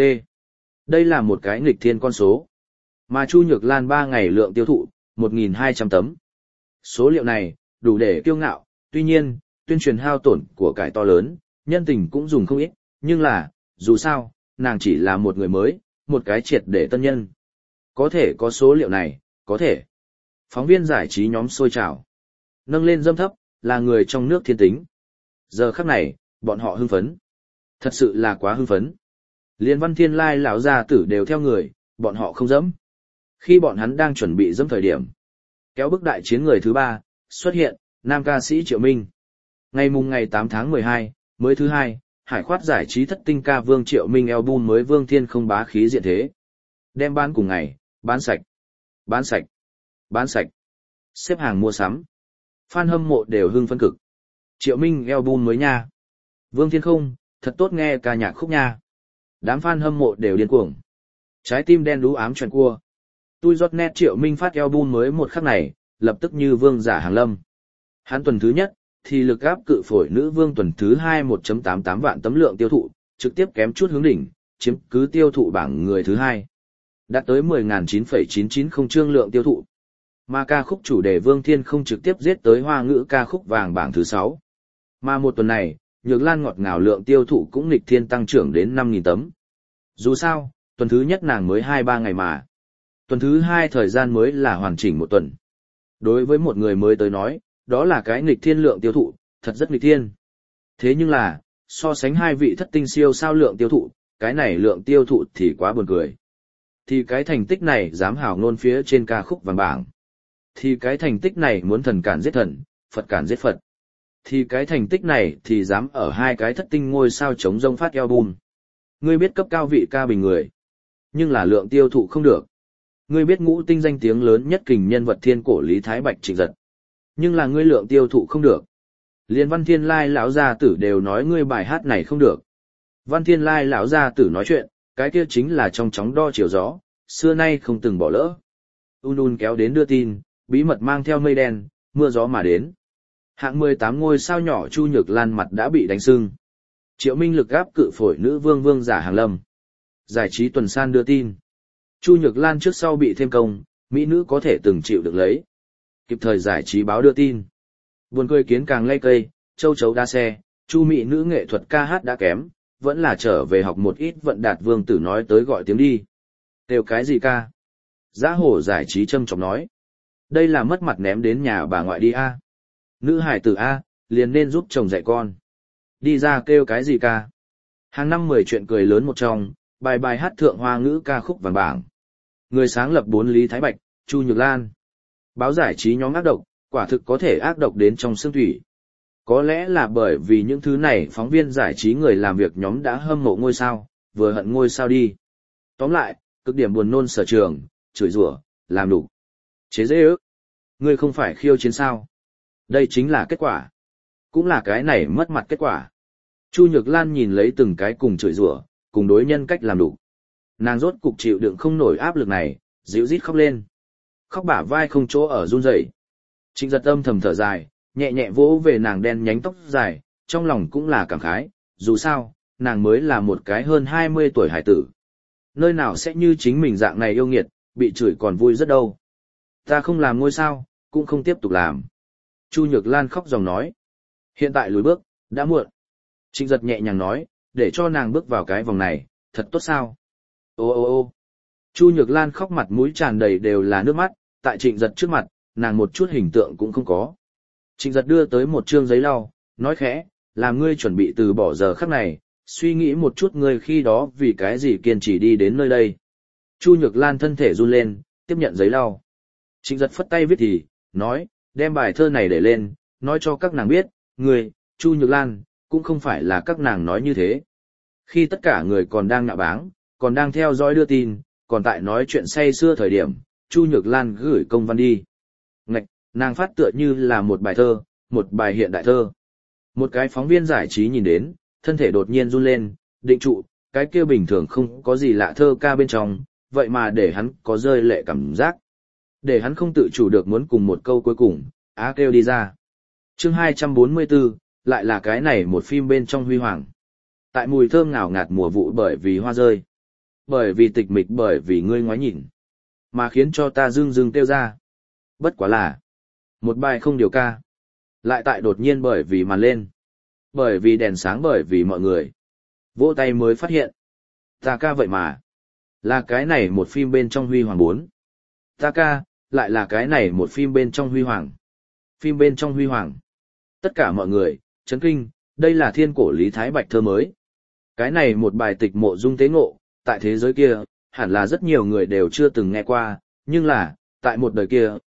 Đây là một cái nghịch thiên con số. Mà Chu Nhược Lan ba ngày lượng tiêu thụ, một nghìn hai trăm tấm. Số liệu này, đủ để kiêu ngạo, tuy nhiên, tuyên truyền hao tổn của cải to lớn, nhân tình cũng dùng không ít, nhưng là, dù sao, nàng chỉ là một người mới, một cái triệt để tân nhân. Có thể có số liệu này, có thể. Phóng viên giải trí nhóm sôi trào. Nâng lên dâm thấp, là người trong nước thiên tính. Giờ khắc này, bọn họ hưng phấn. Thật sự là quá hưng phấn. Liên Văn Thiên Lai lão gia tử đều theo người, bọn họ không dẫm. Khi bọn hắn đang chuẩn bị dẫm thời điểm, Kéo bức đại chiến người thứ ba, xuất hiện, nam ca sĩ Triệu Minh. Ngày mùng ngày tám tháng mười hai, mới thứ hai, hải khoát giải trí thất tinh ca Vương Triệu Minh album mới Vương Thiên Không bá khí diện thế. Đem bán cùng ngày, bán sạch, bán sạch, bán sạch. Xếp hàng mua sắm. Fan hâm mộ đều hưng phấn cực. Triệu Minh album mới nha. Vương Thiên Không, thật tốt nghe ca nhạc khúc nha. Đám fan hâm mộ đều điên cuồng. Trái tim đen đú ám tròn cua. Tui giọt nét Triệu Minh phát album mới một khắc này, lập tức như vương giả hàng lâm. Hắn tuần thứ nhất, thì lực áp cự phổi nữ vương tuần thứ hai một phẩy tám tám vạn tấm lượng tiêu thụ, trực tiếp kém chút hướng đỉnh, chiếm cứ tiêu thụ bảng người thứ hai. Đạt tới mười nghìn chín phẩy chín chín không chương lượng tiêu thụ. Mà ca khúc chủ đề Vương Thiên Không trực tiếp giết tới hoa ngữ ca khúc vàng bảng thứ sáu. Mà một tuần này, Nhược Lan ngọt ngào lượng tiêu thụ cũng nghịch thiên tăng trưởng đến năm nghìn tấm. Dù sao, tuần thứ nhất nàng mới hai ba ngày mà. Tuần thứ hai thời gian mới là hoàn chỉnh một tuần. Đối với một người mới tới nói, đó là cái nghịch thiên lượng tiêu thụ, thật rất nghịch thiên. Thế nhưng là, so sánh hai vị thất tinh siêu sao lượng tiêu thụ, cái này lượng tiêu thụ thì quá buồn cười. Thì cái thành tích này dám hào ngôn phía trên ca khúc vàng bảng. Thì cái thành tích này muốn thần cản giết thần, Phật cản giết Phật. Thì cái thành tích này thì dám ở hai cái thất tinh ngôi sao chống rông phát album. Ngươi biết cấp cao vị ca bình người, nhưng là lượng tiêu thụ không được. Ngươi biết ngũ tinh danh tiếng lớn nhất kình nhân vật thiên cổ Lý Thái Bạch Trịnh Giật, nhưng là ngươi lượng tiêu thụ không được. Liên Văn Thiên Lai lão gia tử đều nói ngươi bài hát này không được. Văn Thiên Lai lão gia tử nói chuyện, cái kia chính là trong chóng đo chiều gió, xưa nay không từng bỏ lỡ. Un un kéo đến đưa tin, bí mật mang theo mây đen, mưa gió mà đến. Hạng mười tám ngôi sao nhỏ Chu Nhược Lan mặt đã bị đánh sưng. Triệu Minh lực gáp cự phổi nữ vương vương giả hàng lâm. Giải trí tuần san đưa tin. Chu Nhược Lan trước sau bị thêm công, mỹ nữ có thể từng chịu được lấy. Kịp thời giải trí báo đưa tin. Buồn cười kiến càng lay cây, châu chấu đa xe, Chu mỹ nữ nghệ thuật ca hát đã kém, vẫn là trở về học một ít vận đạt vương tử nói tới gọi tiếng đi. Đều cái gì ca? Giá hổ giải trí châm chọc nói. Đây là mất mặt ném đến nhà bà ngoại đi a. Nữ hải tử a, liền nên giúp chồng dạy con. Đi ra kêu cái gì ca? Hàng năm mười chuyện cười lớn một trong, bài bài hát thượng hoa ngữ ca khúc vàng bảng. Người sáng lập bốn Lý Thái Bạch, Chu Nhược Lan. Báo giải trí nhóm ác độc, quả thực có thể ác độc đến trong xương thủy. Có lẽ là bởi vì những thứ này phóng viên giải trí người làm việc nhóm đã hâm mộ ngôi sao, vừa hận ngôi sao đi. Tóm lại, cực điểm buồn nôn sở trường, chửi rủa, làm đủ. Chế dễ ước. Ngươi không phải khiêu chiến sao. Đây chính là kết quả. Cũng là cái này mất mặt kết quả. Chu Nhược Lan nhìn lấy từng cái cùng chửi rủa, cùng đối nhân cách làm đủ. Nàng rốt cục chịu đựng không nổi áp lực này, dịu rít khóc lên. Khóc bả vai không chỗ ở run rẩy. Trịnh Giật âm thầm thở dài, nhẹ nhẹ vỗ về nàng đen nhánh tóc dài, trong lòng cũng là cảm khái, dù sao, nàng mới là một cái hơn hai mươi tuổi hải tử. Nơi nào sẽ như chính mình dạng này yêu nghiệt, bị chửi còn vui rất đâu. Ta không làm ngôi sao, cũng không tiếp tục làm. Chu Nhược Lan khóc dòng nói. Hiện tại lùi bước, đã muộn. Trịnh Giật nhẹ nhàng nói, để cho nàng bước vào cái vòng này, thật tốt sao? Ô ô ô Chu Nhược Lan khóc mặt mũi tràn đầy đều là nước mắt, tại Trịnh Giật trước mặt, nàng một chút hình tượng cũng không có. Trịnh Giật đưa tới một trương giấy lau, nói khẽ, làm ngươi chuẩn bị từ bỏ giờ khắc này, suy nghĩ một chút ngươi khi đó vì cái gì kiên trì đi đến nơi đây. Chu Nhược Lan thân thể run lên, tiếp nhận giấy lau. Trịnh Giật phất tay viết thì, nói, đem bài thơ này để lên, nói cho các nàng biết, ngươi, Chu Nhược Lan, cũng không phải là các nàng nói như thế. Khi tất cả người còn đang nhạo báng, còn đang theo dõi đưa tin, còn tại nói chuyện say xưa thời điểm, Chu Nhược Lan gửi công văn đi. Ngạch, nàng phát tựa như là một bài thơ, một bài hiện đại thơ. Một cái phóng viên giải trí nhìn đến, thân thể đột nhiên run lên, định trụ, cái kia bình thường không có gì lạ thơ ca bên trong, vậy mà để hắn có rơi lệ cảm giác. Để hắn không tự chủ được muốn cùng một câu cuối cùng, á kêu đi ra. Chương hai trăm bốn mươi tư, lại là cái này một phim bên trong huy hoàng. Tại mùi thơm ngào ngạt mùa vụ bởi vì hoa rơi. Bởi vì tịch mịch bởi vì ngươi ngoái nhìn. Mà khiến cho ta dưng dưng kêu ra. Bất quá là một bài không điều ca. Lại tại đột nhiên bởi vì màn lên. Bởi vì đèn sáng bởi vì mọi người. Vỗ tay mới phát hiện. Ta ca vậy mà. Là cái này một phim bên trong huy hoàng bốn. Ta ca, lại là cái này một phim bên trong huy hoàng. Phim bên trong huy hoàng. Tất cả mọi người, chấn kinh, đây là thiên cổ Lý Thái Bạch thơ mới. Cái này một bài tịch mộ dung tế ngộ, tại thế giới kia, hẳn là rất nhiều người đều chưa từng nghe qua, nhưng là, tại một đời kia,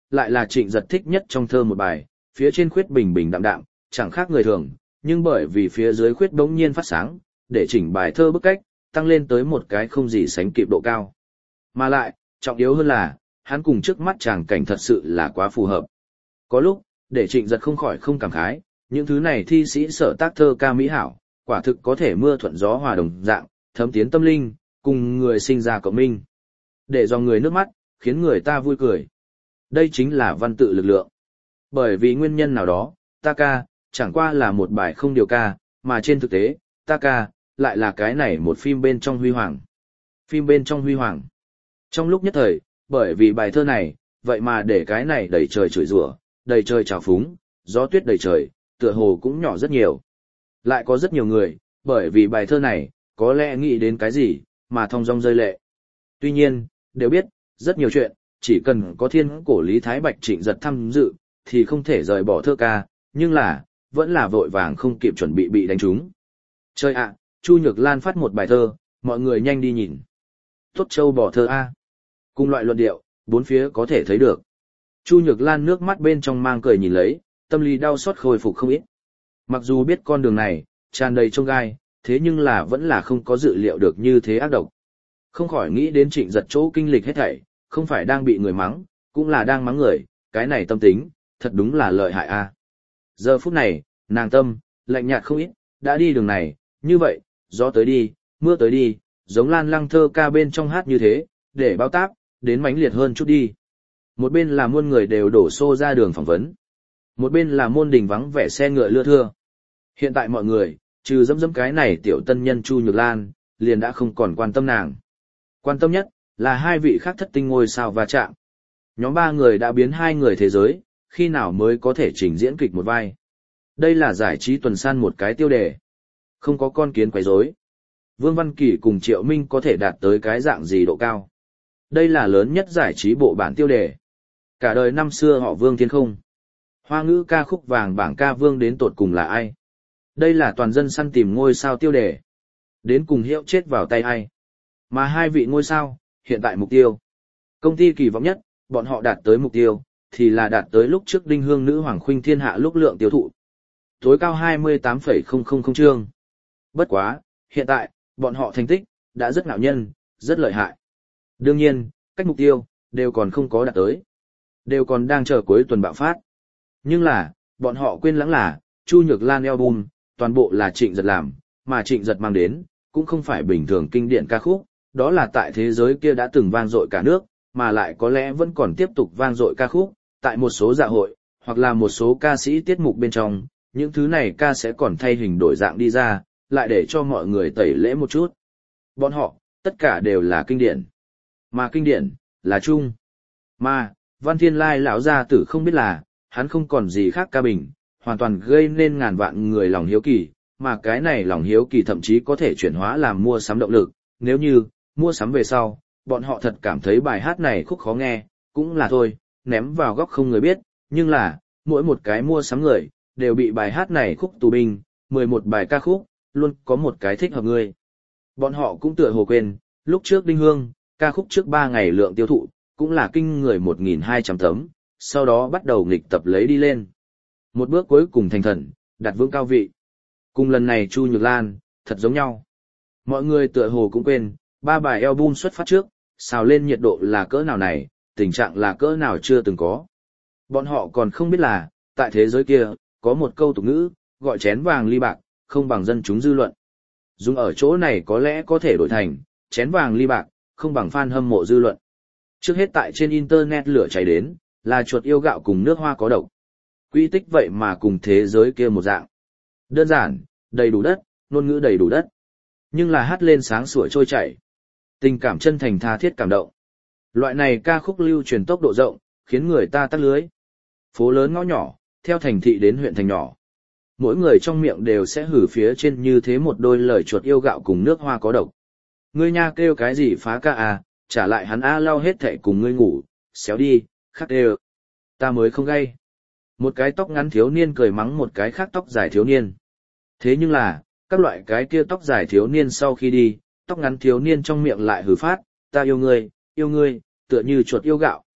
lại là Trịnh Giật thích nhất trong thơ một bài, phía trên khuyết bình bình đạm đạm, chẳng khác người thường, nhưng bởi vì phía dưới khuyết bỗng nhiên phát sáng, để chỉnh bài thơ bức cách, tăng lên tới một cái không gì sánh kịp độ cao. Mà lại, trọng yếu hơn là, hắn cùng trước mắt chàng cảnh thật sự là quá phù hợp. Có lúc, để Trịnh Giật không khỏi không cảm khái, những thứ này thi sĩ sở tác thơ ca mỹ hảo, quả thực có thể mưa thuận gió hòa đồng dạng, thấm tiến tâm linh, cùng người sinh ra cộng minh. Để dòng người nước mắt, khiến người ta vui cười. Đây chính là văn tự lực lượng. Bởi vì nguyên nhân nào đó, ta ca, chẳng qua là một bài không điều ca, mà trên thực tế, ta ca, lại là cái này một phim bên trong huy hoàng. Phim bên trong huy hoàng. Trong lúc nhất thời, bởi vì bài thơ này, vậy mà để cái này đầy trời chửi rủa, đầy trời trào phúng, gió tuyết đầy trời, tựa hồ cũng nhỏ rất nhiều. Lại có rất nhiều người, bởi vì bài thơ này, có lẽ nghĩ đến cái gì, mà thong dong rơi lệ. Tuy nhiên, đều biết, rất nhiều chuyện, chỉ cần có thiên cổ Lý Thái Bạch Trịnh Giật tham dự, thì không thể rời bỏ thơ ca, nhưng là, vẫn là vội vàng không kịp chuẩn bị bị đánh trúng. Chơi ạ, Chu Nhược Lan phát một bài thơ, mọi người nhanh đi nhìn. Tốt châu bỏ thơ A. Cùng loại luận điệu, bốn phía có thể thấy được. Chu Nhược Lan nước mắt bên trong mang cười nhìn lấy, tâm lý đau xót khôi phục không ít. Mặc dù biết con đường này, tràn đầy chông gai, thế nhưng là vẫn là không có dự liệu được như thế ác độc. Không khỏi nghĩ đến Trịnh Giật chỗ kinh lịch hết thảy, không phải đang bị người mắng, cũng là đang mắng người, cái này tâm tính, thật đúng là lợi hại a. Giờ phút này, nàng tâm, lạnh nhạt không ít, đã đi đường này, như vậy, gió tới đi, mưa tới đi, giống Lan Lăng thơ ca bên trong hát như thế, để bao táp, đến mãnh liệt hơn chút đi. Một bên là muôn người đều đổ xô ra đường phỏng vấn. Một bên là môn đình vắng vẻ xe ngựa lưa thưa. Hiện tại mọi người, trừ dẫm dẫm cái này tiểu tân nhân Chu Nhược Lan, liền đã không còn quan tâm nàng. Quan tâm nhất, là hai vị khác thất tinh ngôi sao va chạm. Nhóm ba người đã biến hai người thế giới, khi nào mới có thể trình diễn kịch một vai. Đây là giải trí tuần san một cái tiêu đề. Không có con kiến quấy rối. Vương Văn Kỳ cùng Triệu Minh có thể đạt tới cái dạng gì độ cao. Đây là lớn nhất giải trí bộ bản tiêu đề. Cả đời năm xưa họ Vương Thiên không. Hoa ngữ ca khúc vàng bảng ca vương đến tột cùng là ai? Đây là toàn dân săn tìm ngôi sao tiêu đề. Đến cùng hiệu chết vào tay ai? Mà hai vị ngôi sao, hiện tại mục tiêu. Công ty kỳ vọng nhất, bọn họ đạt tới mục tiêu, thì là đạt tới lúc trước đinh hương nữ hoàng khuynh thiên hạ lúc lượng tiêu thụ. Tối cao hai mươi tám phẩy không không không chương. Bất quá, hiện tại, bọn họ thành tích, đã rất ngạo nhân, rất lợi hại. Đương nhiên, cách mục tiêu, đều còn không có đạt tới. Đều còn đang chờ cuối tuần bạo phát. Nhưng là, bọn họ quên lãng là, Chu Nhược Lan album, toàn bộ là Trịnh Giật làm, mà Trịnh Giật mang đến, cũng không phải bình thường kinh điển ca khúc, đó là tại thế giới kia đã từng vang dội cả nước, mà lại có lẽ vẫn còn tiếp tục vang dội ca khúc, tại một số dạ hội, hoặc là một số ca sĩ tiết mục bên trong, những thứ này ca sẽ còn thay hình đổi dạng đi ra, lại để cho mọi người tẩy lễ một chút. Bọn họ, tất cả đều là kinh điển. Mà kinh điển, là chung. Mà, Văn Thiên Lai lão gia tử không biết là, hắn không còn gì khác ca bình, hoàn toàn gây nên ngàn vạn người lòng hiếu kỳ, mà cái này lòng hiếu kỳ thậm chí có thể chuyển hóa làm mua sắm động lực, nếu như, mua sắm về sau, bọn họ thật cảm thấy bài hát này khúc khó nghe, cũng là thôi, ném vào góc không người biết, nhưng là, mỗi một cái mua sắm người, đều bị bài hát này khúc tù binh, mười một bài ca khúc, luôn có một cái thích hợp người. Bọn họ cũng tựa hồ quên, lúc trước Đinh Hương, ca khúc trước ba ngày lượng tiêu thụ, cũng là kinh người một nghìn hai trăm tấm, sau đó bắt đầu nghịch tập lấy đi lên. Một bước cuối cùng thành thần, đặt vững cao vị. Cùng lần này Chu Nhược Lan, thật giống nhau. Mọi người tựa hồ cũng quên, ba bài album xuất phát trước, xào lên nhiệt độ là cỡ nào này, tình trạng là cỡ nào chưa từng có. Bọn họ còn không biết là, tại thế giới kia, có một câu tục ngữ, gọi chén vàng ly bạc, không bằng dân chúng dư luận. Dùng ở chỗ này có lẽ có thể đổi thành, chén vàng ly bạc, không bằng fan hâm mộ dư luận. Trước hết tại trên internet lửa cháy đến, là chuột yêu gạo cùng nước hoa có độc. Quy tích vậy mà cùng thế giới kia một dạng. Đơn giản, đầy đủ đất, ngôn ngữ đầy đủ đất. Nhưng là hát lên sáng sủa trôi chảy. Tình cảm chân thành tha thiết cảm động. Loại này ca khúc lưu truyền tốc độ rộng, khiến người ta tắt lưới. Phố lớn ngõ nhỏ, theo thành thị đến huyện thành nhỏ. Mỗi người trong miệng đều sẽ hử phía trên như thế một đôi lời chuột yêu gạo cùng nước hoa có độc. Ngươi nha kêu cái gì phá ca à, trả lại hắn a lau hết thệ cùng ngươi ngủ, xéo đi, khắc đều. Ta mới không gay. Một cái tóc ngắn thiếu niên cười mắng một cái khác tóc dài thiếu niên. Thế nhưng là, các loại cái kia tóc dài thiếu niên sau khi đi, tóc ngắn thiếu niên trong miệng lại hử phát, ta yêu ngươi, yêu ngươi, tựa như chuột yêu gạo.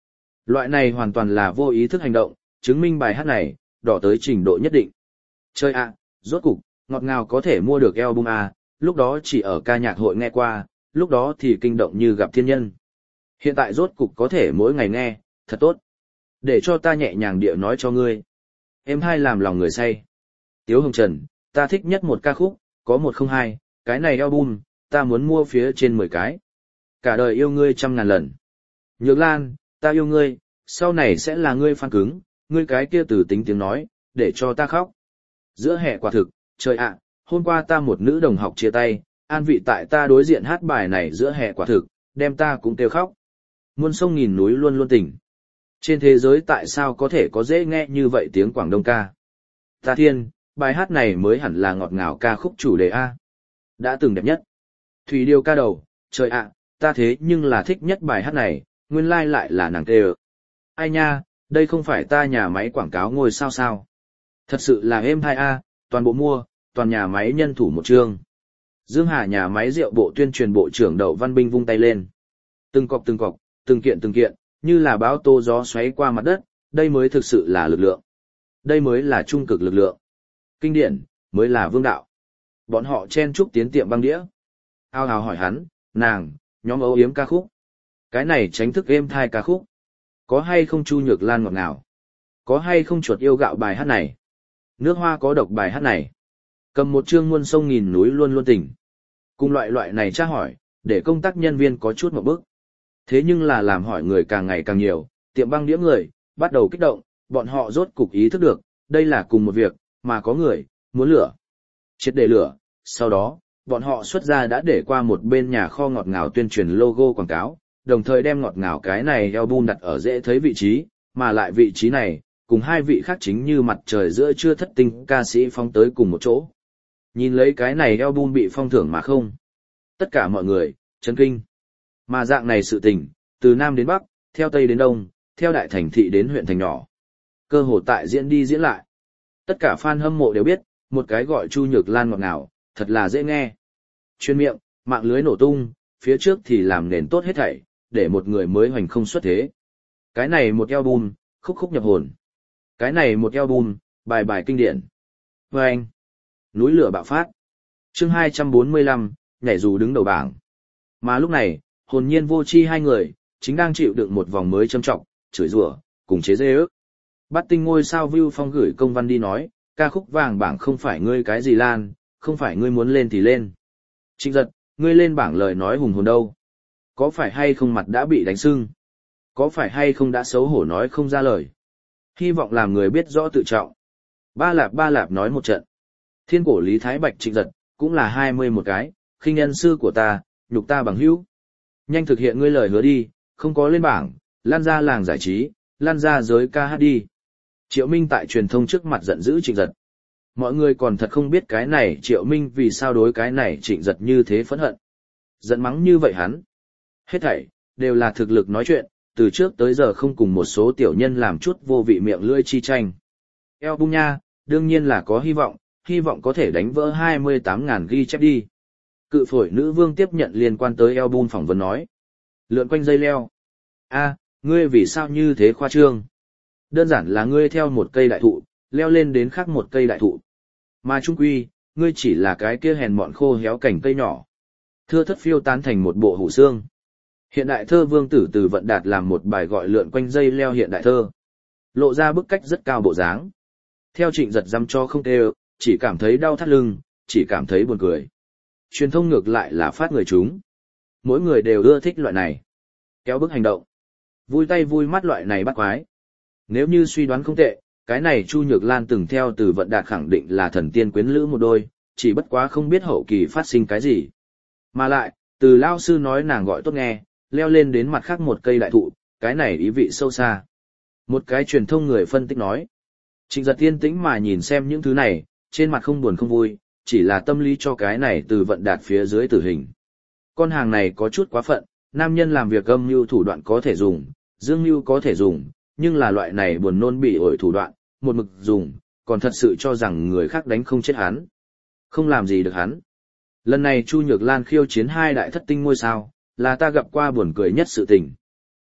Loại này hoàn toàn là vô ý thức hành động, chứng minh bài hát này, đỏ tới trình độ nhất định. Chơi ạ, rốt cục, ngọt ngào có thể mua được album A, lúc đó chỉ ở ca nhạc hội nghe qua, lúc đó thì kinh động như gặp thiên nhân. Hiện tại rốt cục có thể mỗi ngày nghe, thật tốt. Để cho ta nhẹ nhàng địa nói cho ngươi. Em hai làm lòng người say. Tiếu Hồng Trần, ta thích nhất một ca khúc, có một không hai, cái này album, ta muốn mua phía trên mười cái. Cả đời yêu ngươi trăm ngàn lần. Nhược Lan, ta yêu ngươi, sau này sẽ là ngươi fan cứng, ngươi cái kia từ tính tiếng nói, để cho ta khóc. Giữa hè quả thực, trời ạ, hôm qua ta một nữ đồng học chia tay, an vị tại ta đối diện hát bài này giữa hè quả thực, đem ta cũng kêu khóc. Muôn sông nghìn núi luôn luôn tỉnh. Trên thế giới tại sao có thể có dễ nghe như vậy tiếng Quảng Đông ca? Ta thiên, bài hát này mới hẳn là ngọt ngào ca khúc chủ đề A. Đã từng đẹp nhất. Thủy Điêu ca đầu, trời ạ, ta thế nhưng là thích nhất bài hát này, nguyên lai like lại là nàng tê ợ. Ai nha, đây không phải ta nhà máy quảng cáo ngôi sao sao. Thật sự là êm hai A, toàn bộ mua, toàn nhà máy nhân thủ một chương. Dương Hà nhà máy rượu bộ tuyên truyền bộ trưởng Đậu Văn Binh vung tay lên. Từng cọc từng cọc, từng kiện từng kiện, như là báo tô gió xoáy qua mặt đất, đây mới thực sự là lực lượng. Đây mới là trung cực lực lượng. Kinh điển, mới là vương đạo. Bọn họ chen chúc tiến tiệm băng đĩa. Ao hào hỏi hắn, nàng, nhóm âu yếm ca khúc. Cái này tránh thức êm thai ca khúc. Có hay không Chu Nhược Lan ngọt ngào? Có hay không chuột yêu gạo bài hát này? Nước hoa có độc bài hát này. Cầm một chương muôn sông nghìn núi luôn luôn tỉnh. Cùng loại loại này tra hỏi, để công tác nhân viên có chút một bước. Thế nhưng là làm hỏi người càng ngày càng nhiều, tiệm băng đĩa người, bắt đầu kích động, bọn họ rốt cục ý thức được, đây là cùng một việc, mà có người, muốn lửa. Triệt để lửa, sau đó, bọn họ xuất ra đã để qua một bên nhà kho ngọt ngào tuyên truyền logo quảng cáo, đồng thời đem ngọt ngào cái này album đặt ở dễ thấy vị trí, mà lại vị trí này, cùng hai vị khác chính như mặt trời giữa trưa thất tinh ca sĩ phong tới cùng một chỗ. Nhìn lấy cái này album bị phong thưởng mà không. Tất cả mọi người, chấn kinh. Mà dạng này sự tình, từ Nam đến Bắc, theo Tây đến Đông, theo đại thành thị đến huyện thành nhỏ. Cơ hồ tại diễn đi diễn lại. Tất cả fan hâm mộ đều biết, một cái gọi Chu Nhược Lan ngọt ngào, thật là dễ nghe. Chuyên miệng, mạng lưới nổ tung, phía trước thì làm nền tốt hết thảy, để một người mới hoành không xuất thế. Cái này một album, khúc khúc nhập hồn. Cái này một album, bài bài kinh điển. Và anh, núi lửa bạo phát. Chương hai trăm bốn mươi lăm, nhảy dù đứng đầu bảng. Mà lúc này, hồn nhiên vô chi hai người, chính đang chịu đựng một vòng mới châm trọng, chửi rủa, cùng chế dê ước. Bắt tinh ngôi sao View Phong gửi công văn đi nói, ca khúc vàng bảng không phải ngươi cái gì Lan, không phải ngươi muốn lên thì lên. Trịnh Giật, ngươi lên bảng lời nói hùng hồn đâu? Có phải hay không mặt đã bị đánh sưng? Có phải hay không đã xấu hổ nói không ra lời? Hy vọng làm người biết rõ tự trọng. Ba lạp ba lạp nói một trận. Thiên cổ Lý Thái Bạch Trịnh Giật, cũng là hai mươi một cái, khinh nhân sư của ta, nhục ta bằng hữu. Nhanh thực hiện ngươi lời hứa đi, không có lên bảng, lan ra làng giải trí, lan ra giới ca hát đi. Triệu Minh tại truyền thông trước mặt giận dữ Trịnh Giật. Mọi người còn thật không biết cái này Triệu Minh vì sao đối cái này Trịnh Giật như thế phẫn hận. Giận mắng như vậy hắn. Hết thảy, đều là thực lực nói chuyện, từ trước tới giờ không cùng một số tiểu nhân làm chút vô vị miệng lưỡi chi tranh. Album nha, đương nhiên là có hy vọng, hy vọng có thể đánh vỡ hai mươi tám nghìn ghi chép đi. Cự phổi nữ vương tiếp nhận liên quan tới album phỏng vấn nói. Lượn quanh dây leo. A, ngươi vì sao như thế khoa trương? Đơn giản là ngươi theo một cây đại thụ, leo lên đến khác một cây đại thụ. Mà trung quy, ngươi chỉ là cái kia hèn mọn khô héo cành cây nhỏ. Thưa thất phiêu tán thành một bộ hủ xương. Hiện đại thơ Vương Tử Từ Vận Đạt làm một bài gọi lượn quanh dây leo hiện đại thơ. Lộ ra bức cách rất cao bộ dáng. Theo Trịnh Giật dăm cho không tê, chỉ cảm thấy đau thắt lưng, chỉ cảm thấy buồn cười. Truyền thông ngược lại là phát người chúng. Mỗi người đều ưa thích loại này. Kéo bức hành động. Vui tay vui mắt loại này bắt quái. Nếu như suy đoán không tệ, cái này Chu Nhược Lan từng theo Từ Vận Đạt khẳng định là thần tiên quyến lữ một đôi, chỉ bất quá không biết hậu kỳ phát sinh cái gì. Mà lại, từ lao sư nói nàng gọi tốt nghe, leo lên đến mặt khác một cây đại thụ, cái này ý vị sâu xa. Một cái truyền thông người phân tích nói. Trịnh Giật yên tĩnh mà nhìn xem những thứ này, trên mặt không buồn không vui, chỉ là tâm lý cho cái này Từ Vận Đạt phía dưới tử hình. Con hàng này có chút quá phận, nam nhân làm việc âm mưu thủ đoạn có thể dùng, dương mưu có thể dùng, nhưng là loại này buồn nôn bị ổi thủ đoạn, một mực dùng, còn thật sự cho rằng người khác đánh không chết hắn. Không làm gì được hắn. Lần này Chu Nhược Lan khiêu chiến hai đại thất tinh ngôi sao, là ta gặp qua buồn cười nhất sự tình.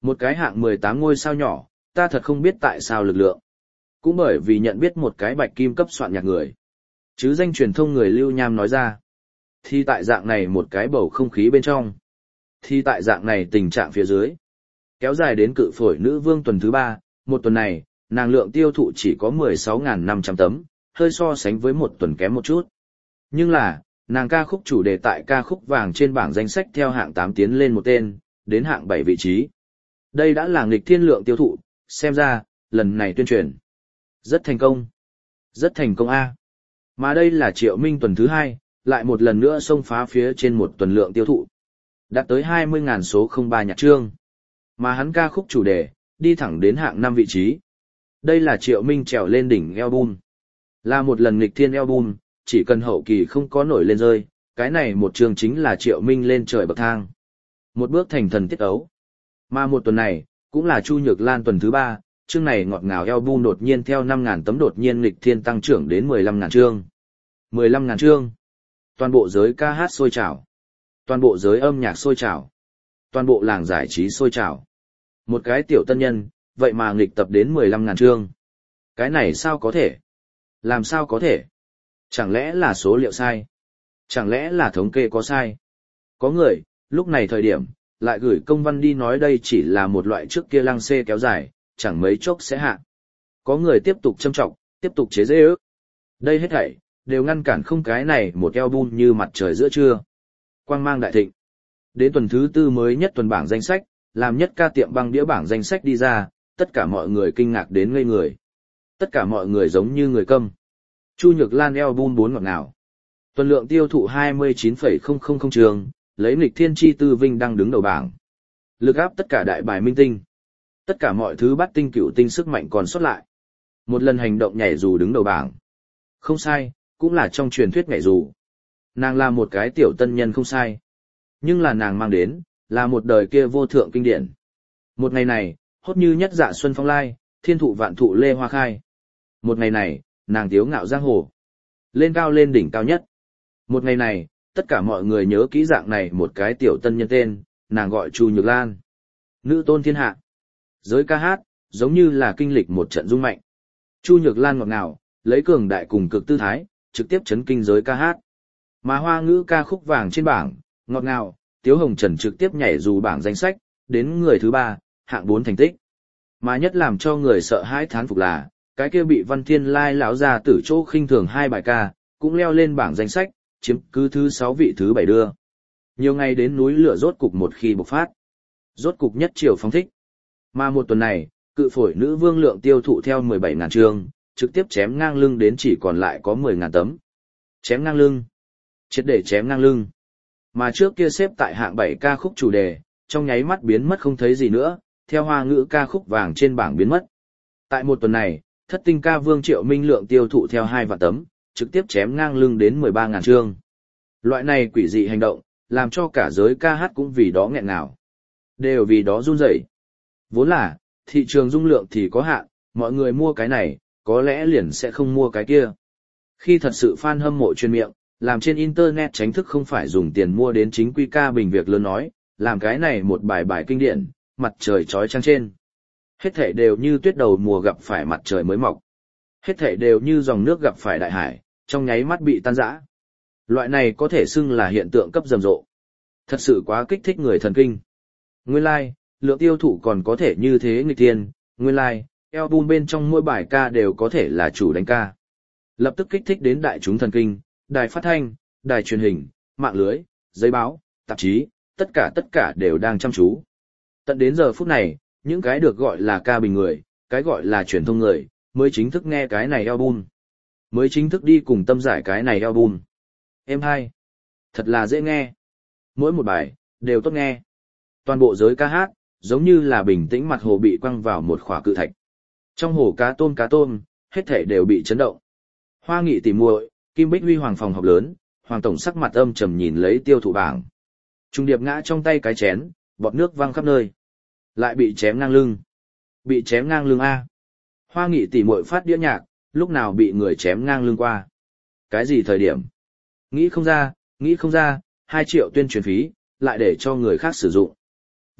Một cái hạng mười tám ngôi sao nhỏ, ta thật không biết tại sao lực lượng. Cũng bởi vì nhận biết một cái bạch kim cấp soạn nhạc người. Chứ danh truyền thông người Lưu Nham nói ra. Thì tại dạng này một cái bầu không khí bên trong. Thì tại dạng này tình trạng phía dưới. Kéo dài đến cự phổi nữ vương tuần thứ ba, một tuần này, nàng lượng tiêu thụ chỉ có mười sáu nghìn năm trăm tấm, hơi so sánh với một tuần kém một chút. Nhưng là, nàng ca khúc chủ đề tại ca khúc vàng trên bảng danh sách theo hạng tám tiến lên một tên, đến hạng bảy vị trí. Đây đã là nghịch thiên lượng tiêu thụ, xem ra, lần này tuyên truyền. Rất thành công. Rất thành công A. Mà đây là Triệu Minh tuần thứ hai, lại một lần nữa xông phá phía trên một tuần lượng tiêu thụ. Đạt tới hai mươi nghìn số không ba nhạc chương. Mà hắn ca khúc chủ đề, đi thẳng đến hạng năm vị trí. Đây là Triệu Minh trèo lên đỉnh album. Là một lần nghịch thiên album, chỉ cần hậu kỳ không có nổi lên rơi, cái này một chương chính là Triệu Minh lên trời bậc thang. Một bước thành thần tiết ấu. Mà một tuần này, cũng là Chu Nhược Lan tuần thứ ba, chương này ngọt ngào album đột nhiên theo năm nghìn tấm đột nhiên nghịch thiên tăng trưởng đến mười lăm nghìn chương. mười lăm nghìn chương. Toàn bộ giới ca hát sôi trào. Toàn bộ giới âm nhạc sôi trào. Toàn bộ làng giải trí sôi trào. Một cái tiểu tân nhân, vậy mà nghịch tập đến mười lăm nghìn chương. Cái này sao có thể? Làm sao có thể? Chẳng lẽ là số liệu sai? Chẳng lẽ là thống kê có sai? Có người, lúc này thời điểm, lại gửi công văn đi nói đây chỉ là một loại trước kia lăng xê kéo dài, chẳng mấy chốc sẽ hạ. Có người tiếp tục châm trọng, tiếp tục chế giễu. Đây hết thảy đều ngăn cản không cái này một album như mặt trời giữa trưa. Quang mang đại thịnh. Đến tuần thứ tư mới nhất tuần bảng danh sách, làm nhất ca tiệm băng đĩa bảng danh sách đi ra, tất cả mọi người kinh ngạc đến ngây người. Tất cả mọi người giống như người câm. Chu Nhược Lan album bốn ngọt ngào. Tuần lượng tiêu thụ hai mươi chín phẩy không không không trường, lấy nghịch thiên chi tư vinh đang đứng đầu bảng. Lực áp tất cả đại bài minh tinh. Tất cả mọi thứ bắt tinh cửu tinh sức mạnh còn sót lại. Một lần hành động nhảy dù đứng đầu bảng. Không sai, cũng là trong truyền thuyết nhảy dù. Nàng là một cái tiểu tân nhân không sai. Nhưng là nàng mang đến, là một đời kia vô thượng kinh điển. Một ngày này, hốt như nhất dạ xuân phong lai, thiên thụ vạn thụ lê hoa khai. Một ngày này, nàng tiếu ngạo giang hồ. Lên cao lên đỉnh cao nhất. Một ngày này, tất cả mọi người nhớ kỹ dạng này một cái tiểu tân nhân tên, nàng gọi Chu Nhược Lan. Nữ tôn thiên hạ. Giới ca hát, giống như là kinh lịch một trận rung mạnh. Chu Nhược Lan ngọt ngào, lấy cường đại cùng cực tư thái, trực tiếp chấn kinh giới ca hát. Mà hoa ngữ ca khúc vàng trên bảng, ngọt ngào, Tiếu Hồng Trần trực tiếp nhảy dù bảng danh sách, đến người thứ ba, hạng bốn thành tích. Mà nhất làm cho người sợ hãi thán phục là, cái kia bị Văn Thiên Lai lão ra tử chỗ khinh thường hai bài ca, cũng leo lên bảng danh sách, chiếm cứ thứ sáu vị thứ bảy đưa. Nhiều ngày đến núi lửa rốt cục một khi bộc phát. Rốt cục nhất chiều phóng thích. Mà một tuần này, cự phổi nữ vương lượng tiêu thụ theo mười bảy nghìn chương, trực tiếp chém ngang lưng đến chỉ còn lại có mười nghìn tấm. Chém ngang lưng. Triệt để chém ngang lưng. Mà trước kia xếp tại hạng bảy ca khúc chủ đề, trong nháy mắt biến mất không thấy gì nữa, theo hoa ngữ ca khúc vàng trên bảng biến mất. Tại một tuần này, thất tinh ca vương Triệu Minh lượng tiêu thụ theo hai vạn tấm, trực tiếp chém ngang lưng đến mười ba nghìn chương. Loại này quỷ dị hành động, làm cho cả giới ca hát cũng vì đó nghẹn ngào. Đều vì đó run rẩy. Vốn là, thị trường dung lượng thì có hạn, mọi người mua cái này, có lẽ liền sẽ không mua cái kia. Khi thật sự fan hâm mộ truyền miệng, làm trên internet tránh thức không phải dùng tiền mua đến chính quy ca bình việc lớn nói, làm cái này một bài bài kinh điển, mặt trời chói chang trên. Hết thảy đều như tuyết đầu mùa gặp phải mặt trời mới mọc. Hết thảy đều như dòng nước gặp phải đại hải, trong nháy mắt bị tan rã. Loại này có thể xưng là hiện tượng cấp rầm rộ. Thật sự quá kích thích người thần kinh. Nguyên lai, like, lượng tiêu thụ còn có thể như thế nghịch thiên, nguyên lai, like, album bên trong mỗi bài ca đều có thể là chủ đánh ca. Lập tức kích thích đến đại chúng thần kinh, đài phát thanh, đài truyền hình, mạng lưới, giấy báo, tạp chí, tất cả tất cả đều đang chăm chú. Tận đến giờ phút này, những cái được gọi là ca bình người, cái gọi là truyền thông người, mới chính thức nghe cái này album. Mới chính thức đi cùng tâm giải cái này album. Em hai. Thật là dễ nghe. Mỗi một bài, đều tốt nghe. Toàn bộ giới ca hát, giống như là bình tĩnh mặt hồ bị quăng vào một khỏa cự thạch. Trong hồ cá tôm cá tôm, hết thể đều bị chấn động. Hoa Nghị tỉ muội, Kim Bích Huy hoàng phòng họp lớn, Hoàng tổng sắc mặt âm trầm nhìn lấy tiêu thụ bảng. Trung điệp ngã trong tay cái chén, bọt nước văng khắp nơi. Lại bị chém ngang lưng. Bị chém ngang lưng A. Hoa Nghị tỉ muội phát đĩa nhạc, lúc nào bị người chém ngang lưng qua. Cái gì thời điểm? Nghĩ không ra, nghĩ không ra, hai triệu tuyên truyền phí, lại để cho người khác sử dụng.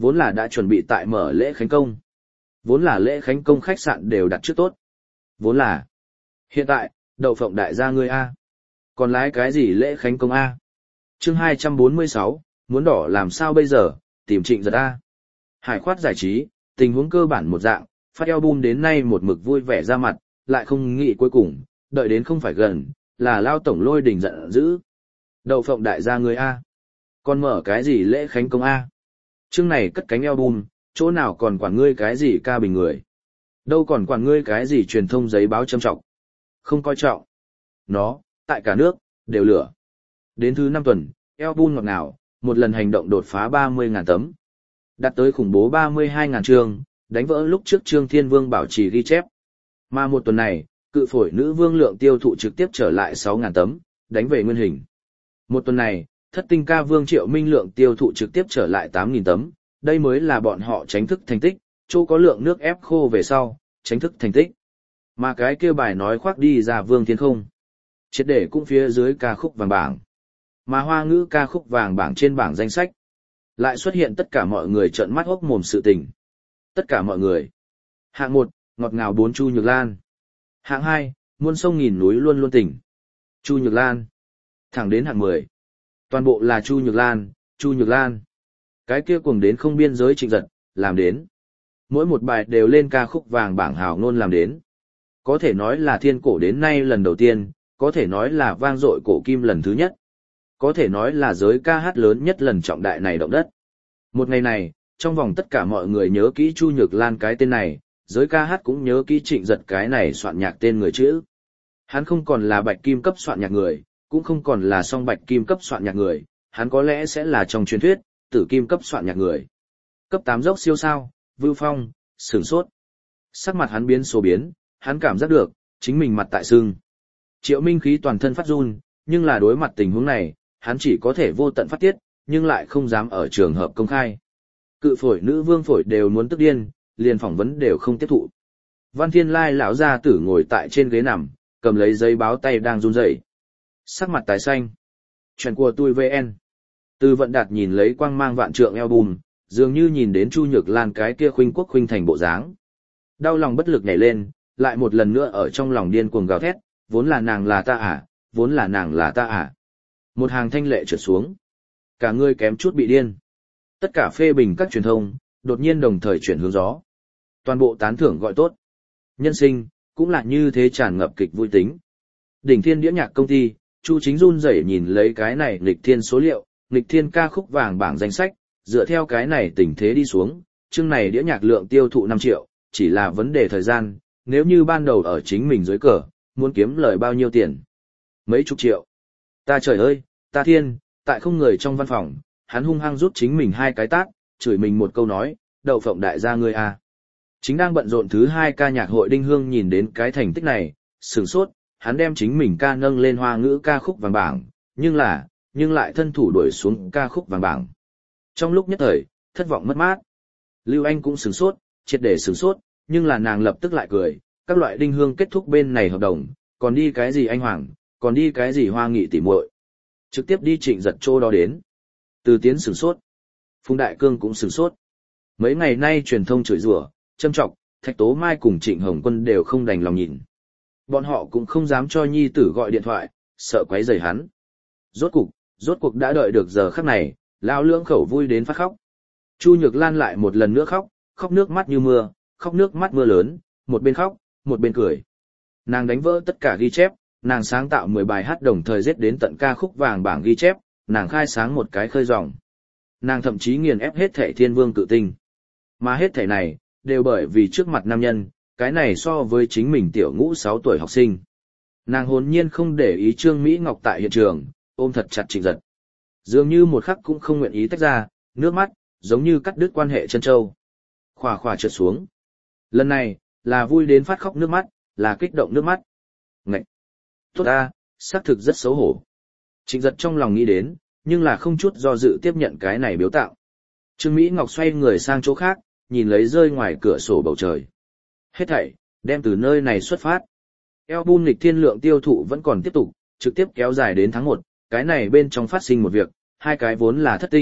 Vốn là đã chuẩn bị tại mở lễ khánh công. Vốn là lễ khánh công khách sạn đều đặt trước tốt. Vốn là. Hiện tại, đậu phộng đại gia ngươi A. Còn lái cái gì lễ khánh công A? Chương hai trăm bốn mươi sáu, muốn đỏ làm sao bây giờ, tìm Trịnh Giật A. Hải khoát giải trí, tình huống cơ bản một dạng, phát album đến nay một mực vui vẻ ra mặt, lại không nghĩ cuối cùng, đợi đến không phải gần, là lao tổng lôi đình giận dữ. Đậu phộng đại gia người A. Còn mở cái gì lễ khánh công A? Chương này cất cánh album, chỗ nào còn quản ngươi cái gì ca bình người? Đâu còn quản ngươi cái gì truyền thông giấy báo châm trọng? Không coi trọng. Nó, tại cả nước, đều lửa. Đến thứ năm tuần, album ngọt ngào, một lần hành động đột phá ba mươi ngàn tấm. Đạt tới khủng bố ba mươi hai ngàn chương, đánh vỡ lúc trước Trương Thiên Vương bảo trì ghi chép. Mà một tuần này, cự phổi nữ vương lượng tiêu thụ trực tiếp trở lại sáu ngàn tấm, đánh về nguyên hình. Một tuần này, thất tinh ca vương Triệu Minh lượng tiêu thụ trực tiếp trở lại tám nghìn tấm, đây mới là bọn họ tránh thức thành tích, chỗ có lượng nước ép khô về sau, tránh thức thành tích. Mà cái kia bài nói khoác đi ra Vương Thiên không. Triệt để cũng phía dưới ca khúc vàng bảng. Mà hoa ngữ ca khúc vàng bảng trên bảng danh sách. Lại xuất hiện tất cả mọi người trợn mắt hốc mồm sự tình. Tất cả mọi người. Hạng một, ngọt ngào bốn Chu Nhược Lan. Hạng hai, muôn sông nghìn núi luôn luôn tỉnh. Chu Nhược Lan. Thẳng đến hạng mười. Toàn bộ là Chu Nhược Lan, Chu Nhược Lan. Cái kia cùng đến không biên giới Trịnh Giật, làm đến. Mỗi một bài đều lên ca khúc vàng bảng hào ngôn làm đến. Có thể nói là thiên cổ đến nay lần đầu tiên, có thể nói là vang dội cổ kim lần thứ nhất. Có thể nói là giới ca hát lớn nhất lần trọng đại này động đất. Một ngày này, trong vòng tất cả mọi người nhớ kỹ Chu Nhược Lan cái tên này, giới ca hát cũng nhớ kỹ Trịnh Giật cái này soạn nhạc tên người chữ. Hắn không còn là bạch kim cấp soạn nhạc người, cũng không còn là song bạch kim cấp soạn nhạc người, hắn có lẽ sẽ là trong truyền thuyết, tử kim cấp soạn nhạc người. Cấp tám dốc siêu sao, Vưu Phong, sửng sốt. Sắc mặt hắn biến số biến, hắn cảm giác được, chính mình mặt tại sưng. Triệu Minh khí toàn thân phát run, nhưng là đối mặt tình huống này, hắn chỉ có thể vô tận phát tiết, nhưng lại không dám ở trường hợp công khai. Cự phổi nữ vương phổi đều muốn tức điên, liền phỏng vấn đều không tiếp thụ. Văn Thiên Lai lão gia tử ngồi tại trên ghế nằm, cầm lấy giấy báo tay đang run rẩy. Sắc mặt tái xanh. Chuyện của tôi vê en. Từ Vận Đạt nhìn lấy quang mang vạn trượng album, dường như nhìn đến Chu Nhược Lan cái kia khuynh quốc khuynh thành bộ dáng. Đau lòng bất lực nhảy lên, lại một lần nữa ở trong lòng điên cuồng gào thét, vốn là nàng là ta à, vốn là nàng là ta à. Một hàng thanh lệ trượt xuống. Cả người kém chút bị điên. Tất cả phê bình các truyền thông, đột nhiên đồng thời chuyển hướng gió. Toàn bộ tán thưởng gọi tốt. Nhân sinh, cũng là như thế tràn ngập kịch vui tính. Đỉnh Thiên Đĩa Nhạc công ty, Chu Chính run rẩy nhìn lấy cái này nghịch thiên số liệu, nghịch thiên ca khúc vàng bảng danh sách, dựa theo cái này tình thế đi xuống, chương này đĩa nhạc lượng tiêu thụ năm triệu, chỉ là vấn đề thời gian, nếu như ban đầu ở chính mình dưới cờ, muốn kiếm lời bao nhiêu tiền? Mấy chục triệu. Ta trời ơi, ta thiên, tại không người trong văn phòng, hắn hung hăng rút chính mình hai cái tát, chửi mình một câu nói, đậu phộng đại gia ngươi à. Chính đang bận rộn thứ hai ca nhạc hội Đinh Hương nhìn đến cái thành tích này, sửng sốt, hắn đem chính mình ca nâng lên hoa ngữ ca khúc vàng bảng, nhưng là, nhưng lại thân thủ đuổi xuống ca khúc vàng bảng. Trong lúc nhất thời, thất vọng mất mát. Lưu Anh cũng sửng sốt, triệt để sửng sốt, nhưng là nàng lập tức lại cười, các loại Đinh Hương kết thúc bên này hợp đồng, còn đi cái gì anh Hoàng, còn đi cái gì Hoa Nghị tỉ muội, trực tiếp đi Trịnh Giật chỗ đó đến. Từ Tiến sửng sốt, Phùng Đại Cương cũng sửng sốt. Mấy ngày nay truyền thông chửi rủa, châm chọc, Thạch Tố Mai cùng Trịnh Hồng Quân đều không đành lòng nhìn. Bọn họ cũng không dám cho nhi tử gọi điện thoại, sợ quấy rầy hắn. Rốt cục, rốt cuộc đã đợi được giờ khắc này, lão lưỡng khẩu vui đến phát khóc. Chu Nhược Lan lại một lần nữa khóc, khóc nước mắt như mưa, khóc nước mắt mưa lớn, một bên khóc, một bên cười. Nàng đánh vỡ tất cả ghi chép, nàng sáng tạo mười bài hát đồng thời giết đến tận ca khúc vàng bảng ghi chép, nàng khai sáng một cái khơi dòng. Nàng thậm chí nghiền ép hết thảy thiên vương cự tinh. Mà hết thảy này, đều bởi vì trước mặt nam nhân, cái này so với chính mình tiểu ngũ sáu tuổi học sinh. Nàng hồn nhiên không để ý Trương Mỹ Ngọc tại hiện trường, ôm thật chặt Trịnh Giật. Dường như một khắc cũng không nguyện ý tách ra, nước mắt, giống như cắt đứt quan hệ chân châu. Khỏa khỏa trượt xuống. Lần này, là vui đến phát khóc nước mắt, là kích động nước mắt. Ngậy! Tốt ta, xác thực rất xấu hổ. Trịnh Giật trong lòng nghĩ đến, nhưng là không chút do dự tiếp nhận cái này biếu tạo. Trương Mỹ Ngọc xoay người sang chỗ khác, nhìn lấy rơi ngoài cửa sổ bầu trời. Hết thảy, đem từ nơi này xuất phát. Album nghịch thiên lượng tiêu thụ vẫn còn tiếp tục, trực tiếp kéo dài đến tháng một, cái này bên trong phát sinh một việc, hai cái vốn là thất tinh,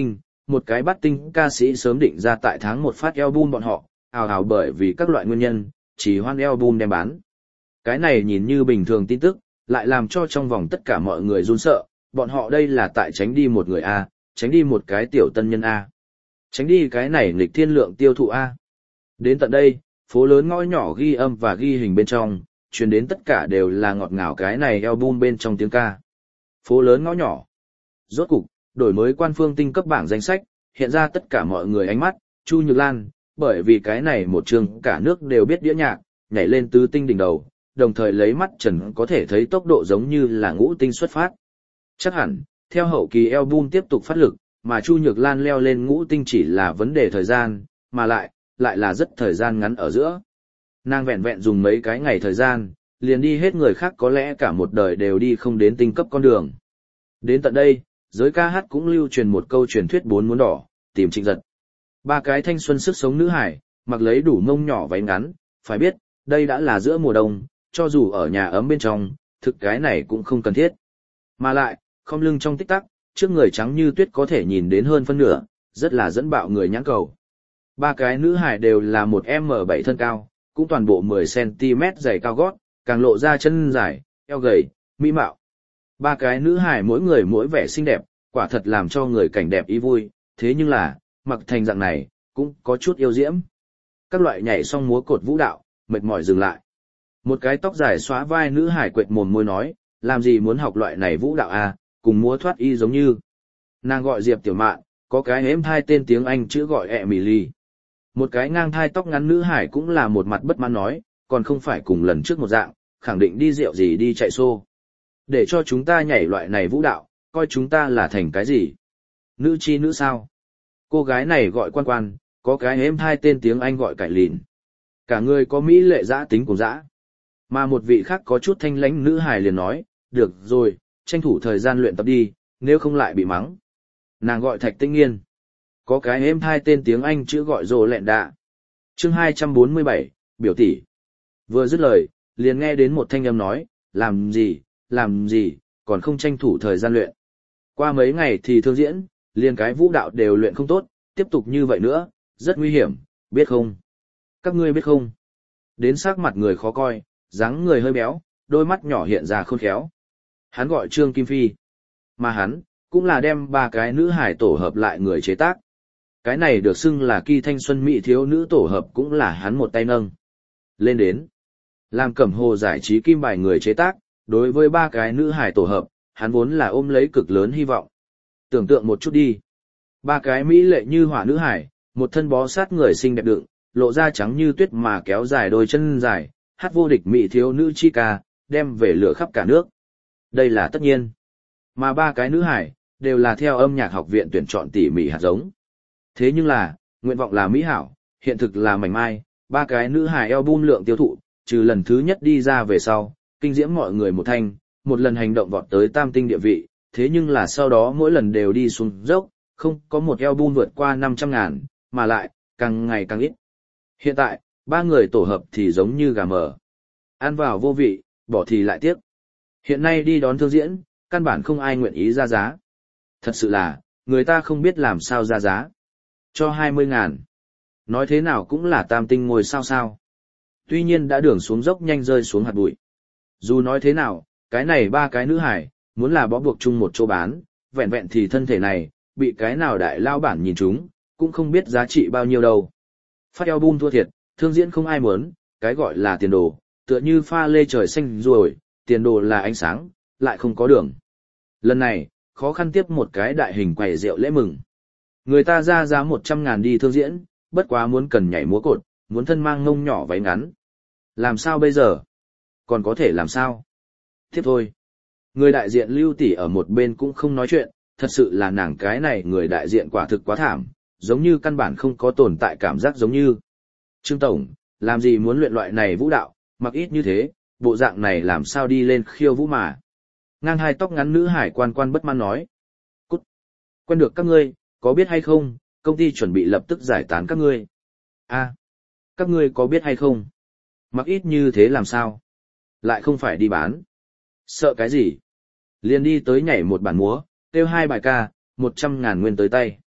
một cái bắt tinh ca sĩ sớm định ra tại tháng một phát album bọn họ, ào ào bởi vì các loại nguyên nhân, chỉ hoan album đem bán. Cái này nhìn như bình thường tin tức, lại làm cho trong vòng tất cả mọi người run sợ, bọn họ đây là tại tránh đi một người A, tránh đi một cái tiểu tân nhân A. Tránh đi cái này nghịch thiên lượng tiêu thụ A. Đến tận đây, phố lớn ngõ nhỏ ghi âm và ghi hình bên trong, truyền đến tất cả đều là ngọt ngào cái này album bên trong tiếng ca. Phố lớn ngõ nhỏ. Rốt cục, đổi mới quan phương tinh cấp bảng danh sách, hiện ra tất cả mọi người ánh mắt, Chu Nhược Lan, bởi vì cái này một trường cả nước đều biết đĩa nhạc, nhảy lên tứ tinh đỉnh đầu, đồng thời lấy mắt trần có thể thấy tốc độ giống như là ngũ tinh xuất phát. Chắc hẳn, theo hậu kỳ album tiếp tục phát lực, mà Chu Nhược Lan leo lên ngũ tinh chỉ là vấn đề thời gian, mà lại, lại là rất thời gian ngắn ở giữa. Nàng vẹn vẹn dùng mấy cái ngày thời gian, liền đi hết người khác có lẽ cả một đời đều đi không đến tinh cấp con đường. Đến tận đây, giới ca hát cũng lưu truyền một câu truyền thuyết bốn muốn đỏ, tìm Trịnh Giật. Ba cái thanh xuân sức sống nữ hải, mặc lấy đủ mông nhỏ váy ngắn, phải biết, đây đã là giữa mùa đông, cho dù ở nhà ấm bên trong, thực cái này cũng không cần thiết. Mà lại, khom lưng trong tích tắc, trước người trắng như tuyết có thể nhìn đến hơn phân nửa, rất là dẫn bạo người nhãn cầu. Ba cái nữ hải đều là một em bảy thân cao, cũng toàn bộ mười xăng ti mét dày cao gót, càng lộ ra chân dài, eo gầy, mỹ mạo. Ba cái nữ hải mỗi người mỗi vẻ xinh đẹp, quả thật làm cho người cảnh đẹp ý vui, thế nhưng là, mặc thành dạng này, cũng có chút yêu diễm. Các loại nhảy xong múa cột vũ đạo, mệt mỏi dừng lại. Một cái tóc dài xóa vai nữ hải quệt mồm môi nói, làm gì muốn học loại này vũ đạo à, cùng múa thoát y giống như. Nàng gọi Diệp Tiểu Mạn, có cái ếm thai tên tiếng Anh chữ gọi Emily. Một cái ngang thai tóc ngắn nữ hải cũng là một mặt bất mãn nói, còn không phải cùng lần trước một dạng, khẳng định đi rượu gì đi chạy xô. Để cho chúng ta nhảy loại này vũ đạo, coi chúng ta là thành cái gì? Nữ chi nữ sao? Cô gái này gọi Quan Quan, có cái ếm thai tên tiếng Anh gọi Cải Lìn. Cả người có mỹ lệ dã tính cùng dã. Mà một vị khác có chút thanh lãnh nữ hài liền nói, được rồi, tranh thủ thời gian luyện tập đi, nếu không lại bị mắng. Nàng gọi Thạch Tinh Nghiên. Có cái êm thai tên tiếng Anh chữ gọi rồ lẹn đạ. Chương hai trăm bốn mươi bảy, biểu tỷ. Vừa dứt lời, liền nghe đến một thanh âm nói, làm gì, làm gì, còn không tranh thủ thời gian luyện. Qua mấy ngày thì thương diễn, liền cái vũ đạo đều luyện không tốt, tiếp tục như vậy nữa, rất nguy hiểm, biết không? Các ngươi biết không? Đến sắc mặt người khó coi, dáng người hơi béo, đôi mắt nhỏ hiện ra khôn khéo. Hắn gọi Trương Kim Phi. Mà hắn, cũng là đem ba cái nữ hải tổ hợp lại người chế tác. Cái này được xưng là kỳ thanh xuân mỹ thiếu nữ tổ hợp cũng là hắn một tay nâng. Lên đến. Làm Cẩm Hồ giải trí kim bài người chế tác, đối với ba cái nữ hải tổ hợp, hắn vốn là ôm lấy cực lớn hy vọng. Tưởng tượng một chút đi. Ba cái mỹ lệ như hỏa nữ hải, một thân bó sát người xinh đẹp đựng, lộ da trắng như tuyết mà kéo dài đôi chân dài, hát vô địch mỹ thiếu nữ chi ca, đem về lửa khắp cả nước. Đây là tất nhiên. Mà ba cái nữ hải, đều là theo âm nhạc học viện tuyển chọn tỉ mỉ hạt giống. Thế nhưng là, nguyện vọng là mỹ hảo, hiện thực là mảnh mai, ba cái nữ hải album lượng tiêu thụ, trừ lần thứ nhất đi ra về sau, kinh diễm mọi người một thanh, một lần hành động vọt tới tam tinh địa vị, thế nhưng là sau đó mỗi lần đều đi xuống dốc, không có một album vượt qua năm trăm ngàn, mà lại, càng ngày càng ít. Hiện tại, ba người tổ hợp thì giống như gà mờ. Ăn vào vô vị, bỏ thì lại tiếc. Hiện nay đi đón thương diễn, căn bản không ai nguyện ý ra giá. Thật sự là, người ta không biết làm sao ra giá. Cho hai mươi ngàn. Nói thế nào cũng là tam tinh ngồi sao sao. Tuy nhiên đã đường xuống dốc nhanh rơi xuống hạt bụi. Dù nói thế nào, cái này ba cái nữ hải, muốn là bó buộc chung một chỗ bán, vẹn vẹn thì thân thể này, bị cái nào đại lao bản nhìn chúng, cũng không biết giá trị bao nhiêu đâu. Phát album thua thiệt, thương diễn không ai muốn, cái gọi là tiền đồ, tựa như pha lê trời xanh rồi, tiền đồ là ánh sáng, lại không có đường. Lần này, khó khăn tiếp một cái đại hình quầy rượu lễ mừng. Người ta ra giá một trăm ngàn đi thương diễn, bất quá muốn cần nhảy múa cột, muốn thân mang ngông nhỏ váy ngắn. Làm sao bây giờ? Còn có thể làm sao? Tiếp thôi. Người đại diện Lưu Tỷ ở một bên cũng không nói chuyện, thật sự là nàng cái này người đại diện quả thực quá thảm, giống như căn bản không có tồn tại cảm giác giống như. Trương Tổng, làm gì muốn luyện loại này vũ đạo, mặc ít như thế, bộ dạng này làm sao đi lên khiêu vũ mà. Ngang hai tóc ngắn nữ hải quan quan bất mãn nói. Cút. Quen được các ngươi, có biết hay không, công ty chuẩn bị lập tức giải tán các ngươi. A, các ngươi có biết hay không? Mặc ít như thế làm sao? Lại không phải đi bán. Sợ cái gì? Liền đi tới nhảy một bản múa, kêu hai bài ca, một trăm ngàn nguyên tới tay.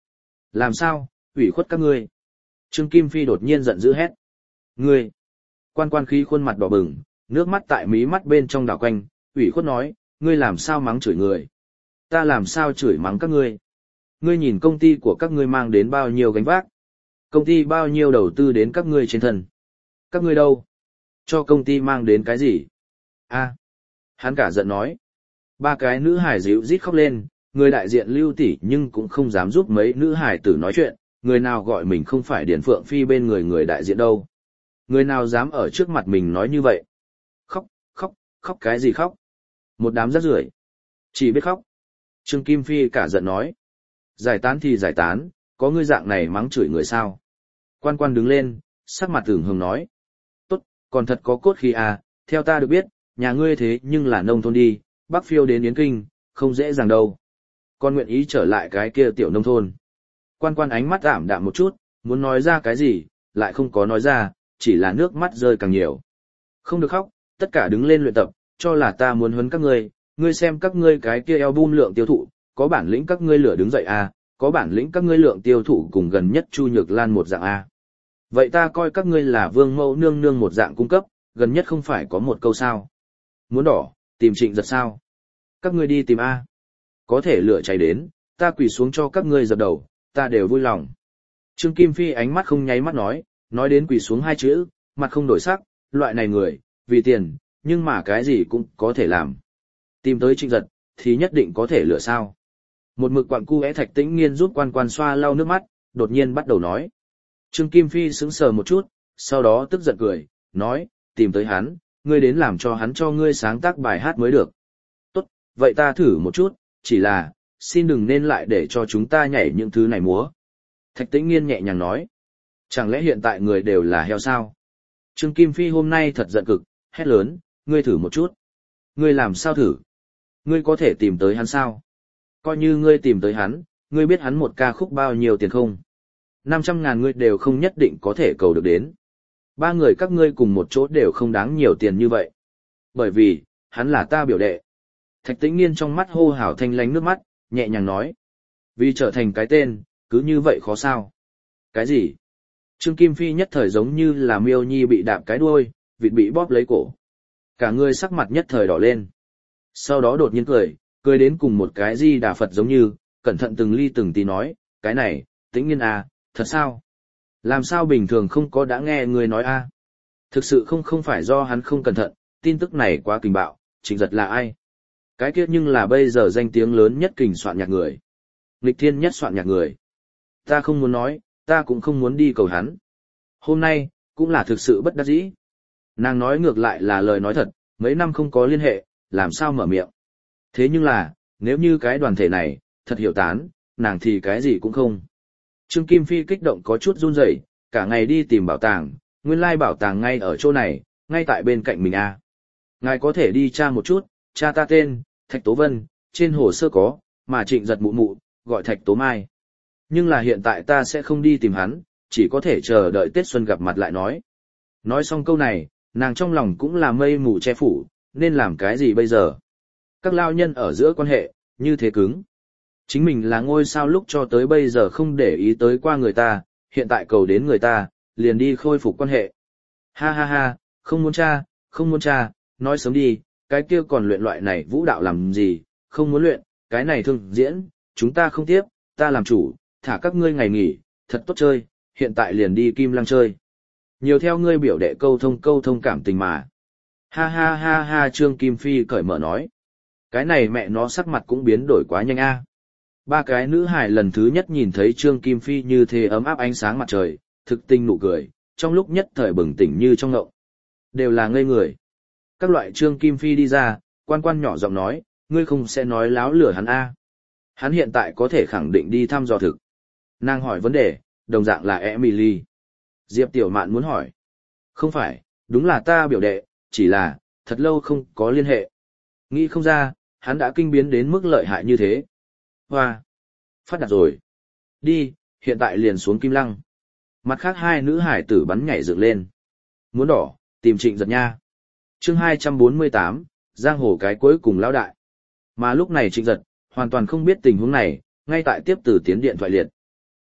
Làm sao, ủy khuất các ngươi? Trương Kim Phi đột nhiên giận dữ hét. Ngươi! Quan quan khí khuôn mặt đỏ bừng, nước mắt tại mí mắt bên trong đảo quanh, ủy khuất nói, ngươi làm sao mắng chửi người? Ta làm sao chửi mắng các ngươi? Ngươi nhìn công ty của các ngươi mang đến bao nhiêu gánh vác? Công ty bao nhiêu đầu tư đến các ngươi trên thân? Các ngươi đâu? Cho công ty mang đến cái gì? A, hắn cả giận nói. Ba cái nữ hải dịu rít khóc lên, người đại diện Lưu tỷ nhưng cũng không dám giúp mấy nữ hải tử nói chuyện, người nào gọi mình không phải Điền Phượng Phi bên người người đại diện đâu. Người nào dám ở trước mặt mình nói như vậy? Khóc, khóc, khóc cái gì khóc? Một đám rác rưởi, chỉ biết khóc. Trương Kim Phi cả giận nói. Giải tán thì giải tán, có ngươi dạng này mắng chửi người sao? Quan quan đứng lên, sắc mặt tưởng hồng nói. Tốt, còn thật có cốt khí à, theo ta được biết, nhà ngươi thế nhưng là nông thôn đi, Bắc phiêu đến Yến Kinh, không dễ dàng đâu. Con nguyện ý trở lại cái kia tiểu nông thôn. Quan quan ánh mắt ảm đạm một chút, muốn nói ra cái gì, lại không có nói ra, chỉ là nước mắt rơi càng nhiều. Không được khóc, tất cả đứng lên luyện tập, cho là ta muốn huấn các ngươi, ngươi xem các ngươi cái kia album lượng tiêu thụ, có bản lĩnh các ngươi lửa đứng dậy à, có bản lĩnh các ngươi lượng tiêu thụ cùng gần nhất Chu Nhược Lan một dạng à. Vậy ta coi các ngươi là vương mẫu nương nương một dạng cung cấp, gần nhất không phải có một câu sao. Muốn đỏ, tìm Trịnh Giật sao? Các ngươi đi tìm A. Có thể lửa cháy đến, ta quỳ xuống cho các ngươi dập đầu, ta đều vui lòng. Trương Kim Phi ánh mắt không nháy mắt nói, nói đến quỳ xuống hai chữ, mặt không đổi sắc, loại này người, vì tiền, nhưng mà cái gì cũng có thể làm. Tìm tới Trịnh Giật, thì nhất định có thể lửa sao. Một mực quặng cu é Thạch Tĩnh Nghiên giúp quan quan xoa lau nước mắt, đột nhiên bắt đầu nói. Trương Kim Phi sững sờ một chút, sau đó tức giận cười, nói, tìm tới hắn, ngươi đến làm cho hắn cho ngươi sáng tác bài hát mới được. Tốt, vậy ta thử một chút, chỉ là, xin đừng nên lại để cho chúng ta nhảy những thứ này múa. Thạch Tĩnh Nghiên nhẹ nhàng nói. Chẳng lẽ hiện tại người đều là heo sao? Trương Kim Phi hôm nay thật giận cực, hét lớn, ngươi thử một chút. Ngươi làm sao thử? Ngươi có thể tìm tới hắn sao? Coi như ngươi tìm tới hắn, ngươi biết hắn một ca khúc bao nhiêu tiền không? năm trăm ngàn ngươi đều không nhất định có thể cầu được đến. Ba người các ngươi cùng một chỗ đều không đáng nhiều tiền như vậy. Bởi vì, hắn là ta biểu đệ. Thạch Tĩnh Nghiên trong mắt hô hào thanh lánh nước mắt, nhẹ nhàng nói. Vì trở thành cái tên, cứ như vậy khó sao? Cái gì? Trương Kim Phi nhất thời giống như là miêu nhi bị đạp cái đuôi, vịt bị bóp lấy cổ. Cả người sắc mặt nhất thời đỏ lên. Sau đó đột nhiên cười, cười đến cùng một cái di đà Phật giống như, cẩn thận từng ly từng tí nói, cái này, Tĩnh Nghiên à, thật sao? Làm sao bình thường không có đã nghe người nói a? Thực sự không không phải do hắn không cẩn thận, tin tức này quá kinh bạo, Trịnh Giật là ai? Cái kia nhưng là bây giờ danh tiếng lớn nhất kình soạn nhạc người. Nghịch thiên nhất soạn nhạc người. Ta không muốn nói, ta cũng không muốn đi cầu hắn. Hôm nay, cũng là thực sự bất đắc dĩ. Nàng nói ngược lại là lời nói thật, mấy năm không có liên hệ, làm sao mở miệng. Thế nhưng là, nếu như cái đoàn thể này, thật hiểu tán, nàng thì cái gì cũng không. Trương Kim Phi kích động có chút run rẩy, cả ngày đi tìm bảo tàng, nguyên lai bảo tàng ngay ở chỗ này, ngay tại bên cạnh mình a. Ngài có thể đi tra một chút, cha ta tên, Thạch Tố Vân, trên hồ sơ có, mà Trịnh Giật mụ mụ, gọi Thạch Tố Mai. Nhưng là hiện tại ta sẽ không đi tìm hắn, chỉ có thể chờ đợi Tết Xuân gặp mặt lại nói. Nói xong câu này, nàng trong lòng cũng là mây mù che phủ, nên làm cái gì bây giờ? Các lao nhân ở giữa quan hệ, như thế cứng. Chính mình là ngôi sao lúc cho tới bây giờ không để ý tới qua người ta, hiện tại cầu đến người ta, liền đi khôi phục quan hệ. Ha ha ha, không muốn cha, không muốn cha, nói sớm đi, cái kia còn luyện loại này vũ đạo làm gì, không muốn luyện, cái này thương diễn, chúng ta không tiếp, ta làm chủ, thả các ngươi ngày nghỉ, thật tốt chơi, hiện tại liền đi Kim Lăng chơi. Nhiều theo ngươi biểu đệ câu thông câu thông cảm tình mà. Ha ha ha ha Trương Kim Phi cởi mở nói. Cái này mẹ nó sắc mặt cũng biến đổi quá nhanh a. Ba cái nữ hài lần thứ nhất nhìn thấy Trương Kim Phi như thế ấm áp ánh sáng mặt trời, thực tình nụ cười, trong lúc nhất thời bừng tỉnh như trong ngộng. Đều là ngây người. Các loại Trương Kim Phi đi ra, quan quan nhỏ giọng nói, ngươi không sẽ nói láo lửa hắn a? Hắn hiện tại có thể khẳng định đi thăm dò thực. Nàng hỏi vấn đề, đồng dạng là Emily. Diệp Tiểu Mạn muốn hỏi. Không phải, đúng là ta biểu đệ, chỉ là, thật lâu không có liên hệ. Nghĩ không ra, hắn đã kinh biến đến mức lợi hại như thế. Hoa! Phát đạt rồi. Đi, hiện tại liền xuống Kim Lăng. Mặt khác hai nữ hải tử bắn nhảy dựng lên. Muốn đỏ, tìm Trịnh Giật nha. Chương hai trăm bốn mươi tám, giang hồ cái cuối cùng lão đại. Mà lúc này Trịnh Giật, hoàn toàn không biết tình huống này, ngay tại tiếp từ tiến điện thoại liệt.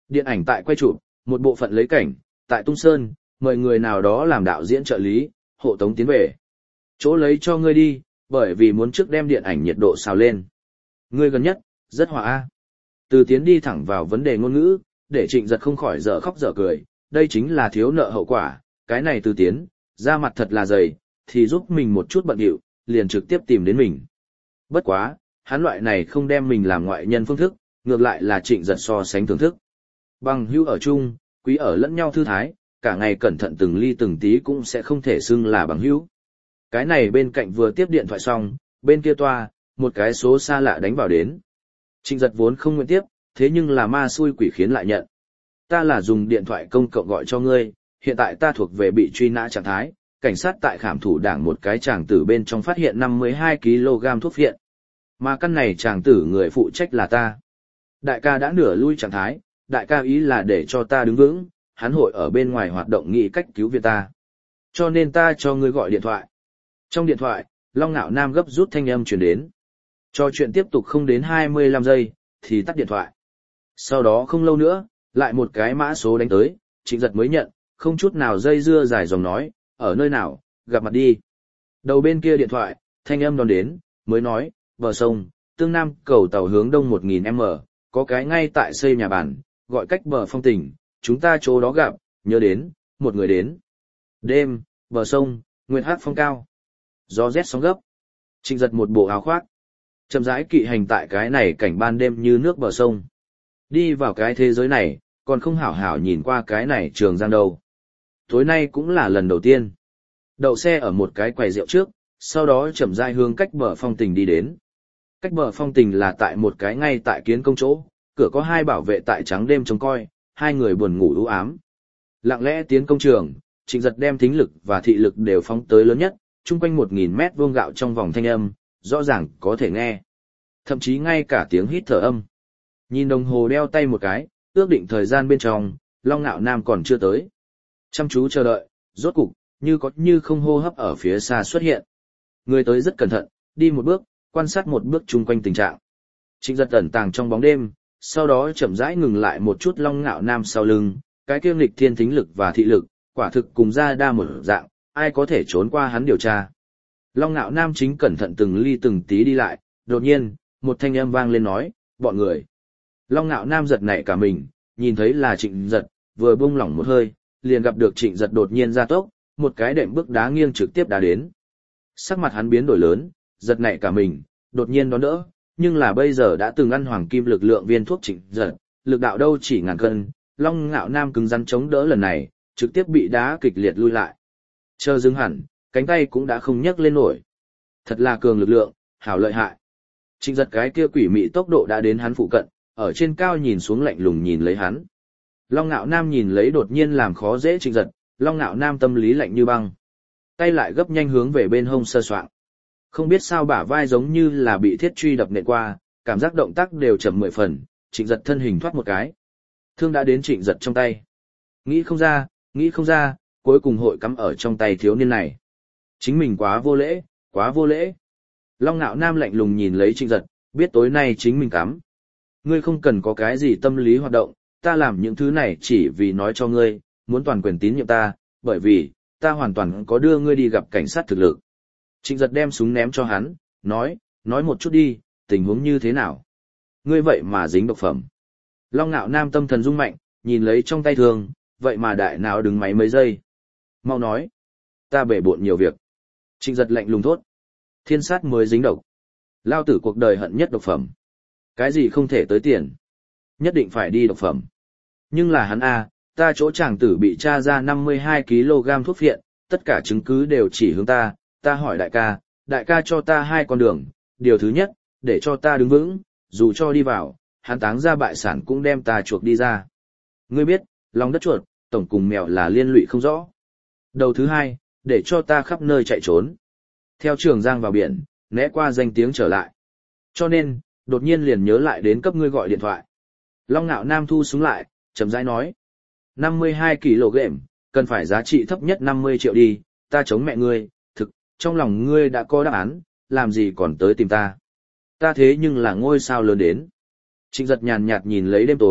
Điện ảnh tại quay chụp, một bộ phận lấy cảnh, tại Tung Sơn, mời người nào đó làm đạo diễn trợ lý, hộ tống tiến về. Chỗ lấy cho ngươi đi, bởi vì muốn trước đem điện ảnh nhiệt độ xào lên. Ngươi gần nhất, rất hòa a. Từ Tiến đi thẳng vào vấn đề ngôn ngữ, để Trịnh Giật không khỏi dở khóc dở cười, đây chính là thiếu nợ hậu quả, cái này Từ Tiến, ra mặt thật là dày, thì giúp mình một chút bận điệu, liền trực tiếp tìm đến mình. Bất quá, hắn loại này không đem mình làm ngoại nhân phương thức, ngược lại là Trịnh Giật so sánh thưởng thức. Bằng hữu ở chung, quý ở lẫn nhau thư thái, cả ngày cẩn thận từng ly từng tí cũng sẽ không thể xưng là bằng hữu. Cái này bên cạnh vừa tiếp điện thoại xong, bên kia toa, một cái số xa lạ đánh vào đến. Trịnh Giật vốn không nguyện tiếp, thế nhưng là ma xui quỷ khiến lại nhận. Ta là dùng điện thoại công cộng gọi cho ngươi, hiện tại ta thuộc về bị truy nã trạng thái, cảnh sát tại khảm thủ đảng một cái tràng tử bên trong phát hiện năm mươi hai ki lô gam thuốc phiện. Mà căn này tràng tử người phụ trách là ta. Đại ca đã nửa lui trạng thái, đại ca ý là để cho ta đứng vững, hắn hội ở bên ngoài hoạt động nghĩ cách cứu viện ta. Cho nên ta cho ngươi gọi điện thoại. Trong điện thoại, Long Nạo Nam gấp rút thanh âm truyền đến. Cho chuyện tiếp tục không đến hai mươi lăm giây, thì tắt điện thoại. Sau đó không lâu nữa, lại một cái mã số đánh tới, Trịnh Giật mới nhận, không chút nào dây dưa dài dòng nói, ở nơi nào, gặp mặt đi. Đầu bên kia điện thoại, thanh âm đón đến, mới nói, bờ sông, Tương Nam cầu tàu hướng đông một nghìn mét, có cái ngay tại xây nhà bản, gọi cách bờ phong tỉnh, chúng ta chỗ đó gặp, nhớ đến, một người đến. Đêm, bờ sông, nguyệt hát phong cao. Gió rét sóng gấp. Trịnh Giật một bộ áo khoác. Chậm rãi kỵ hành tại cái này cảnh ban đêm như nước bờ sông. Đi vào cái thế giới này, còn không hảo hảo nhìn qua cái này Trường Giang đâu. Tối nay cũng là lần đầu tiên. Đậu xe ở một cái quầy rượu trước, sau đó chậm rãi hướng cách bờ phong tình đi đến. Cách bờ phong tình là tại một cái ngay tại kiến công chỗ, cửa có hai bảo vệ tại trắng đêm trông coi, hai người buồn ngủ u ám. Lặng lẽ tiến công trường, Trịnh Giật đem thính lực và thị lực đều phóng tới lớn nhất, chung quanh một nghìn mét vuông gạo trong vòng thanh âm, rõ ràng có thể nghe. Thậm chí ngay cả tiếng hít thở âm. Nhìn đồng hồ đeo tay một cái, ước định thời gian bên trong, Long Nạo Nam còn chưa tới. Chăm chú chờ đợi, rốt cục, như có như không hô hấp ở phía xa xuất hiện. Người tới rất cẩn thận, đi một bước, quan sát một bước chung quanh tình trạng. Trịnh Giật ẩn tàng trong bóng đêm, sau đó chậm rãi ngừng lại một chút Long Nạo Nam sau lưng, cái kiêm lịch thiên thính lực và thị lực, quả thực cùng ra đa một dạng, ai có thể trốn qua hắn điều tra. Long Nạo Nam chính cẩn thận từng ly từng tí đi lại, đột nhiên, một thanh âm vang lên nói, bọn người. Long Nạo Nam giật nảy cả mình, nhìn thấy là Trịnh Giật, vừa buông lỏng một hơi, liền gặp được Trịnh Giật đột nhiên ra tốc, một cái đệm bước đá nghiêng trực tiếp đá đến. Sắc mặt hắn biến đổi lớn, giật nảy cả mình, đột nhiên đón đỡ, nhưng là bây giờ đã từng ăn hoàng kim lực lượng viên thuốc Trịnh Giật, lực đạo đâu chỉ ngàn cân, Long Nạo Nam cứng rắn chống đỡ lần này, trực tiếp bị đá kịch liệt lui lại. Chờ dừng hẳn, cánh tay cũng đã không nhấc lên nổi. Thật là cường lực lượng, hảo lợi hại. Trịnh Giật cái kia quỷ mị tốc độ đã đến hắn phụ cận, ở trên cao nhìn xuống lạnh lùng nhìn lấy hắn. Long Nạo Nam nhìn lấy đột nhiên làm khó dễ Trịnh Giật, Long Nạo Nam tâm lý lạnh như băng. Tay lại gấp nhanh hướng về bên hông sơ soạng. Không biết sao bả vai giống như là bị thiết truy đập nện qua, cảm giác động tác đều chậm mười phần, Trịnh Giật thân hình thoát một cái. Thương đã đến Trịnh Giật trong tay. Nghĩ không ra, nghĩ không ra, cuối cùng hội cắm ở trong tay thiếu niên này. Chính mình quá vô lễ, quá vô lễ. Long Nạo Nam lạnh lùng nhìn lấy Trịnh Giật, biết tối nay chính mình cắm. Ngươi không cần có cái gì tâm lý hoạt động, ta làm những thứ này chỉ vì nói cho ngươi, muốn toàn quyền tín nhiệm ta, bởi vì, ta hoàn toàn có đưa ngươi đi gặp cảnh sát thực lực. Trịnh Giật đem súng ném cho hắn, nói, nói một chút đi, tình huống như thế nào? Ngươi vậy mà dính độc phẩm. Long Nạo Nam tâm thần rung mạnh, nhìn lấy trong tay thương, vậy mà đại não đứng máy mấy giây. Mau nói, ta bể bộn nhiều việc. Trịnh Giật lạnh lùng thốt. Thiên sát mới dính độc. Lao tử cuộc đời hận nhất độc phẩm. Cái gì không thể tới tiền. Nhất định phải đi độc phẩm. Nhưng là hắn a, ta chỗ chàng tử bị tra ra năm mươi hai ki lô gam thuốc phiện, tất cả chứng cứ đều chỉ hướng ta, ta hỏi đại ca, đại ca cho ta hai con đường, điều thứ nhất, để cho ta đứng vững, dù cho đi vào, hắn táng ra bại sản cũng đem ta chuộc đi ra. Ngươi biết, lòng đất chuột, tổng cùng mèo là liên lụy không rõ. Đầu thứ hai, để cho ta khắp nơi chạy trốn. Theo Trường Giang vào biển, né qua danh tiếng trở lại. Cho nên, đột nhiên liền nhớ lại đến cấp ngươi gọi điện thoại. Long Nạo Nam thu súng lại, chậm rãi nói. năm mươi hai ki lô gam, cần phải giá trị thấp nhất năm mươi triệu đi, ta chống mẹ ngươi, thực, trong lòng ngươi đã có đáp án, làm gì còn tới tìm ta. Ta thế nhưng là ngôi sao lớn đến. Trịnh Giật nhàn nhạt nhìn lấy đêm tối,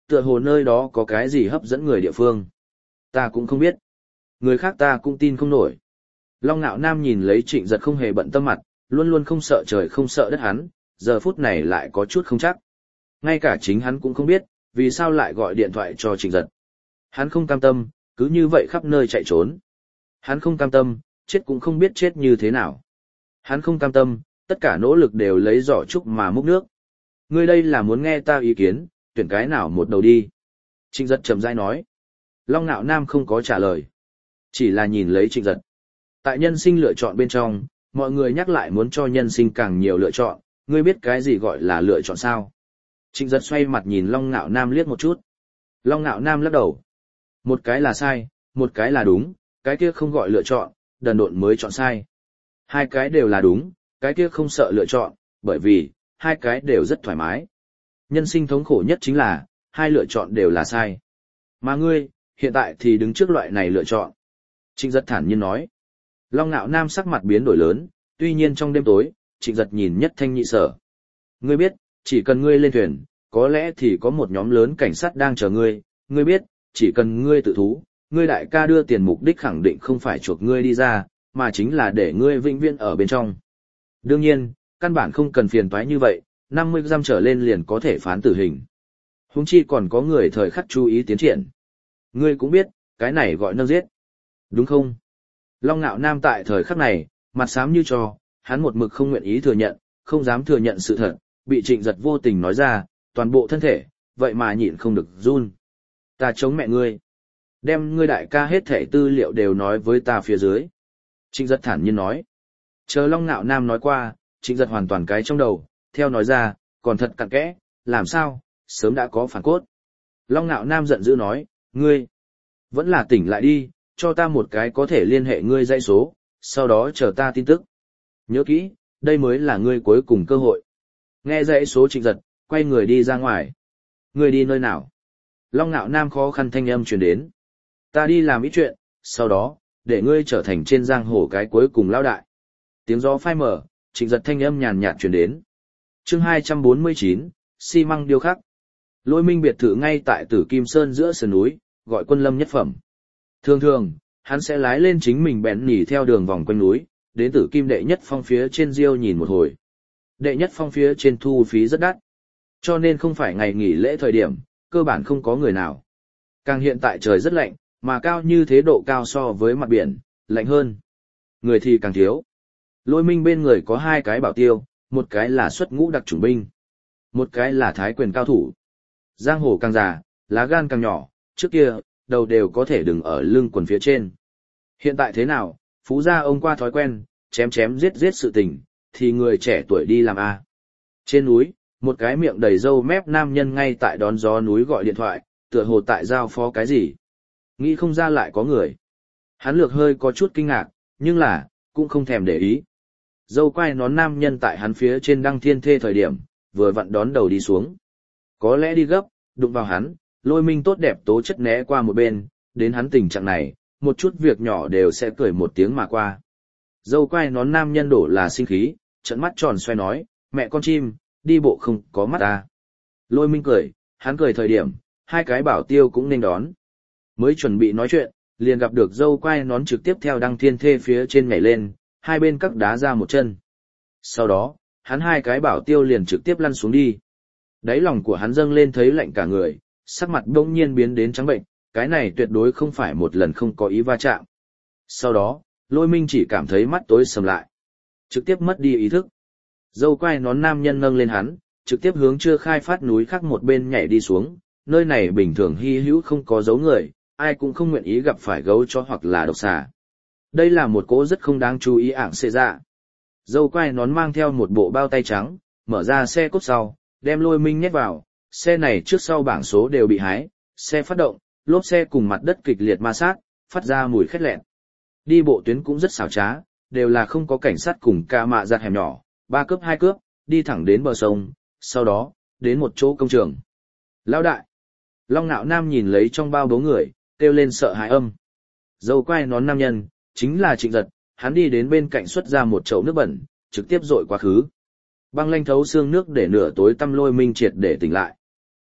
tựa hồ nơi đó có cái gì hấp dẫn người địa phương. Ta cũng không biết. Người khác ta cũng tin không nổi. Long Nạo Nam nhìn lấy Trịnh Giật không hề bận tâm mặt, luôn luôn không sợ trời không sợ đất hắn, giờ phút này lại có chút không chắc. Ngay cả chính hắn cũng không biết, vì sao lại gọi điện thoại cho Trịnh Giật. Hắn không cam tâm, cứ như vậy khắp nơi chạy trốn. Hắn không cam tâm, chết cũng không biết chết như thế nào. Hắn không cam tâm, tất cả nỗ lực đều lấy giỏ trúc mà múc nước. Ngươi đây là muốn nghe ta ý kiến, tuyển cái nào một đầu đi. Trịnh Giật chậm rãi nói. Long Nạo Nam không có trả lời. Chỉ là nhìn lấy Trịnh Giật. Tại nhân sinh lựa chọn bên trong, mọi người nhắc lại muốn cho nhân sinh càng nhiều lựa chọn, ngươi biết cái gì gọi là lựa chọn sao? Trịnh Giật xoay mặt nhìn Long Nạo Nam liếc một chút. Long Nạo Nam lắc đầu. Một cái là sai, một cái là đúng, cái kia không gọi lựa chọn, đần độn mới chọn sai. Hai cái đều là đúng, cái kia không sợ lựa chọn, bởi vì, hai cái đều rất thoải mái. Nhân sinh thống khổ nhất chính là, hai lựa chọn đều là sai. Mà ngươi, hiện tại thì đứng trước loại này lựa chọn. Trịnh Giật thản nhiên nói. Long Nạo Nam sắc mặt biến đổi lớn, tuy nhiên trong đêm tối, Trịnh Giật nhìn nhất thanh nhị sở. Ngươi biết, chỉ cần ngươi lên thuyền, có lẽ thì có một nhóm lớn cảnh sát đang chờ ngươi, ngươi biết, chỉ cần ngươi tự thú, ngươi đại ca đưa tiền mục đích khẳng định không phải chuộc ngươi đi ra, mà chính là để ngươi vĩnh viễn ở bên trong. Đương nhiên, căn bản không cần phiền toái như vậy, năm mươi giam trở lên liền có thể phán tử hình. Huống chi còn có người thời khắc chú ý tiến triển. Ngươi cũng biết, cái này gọi nâng giết. Đúng không? Long Nạo Nam tại thời khắc này, mặt xám như trò, hắn một mực không nguyện ý thừa nhận, không dám thừa nhận sự thật, bị Trịnh Giật vô tình nói ra, toàn bộ thân thể, vậy mà nhịn không được run. Ta chống mẹ ngươi. Đem ngươi đại ca hết thể tư liệu đều nói với ta phía dưới. Trịnh Giật thản nhiên nói. Chờ Long Nạo Nam nói qua, Trịnh Giật hoàn toàn cái trong đầu, theo nói ra, còn thật cặn kẽ, làm sao, sớm đã có phản cốt. Long Nạo Nam giận dữ nói, ngươi, vẫn là tỉnh lại đi, cho ta một cái có thể liên hệ ngươi dãy số, sau đó chờ ta tin tức. Nhớ kỹ, đây mới là ngươi cuối cùng cơ hội. Nghe dãy số Trịnh Giật, quay người đi ra ngoài. Ngươi đi nơi nào? Long Nạo Nam khó khăn thanh âm truyền đến. Ta đi làm ít chuyện, sau đó, để ngươi trở thành trên giang hồ cái cuối cùng lao đại. Tiếng gió phai mở, Trịnh Giật thanh âm nhàn nhạt truyền đến. Chương hai trăm bốn mươi chín, xi măng điêu khắc. Lôi Minh biệt thự ngay tại Tử Kim Sơn giữa sườn núi, gọi Quân Lâm nhất phẩm. Thường thường, hắn sẽ lái lên chính mình bèn nỉ theo đường vòng quanh núi, đến Tử Kim đệ nhất phong phía trên diêu nhìn một hồi. Đệ nhất phong phía trên thu phí rất đắt, cho nên không phải ngày nghỉ lễ thời điểm, cơ bản không có người nào. Càng hiện tại trời rất lạnh, mà cao như thế độ cao so với mặt biển, lạnh hơn. Người thì càng thiếu. Lôi Minh bên người có hai cái bảo tiêu, một cái là xuất ngũ đặc chủng binh, một cái là thái quyền cao thủ. Giang hồ càng già, lá gan càng nhỏ, trước kia, đầu đều có thể đứng ở lưng quần phía trên. Hiện tại thế nào, phú gia ông qua thói quen, chém chém giết giết sự tình, thì người trẻ tuổi đi làm A. Trên núi, một cái miệng đầy râu mép nam nhân ngay tại đón gió núi gọi điện thoại, tựa hồ tại giao phó cái gì. Nghĩ không ra lại có người. Hắn lược hơi có chút kinh ngạc, nhưng là, cũng không thèm để ý. Dâu quai nón nam nhân tại hắn phía trên đăng thiên thê thời điểm, vừa vặn đón đầu đi xuống. Có lẽ đi gấp, đụng vào hắn, Lôi Minh tốt đẹp tố chất né qua một bên, đến hắn tình trạng này, một chút việc nhỏ đều sẽ cười một tiếng mà qua. Dâu quai nón nam nhân đổ là sinh khí, trợn mắt tròn xoay nói, mẹ con chim, đi bộ không có mắt ta. Lôi Minh cười, hắn cười thời điểm, hai cái bảo tiêu cũng nên đón. Mới chuẩn bị nói chuyện, liền gặp được dâu quai nón trực tiếp theo đăng thiên thê phía trên nhảy lên, hai bên cắt đá ra một chân. Sau đó, hắn hai cái bảo tiêu liền trực tiếp lăn xuống đi. Đáy lòng của hắn dâng lên thấy lạnh cả người, sắc mặt bỗng nhiên biến đến trắng bệnh, cái này tuyệt đối không phải một lần không có ý va chạm. Sau đó, Lôi Minh chỉ cảm thấy mắt tối sầm lại, trực tiếp mất đi ý thức. Dâu quai nón nam nhân nâng lên hắn, trực tiếp hướng chưa khai phát núi khác một bên nhảy đi xuống, nơi này bình thường hy hữu không có dấu người, ai cũng không nguyện ý gặp phải gấu chó hoặc là độc xà. Đây là một cỗ rất không đáng chú ý ảng xệ dạ. Dâu quai nón mang theo một bộ bao tay trắng, mở ra xe cốt sau, đem Lôi Minh nhét vào, xe này trước sau bảng số đều bị hái, xe phát động, lốp xe cùng mặt đất kịch liệt ma sát, phát ra mùi khét lẹn. Đi bộ tuyến cũng rất xảo trá, đều là không có cảnh sát cùng ca mạ giặt hẻm nhỏ, ba cướp hai cướp, đi thẳng đến bờ sông, sau đó, đến một chỗ công trường. Lão đại! Long Nạo Nam nhìn lấy trong bao bố người, kêu lên sợ hãi âm. Dâu quai nón nam nhân, chính là Trịnh Giật, hắn đi đến bên cạnh xuất ra một chậu nước bẩn, trực tiếp dội quá khứ. Băng lanh thấu xương nước để nửa tối tăm Lôi Minh triệt để tỉnh lại.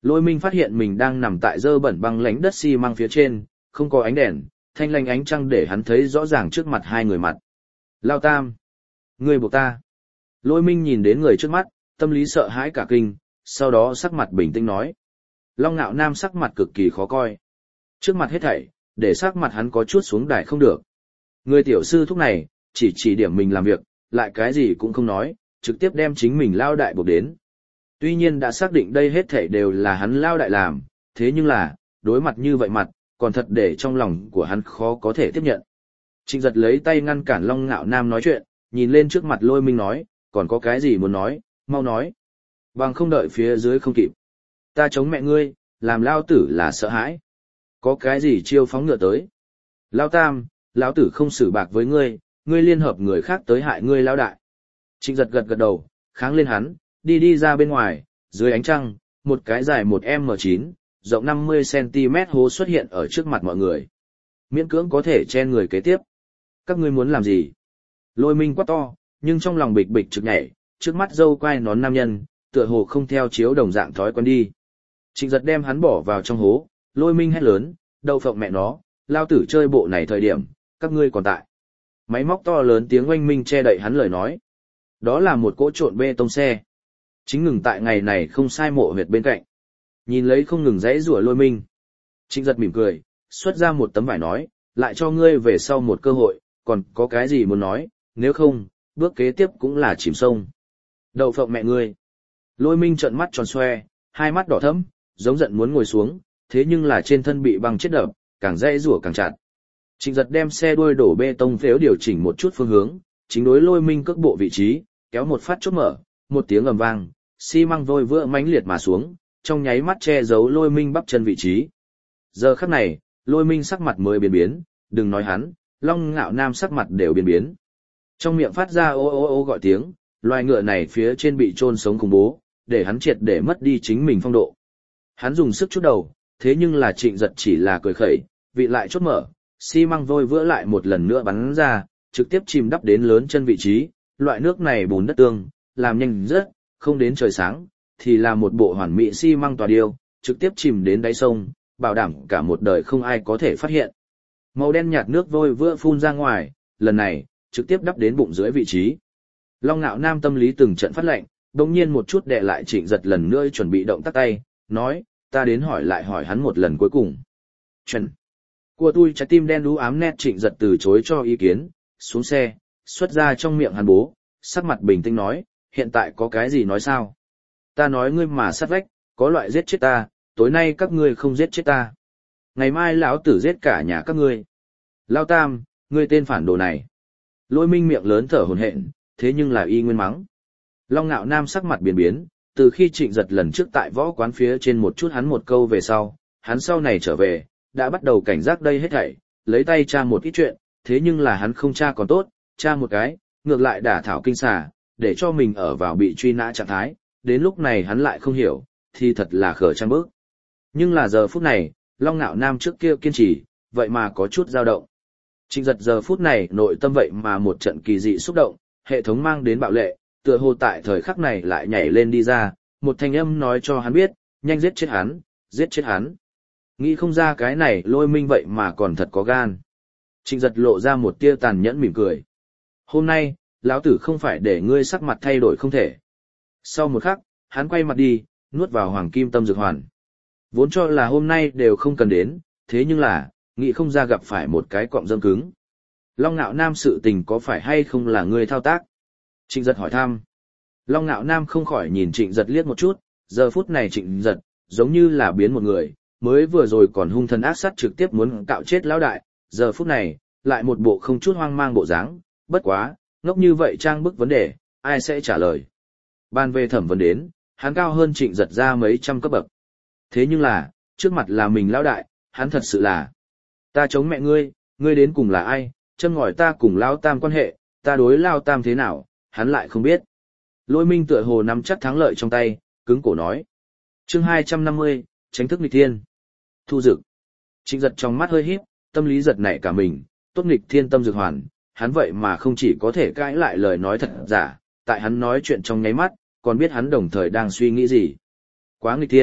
Lôi Minh phát hiện mình đang nằm tại dơ bẩn băng lánh đất xi măng phía trên, không có ánh đèn, thanh lanh ánh trăng để hắn thấy rõ ràng trước mặt hai người mặt. Lao Tam! Ngươi buộc ta! Lôi Minh nhìn đến người trước mắt, tâm lý sợ hãi cả kinh, sau đó sắc mặt bình tĩnh nói. Long Nạo Nam sắc mặt cực kỳ khó coi. Trước mặt hết thảy, để sắc mặt hắn có chút xuống đài không được. Người tiểu sư thúc này, chỉ chỉ điểm mình làm việc, lại cái gì cũng không nói, trực tiếp đem chính mình lao đại buộc đến. Tuy nhiên đã xác định đây hết thảy đều là hắn lao đại làm, thế nhưng là, đối mặt như vậy mặt, còn thật để trong lòng của hắn khó có thể tiếp nhận. Trịnh Giật lấy tay ngăn cản Long Nạo Nam nói chuyện, nhìn lên trước mặt Lôi Minh nói, còn có cái gì muốn nói, mau nói. Bằng không đợi phía dưới không kịp. Ta chống mẹ ngươi, làm lao tử là sợ hãi. Có cái gì chiêu phóng ngựa tới. Lao Tam, lão tử không xử bạc với ngươi, ngươi liên hợp người khác tới hại ngươi lao đại. Trịnh Giật gật gật đầu, kháng lên hắn, đi đi ra bên ngoài, dưới ánh trăng, một cái dài một em chín, rộng năm mươi xăng-ti-mét hố xuất hiện ở trước mặt mọi người. Miễn cưỡng có thể chen người kế tiếp. Các ngươi muốn làm gì? Lôi Minh quát to, nhưng trong lòng bịch bịch trực nhảy, trước mắt dâu quai nón nam nhân, tựa hồ không theo chiếu đồng dạng thói quen đi. Trịnh Giật đem hắn bỏ vào trong hố, Lôi Minh hét lớn, đậu phộng mẹ nó, lao tử chơi bộ này thời điểm, các ngươi còn tại. Máy móc to lớn tiếng oanh minh che đậy hắn lời nói. Đó là một cỗ trộn bê tông xe. Chính ngừng tại ngày này không sai mộ huyệt bên cạnh. Nhìn lấy không ngừng rẽ rủa Lôi Minh. Trịnh Giật mỉm cười, xuất ra một tấm vải nói, lại cho ngươi về sau một cơ hội, còn có cái gì muốn nói, nếu không, bước kế tiếp cũng là chìm sông. Đậu phộng mẹ ngươi. Lôi Minh trợn mắt tròn xoe, hai mắt đỏ thẫm, giống giận muốn ngồi xuống, thế nhưng là trên thân bị băng chết đập, càng rẽ rủa càng chặt. Trịnh Giật đem xe đuôi đổ bê tông phếu điều chỉnh một chút phương hướng, chính đối Lôi Minh cước bộ vị trí, kéo một phát chốt mở, một tiếng ầm vang, xi măng vôi vữa mãnh liệt mà xuống, trong nháy mắt che giấu Lôi Minh bắp chân vị trí. Giờ khắc này, Lôi Minh sắc mặt mới biến biến, đừng nói hắn, Long Ngạo Nam sắc mặt đều biến biến. Trong miệng phát ra ô ô ô gọi tiếng, loài ngựa này phía trên bị chôn sống khủng bố, để hắn triệt để mất đi chính mình phong độ. Hắn dùng sức chút đầu, thế nhưng là Trịnh Giật chỉ là cười khẩy, vị lại chốt mở, xi măng vôi vữa lại một lần nữa bắn ra, trực tiếp chìm đắp đến lớn chân vị trí, loại nước này bùn đất tương, làm nhanh rất, không đến trời sáng, thì là một bộ hoàn mỹ xi măng tòa điêu, trực tiếp chìm đến đáy sông, bảo đảm cả một đời không ai có thể phát hiện. Màu đen nhạt nước vôi vữa phun ra ngoài, lần này, trực tiếp đắp đến bụng dưới vị trí. Long Nạo Nam tâm lý từng trận phát lệnh, đồng nhiên một chút đè lại Trịnh Giật lần nữa chuẩn bị động tác tay, nói, ta đến hỏi lại hỏi hắn một lần cuối cùng. Chuẩn. Của tôi trái tim đen đú ám nét Trịnh Giật từ chối cho ý kiến, xuống xe, xuất ra trong miệng hắn bố, sắc mặt bình tĩnh nói, hiện tại có cái gì nói sao? Ta nói ngươi mà sát vách, có loại giết chết ta, tối nay các ngươi không giết chết ta. Ngày mai lão tử giết cả nhà các ngươi. Lao Tam, ngươi tên phản đồ này. Lôi Minh miệng lớn thở hổn hển, thế nhưng là y nguyên mắng. Long Nạo Nam sắc mặt biến biến, từ khi Trịnh Giật lần trước tại võ quán phía trên một chút hắn một câu về sau, hắn sau này trở về, đã bắt đầu cảnh giác đây hết thảy, lấy tay tra một ít chuyện, thế nhưng là hắn không tra còn tốt, tra một cái, ngược lại đả thảo kinh xà, để cho mình ở vào bị truy nã trạng thái, đến lúc này hắn lại không hiểu, thì thật là khở trăng bước. Nhưng là giờ phút này, Long Nạo Nam trước kia kiên trì, vậy mà có chút dao động. Trịnh Giật giờ phút này nội tâm vậy mà một trận kỳ dị xúc động, hệ thống mang đến bạo lệ, tựa hồ tại thời khắc này lại nhảy lên đi ra, một thanh âm nói cho hắn biết, nhanh giết chết hắn, giết chết hắn. Nghĩ không ra cái này Lôi Minh vậy mà còn thật có gan. Trịnh Giật lộ ra một tia tàn nhẫn mỉm cười. Hôm nay, lão tử không phải để ngươi sắc mặt thay đổi không thể. Sau một khắc, hắn quay mặt đi, nuốt vào hoàng kim tâm dược hoàn. Vốn cho là hôm nay đều không cần đến, thế nhưng là, nghĩ không ra gặp phải một cái cọng rơm cứng. Long Nạo Nam sự tình có phải hay không là ngươi thao tác? Trịnh Giật hỏi thăm. Long Nạo Nam không khỏi nhìn Trịnh Giật liếc một chút, giờ phút này Trịnh Giật, giống như là biến một người, mới vừa rồi còn hung thần ác sát trực tiếp muốn cạo chết lão đại, giờ phút này, lại một bộ không chút hoang mang bộ dáng, bất quá, ngốc như vậy trang bức vấn đề, ai sẽ trả lời. Ban về thẩm vấn đến, hắn cao hơn Trịnh Giật ra mấy trăm cấp bậc. Thế nhưng là, trước mặt là mình lão đại, hắn thật sự là, ta chống mẹ ngươi, ngươi đến cùng là ai, châm ngòi ta cùng Lao Tam quan hệ, ta đối Lao Tam thế nào, hắn lại không biết. Lôi Minh tựa hồ nắm chắc thắng lợi trong tay, cứng cổ nói. Chương hai trăm năm mươi, tránh thức nghịch thiên. Thu dực. Trịnh Giật trong mắt hơi híp, tâm lý giật nảy cả mình, tốt nghịch thiên tâm dược hoàn, hắn vậy mà không chỉ có thể cãi lại lời nói thật giả, tại hắn nói chuyện trong nháy mắt, còn biết hắn đồng thời đang suy nghĩ gì. Quá nghịch thiên,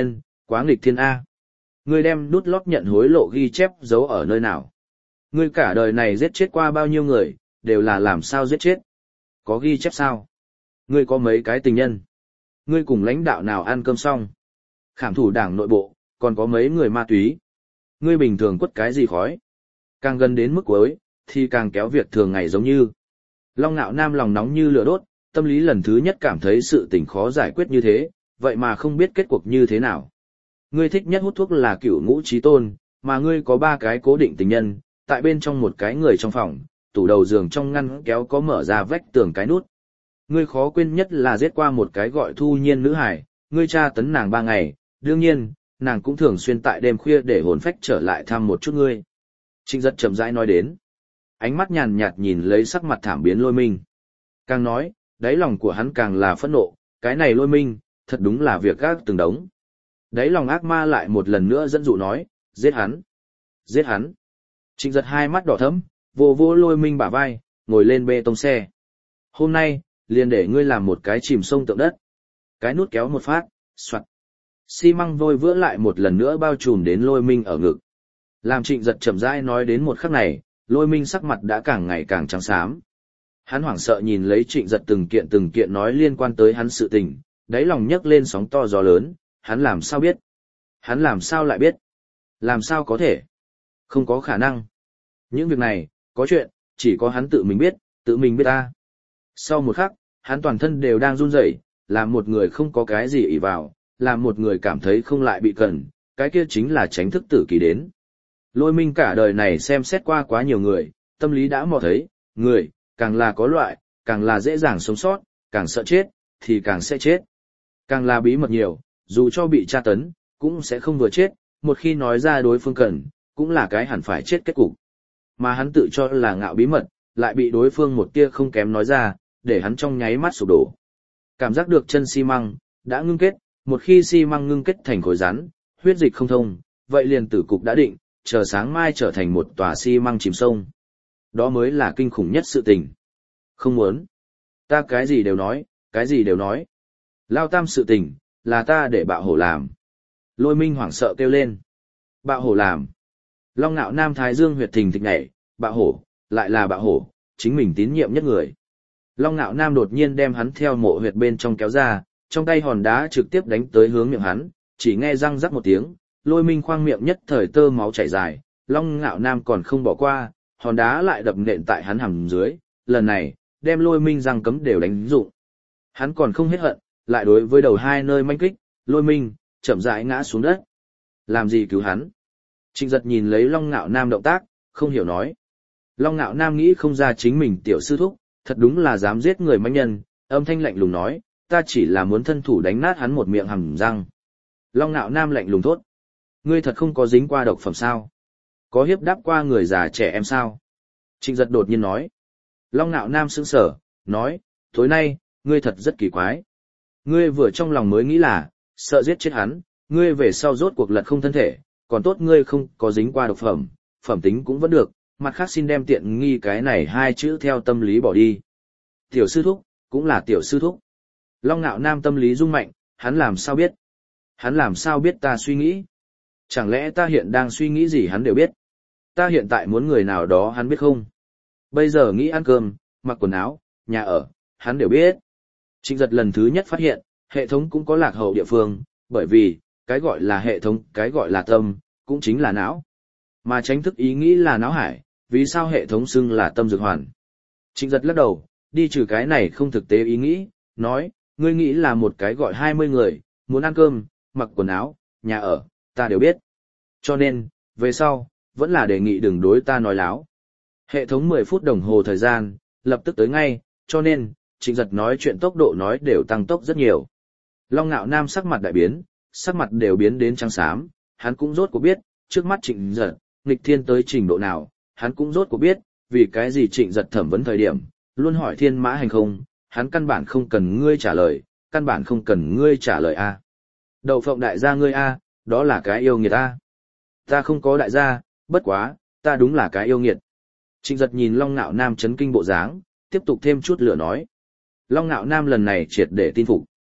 Quá nghịch thiên A. Ngươi đem nút lót nhận hối lộ ghi chép giấu ở nơi nào? Ngươi cả đời này giết chết qua bao nhiêu người, đều là làm sao giết chết? Có ghi chép sao? Ngươi có mấy cái tình nhân? Ngươi cùng lãnh đạo nào ăn cơm xong? Khảm thủ đảng nội bộ, còn có mấy người ma túy? Ngươi bình thường quất cái gì khói? Càng gần đến mức cuối, thì càng kéo việc thường ngày giống như. Long Nạo Nam lòng nóng như lửa đốt, tâm lý lần thứ nhất cảm thấy sự tình khó giải quyết như thế, vậy mà không biết kết cuộc như thế nào. Ngươi thích nhất hút thuốc là Cửu Ngũ Chí Tôn, mà ngươi có ba cái cố định tình nhân, tại bên trong một cái người trong phòng, tủ đầu giường trong ngăn kéo có mở ra vách tường cái nút. Ngươi khó quên nhất là giết qua một cái gọi Thu Nhiên nữ hải, ngươi tra tấn nàng ba ngày, đương nhiên, nàng cũng thường xuyên tại đêm khuya để hồn phách trở lại thăm một chút ngươi. Trịnh Giật chậm rãi nói đến, ánh mắt nhàn nhạt nhìn lấy sắc mặt thảm biến Lôi Minh. Càng nói, đáy lòng của hắn càng là phẫn nộ, cái này Lôi Minh, thật đúng là việc gác từng đống. Đáy lòng ác ma lại một lần nữa dẫn dụ nói, giết hắn, giết hắn. Trịnh Giật hai mắt đỏ thẫm, vô vô Lôi Minh bả vai, ngồi lên bê tông xe. Hôm nay, liền để ngươi làm một cái chìm sông tượng đất. Cái nút kéo một phát, soạt. Xi măng vôi vữa lại một lần nữa bao trùm đến Lôi Minh ở ngực. Làm Trịnh Giật chậm rãi nói đến một khắc này, Lôi Minh sắc mặt đã càng ngày càng trắng xám. Hắn hoảng sợ nhìn lấy Trịnh Giật từng kiện từng kiện nói liên quan tới hắn sự tình, đáy lòng nhấc lên sóng to gió lớn, hắn làm sao biết? Hắn làm sao lại biết? Làm sao có thể? Không có khả năng. Những việc này, có chuyện, chỉ có hắn tự mình biết, tự mình biết ta. Sau một khắc, hắn toàn thân đều đang run rẩy, làm một người không có cái gì ỷ vào, làm một người cảm thấy không lại bị cần, cái kia chính là tránh thức tử kỳ đến. Lôi Minh cả đời này xem xét qua quá nhiều người, tâm lý đã mò thấy, người, càng là có loại, càng là dễ dàng sống sót, càng sợ chết, thì càng sẽ chết. Càng là bí mật nhiều, dù cho bị tra tấn, cũng sẽ không vừa chết, một khi nói ra đối phương cần, cũng là cái hẳn phải chết kết cục. Mà hắn tự cho là ngạo bí mật, lại bị đối phương một tia không kém nói ra, để hắn trong nháy mắt sụp đổ. Cảm giác được chân xi măng đã ngưng kết, một khi xi măng ngưng kết thành khối rắn, huyết dịch không thông, vậy liền tử cục đã định, chờ sáng mai trở thành một tòa xi măng chìm sông. Đó mới là kinh khủng nhất sự tình. Không muốn. Ta cái gì đều nói, cái gì đều nói. Lao Tam sự tình, là ta để bạo hổ làm. Lôi Minh hoảng sợ kêu lên. Bạo hổ làm. Long Nạo Nam Thái Dương huyệt thình thịch nhảy, bạo hổ, lại là bạo hổ, chính mình tín nhiệm nhất người. Long Nạo Nam đột nhiên đem hắn theo mộ huyệt bên trong kéo ra, trong tay hòn đá trực tiếp đánh tới hướng miệng hắn, chỉ nghe răng rắc một tiếng, Lôi Minh khoang miệng nhất thời tơ máu chảy dài, Long Nạo Nam còn không bỏ qua, hòn đá lại đập nện tại hắn hầm dưới, lần này, đem Lôi Minh răng cấm đều đánh dụng. Hắn còn không hết hận, lại đối với đầu hai nơi manh kích, Lôi Minh, chậm rãi ngã xuống đất. Làm gì cứu hắn? Trịnh Giật nhìn lấy Long Nạo Nam động tác, không hiểu nói. Long Nạo Nam nghĩ không ra chính mình tiểu sư thúc, thật đúng là dám giết người manh nhân, âm thanh lạnh lùng nói, ta chỉ là muốn thân thủ đánh nát hắn một miệng hầm răng. Long Nạo Nam lạnh lùng thốt. Ngươi thật không có dính qua độc phẩm sao? Có hiếp đáp qua người già trẻ em sao? Trịnh Giật đột nhiên nói. Long Nạo Nam sững sờ, nói, tối nay, ngươi thật rất kỳ quái. Ngươi vừa trong lòng mới nghĩ là, sợ giết chết hắn, ngươi về sau rốt cuộc lật không thân thể, còn tốt ngươi không có dính qua độc phẩm, phẩm tính cũng vẫn được, mặt khác xin đem tiện nghi cái này hai chữ theo tâm lý bỏ đi. Tiểu sư thúc, cũng là tiểu sư thúc. Long Nạo Nam tâm lý rung mạnh, hắn làm sao biết? Hắn làm sao biết ta suy nghĩ? Chẳng lẽ ta hiện đang suy nghĩ gì hắn đều biết? Ta hiện tại muốn người nào đó hắn biết không? Bây giờ nghĩ ăn cơm, mặc quần áo, nhà ở, hắn đều biết. Trịnh Giật lần thứ nhất phát hiện, hệ thống cũng có lạc hậu địa phương, bởi vì, cái gọi là hệ thống, cái gọi là tâm, cũng chính là não. Mà tránh thức ý nghĩ là não hải, vì sao hệ thống xưng là tâm dược hoàn? Trịnh Giật lắc đầu, đi trừ cái này không thực tế ý nghĩ, nói, ngươi nghĩ là một cái gọi hai mươi người, muốn ăn cơm, mặc quần áo, nhà ở, ta đều biết. Cho nên, về sau, vẫn là đề nghị đừng đối ta nói láo. Hệ thống mười phút đồng hồ thời gian, lập tức tới ngay, cho nên, Trịnh Giật nói chuyện tốc độ nói đều tăng tốc rất nhiều. Long Nạo Nam sắc mặt đại biến, sắc mặt đều biến đến trắng xám, hắn cũng rốt cuộc biết, trước mắt Trịnh Giật, nghịch thiên tới trình độ nào, hắn cũng rốt cuộc biết, vì cái gì Trịnh Giật thẩm vấn thời điểm, luôn hỏi thiên mã hành không, hắn căn bản không cần ngươi trả lời, căn bản không cần ngươi trả lời a. Đậu phộng đại gia ngươi a, đó là cái yêu nghiệt a. Ta không có đại gia, bất quá, ta đúng là cái yêu nghiệt. Trịnh Giật nhìn Long Nạo Nam chấn kinh bộ dáng, tiếp tục thêm chút lửa nói. Long Nạo Nam lần này triệt để tin phục.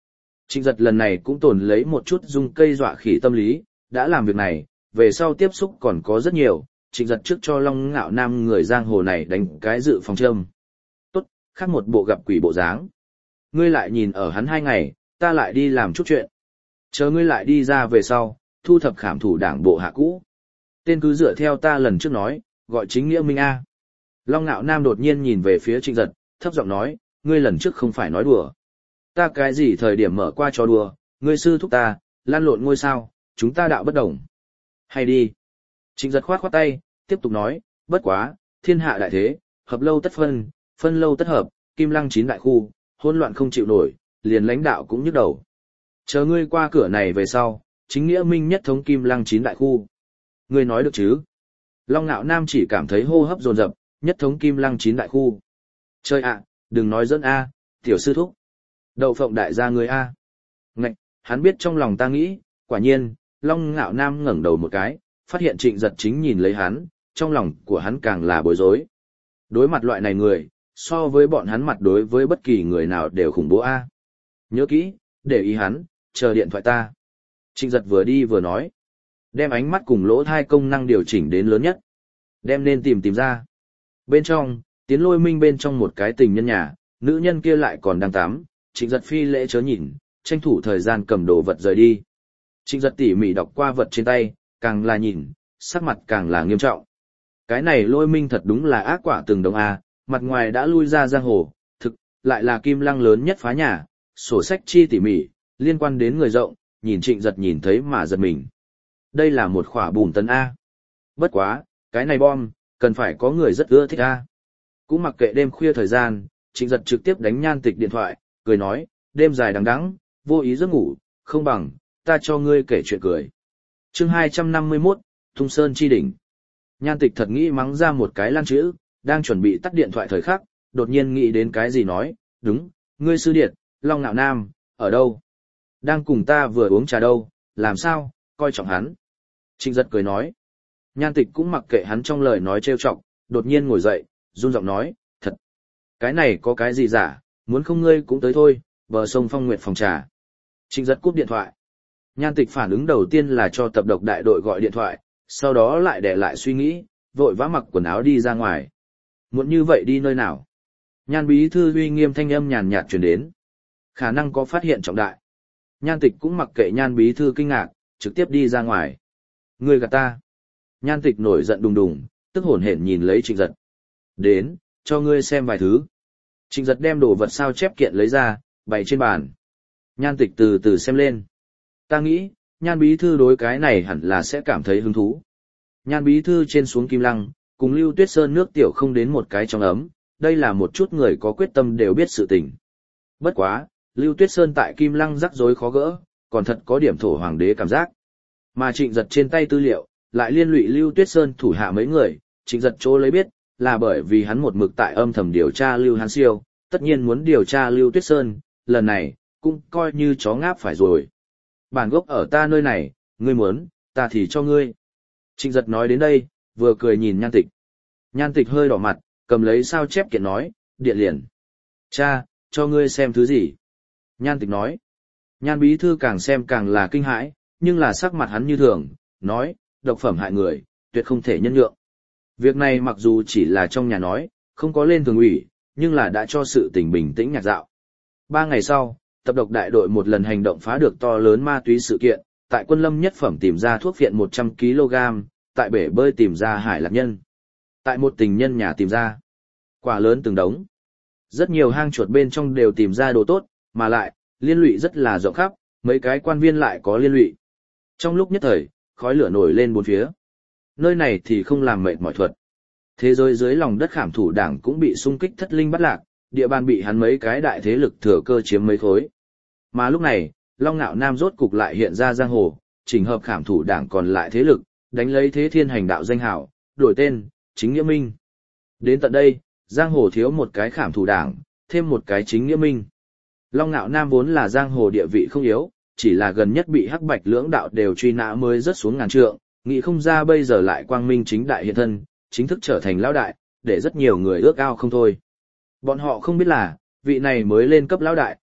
Trịnh Giật lần này cũng tổn lấy một chút dung cây dọa khỉ tâm lý, đã làm việc này, về sau tiếp xúc còn có rất nhiều, Trịnh Giật trước cho Long Ngạo Nam người giang hồ này đánh cái dự phòng châm. Tốt, khác một bộ gặp quỷ bộ dáng. Ngươi lại nhìn ở hắn hai ngày, ta lại đi làm chút chuyện. Chờ ngươi lại đi ra về sau, thu thập khảm thủ đảng bộ hạ cũ. Tên cứ dựa theo ta lần trước nói, gọi chính nghĩa minh A. Long Ngạo Nam đột nhiên nhìn về phía Trịnh Giật, thấp giọng nói, ngươi lần trước không phải nói đùa. Ta cái gì thời điểm mở qua cho đùa, ngươi sư thúc ta, lan lộn ngôi sao, chúng ta đạo bất đồng. Hay đi. Trịnh Giật khoát khoát tay, tiếp tục nói, bất quá, thiên hạ đại thế, hợp lâu tất phân, phân lâu tất hợp, kim lăng chín đại khu, hỗn loạn không chịu nổi, liền lãnh đạo cũng nhức đầu. Chờ ngươi qua cửa này về sau, chính nghĩa minh nhất thống kim lăng chín đại khu. Ngươi nói được chứ? Long Nạo Nam chỉ cảm thấy hô hấp dồn dập, nhất thống kim lăng chín đại khu. Chơi ạ, đừng nói dẫn A, tiểu sư thúc. Đậu phộng đại gia người A. Ngạch, hắn biết trong lòng ta nghĩ, quả nhiên, Long Nạo Nam ngẩng đầu một cái, phát hiện Trịnh Giật chính nhìn lấy hắn, trong lòng của hắn càng là bối rối. Đối mặt loại này người, so với bọn hắn mặt đối với bất kỳ người nào đều khủng bố A. Nhớ kỹ, để ý hắn, chờ điện thoại ta. Trịnh Giật vừa đi vừa nói. Đem ánh mắt cùng lỗ thai công năng điều chỉnh đến lớn nhất. Đem nên tìm tìm ra. Bên trong, Tiến Lôi Minh bên trong một cái tình nhân nhà, nữ nhân kia lại còn đang tắm, Trịnh Giật phi lễ chớ nhìn, tranh thủ thời gian cầm đồ vật rời đi. Trịnh Giật tỉ mỉ đọc qua vật trên tay, càng là nhìn, sắc mặt càng là nghiêm trọng. Cái này Lôi Minh thật đúng là ác quả từng đồng A, mặt ngoài đã lui ra giang hồ, thực, lại là kim lăng lớn nhất phá nhà, sổ sách chi tỉ mỉ, liên quan đến người rộng, nhìn Trịnh Giật nhìn thấy mà giật mình. Đây là một khỏa bùn tấn A. Bất quá, cái này bom, cần phải có người rất ưa thích A. Cũng mặc kệ đêm khuya thời gian, Trịnh Giật trực tiếp đánh Nhan Tịch điện thoại, cười nói, đêm dài đằng đẵng, vô ý giấc ngủ, không bằng, ta cho ngươi kể chuyện cười. Chương hai trăm năm mươi mốt, Thung Sơn Chi Đỉnh. Nhan Tịch thật nghĩ mắng ra một cái lan chữ, đang chuẩn bị tắt điện thoại thời khắc, đột nhiên nghĩ đến cái gì nói, đúng, ngươi sư điệt, Long Nạo Nam, ở đâu? Đang cùng ta vừa uống trà đâu, làm sao, coi trọng hắn. Trịnh Giật cười nói. Nhan Tịch cũng mặc kệ hắn trong lời nói trêu chọc, đột nhiên ngồi dậy, run giọng nói, thật. Cái này có cái gì giả, muốn không ngươi cũng tới thôi, bờ sông Phong Nguyệt phòng trà. Trịnh Giật cúp điện thoại. Nhan Tịch phản ứng đầu tiên là cho tập độc đại đội gọi điện thoại, sau đó lại để lại suy nghĩ, vội vã mặc quần áo đi ra ngoài. Muốn như vậy đi nơi nào? Nhan bí thư uy nghiêm thanh âm nhàn nhạt truyền đến. Khả năng có phát hiện trọng đại. Nhan Tịch cũng mặc kệ Nhan bí thư kinh ngạc, trực tiếp đi ra ngoài. Ngươi gạt ta. Nhan Tịch nổi giận đùng đùng, tức hổn hển nhìn lấy Trịnh Giật. Đến, cho ngươi xem vài thứ. Trịnh Giật đem đồ vật sao chép kiện lấy ra, bày trên bàn. Nhan Tịch từ từ xem lên. Ta nghĩ, Nhan bí thư đối cái này hẳn là sẽ cảm thấy hứng thú. Nhan bí thư trên xuống Kim Lăng, cùng Lưu Tuyết Sơn nước tiểu không đến một cái trong ấm, đây là một chút người có quyết tâm đều biết sự tình. Bất quá, Lưu Tuyết Sơn tại Kim Lăng rắc rối khó gỡ, còn thật có điểm thổ hoàng đế cảm giác. Mà Trịnh Giật trên tay tư liệu, lại liên lụy Lưu Tuyết Sơn thủ hạ mấy người, Trịnh Giật chỗ lấy biết, là bởi vì hắn một mực tại âm thầm điều tra Lưu Hán Siêu, tất nhiên muốn điều tra Lưu Tuyết Sơn, lần này, cũng coi như chó ngáp phải rồi. Bản gốc ở ta nơi này, ngươi muốn, ta thì cho ngươi. Trịnh Giật nói đến đây, vừa cười nhìn Nhan Tịch. Nhan Tịch hơi đỏ mặt, cầm lấy sao chép kiện nói, điện liền. Cha, cho ngươi xem thứ gì? Nhan Tịch nói. Nhan bí thư càng xem càng là kinh hãi, nhưng là sắc mặt hắn như thường, nói, độc phẩm hại người, tuyệt không thể nhân nhượng. Việc này mặc dù chỉ là trong nhà nói, không có lên thường ủy, nhưng là đã cho sự tình bình tĩnh nhạt dạo. Ba ngày sau, tập độc đại đội một lần hành động phá được to lớn ma túy sự kiện, tại Quân Lâm nhất phẩm tìm ra thuốc phiện một trăm ki lô gam, tại bể bơi tìm ra hải lạc nhân. Tại một tình nhân nhà tìm ra quả lớn từng đống. Rất nhiều hang chuột bên trong đều tìm ra đồ tốt, mà lại, liên lụy rất là rộng khắp, mấy cái quan viên lại có liên lụy. Trong lúc nhất thời, khói lửa nổi lên bốn phía. Nơi này thì không làm mệt mỏi thuật. Thế giới dưới lòng đất khảm thủ đảng cũng bị xung kích thất linh bắt lạc, địa bàn bị hắn mấy cái đại thế lực thừa cơ chiếm mấy khối. Mà lúc này, Long Nạo Nam rốt cục lại hiện ra giang hồ, chỉnh hợp khảm thủ đảng còn lại thế lực, đánh lấy thế thiên hành đạo danh hảo, đổi tên, chính nghĩa minh. Đến tận đây, giang hồ thiếu một cái khảm thủ đảng, thêm một cái chính nghĩa minh. Long Nạo Nam vốn là giang hồ địa vị không yếu, chỉ là gần nhất bị hắc bạch lưỡng đạo đều truy nã mới rớt xuống ngàn trượng, nghĩ không ra bây giờ lại quang minh chính đại hiện thân, chính thức trở thành lão đại, để rất nhiều người ước ao không thôi. Bọn họ không biết là, vị này mới lên cấp lão đại,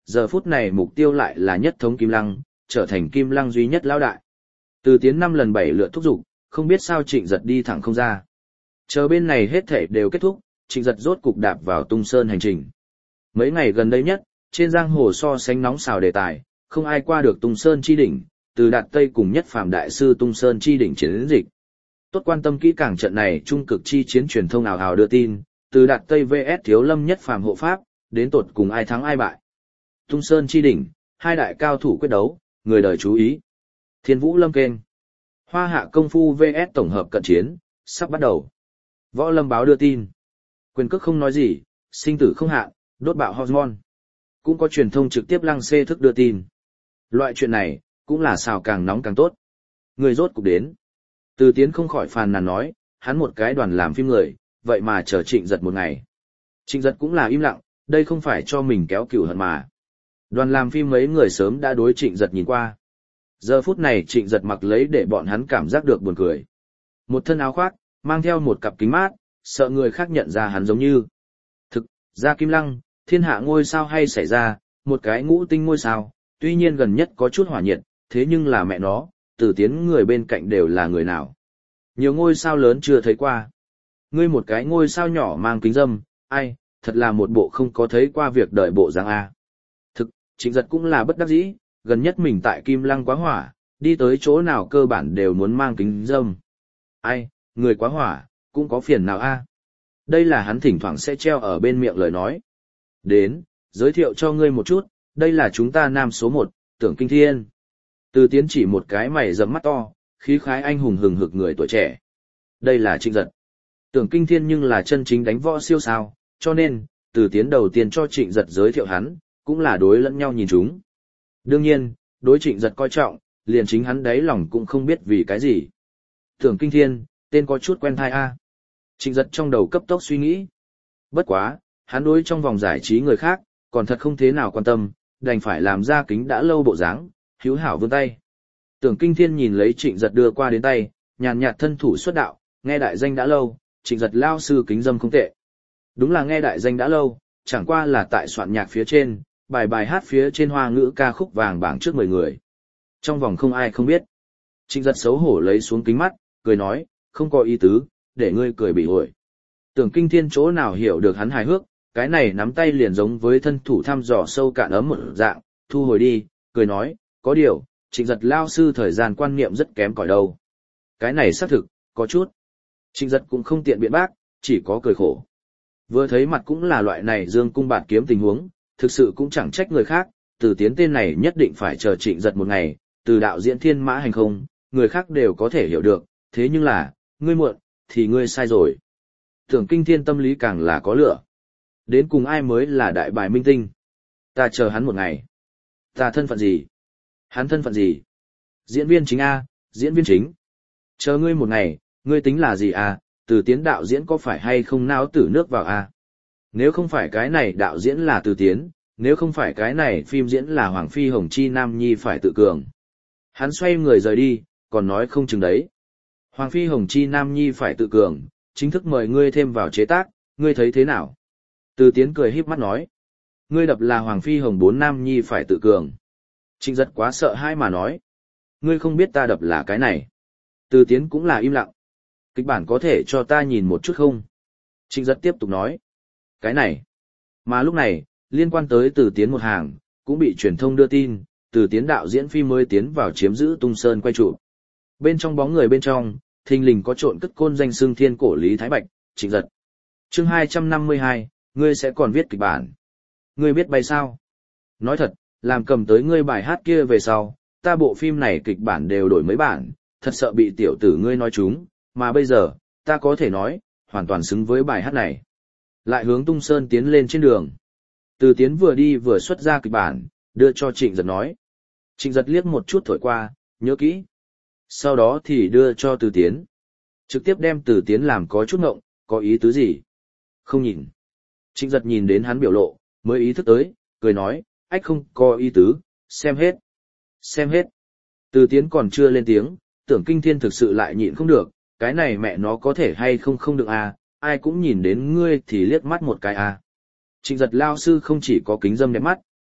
giờ phút này mục tiêu lại là nhất thống Kim Lăng, trở thành Kim Lăng duy nhất lão đại. Từ Tiến năm lần bảy lượt thúc giục, không biết sao Trịnh Giật đi thẳng không ra. Chờ bên này hết thể đều kết thúc, Trịnh Giật rốt cục đạp vào Tung Sơn hành trình. Mấy ngày gần đây nhất, trên giang hồ so sánh nóng xào đề tài, không ai qua được Tung Sơn chi đỉnh, từ Đạt Tây cùng nhất phàm đại sư Tung Sơn chi đỉnh chiến dịch. Tốt quan tâm kỹ càng trận này trung cực chi chiến truyền thông ào ào đưa tin, từ Đạt Tây vs Thiếu Lâm nhất phàm hộ pháp, đến tột cùng ai thắng ai bại. Tung Sơn chi đỉnh, hai đại cao thủ quyết đấu, người đời chú ý. Thiên Vũ Lâm kênh. Hoa Hạ công phu vs tổng hợp cận chiến, sắp bắt đầu. Võ Lâm báo đưa tin. Quyền cước không nói gì, sinh tử không hạn, đốt bạo hormone. Cũng có truyền thông trực tiếp lăng xê thức đưa tin. Loại chuyện này, cũng là xào càng nóng càng tốt. Người rốt cục đến. Từ Tiến không khỏi phàn nàn nói, hắn một cái đoàn làm phim người, vậy mà chờ Trịnh Giật một ngày. Trịnh Giật cũng là im lặng, đây không phải cho mình kéo cửu hận mà. Đoàn làm phim mấy người sớm đã đối Trịnh Giật nhìn qua. Giờ phút này Trịnh Giật mặc lấy để bọn hắn cảm giác được buồn cười. Một thân áo khoác, mang theo một cặp kính mát, sợ người khác nhận ra hắn giống như. Thực, ra Kim Lăng, thiên hạ ngôi sao hay xảy ra, một cái ngũ tinh ngôi sao, tuy nhiên gần nhất có chút hỏa nhiệt, thế nhưng là mẹ nó, Từ Tiến người bên cạnh đều là người nào. Nhiều ngôi sao lớn chưa thấy qua. Ngươi một cái ngôi sao nhỏ mang kính dâm, ai, thật là một bộ không có thấy qua việc đời bộ dáng A. Thực, Trịnh Giật cũng là bất đắc dĩ, gần nhất mình tại Kim Lăng quá hỏa, đi tới chỗ nào cơ bản đều muốn mang kính dâm. Ai, người quá hỏa, cũng có phiền nào A. Đây là hắn thỉnh thoảng sẽ treo ở bên miệng lời nói. Đến, giới thiệu cho ngươi một chút, đây là chúng ta nam số một, Tưởng Kinh Thiên. Từ Tiến chỉ một cái mày rậm mắt to, khí khái anh hùng hừng hực người tuổi trẻ. Đây là Trịnh Giật. Tưởng Kinh Thiên nhưng là chân chính đánh võ siêu sao, cho nên, Từ Tiến đầu tiên cho Trịnh Giật giới thiệu hắn, cũng là đối lẫn nhau nhìn chúng. Đương nhiên, đối Trịnh Giật coi trọng, liền chính hắn đáy lòng cũng không biết vì cái gì. Tưởng Kinh Thiên, tên có chút quen thai a. Trịnh Giật trong đầu cấp tốc suy nghĩ. Bất quá, hắn đối trong vòng giải trí người khác, còn thật không thế nào quan tâm, đành phải làm ra kính đã lâu bộ dáng, hữu hảo vươn tay. Tưởng Kinh Thiên nhìn lấy Trịnh Giật đưa qua đến tay, nhàn nhạt thân thủ xuất đạo, nghe đại danh đã lâu, Trịnh Giật lao sư kính dâm không tệ. Đúng là nghe đại danh đã lâu, chẳng qua là tại soạn nhạc phía trên, bài bài hát phía trên hoa ngữ ca khúc vàng bảng trước mười người. Trong vòng không ai không biết. Trịnh Giật xấu hổ lấy xuống kính mắt, cười nói, không có ý tứ, để ngươi cười bị ổi. Tưởng Kinh Thiên chỗ nào hiểu được hắn hài hước, cái này nắm tay liền giống với thân thủ thăm dò sâu cạn ấm một dạng, thu hồi đi, cười nói, có điều, Trịnh Giật lao sư thời gian quan niệm rất kém cỏi đâu. Cái này xác thực, có chút. Trịnh Giật cũng không tiện biện bác, chỉ có cười khổ. Vừa thấy mặt cũng là loại này dương cung bạt kiếm tình huống, thực sự cũng chẳng trách người khác, Từ Tiến tên này nhất định phải chờ Trịnh Giật một ngày, từ đạo diễn thiên mã hành không, người khác đều có thể hiểu được, thế nhưng là, ngươi muộn, thì ngươi sai rồi. Tưởng Kinh Thiên tâm lý càng là có lửa. Đến cùng ai mới là đại bài minh tinh? Ta chờ hắn một ngày. Ta thân phận gì? Hắn thân phận gì? Diễn viên chính A, diễn viên chính. Chờ ngươi một ngày, ngươi tính là gì A, Từ Tiến đạo diễn có phải hay không náo tử nước vào A? Nếu không phải cái này đạo diễn là Từ Tiến, nếu không phải cái này phim diễn là Hoàng Phi Hồng Chi Nam Nhi phải tự cường. Hắn xoay người rời đi, còn nói không chừng đấy. Hoàng Phi Hồng Chi Nam Nhi phải tự cường, chính thức mời ngươi thêm vào chế tác, ngươi thấy thế nào? Từ Tiến cười híp mắt nói. Ngươi đập là Hoàng Phi Hồng bốn Nam Nhi phải tự cường. Trịnh Giật quá sợ hãi mà nói. Ngươi không biết ta đập là cái này. Từ Tiến cũng là im lặng. Kịch bản có thể cho ta nhìn một chút không? Trịnh Giật tiếp tục nói. Cái này. Mà lúc này, liên quan tới Từ Tiến một hàng, cũng bị truyền thông đưa tin, Từ Tiến đạo diễn phim mới tiến vào chiếm giữ Tung Sơn quay trụ. Bên trong bóng người bên trong, thình lình có trộn cất côn danh xưng thiên cổ Lý Thái Bạch, Trịnh Giật. Chương hai trăm năm mươi hai, ngươi sẽ còn viết kịch bản. Ngươi biết bay sao? Nói thật, làm cầm tới ngươi bài hát kia về sau, ta bộ phim này kịch bản đều đổi mấy bản, thật sợ bị tiểu tử ngươi nói chúng, mà bây giờ, ta có thể nói, hoàn toàn xứng với bài hát này. Lại hướng Tung Sơn tiến lên trên đường. Từ Tiến vừa đi vừa xuất ra kịch bản, đưa cho Trịnh Giật nói. Trịnh Giật liếc một chút thổi qua, nhớ kỹ. Sau đó thì đưa cho Từ Tiến. Trực tiếp đem Từ Tiến làm có chút ngộng, có ý tứ gì? Không nhìn. Trịnh Giật nhìn đến hắn biểu lộ, mới ý thức tới, cười nói, ách không có ý tứ, xem hết. Xem hết. Từ Tiến còn chưa lên tiếng, Tưởng Kinh Thiên thực sự lại nhịn không được, cái này mẹ nó có thể hay không không được à, ai cũng nhìn đến ngươi thì liếc mắt một cái à. Trịnh Giật lao sư không chỉ có kính dâm đẹp mắt,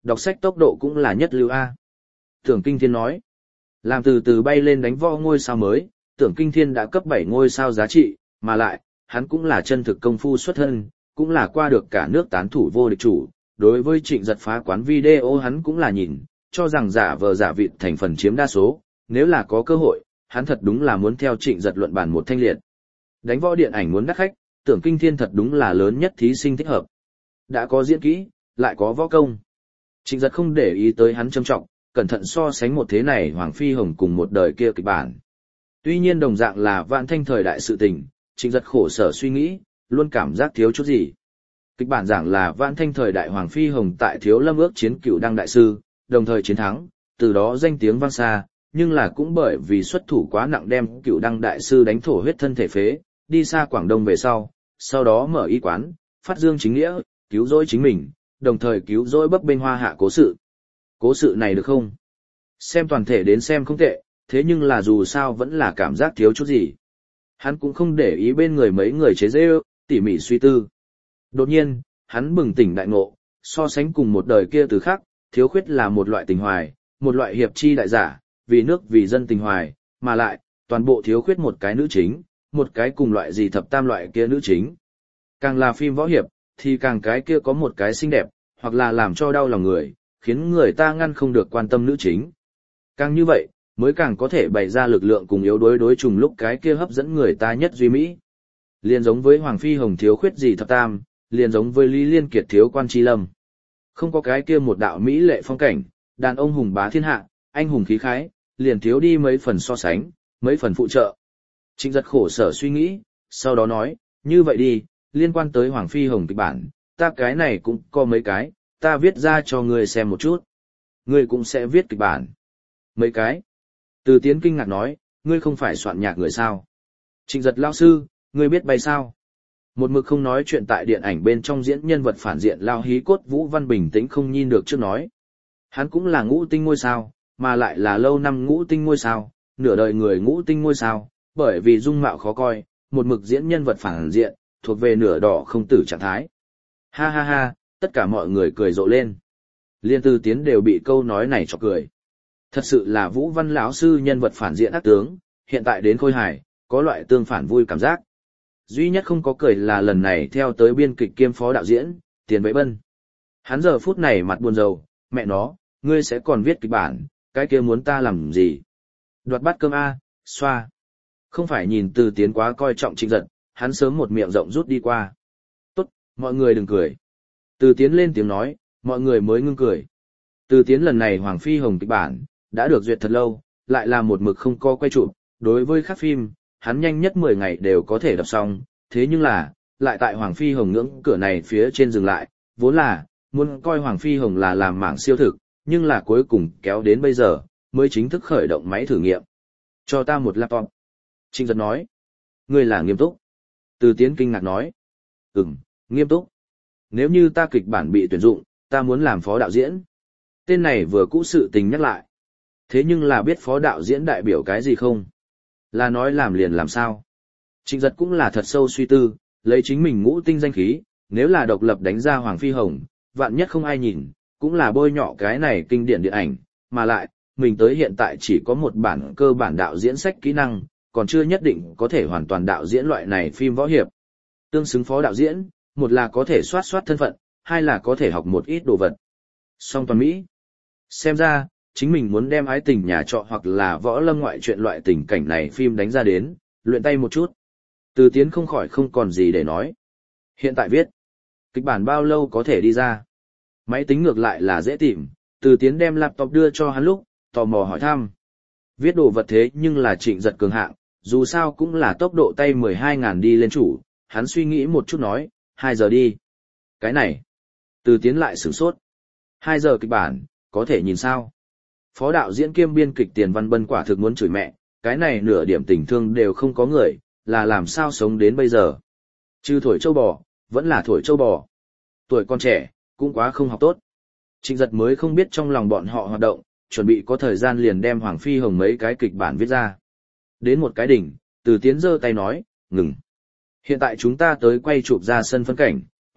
đọc sách tốc độ cũng là nhất lưu A. Tưởng Kinh Thiên nói, làm từ từ bay lên đánh võ ngôi sao mới, Tưởng Kinh Thiên đã cấp bảy ngôi sao giá trị, mà lại, hắn cũng là chân thực công phu xuất thân, cũng là qua được cả nước tán thủ vô địch chủ. Đối với Trịnh Giật phá quán video hắn cũng là nhìn, cho rằng giả vờ giả vịt thành phần chiếm đa số, nếu là có cơ hội, hắn thật đúng là muốn theo Trịnh Giật luận bàn một thanh liệt. Đánh võ điện ảnh muốn đắt khách, Tưởng Kinh Thiên thật đúng là lớn nhất thí sinh thích hợp. Đã có diễn kỹ, lại có võ công. Trịnh Giật không để ý tới hắn châm trọng, cẩn thận so sánh một thế này Hoàng Phi Hồng cùng một đời kia kịch bản. Tuy nhiên đồng dạng là vạn thanh thời đại sự tình, Trịnh Giật khổ sở suy nghĩ, luôn cảm giác thiếu chút gì. Kịch bản giảng là vạn thanh thời đại Hoàng Phi Hồng tại Thiếu Lâm ước chiến Cửu Đăng đại sư, đồng thời chiến thắng, từ đó danh tiếng vang xa, nhưng là cũng bởi vì xuất thủ quá nặng đem Cửu Đăng đại sư đánh thổ huyết thân thể phế, đi xa Quảng Đông về sau, sau đó mở y quán, phát dương chính nghĩa, cứu rỗi chính mình, đồng thời cứu rỗi bấp bênh Hoa Hạ cố sự. Cố sự này được không? Xem toàn thể đến xem không tệ, thế nhưng là dù sao vẫn là cảm giác thiếu chút gì. Hắn cũng không để ý bên người mấy người chế giễu, tỉ mỉ suy tư. Đột nhiên, hắn bừng tỉnh đại ngộ, so sánh cùng một đời kia từ khác, thiếu khuyết là một loại tình hoài, một loại hiệp chi đại giả, vì nước vì dân tình hoài, mà lại, toàn bộ thiếu khuyết một cái nữ chính, một cái cùng loại gì thập tam loại kia nữ chính. Càng là phim võ hiệp, thì càng cái kia có một cái xinh đẹp, hoặc là làm cho đau lòng người, khiến người ta ngăn không được quan tâm nữ chính. Càng như vậy, mới càng có thể bày ra lực lượng cùng yếu đối đối trùng lúc cái kia hấp dẫn người ta nhất duy mỹ. Liền giống với Hoàng Phi Hồng thiếu khuyết gì thập tam, liền giống với Lý Liên Kiệt thiếu Quan Tri Lâm. Không có cái kia một đạo mỹ lệ phong cảnh, đàn ông hùng bá thiên hạ, anh hùng khí khái, liền thiếu đi mấy phần so sánh, mấy phần phụ trợ. Trịnh Giật khổ sở suy nghĩ, sau đó nói, như vậy đi, liên quan tới Hoàng Phi Hồng kịch bản, ta cái này cũng có mấy cái, ta viết ra cho ngươi xem một chút. Ngươi cũng sẽ viết kịch bản. Mấy cái. Từ Tiến kinh ngạc nói, ngươi không phải soạn nhạc người sao? Trịnh Giật lao sư, ngươi biết bay sao? Một mực không nói chuyện tại điện ảnh bên trong diễn nhân vật phản diện lao hí cốt Vũ Văn bình tĩnh không nhìn được trước nói. Hắn cũng là ngũ tinh ngôi sao, mà lại là lâu năm ngũ tinh ngôi sao, nửa đời người ngũ tinh ngôi sao, bởi vì dung mạo khó coi, một mực diễn nhân vật phản diện, thuộc về nửa đỏ không tử trạng thái. Ha ha ha, tất cả mọi người cười rộ lên. Liên Từ Tiến đều bị câu nói này cho cười. Thật sự là Vũ Văn lão sư nhân vật phản diện ác tướng, hiện tại đến Khôi Hải, có loại tương phản vui cảm giác. Duy nhất không có cười là lần này theo tới biên kịch kiêm phó đạo diễn, Tiền Vệ Bân. Hắn giờ phút này mặt buồn rầu, mẹ nó, ngươi sẽ còn viết kịch bản, cái kia muốn ta làm gì? Đoạt bát cơm A, xoa. Không phải nhìn Từ Tiến quá coi trọng Trịnh Giật, hắn sớm một miệng rộng rút đi qua. Tốt, mọi người đừng cười. Từ Tiến lên tiếng nói, mọi người mới ngưng cười. Từ Tiến lần này Hoàng Phi Hồng kịch bản, đã được duyệt thật lâu, lại là một mực không có quay chụp. Đối với các phim, hắn nhanh nhất mười ngày đều có thể đọc xong, thế nhưng là, lại tại Hoàng Phi Hồng ngưỡng cửa này phía trên dừng lại, vốn là, muốn coi Hoàng Phi Hồng là làm mảng siêu thực, nhưng là cuối cùng kéo đến bây giờ, mới chính thức khởi động máy thử nghiệm. Cho ta một laptop. Trịnh Giật nói. Ngươi là nghiêm túc. Từ Tiến kinh ngạc nói. Ừm, nghiêm túc. Nếu như ta kịch bản bị tuyển dụng, ta muốn làm phó đạo diễn. Tên này vừa cũ sự tình nhắc lại. Thế nhưng là biết phó đạo diễn đại biểu cái gì không? Là nói làm liền làm sao? Trịnh Giật cũng là thật sâu suy tư, lấy chính mình ngũ tinh danh khí, nếu là độc lập đánh ra Hoàng Phi Hồng, vạn nhất không ai nhìn, cũng là bôi nhọ cái này kinh điển điện ảnh, mà lại, mình tới hiện tại chỉ có một bản cơ bản đạo diễn sách kỹ năng, còn chưa nhất định có thể hoàn toàn đạo diễn loại này phim võ hiệp. Tương xứng phó đạo diễn, một là có thể soát soát thân phận, hai là có thể học một ít đồ vật. Song toàn Mỹ. Xem ra, chính mình muốn đem ái tình nhà trọ hoặc là võ lâm ngoại truyện loại tình cảnh này phim đánh ra đến, luyện tay một chút. Từ Tiến không khỏi không còn gì để nói. Hiện tại viết, kịch bản bao lâu có thể đi ra? Máy tính ngược lại là dễ tìm, Từ Tiến đem laptop đưa cho hắn lúc, tò mò hỏi thăm. Viết đồ vật thế nhưng là Trịnh Giật cường hạng, dù sao cũng là tốc độ tay mười hai ngàn đi lên chủ, hắn suy nghĩ một chút nói, hai giờ đi. Cái này, Từ Tiến lại sửng sốt. hai giờ kịch bản, có thể nhìn sao? Phó đạo diễn kiêm biên kịch Tiền Văn Bân quả thực muốn chửi mẹ, cái này nửa điểm tình thương đều không có người, là làm sao sống đến bây giờ. Chứ thổi châu bò, vẫn là thổi châu bò. Tuổi con trẻ, cũng quá không học tốt. Trịnh Giật mới không biết trong lòng bọn họ hoạt động, chuẩn bị có thời gian liền đem Hoàng Phi Hồng mấy cái kịch bản viết ra. Đến một cái đỉnh, Từ Tiến giơ tay nói, ngừng. Hiện tại chúng ta tới quay chụp ra sân phân cảnh,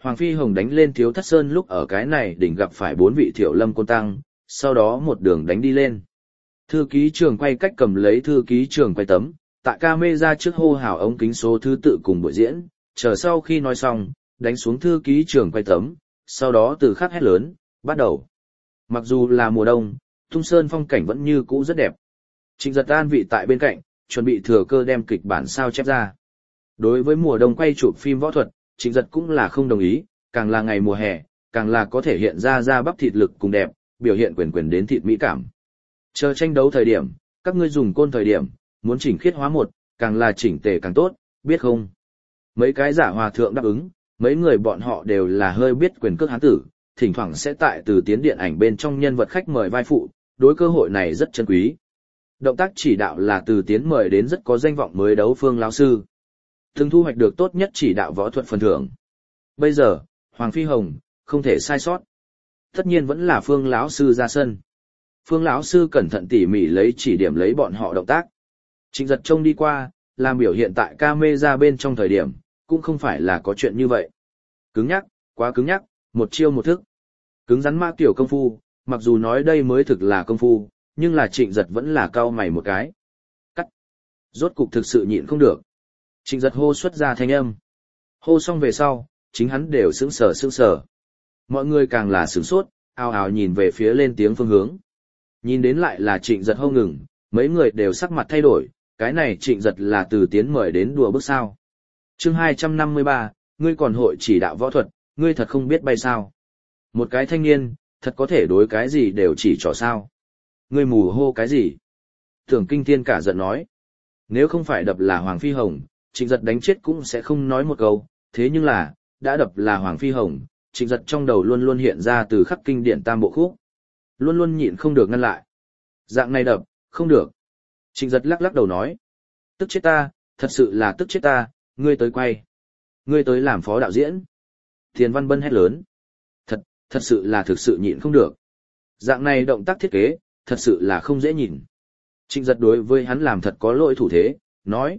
Hoàng Phi Hồng đánh lên Thiếu Thất Sơn lúc ở cái này đỉnh gặp phải bốn vị Thiệu Lâm Côn Tăng, sau đó một đường đánh đi lên. Thư ký trường quay cách cầm lấy thư ký trường quay tấm, tại camera trước hô hào ống kính số thứ tự cùng buổi diễn, chờ sau khi nói xong, đánh xuống thư ký trường quay tấm, sau đó từ khắc hét lớn, bắt đầu. Mặc dù là mùa đông, Tung Sơn phong cảnh vẫn như cũ rất đẹp. Trịnh Giật an vị tại bên cạnh, chuẩn bị thừa cơ đem kịch bản sao chép ra. Đối với mùa đông quay chụp phim võ thuật, Trịnh Giật cũng là không đồng ý, càng là ngày mùa hè, càng là có thể hiện ra da bắp thịt lực cùng đẹp, biểu hiện quyền quyền đến thịt mỹ cảm. Chờ tranh đấu thời điểm, các ngươi dùng côn thời điểm, muốn chỉnh khiết hóa một, càng là chỉnh tề càng tốt, biết không? Mấy cái giả hòa thượng đáp ứng, mấy người bọn họ đều là hơi biết quyền cước hán tử, thỉnh thoảng sẽ tại Từ Tiến điện ảnh bên trong nhân vật khách mời vai phụ, đối cơ hội này rất chân quý. Động tác chỉ đạo là Từ Tiến mời đến rất có danh vọng mới đấu Phương lão sư. Từng thu hoạch được tốt nhất chỉ đạo võ thuật phần thưởng. Bây giờ, Hoàng Phi Hồng không thể sai sót. Tất nhiên vẫn là Phương lão sư ra sân. Phương lão sư cẩn thận tỉ mỉ lấy chỉ điểm lấy bọn họ động tác. Trịnh Giật trông đi qua, làm biểu hiện tại camera bên trong thời điểm, cũng không phải là có chuyện như vậy. Cứng nhắc, quá cứng nhắc, một chiêu một thức. Cứng rắn mã tiểu công phu, mặc dù nói đây mới thực là công phu, nhưng là Trịnh Giật vẫn là cau mày một cái. Cắt. Rốt cục thực sự nhịn không được. Trịnh Giật hô xuất ra thanh âm. Hô xong về sau, chính hắn đều sững sờ sững sờ. Mọi người càng là sửng sốt, ào ào nhìn về phía lên tiếng phương hướng. Nhìn đến lại là Trịnh Giật hô ngừng, mấy người đều sắc mặt thay đổi, cái này Trịnh Giật là Từ Tiến mời đến đùa bước sao. Chương hai trăm năm mươi ba, ngươi còn hội chỉ đạo võ thuật, ngươi thật không biết bay sao. Một cái thanh niên, thật có thể đối cái gì đều chỉ trỏ sao. Ngươi mù hô cái gì? Tưởng Kinh Thiên cả giận nói. Nếu không phải đập là Hoàng Phi Hồng, Trịnh Giật đánh chết cũng sẽ không nói một câu, thế nhưng là, đã đập là Hoàng Phi Hồng, Trịnh Giật trong đầu luôn luôn hiện ra từ khắc kinh điển tam bộ khúc. Luôn luôn nhịn không được ngăn lại. Dạng này đập, không được. Trịnh Giật lắc lắc đầu nói. Tức chết ta, thật sự là tức chết ta, ngươi tới quay. Ngươi tới làm phó đạo diễn. Tiền Văn Bân hét lớn. Thật, thật sự là thực sự nhịn không được. Dạng này động tác thiết kế, thật sự là không dễ nhìn. Trịnh Giật đối với hắn làm thật có lỗi thủ thế, nói.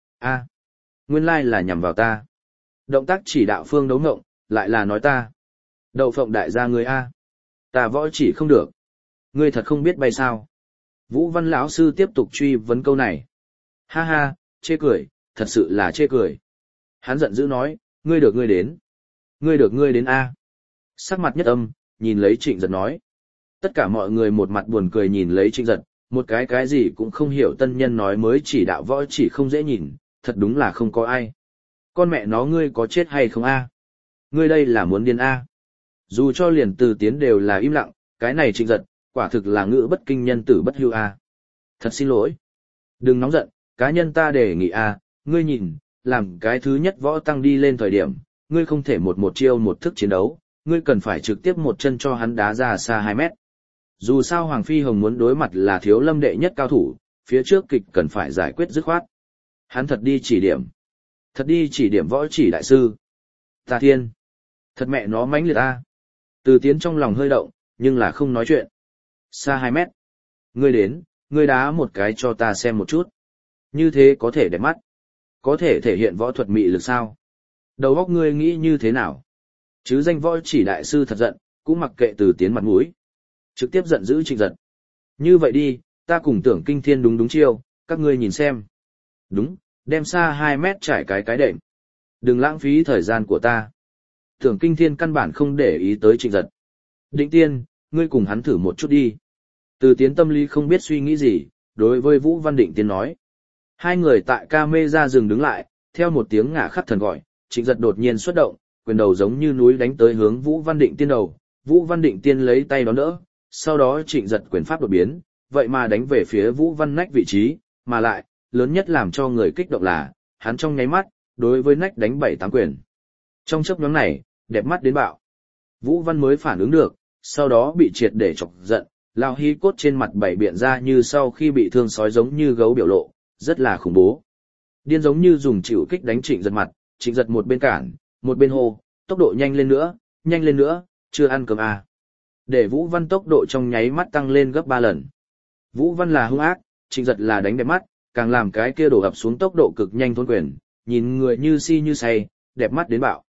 a nguyên lai là nhằm vào ta. Động tác chỉ đạo Phương Đấu Ngộng, lại là nói ta. Đậu phộng đại gia ngươi a Ta võ chỉ không được. Ngươi thật không biết bay sao. Vũ Văn lão sư tiếp tục truy vấn câu này. Ha ha, chê cười, thật sự là chê cười. Hắn giận dữ nói, ngươi được ngươi đến. Ngươi được ngươi đến a Sắc mặt nhất âm, nhìn lấy Trịnh Giật nói. Tất cả mọi người một mặt buồn cười nhìn lấy Trịnh Giật, một cái cái gì cũng không hiểu tân nhân nói mới chỉ đạo võ chỉ không dễ nhìn, thật đúng là không có ai. Con mẹ nó ngươi có chết hay không a Ngươi đây là muốn điên a Dù cho liền Từ Tiến đều là im lặng, cái này Trịnh Giật, quả thực là ngữ bất kinh nhân tử bất hưu a Thật xin lỗi. Đừng nóng giận, cá nhân ta đề nghị a ngươi nhìn, làm cái thứ nhất võ tăng đi lên thời điểm, ngươi không thể một một chiêu một thức chiến đấu, ngươi cần phải trực tiếp một chân cho hắn đá ra xa hai mét. Dù sao Hoàng Phi Hồng muốn đối mặt là Thiếu Lâm đệ nhất cao thủ, phía trước kịch cần phải giải quyết dứt khoát. Hắn thật đi chỉ điểm. Thật đi chỉ điểm võ chỉ đại sư. Ta thiên. Thật mẹ nó mãnh liệt ta. Từ Tiến trong lòng hơi động, nhưng là không nói chuyện. Xa hai mét. Ngươi đến, ngươi đá một cái cho ta xem một chút. Như thế có thể đẹp mắt. Có thể thể hiện võ thuật mị lực sao? Đầu óc ngươi nghĩ như thế nào? Chứ danh võ chỉ đại sư thật giận, cũng mặc kệ Từ Tiến mặt mũi. Trực tiếp giận dữ Trịnh Giật. Như vậy đi, ta cùng Tưởng Kinh Thiên đúng đúng chiêu, các ngươi nhìn xem. Đúng, đem xa hai mét trải cái cái đệm. Đừng lãng phí thời gian của ta. Tưởng Kinh Thiên căn bản không để ý tới Trịnh Giật. Định Tiên, ngươi cùng hắn thử một chút đi. Từ Tiến tâm lý không biết suy nghĩ gì, đối với Vũ Văn Định Tiên nói. Hai người tại camera dừng đứng lại, theo một tiếng ngả khắc thần gọi, Trịnh Giật đột nhiên xuất động, quyền đầu giống như núi đánh tới hướng Vũ Văn Định Tiên đầu. Vũ Văn Định Tiên lấy tay đón đỡ, sau đó Trịnh Giật quyền pháp đột biến, vậy mà đánh về phía Vũ Văn Nách vị trí, mà lại, lớn nhất làm cho người kích động là, hắn trong nháy mắt, đối với Nách đánh bảy tám quyền. Trong chớp nhoáng này, đẹp mắt đến bạo. Vũ Văn mới phản ứng được, sau đó bị triệt để chọc giận, lao hí cốt trên mặt bảy biện ra như sau khi bị thương sói giống như gấu biểu lộ, rất là khủng bố. Điên giống như dùng chịu kích đánh Trịnh Giật mặt, Trịnh Giật một bên cản, một bên hô, tốc độ nhanh lên nữa, nhanh lên nữa, chưa ăn cơm à. Để Vũ Văn tốc độ trong nháy mắt tăng lên gấp ba lần. Vũ Văn là hung ác, Trịnh Giật là đánh đẹp mắt, càng làm cái kia đổ ập xuống tốc độ cực nhanh thôn quyền, nhìn người như si như say, đẹp mắt đến bạo.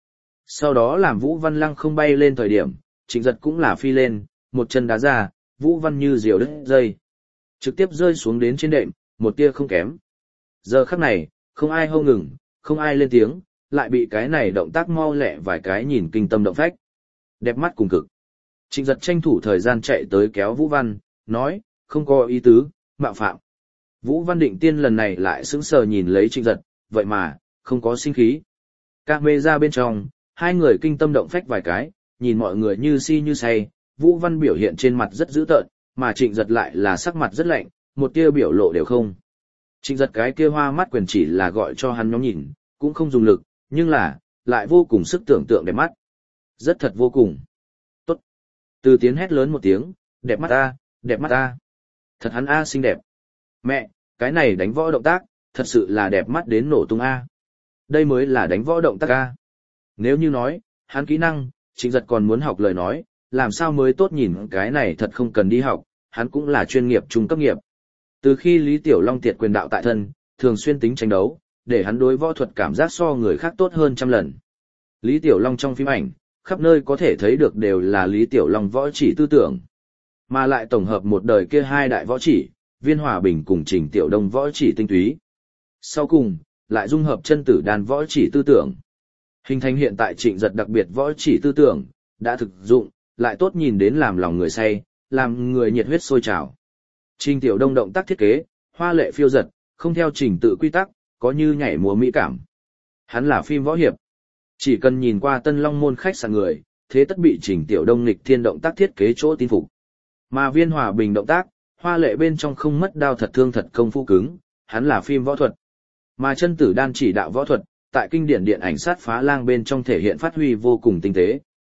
Sau đó làm Vũ Văn lăng không bay lên thời điểm, Trịnh Giật cũng là phi lên, một chân đá ra, Vũ Văn như diều đứt dây. Trực tiếp rơi xuống đến trên đệm, một tia không kém. Giờ khắc này, không ai hô ngừng, không ai lên tiếng, lại bị cái này động tác mau lẹ vài cái nhìn kinh tâm động phách. Đẹp mắt cùng cực. Trịnh Giật tranh thủ thời gian chạy tới kéo Vũ Văn, nói, không có ý tứ, mạo phạm. Vũ Văn Định Tiên lần này lại sững sờ nhìn lấy Trịnh Giật, vậy mà, không có sinh khí. Các mê ra bên trong, hai người kinh tâm động phách vài cái, nhìn mọi người như si như say, Vũ Văn biểu hiện trên mặt rất dữ tợn, mà Trịnh Giật lại là sắc mặt rất lạnh, một tia biểu lộ đều không. Trịnh Giật cái kia hoa mắt quyền chỉ là gọi cho hắn nhóm nhìn, cũng không dùng lực, nhưng là, lại vô cùng sức tưởng tượng đẹp mắt. Rất thật vô cùng. Tốt. Từ Tiến hét lớn một tiếng, đẹp mắt ta, đẹp mắt ta. Thật hắn a xinh đẹp. Mẹ, cái này đánh võ động tác, thật sự là đẹp mắt đến nổ tung a. Đây mới là đánh võ động tác a. Nếu như nói, hắn kỹ năng, Trịnh Giật còn muốn học lời nói, làm sao mới tốt nhìn cái này thật không cần đi học, hắn cũng là chuyên nghiệp trung cấp nghiệp. Từ khi Lý Tiểu Long tiệt quyền đạo tại thân, thường xuyên tính tranh đấu, để hắn đối võ thuật cảm giác so người khác tốt hơn trăm lần. Lý Tiểu Long trong phim ảnh, khắp nơi có thể thấy được đều là Lý Tiểu Long võ chỉ tư tưởng. Mà lại tổng hợp một đời kia hai đại võ chỉ, Viên Hòa Bình cùng Trình Tiểu Đông võ chỉ tinh túy. Sau cùng, lại dung hợp chân tử đan võ chỉ tư tưởng. Hình thành hiện tại Trịnh Giật đặc biệt võ chỉ tư tưởng, đã thực dụng, lại tốt nhìn đến làm lòng người say, làm người nhiệt huyết sôi trào. Trình Tiểu Đông động tác thiết kế, hoa lệ phiêu giật, không theo trình tự quy tắc, có như nhảy múa mỹ cảm. Hắn là phim võ hiệp. Chỉ cần nhìn qua Tân Long môn khách sạn người, thế tất bị Trình Tiểu Đông nghịch thiên động tác thiết kế chỗ tin phục. Mà Viên Hòa Bình động tác, hoa lệ bên trong không mất đao thật thương thật công phu cứng, hắn là phim võ thuật. Mà chân tử đan chỉ đạo võ thuật, tại kinh điển điện ảnh sát phá lang bên trong thể hiện phát huy vô cùng tinh tế.